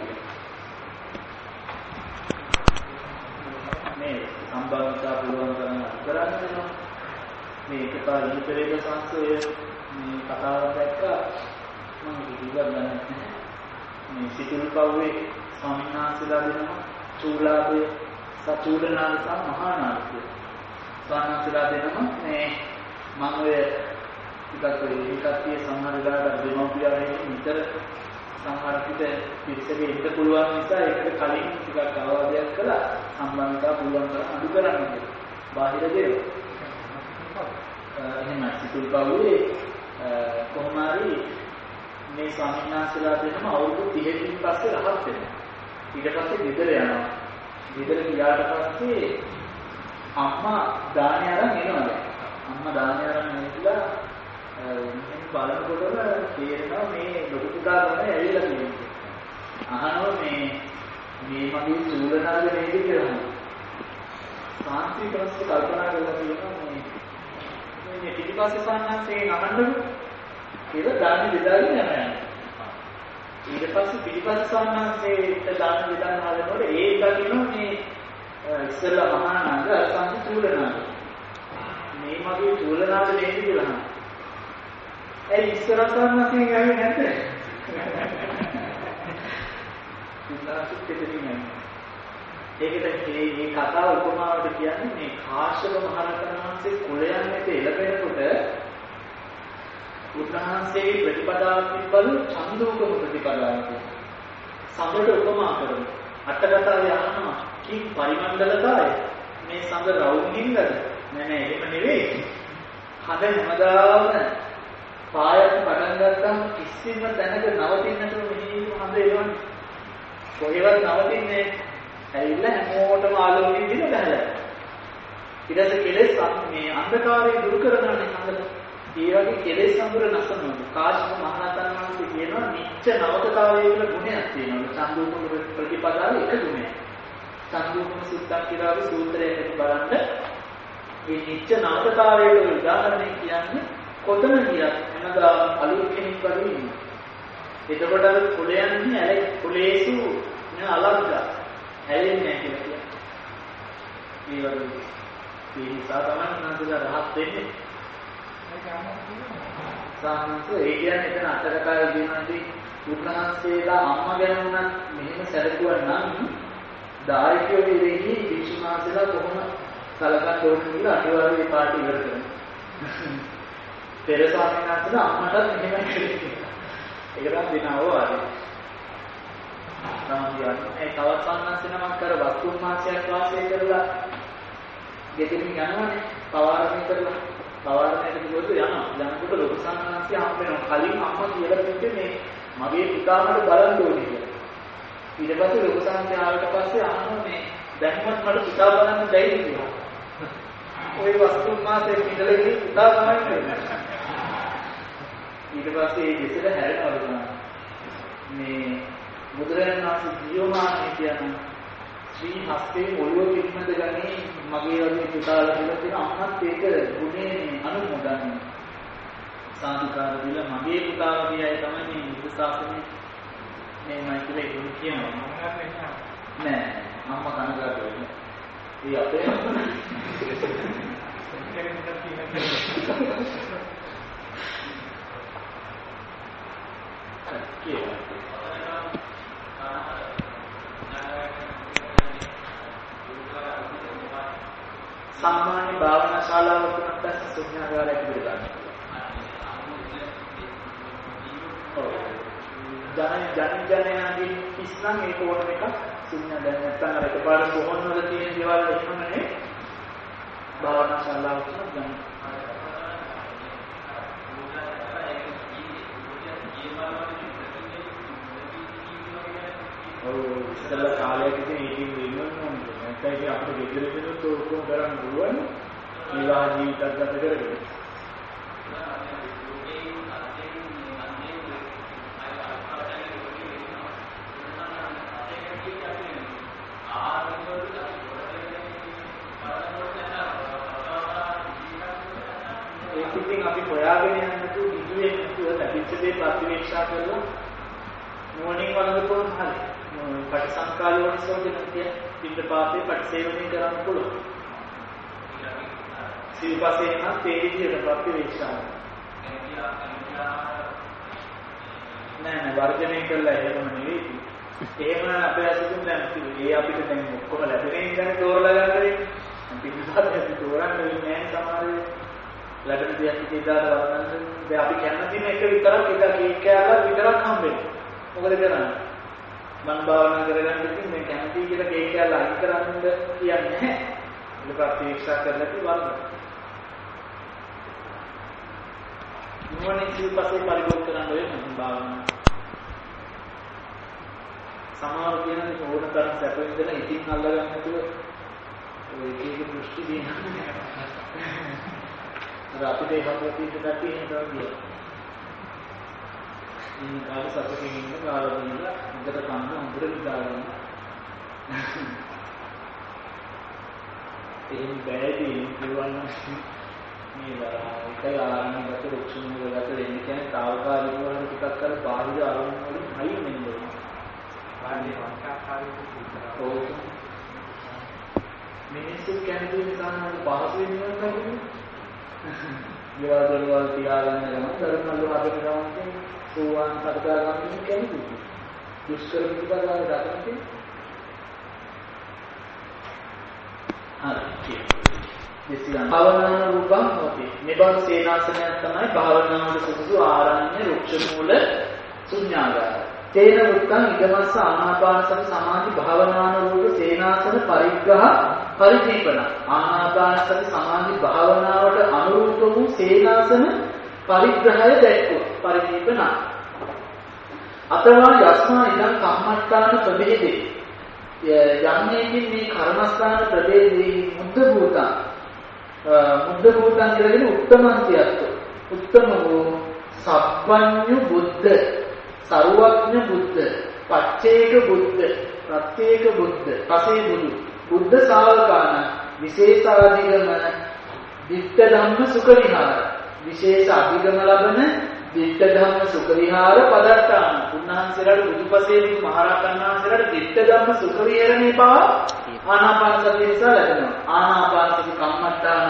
මේ සම්බන්ධතා පුළුවන් තරම් කරන්න වෙනවා මේක තමයි ඉතරේක සංසය මේ කතාව දැක්කා මම කිව්වා නැහැ මේ සිතුල් පව්වේ ස්වාමීන් වහන්සේලා දෙනවා චූලාභය සචූලනාද සහ මහානාදය ස්වාමීන් වහන්සේලා දෙනවා මේ මම ඔය ටිකක් ඔය ඒකත්තිය සම්මාන දාලා දෙමෝපියාගේ විතර සමහර පිට පිරිසගේ ඉන්න පුළුවන් නිසා ඒකට කලින් ටිකක් අවවාදයක් කළා සම්බන්ධතාව පුළුවන් තරම් අඩු කරන්න කියලා. බාහිර දේවල්. එහෙනම් සිතුල් පව්වේ කොහොම හරි මේ ස්වාමීන් වහන්සේලා දෙනම අවුරුදු 30කින් පස්සේ රහත් වෙනවා. ඊට පස්සේ ගෙදර යනවා. ගෙදර ගියාට පස්සේ අම්මා දානය අරන් එනවා. අම්මා දානය අරන් ඇවිල්ලා බලනකොටම තේරෙනවා මේ ලොකු පුතා තමයි ඇවිල්ලා තියෙන්නේ. අහනවා මේ මගේ චූලනාද නේද කියලා. සාන්ති ප්‍රශ්න කල්පනා කරලා තියෙනවා මේ පිටිපස්සේ සාන්නාංශයෙන් අහන්නකො ඒක දාන බෙදාගෙන යනවා. ඊට පස්සේ පිටිපස්ස සම්මානසේට දාන බෙදාන හදනකොට ඒ දකින්න මේ ඉස්සෙල්ලා මහානාග අසංස චූලනාග. මේ මගේ චූලනාග නේද කියලා අහනවා. ඒ ඉස්සර සම්මානසෙන් ගන්නේ නැද්ද? ඉස්සරට දෙන්නේ නැහැ. ඒකට මේ කතාව උපමාවට කියන්නේ මේ කාශ්‍යප මහ රහතන් වහන්සේ කුලයන් වෙත එළබෙනකොට උන්වහන්සේගේ ප්‍රතිපදාවක් තිබ්බලු චන්දෝකම ප්‍රතිපදාවක්. සඳට උපමා කරමු. අටකතාවේ අහනවා කිම් පරිමණ්ඩලකාය මේ සඳ රවුම්ින්ද? නෑ එහෙම නෙවෙයි. හද හැමදාම පායක් පටන් ගත්තම කිසිම තැනක නවතින්නට මෙහි හඳ එවන්නේ. කොහෙවත් නවතින්නේ ඇවිල්ලා හැමෝටම ආලෝකයෙන් දින බහලා. ඊට පස්සේ කෙලෙස් මේ අන්ධකාරය දුරු කරගන්න හඳට ඒ වගේ කෙලෙස් සම්බුර නැසනවා. කාශ්‍යප මහ රහතන් වහන්සේ කියනවා නිච්ච නවකතාවය කියලා ගුණයක් තියෙනවා. චන්දෝපම ප්‍රතිපදාවේ එක ගුණයක්. චන්දෝපම සූත්‍රය කියලා සූත්‍රයකට බලන්න මේ නිච්ච නවකතාවයේ උදාහරණය කියන්නේ කොතන ගියත් හැමදාම අලුත් කෙනෙක් වගේ ඉන්නවා. එතකොට අර කුලයන්හි ඇලේ කුලේසු අලග්ගා ඇලෙන්නේ නැහැ කියලා කියනවා. ඒ වගේ මේ නිසා තමයි නන්දලා රහත් වෙන්නේ. සාමන්තු ඒ කියන්නේ එතන අටකතාවේ කියනවාදී උන්වහන්සේලා අම්මා ගැන උනත් මෙහෙම සැලකුවා නම් දායකයෝ විරෙහි විශ්වනාථලා කොහොම සලකන්න ඕන කියලා අනිවාර්යයෙන් පාටි ඉවර කරනවා. පෙර ස්වාමීන් වහන්සේලා අම්මටත් මෙහෙම කිව්වා. ඒක නම් දිනවෝ ආදී. සාමියන්නේ තවත් සම්මාසනමක් කර වස්තුන් මාසයක් වාසය කරලා ගෙදරින් යනවනේ පවාරණය කරලා පවාරණයට ගියොත් යනකොට ලොකු සංඝාංශය හම් වෙනවා. කලින් අම්මා කියලා කිව්වේ මේ මගේ පුතාමට බලන්න ඕනේ කියලා. ඊට පස්සේ ලොකු සංඝාංශය ආවට පස්සේ අහනවා මේ දැන්වත් මට පුතා බලන්න බැයිද කියලා. ওই වස්තු මාසේ ඉඳලා පුතා බලන්න කියලා. ඊට පස්සේ ඒ දෙසට හැරෙනවලු මේ බුදුරජාණන් වහන්සේ ජීවමානයේ කියන ශ්‍රී හස්තේ ඔළුව පිටමද ගන්නේ මගේ වගේ පුතාලා කියලා තියෙන අම්මත් ඒක ගුණේ අනුමෝදන් සාධිකාර දීලා මගේ පුතා වගේ අය තමයි මේ බුද්ධ ශාසනයේ මේමයි කියලා ඒක කියනවා නෑ අම්මා කනගාටු වෙන්නේ ඒ අපේ सामान्य भावना शाला वक्त सुज्ञागार ජනයාගේ ඉස්නම් ඒක ඕනම එකක් සුඥා දැන් නැත්නම් අර එකපාර කොහොමද තියෙන දේවල් එක්කමනේ භාවනා ශාලාවක් ගන්න. ඉස්සෙල්ලා කාලයකදී ඒකෙන් වෙන්න ඕනේ. නැත්නම් අපිට ගෙදරදීනොත් ඔක්කොම කරන්න පුළුවන්. විවාහ ජීවිතයක් ගත කරගෙන. ඒකකින් අපි හොයාගෙන යන්නතු විදුවේ නැතුව ලැබිච්ච දේ ප්‍රතිවේක්ෂා කරලා මොණින් වලදපොන් හරි. පටිසංකාරයෝනිසෝදෙන පිටපාතේ පටිසේවනය කරන්න පුළුවන්. සිල්පසේ නම් තේ විදියට ප්‍රතිවේක්ෂා. නෑ වර්ජනය කළා එහෙම නෙවෙයි. එහෙම අපේ අසිතුන් දැන් ඒ අපිට දැන් ඔක්කොම ලැබෙන ඉඳන් තෝරලා ගන්න දෙන්නේ. පිටපාතේ අපි තෝරන්න වෙන්නේ නෑ සමහර ලැබෙන දේ අපි ඉදාට වර්ණන දැන් අපි කැමතිම එක විතරක් එක කේක් කෑල්ලක් විතරක් හම්බෙන්නේ. මොකද කරන්නේ? මන් භාවනා කරගන්න ඉතින් මේ කැමති කියලා කේක් කෑල්ල අයින් කරන්න කියන්නේ නැහැ. ඒක ප්‍රතික්ෂා කරලා ඉවරද. නුවණින් සිල්පසේ පරිභෝග කරන්න වෙන භාවනා. සමහර කෙනෙක් ඕන තරම් සැප විඳලා ඉතින් අල්ලගන්න නැතුව ඔය කේක දෘෂ්ටි දෙන්නේ. අපිට ඒ හතරේ ඉඳලා තියෙනවා කියන්නේ. මේ කාල සතුටින් ඉන්න කාලවල හොඳට කන්න හොඳට විඳාගන්න. එහෙන් බෑදී කියවන්න මේ එකයි ආරම්භගත රුක්ෂණවලට දෙන්න කියන්නේ තාවකාලිකව හරි ටිකක් කර බාහිර ආරම්භ වලින් හයින් වෙන්න ඕනේ. වාන්නේ වංකාකාරීව විතර. මිනිස්සු කියන්නේ නිකන් පහසු වෙනවා කියන්නේ. ඊවලවල තියාගන්න ගමන් ධර්මවල හදන ගමන් සෝවාන් සතරගාමී කෙනෙකුට දුෂ්කර ප්‍රතිපදාව දාගන්න. හරි. භාවනාන රූපං හොති. නිබන් සේනාසනයක් තමයි භාවනාවට සුදුසු ආරණ්‍ය රුක්ෂ මූල ශුන්‍යාගාර. තේන වුත්තං ඉදමස්ස ආනාපාන සති සමාධි භාවනාන රූප සේනාසන පරිග්‍රහ පරිදීපන. ආනාපාන සති සමාධි භාවනාවට අනුරූප වූ සේනාසන පරිග්‍රහය දැක්වුවා. පරිදීපන. අතවා යස්මා ඉදං කම්මට්ටාන ප්‍රභේදේ. යන්නේකින් මේ කර්මස්ථාන ප්‍රභේදේ මුද්ද භූතං. මුද්ද භූතං කියලාගෙන උත්තමන්තියත්. උත්තම වූ සබ්බඤ්ඤ බුද්ධ, සර්වඥ බුද්ධ, පච්චේක බුද්ධ, ප්‍රත්‍යේක බුද්ධ, පසේ බුදු, බුද්ධ ශාවකාන විශේෂාධිගම ditta ධම්ම සුඛ විහාර. විශේෂ අධිගම ලබන ditta ධම්ම සුඛ විහාර පදට්ටාන. උන්වහන්සේලාට බුදුපසේ බුදු මහරහතන් වහන්සේලාට ditta ධම්ම සුඛ විහරණේ පවා ආනාපාන සතිය නිසා ලැබෙනවා. ආනාපාන සති කම්මට්ටාන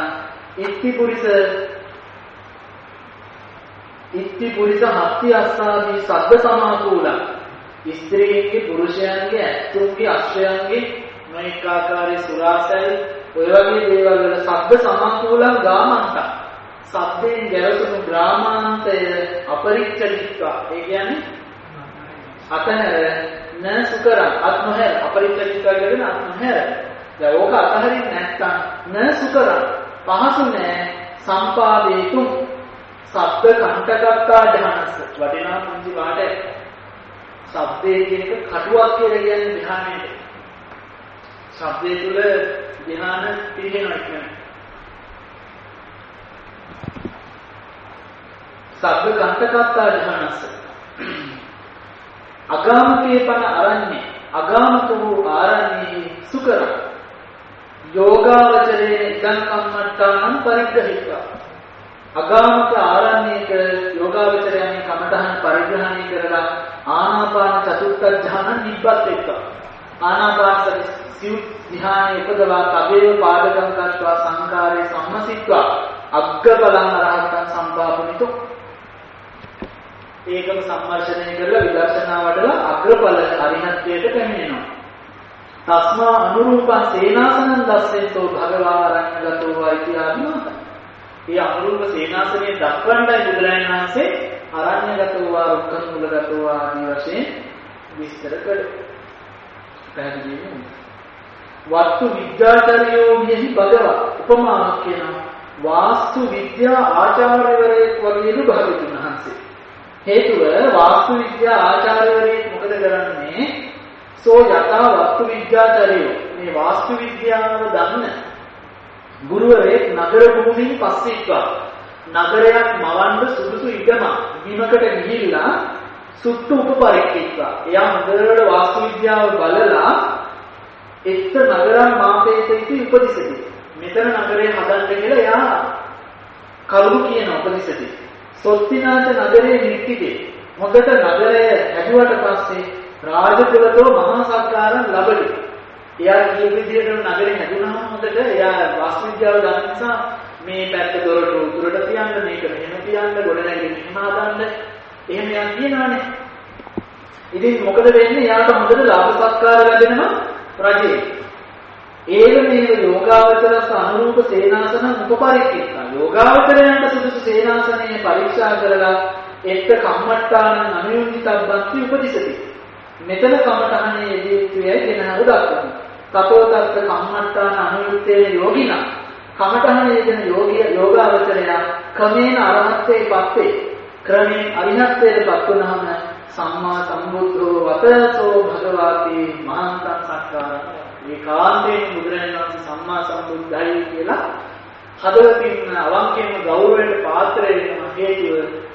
ඉත්ති පුරිස හත්ති අස්සාදී සද්ද සමාකූලං. ස්ත්‍රීන්ගේ පුරුෂයන්ගේ ඇත්තුන්ගේ අශ්‍රයන්ගේ මේක ආකාරයේ සුරාසයි ඔය වගේ දේවල් වල සද්ද සමාකූලං ගාමන්ත. සද්දෙන් ගැලසුණු ග්‍රාමාන්තය අපරිච්ඡදිත්වා. ඒ කියන්නේ අතහැර න සුකරං අත්මහැර අපරිච්ඡදිත්වා කියන්නේ අත්මහැර. දැන් ඕක අතහරින්න නැත්තම් න සුකරං පහසු නෑ සම්පාදේතු සබ්ද කණ්ඨගත්තා ධානස වටිනා පුංචි පාඩයක්. ශබ්දයේ කියන එක කටුවක් කියලා කියන්නේ ධානයේ. ශබ්දයේ තුල ධාන පිළිගෙනවා කියන්නේ. සබ්ද කණ්ඨගත්තා ධානස අගාමකේ පන අරන්නේ අගාමක වූ ආරණ්‍යේ සුකර යෝගාවචරේ ඉදං කම්මට්ටානම් පරිග්‍රහිතා අගාමක ආරණ්‍යයක යෝගාවචරයන් කමඨහන් පරිග්‍රහණය කරලා ආනාපාන චතුත්ථ ධාන නිබ්බත් එක්ක ආනාපාන සති ධ්‍යාන උපදවා කබේව පාදකම් කත්වා සංකාරේ සම්මසිත්වා අග්ගබලං අරහතං සම්පාපනිතෝ ඒකම සම්මර්ෂණය කරලා විදර්ශනා වඩලා අග්‍රඵල අරිහත්ත්වයට පැමිණෙනවා. තස්මා අනුරූපං සේනාසනං දස්සෙන්තෝ භගවා අරඤ්ඤගතෝ වයිති ආදිමාත. මේ අනුරූප සේනාසනයේ දක්වන්නයි බුදුරජාණන් වහන්සේ අරඤ්ඤගතෝ වා රුක්ඛමූලගතෝ ආදී වශයෙන් විස්තර කළේ. පැහැදිලි නේද? වස්තු විද්‍යාචාර්යෝ මෙහි භගවා උපමාවක් කියනවා. වාස්තු විද්‍යා ආචාර්යවරයෙක් වගේලු භාගතුන් වහන්සේ. හේතුව වාස්තු විද්‍යා ආචාර්යවරයෙක් මොකද කරන්නේ? සෝ යථා වස්තු විද්‍යාචාර්යෝ මේ වාස්තු විද්‍යාව දන්න ගුරුවරයෙක් නගර භූමින් පස්සෙක්වා නගරයක් මවන්න සුදුසු ඉඩම බිමකට ගිහිල්ලා සුත්තු උපපරික්කෙක්වා එයා හොඳට වාස්තු විද්‍යාව බලලා එක්ත නගරම් මාපේතේති උපදිසති මෙතන නගරය හදන්න කියලා එයා කවුරු කියන උපදිසති සොත්තිනාච නගරයේ නික්කිතේ හොඳට නගරය හැදුවට පස්සේ රාජකුලතෝ මහා සත්කාරම් ලැබෙයි. එයා මේ විදිහට නගරේ හැදුනම හොඳට එයා වාස්තු විද්‍යාව දන්න නිසා මේ පැත්ත දොරට උතුරට තියන්න මේක මෙහෙම තියන්න ගොඩනැගිලි මෙහෙම හදන්න එහෙම යක් කියනවානේ. ඉතින් මොකද වෙන්නේ? එයාට හොඳට ලාභ සත්කාර ලැබෙනවා රජේ. ඒව මේව යෝගාවචරස අනුරූප සේනාසන උපපරික්ඛිතා යෝගාවචරයන්ට සුදුසු සේනාසනයේ පරීක්ෂා කරලා එක්ක කම්මට්ටාන අනුයුක්තබ්බන්ති උපදිසති මෙතන කමඨහනේ යෙදීත්වයයි වෙනහව දක්වනවා තතෝ තත්ත කම්මට්ටාන අනුයුක්තේ යෝගිනා කමඨහනේ යෙදෙන යෝගාවචරය ක්‍රමේන අරහත්ත්වේ පත්තේ ක්‍රමයෙන් අරිහත්ත්වයට පත් වුණාම සම්මා සම්බුද්ධෝ වතසෝ භගවාති මහාන්තං සක්කාරං ඒකාන්තයෙන් බුදුරජාණන් වහන්සේ සම්මා සම්බුද්ධයි කියලා හදවතින් අවංකයෙන්ම ගෞරවයට පාත්‍ර වෙන හේතුව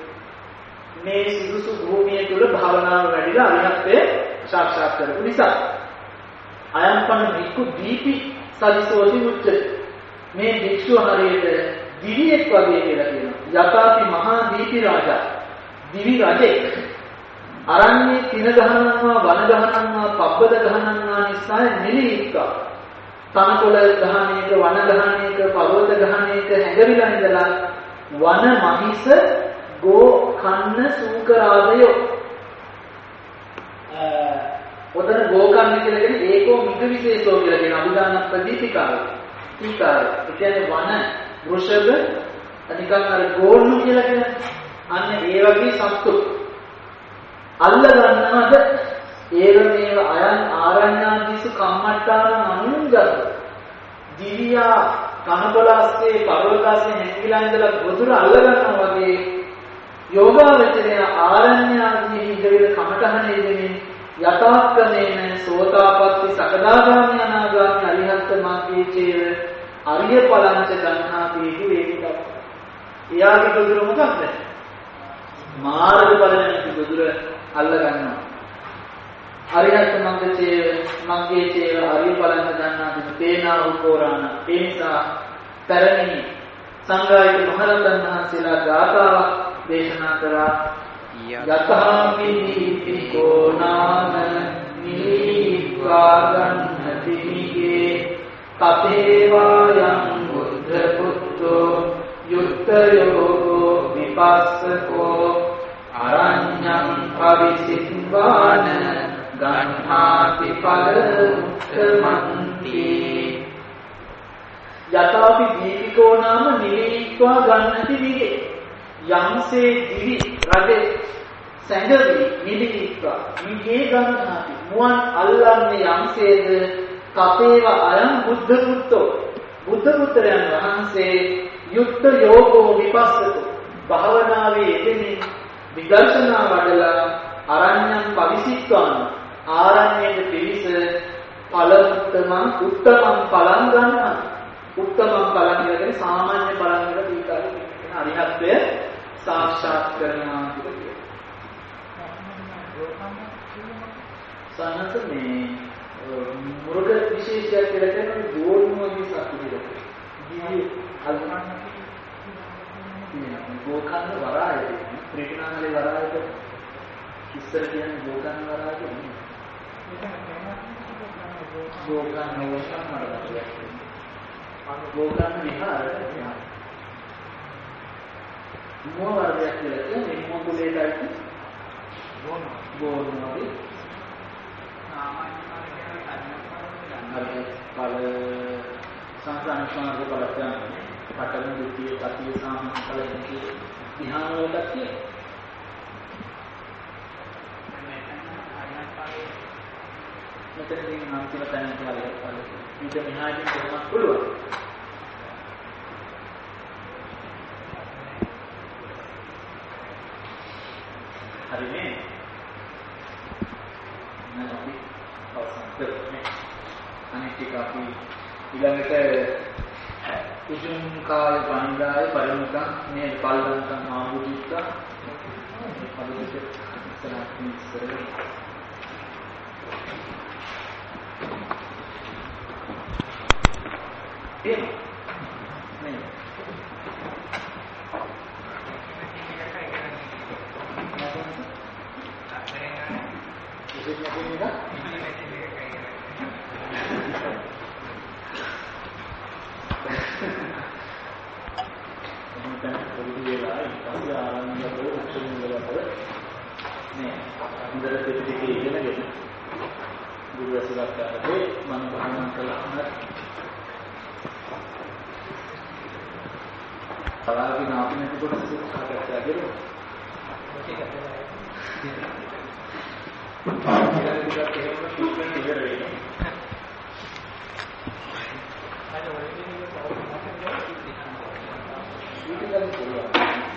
මේ සුදුසු භූමිය තුල භාවනාව වැඩිලා අරිහත්ත්වය සාක්ෂාත් කරගන්න නිසා අයම්පන්න භික්ඛු දීපි සදිසෝති උච්චති මේ භික්ෂුව හරියට දිවියෙක් වගේ කියලා කියනවා යතාපි මහා දීපි රාජා දිවි රජෙක් අරන්නේ තින ගහනන්වා වන ගහනන්වා පබ්බද ගහනන්වා නිසා නිලික්කා තනකොළ ගහණේක වන ගහණේක පර්වත ගහණේක හැඟවිලා ඉඳලා වන මහිස ගෝ කන්න සූකරාදයෝ ඔතන ගෝ කන්න කියලා කියන්නේ ඒකෝ මිග විශේෂෝ කියලා කියන අභිධාන ප්‍රදීපිකාව ටීකාව ඒ කියන්නේ වන වෘෂභ අනිකන් අර ගෝන්නු කියලා කියන අන්න ඒ වගේ සත්තු අල්ල ගන්නවද ඒව මේව අයන් ආරණ්‍යාදීසු කම්මට්ටාන අනුන්ගත දිවියා කනබලස්සේ පර්වතස්සේ හැංගිලා ඉඳලා ගොදුර අල්ල ගන්නවා වගේ යෝගාවචරය ආරණ්‍යාදී ඉඳගෙන කමඨහනේ දෙමින් යථාක්‍රමේන සෝතාපට්ටි සකදාගාමී අනාගාමී අරිහත් මාර්ගයේ චේව අරිය ඵලංච ගන්නාති ඒකක්. එයාගේ ගොදුර මොකක්ද? මාර්ග ඵලණේ ගොදුර අල්ල ගන්නවා. අරිහත් මග්ගේ චේව අරිය ඵලංච ගන්නාති තේනා උපෝරාණ. ඒ නිසා තරණී සංඝායක මහරහතන් වහන්සේලා ගාථාවක් දේශනා කරා යතහාපි දීපිකෝ නාම නීවා ගන්නති නිගේ තතේවායං බුද්ධ පුත්තෝ යුක්තයෝ විපස්සකෝ අරඤ්ඤං පවිසින්වාන ගණ්ඨාති ඵල උත්තමන්ති යතාපි දීපිකෝ නාම නිලීත්වා ගන්නති නිගේ යම්සේ දිවි රජේ සැඟවි නිලිත්වා නිගේ ගන්නාති මුවන් අල්ලන්නේ යම්සේද තතේව අයං බුද්ධ පුත්තෝ බුද්ධ පුත්‍රයන් වහන්සේ යුක්ත යෝගෝ විපස්සතු භාවනාවේ යෙදෙමින් විදර්ශනා වඩලා අරඤ්ඤං පවිසිට්වාන ආරණ්‍යයේ පිවිස ඵලමුත්තමං උත්තමං ඵලං ගන්නවා. උත්තමං ඵලං කියන්නේ සාමාන්‍ය ඵලං වල දීකාරය කියන අරිහත්ත්වය සාක්ෂාත් කරනවා කියන්නේ. සානතනේ මුර්ග විශේෂයක් කියලා කියන්නේ ගෝරුණුවගේ සතුටුද. ගිහි අල්මන්න ගෝකන්න වරායද ප්‍රේතනාලේ වරායද ඉස්සර කියන්නේ ගෝකන්න වරායද ගෝකන්න මරදයක් ගෝකන්න විහාරය මොන වර්ගයක් කියලා කියන්නේ මොන කුලේටයි ගෝරුණුවගේ सामान्य पल संसार पल पटल द्वितीय तृतीय सामान्य पल ध्यान लगती है नाम से बताने वाले पल इनके निहाय में खुलवा hari ini nanti අනිත් එක අපි ඊළඟට උජුම් කාය වන්දාය පරිමුඛං මේ පල්ලංකම් ආමුදිත්තා පරිවිත ඉස්සරහින් ඉස්සරහ ඒ නේ Apalagi nabi nanti pun masih agak lagi loh. Kita tiga ini. Itu kan pulau.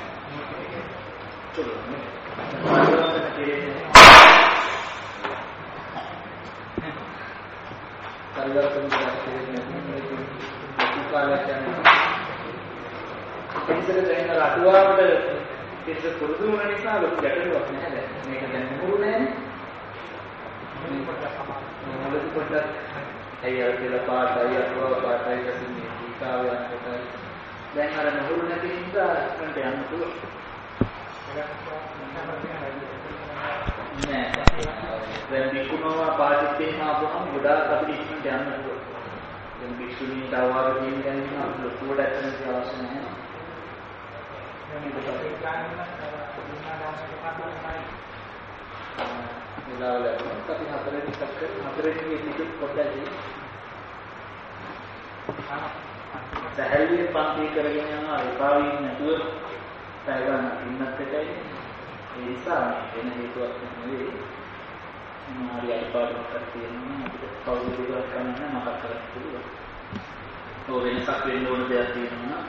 Coba nih. Kalau penjelasannya ini bukan macam ඉතින් දැන් රටුවාවට පිට පුරුදු වෙන නිසා ලොකු ගැටලුවක් නැහැ දැන්. මේක දැන් නුහුරු නෑනේ. මොනවද පොඩ්ඩක් අයියා කියලා පාටයි අටුවා පාටයි කසින්නේ ඊකාවයන් කොටයි. දැන් අර නුහුරු නැති නිසා මන්ට යන්න පුළුවන්. නෑ. දැන් විකුණනවා පාටිත්තේම ආවම ගොඩාක් අපිට ඉක්මනට යන්න පුළුවන්. දැන් වික්ෂුණීට ආවාද කියන දැනීම අපිට ලොකුවට ඇත්තට අවශ්‍ය නැහැ. tapi hadirin dikatakan hadirin ini hidup kodai sehari panti kerja yang ada paling itu saya nak ingat kita ini bisa ini itu sendiri hari apa kerja ini kalau juga karena maka kerja itu oh ini sakit dulu dia di mana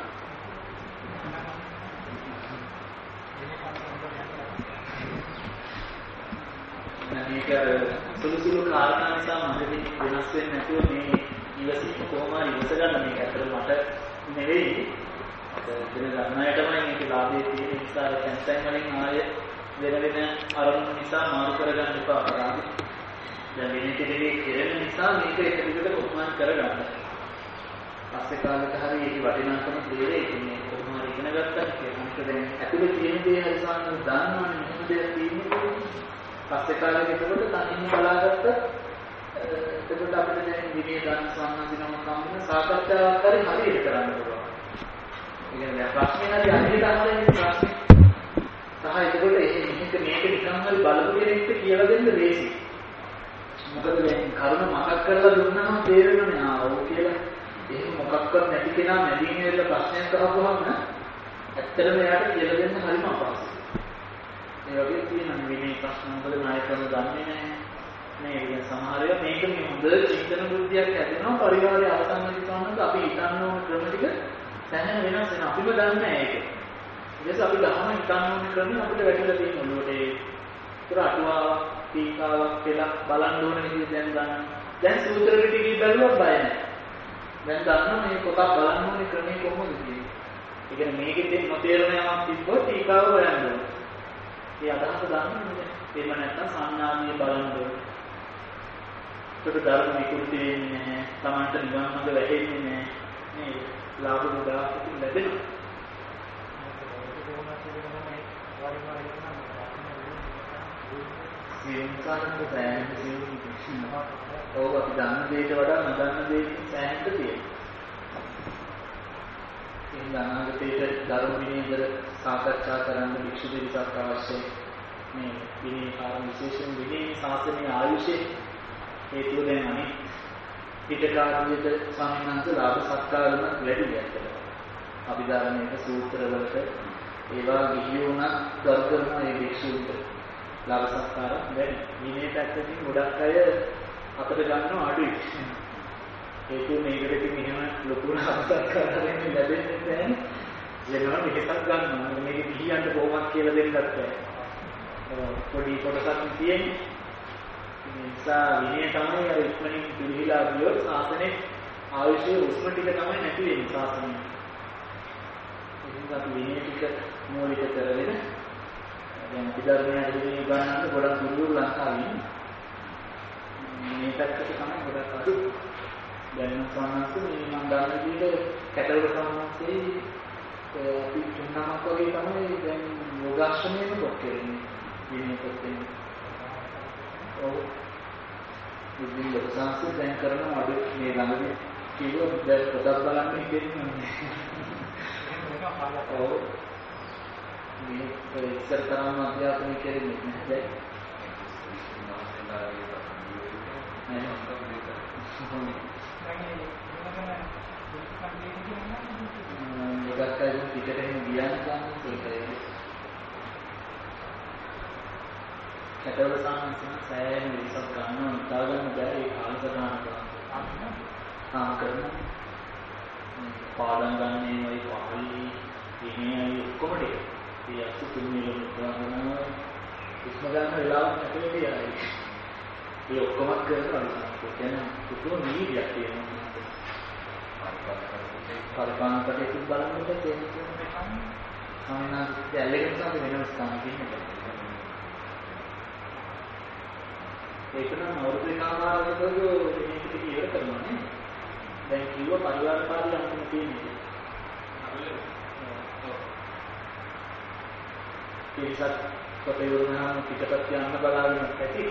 මේක සුළු කාරණා නිසා මම වෙනස් වෙන්නේ නැතුව මේ ඉවසීම කොහොමද ඉවස ගන්න මේක ඇත්තට මට නෙවෙයි දෙන ගන්නයටමයි මේක ලාභයේ තියෙන නිසා කැන්සන් වලින් ආය වෙන අරමුණු නිසා මාරු කරගන්න එපා අපරාධي දැන් මේ ටිකේ කෙරෙන නිසා මේක එක දිගට කොහොමද කරගන්න පස්සේ කාලෙක හරි ඒක වටිනාකම තේරෙයි ඉන්නේ කොහොම හරි ඉගෙන ගත්තා කියලා මොකද දැන් ඇතුලේ තියෙන දේ හරි සාමාන්‍යව දන්නවනේ මොකද දෙයක් තියෙන්නේ පස්සේ කාලෙක එතකොට තනින්ම බලාගත්ත එතකොට අපිට දැන් විනය දාන සම්බන්ධනම සම්බන්ධ සාකච්ඡාවක් හරි හරියට කරන්න පුළුවන්. ඒ කියන්නේ ප්‍රශ්නේ හරි හරියට අහන්නේ ප්‍රශ්නේ. සහ එතකොට මේක නිකන් හරි බලපු කෙනෙක්ට කියලා දෙන්න ලේසි. මොකද දැන් කරුණ මතක් කරලා දුන්නාම තේරෙන්නේ ආවෝ කියලා. එහෙම මොකක්වත් නැති කෙනා මැදින් ඉඳලා ප්‍රශ්නයක් අහපුවම ඇත්තටම එයාට කියලා දෙන්න හරිම අපහසුයි. ඒ වගේ තියෙන විනය ප්‍රශ්න මොකද නායකයන් දන්නේ නැහැ. මේ විදිහ සමහර වෙලාවට මේක මේ හොඳ චින්තන බුද්ධියක් ඇතිවෙනවා පරිවාරයේ අවසන් වෙනකන් අපි හිතන්න ඕන ක්‍රම ටික දැන් වෙනස් වෙන අපිම දන්නේ නැහැ ඒක. ඊටස් අපි ධර්ම හිතන්න ඕන ක්‍රමය අපිට වැටලා තියෙන ඔළුවට ඒතර අටුවාවක් ටීකාවක් කියලා බලන්න ඕන විදිහ දැන් ගන්න. දැන් සූත්‍ර පිටකේ බැලුවා බය නැහැ. දැන් දන්නවා මේ පොතක් බලන්න ඕනේ ක්‍රමය කොහොමද කියන්නේ. ඒ කියන්නේ මේකෙන් නොතේරෙන යමක් තිබ්බොත් ටීකාව හොයන්න ඕනේ. ඒ අදහස දන්නවද? එහෙම නැත්නම් සංඥාමය බලන්න ඕනේ. ඒකට ධර්ම විකෘති වෙන්නේ නැහැ. Tamanta නිවන් මඟ වැටෙන්නේ නැහැ. නේද? ලාභ ගොඩාක් ලැබෙනවා. සියුම්කාරක සෑහෙන සියුම් ඔව් අපි දන්න දෙයට වඩා නොදන්න දෙයකින් සෑහෙන්න තියෙනවා. ඒ අනාගතයේ ධර්ම විනයදර සාකච්ඡා කරන්න වික්ෂු දෙවිසක් අවශ්‍යයි. මේ විනය කාර්ය විශේෂයෙන් විනය ශාසනයේ ආයුෂේ හේතුව දැන් අනිත් පිටකාරියට ස්වාමීන් වහන්සේ ලාභ සත්කාරම වැඩි දෙයක්. අභිධර්මයේ සූත්‍රවලට ඒවා ගිහියුණා ගරු කරන ඒ වික්ෂුන්ට ලාභ සත්කාර වැඩි. විනය පැත්තකින් ගොඩක් අය අපිට ගන්නවා අඩුයි. ඒකෝ මේකට ඉතින් එහෙම ලොකු ලාභ සත්කාර ලැබෙන්නේ නැහැ. වෙනවා මේකක් ගන්නවා. මේක ගිහියන්ට කොහොමද කියලා දෙන්නත් බැහැ. පොඩි කොටසක් තියෙන්නේ. ඒ නිසා විනය තමයි අර ඉක්මනින් පිළිහිලා ගියොත් ශාසනයේ ආයුෂයේ උස්ම ටික තමයි නැති වෙන්නේ ශාසනයේ. ඉතින් අපි විනය ටික මූලික කරගෙන දැන් විදර්ශනයේ අධිවිනය ගන්නන්න ගොඩක් දුරු ලංකාවේ මේ පැත්තට තමයි ගොඩක් අඩු. දැන් සාමාන්‍යයෙන් මේ මම ගන්න විදිහට කැටලොග් සාමාන්‍යයෙන් අපි තුනක් වගේ තමයි දැන් යෝගාශ්‍රමයේම කොට කරන්නේ. විනය පොතේ. ඔව්. ඉතින් ලොකුසාංශ දැන් කරන අඩු මේ ළඟදී කිව්වොත් දැන් පොතක් බලන්න ඉන්නේ. ඔව්. මේ ඉස්සර තරම් අධ්‍යාපනය කරන්නේ නැහැ. ඒකත් අයින් ටිකට එහෙම ගියාන ගන්න කැටවල සාමාන්‍යයෙන් සෑහෙන විසක් ගන්නවා හිතා ගන්න බෑ ඒ කාලසටහන කරනවා. පාඩම් ගන්න ඒවයි පාළි ඉන්නේ ඔක්කොම ටික. ඒ අසු තුන්වෙනි කරනවා ඉස්ම ගන්න වෙලාවක් නැතිවෙ යයි. ඒ ඔක්කොම කරනවා. කියන්නේ පුදුම නීතියක් තියෙනවා. කල්පනාකට බලනකොට තේරෙනවා සාමාන්‍යයෙන් ඇලෙන්න තමයි වෙනස් ස්ථානකින් ඉන්නේ. ඒක නම් අවුරුදු එකමාරකදී මේක ඉවර කරනවා නේ. දැන් කිව්ව පරිවාර පාඩිය අන්තිම තියෙන්නේ. ඒසත් පොතේ වුණාම පිටපත් යන්න බලාගෙන ඇති.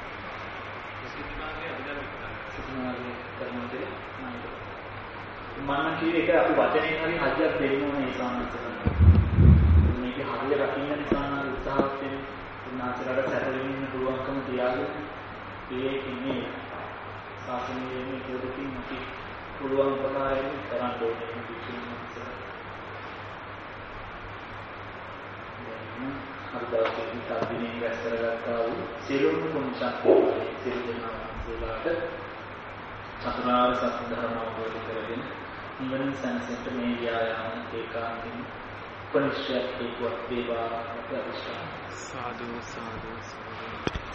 සිතුමාගේ කරනකොට මම කියේ ඒක අපි වචනේ හරි හදියක් දෙන්න ඕනේ සාමාන්‍යයෙන්. මේක හරිය රකින්න නිසා උත්සාහවත් වෙන උන්වහන්සේලාට සැපෙමින් ඉන්න පුළුවන්කම තියාගෙන ඒ ඉන්නේ සාසනීය මේ කෝඩකින් අපි පුළුවන් උපකාරයෙන් කරන්න ඕනේ කිසිම හරිදාකේ කාදිනේ වැස් කරගත්තා වූ සියලුම කුණසක් සියලු දෙනාට චතුරාර්ය සත්‍ය ධර්ම අවබෝධ කරගෙන නිවන සංසෙට මේ යායම ඒකාන්තින් උපනිශ්‍රයක් හේතුවක් වේවා අපේ අවිශ්වාස. සාදු සාදු සාදු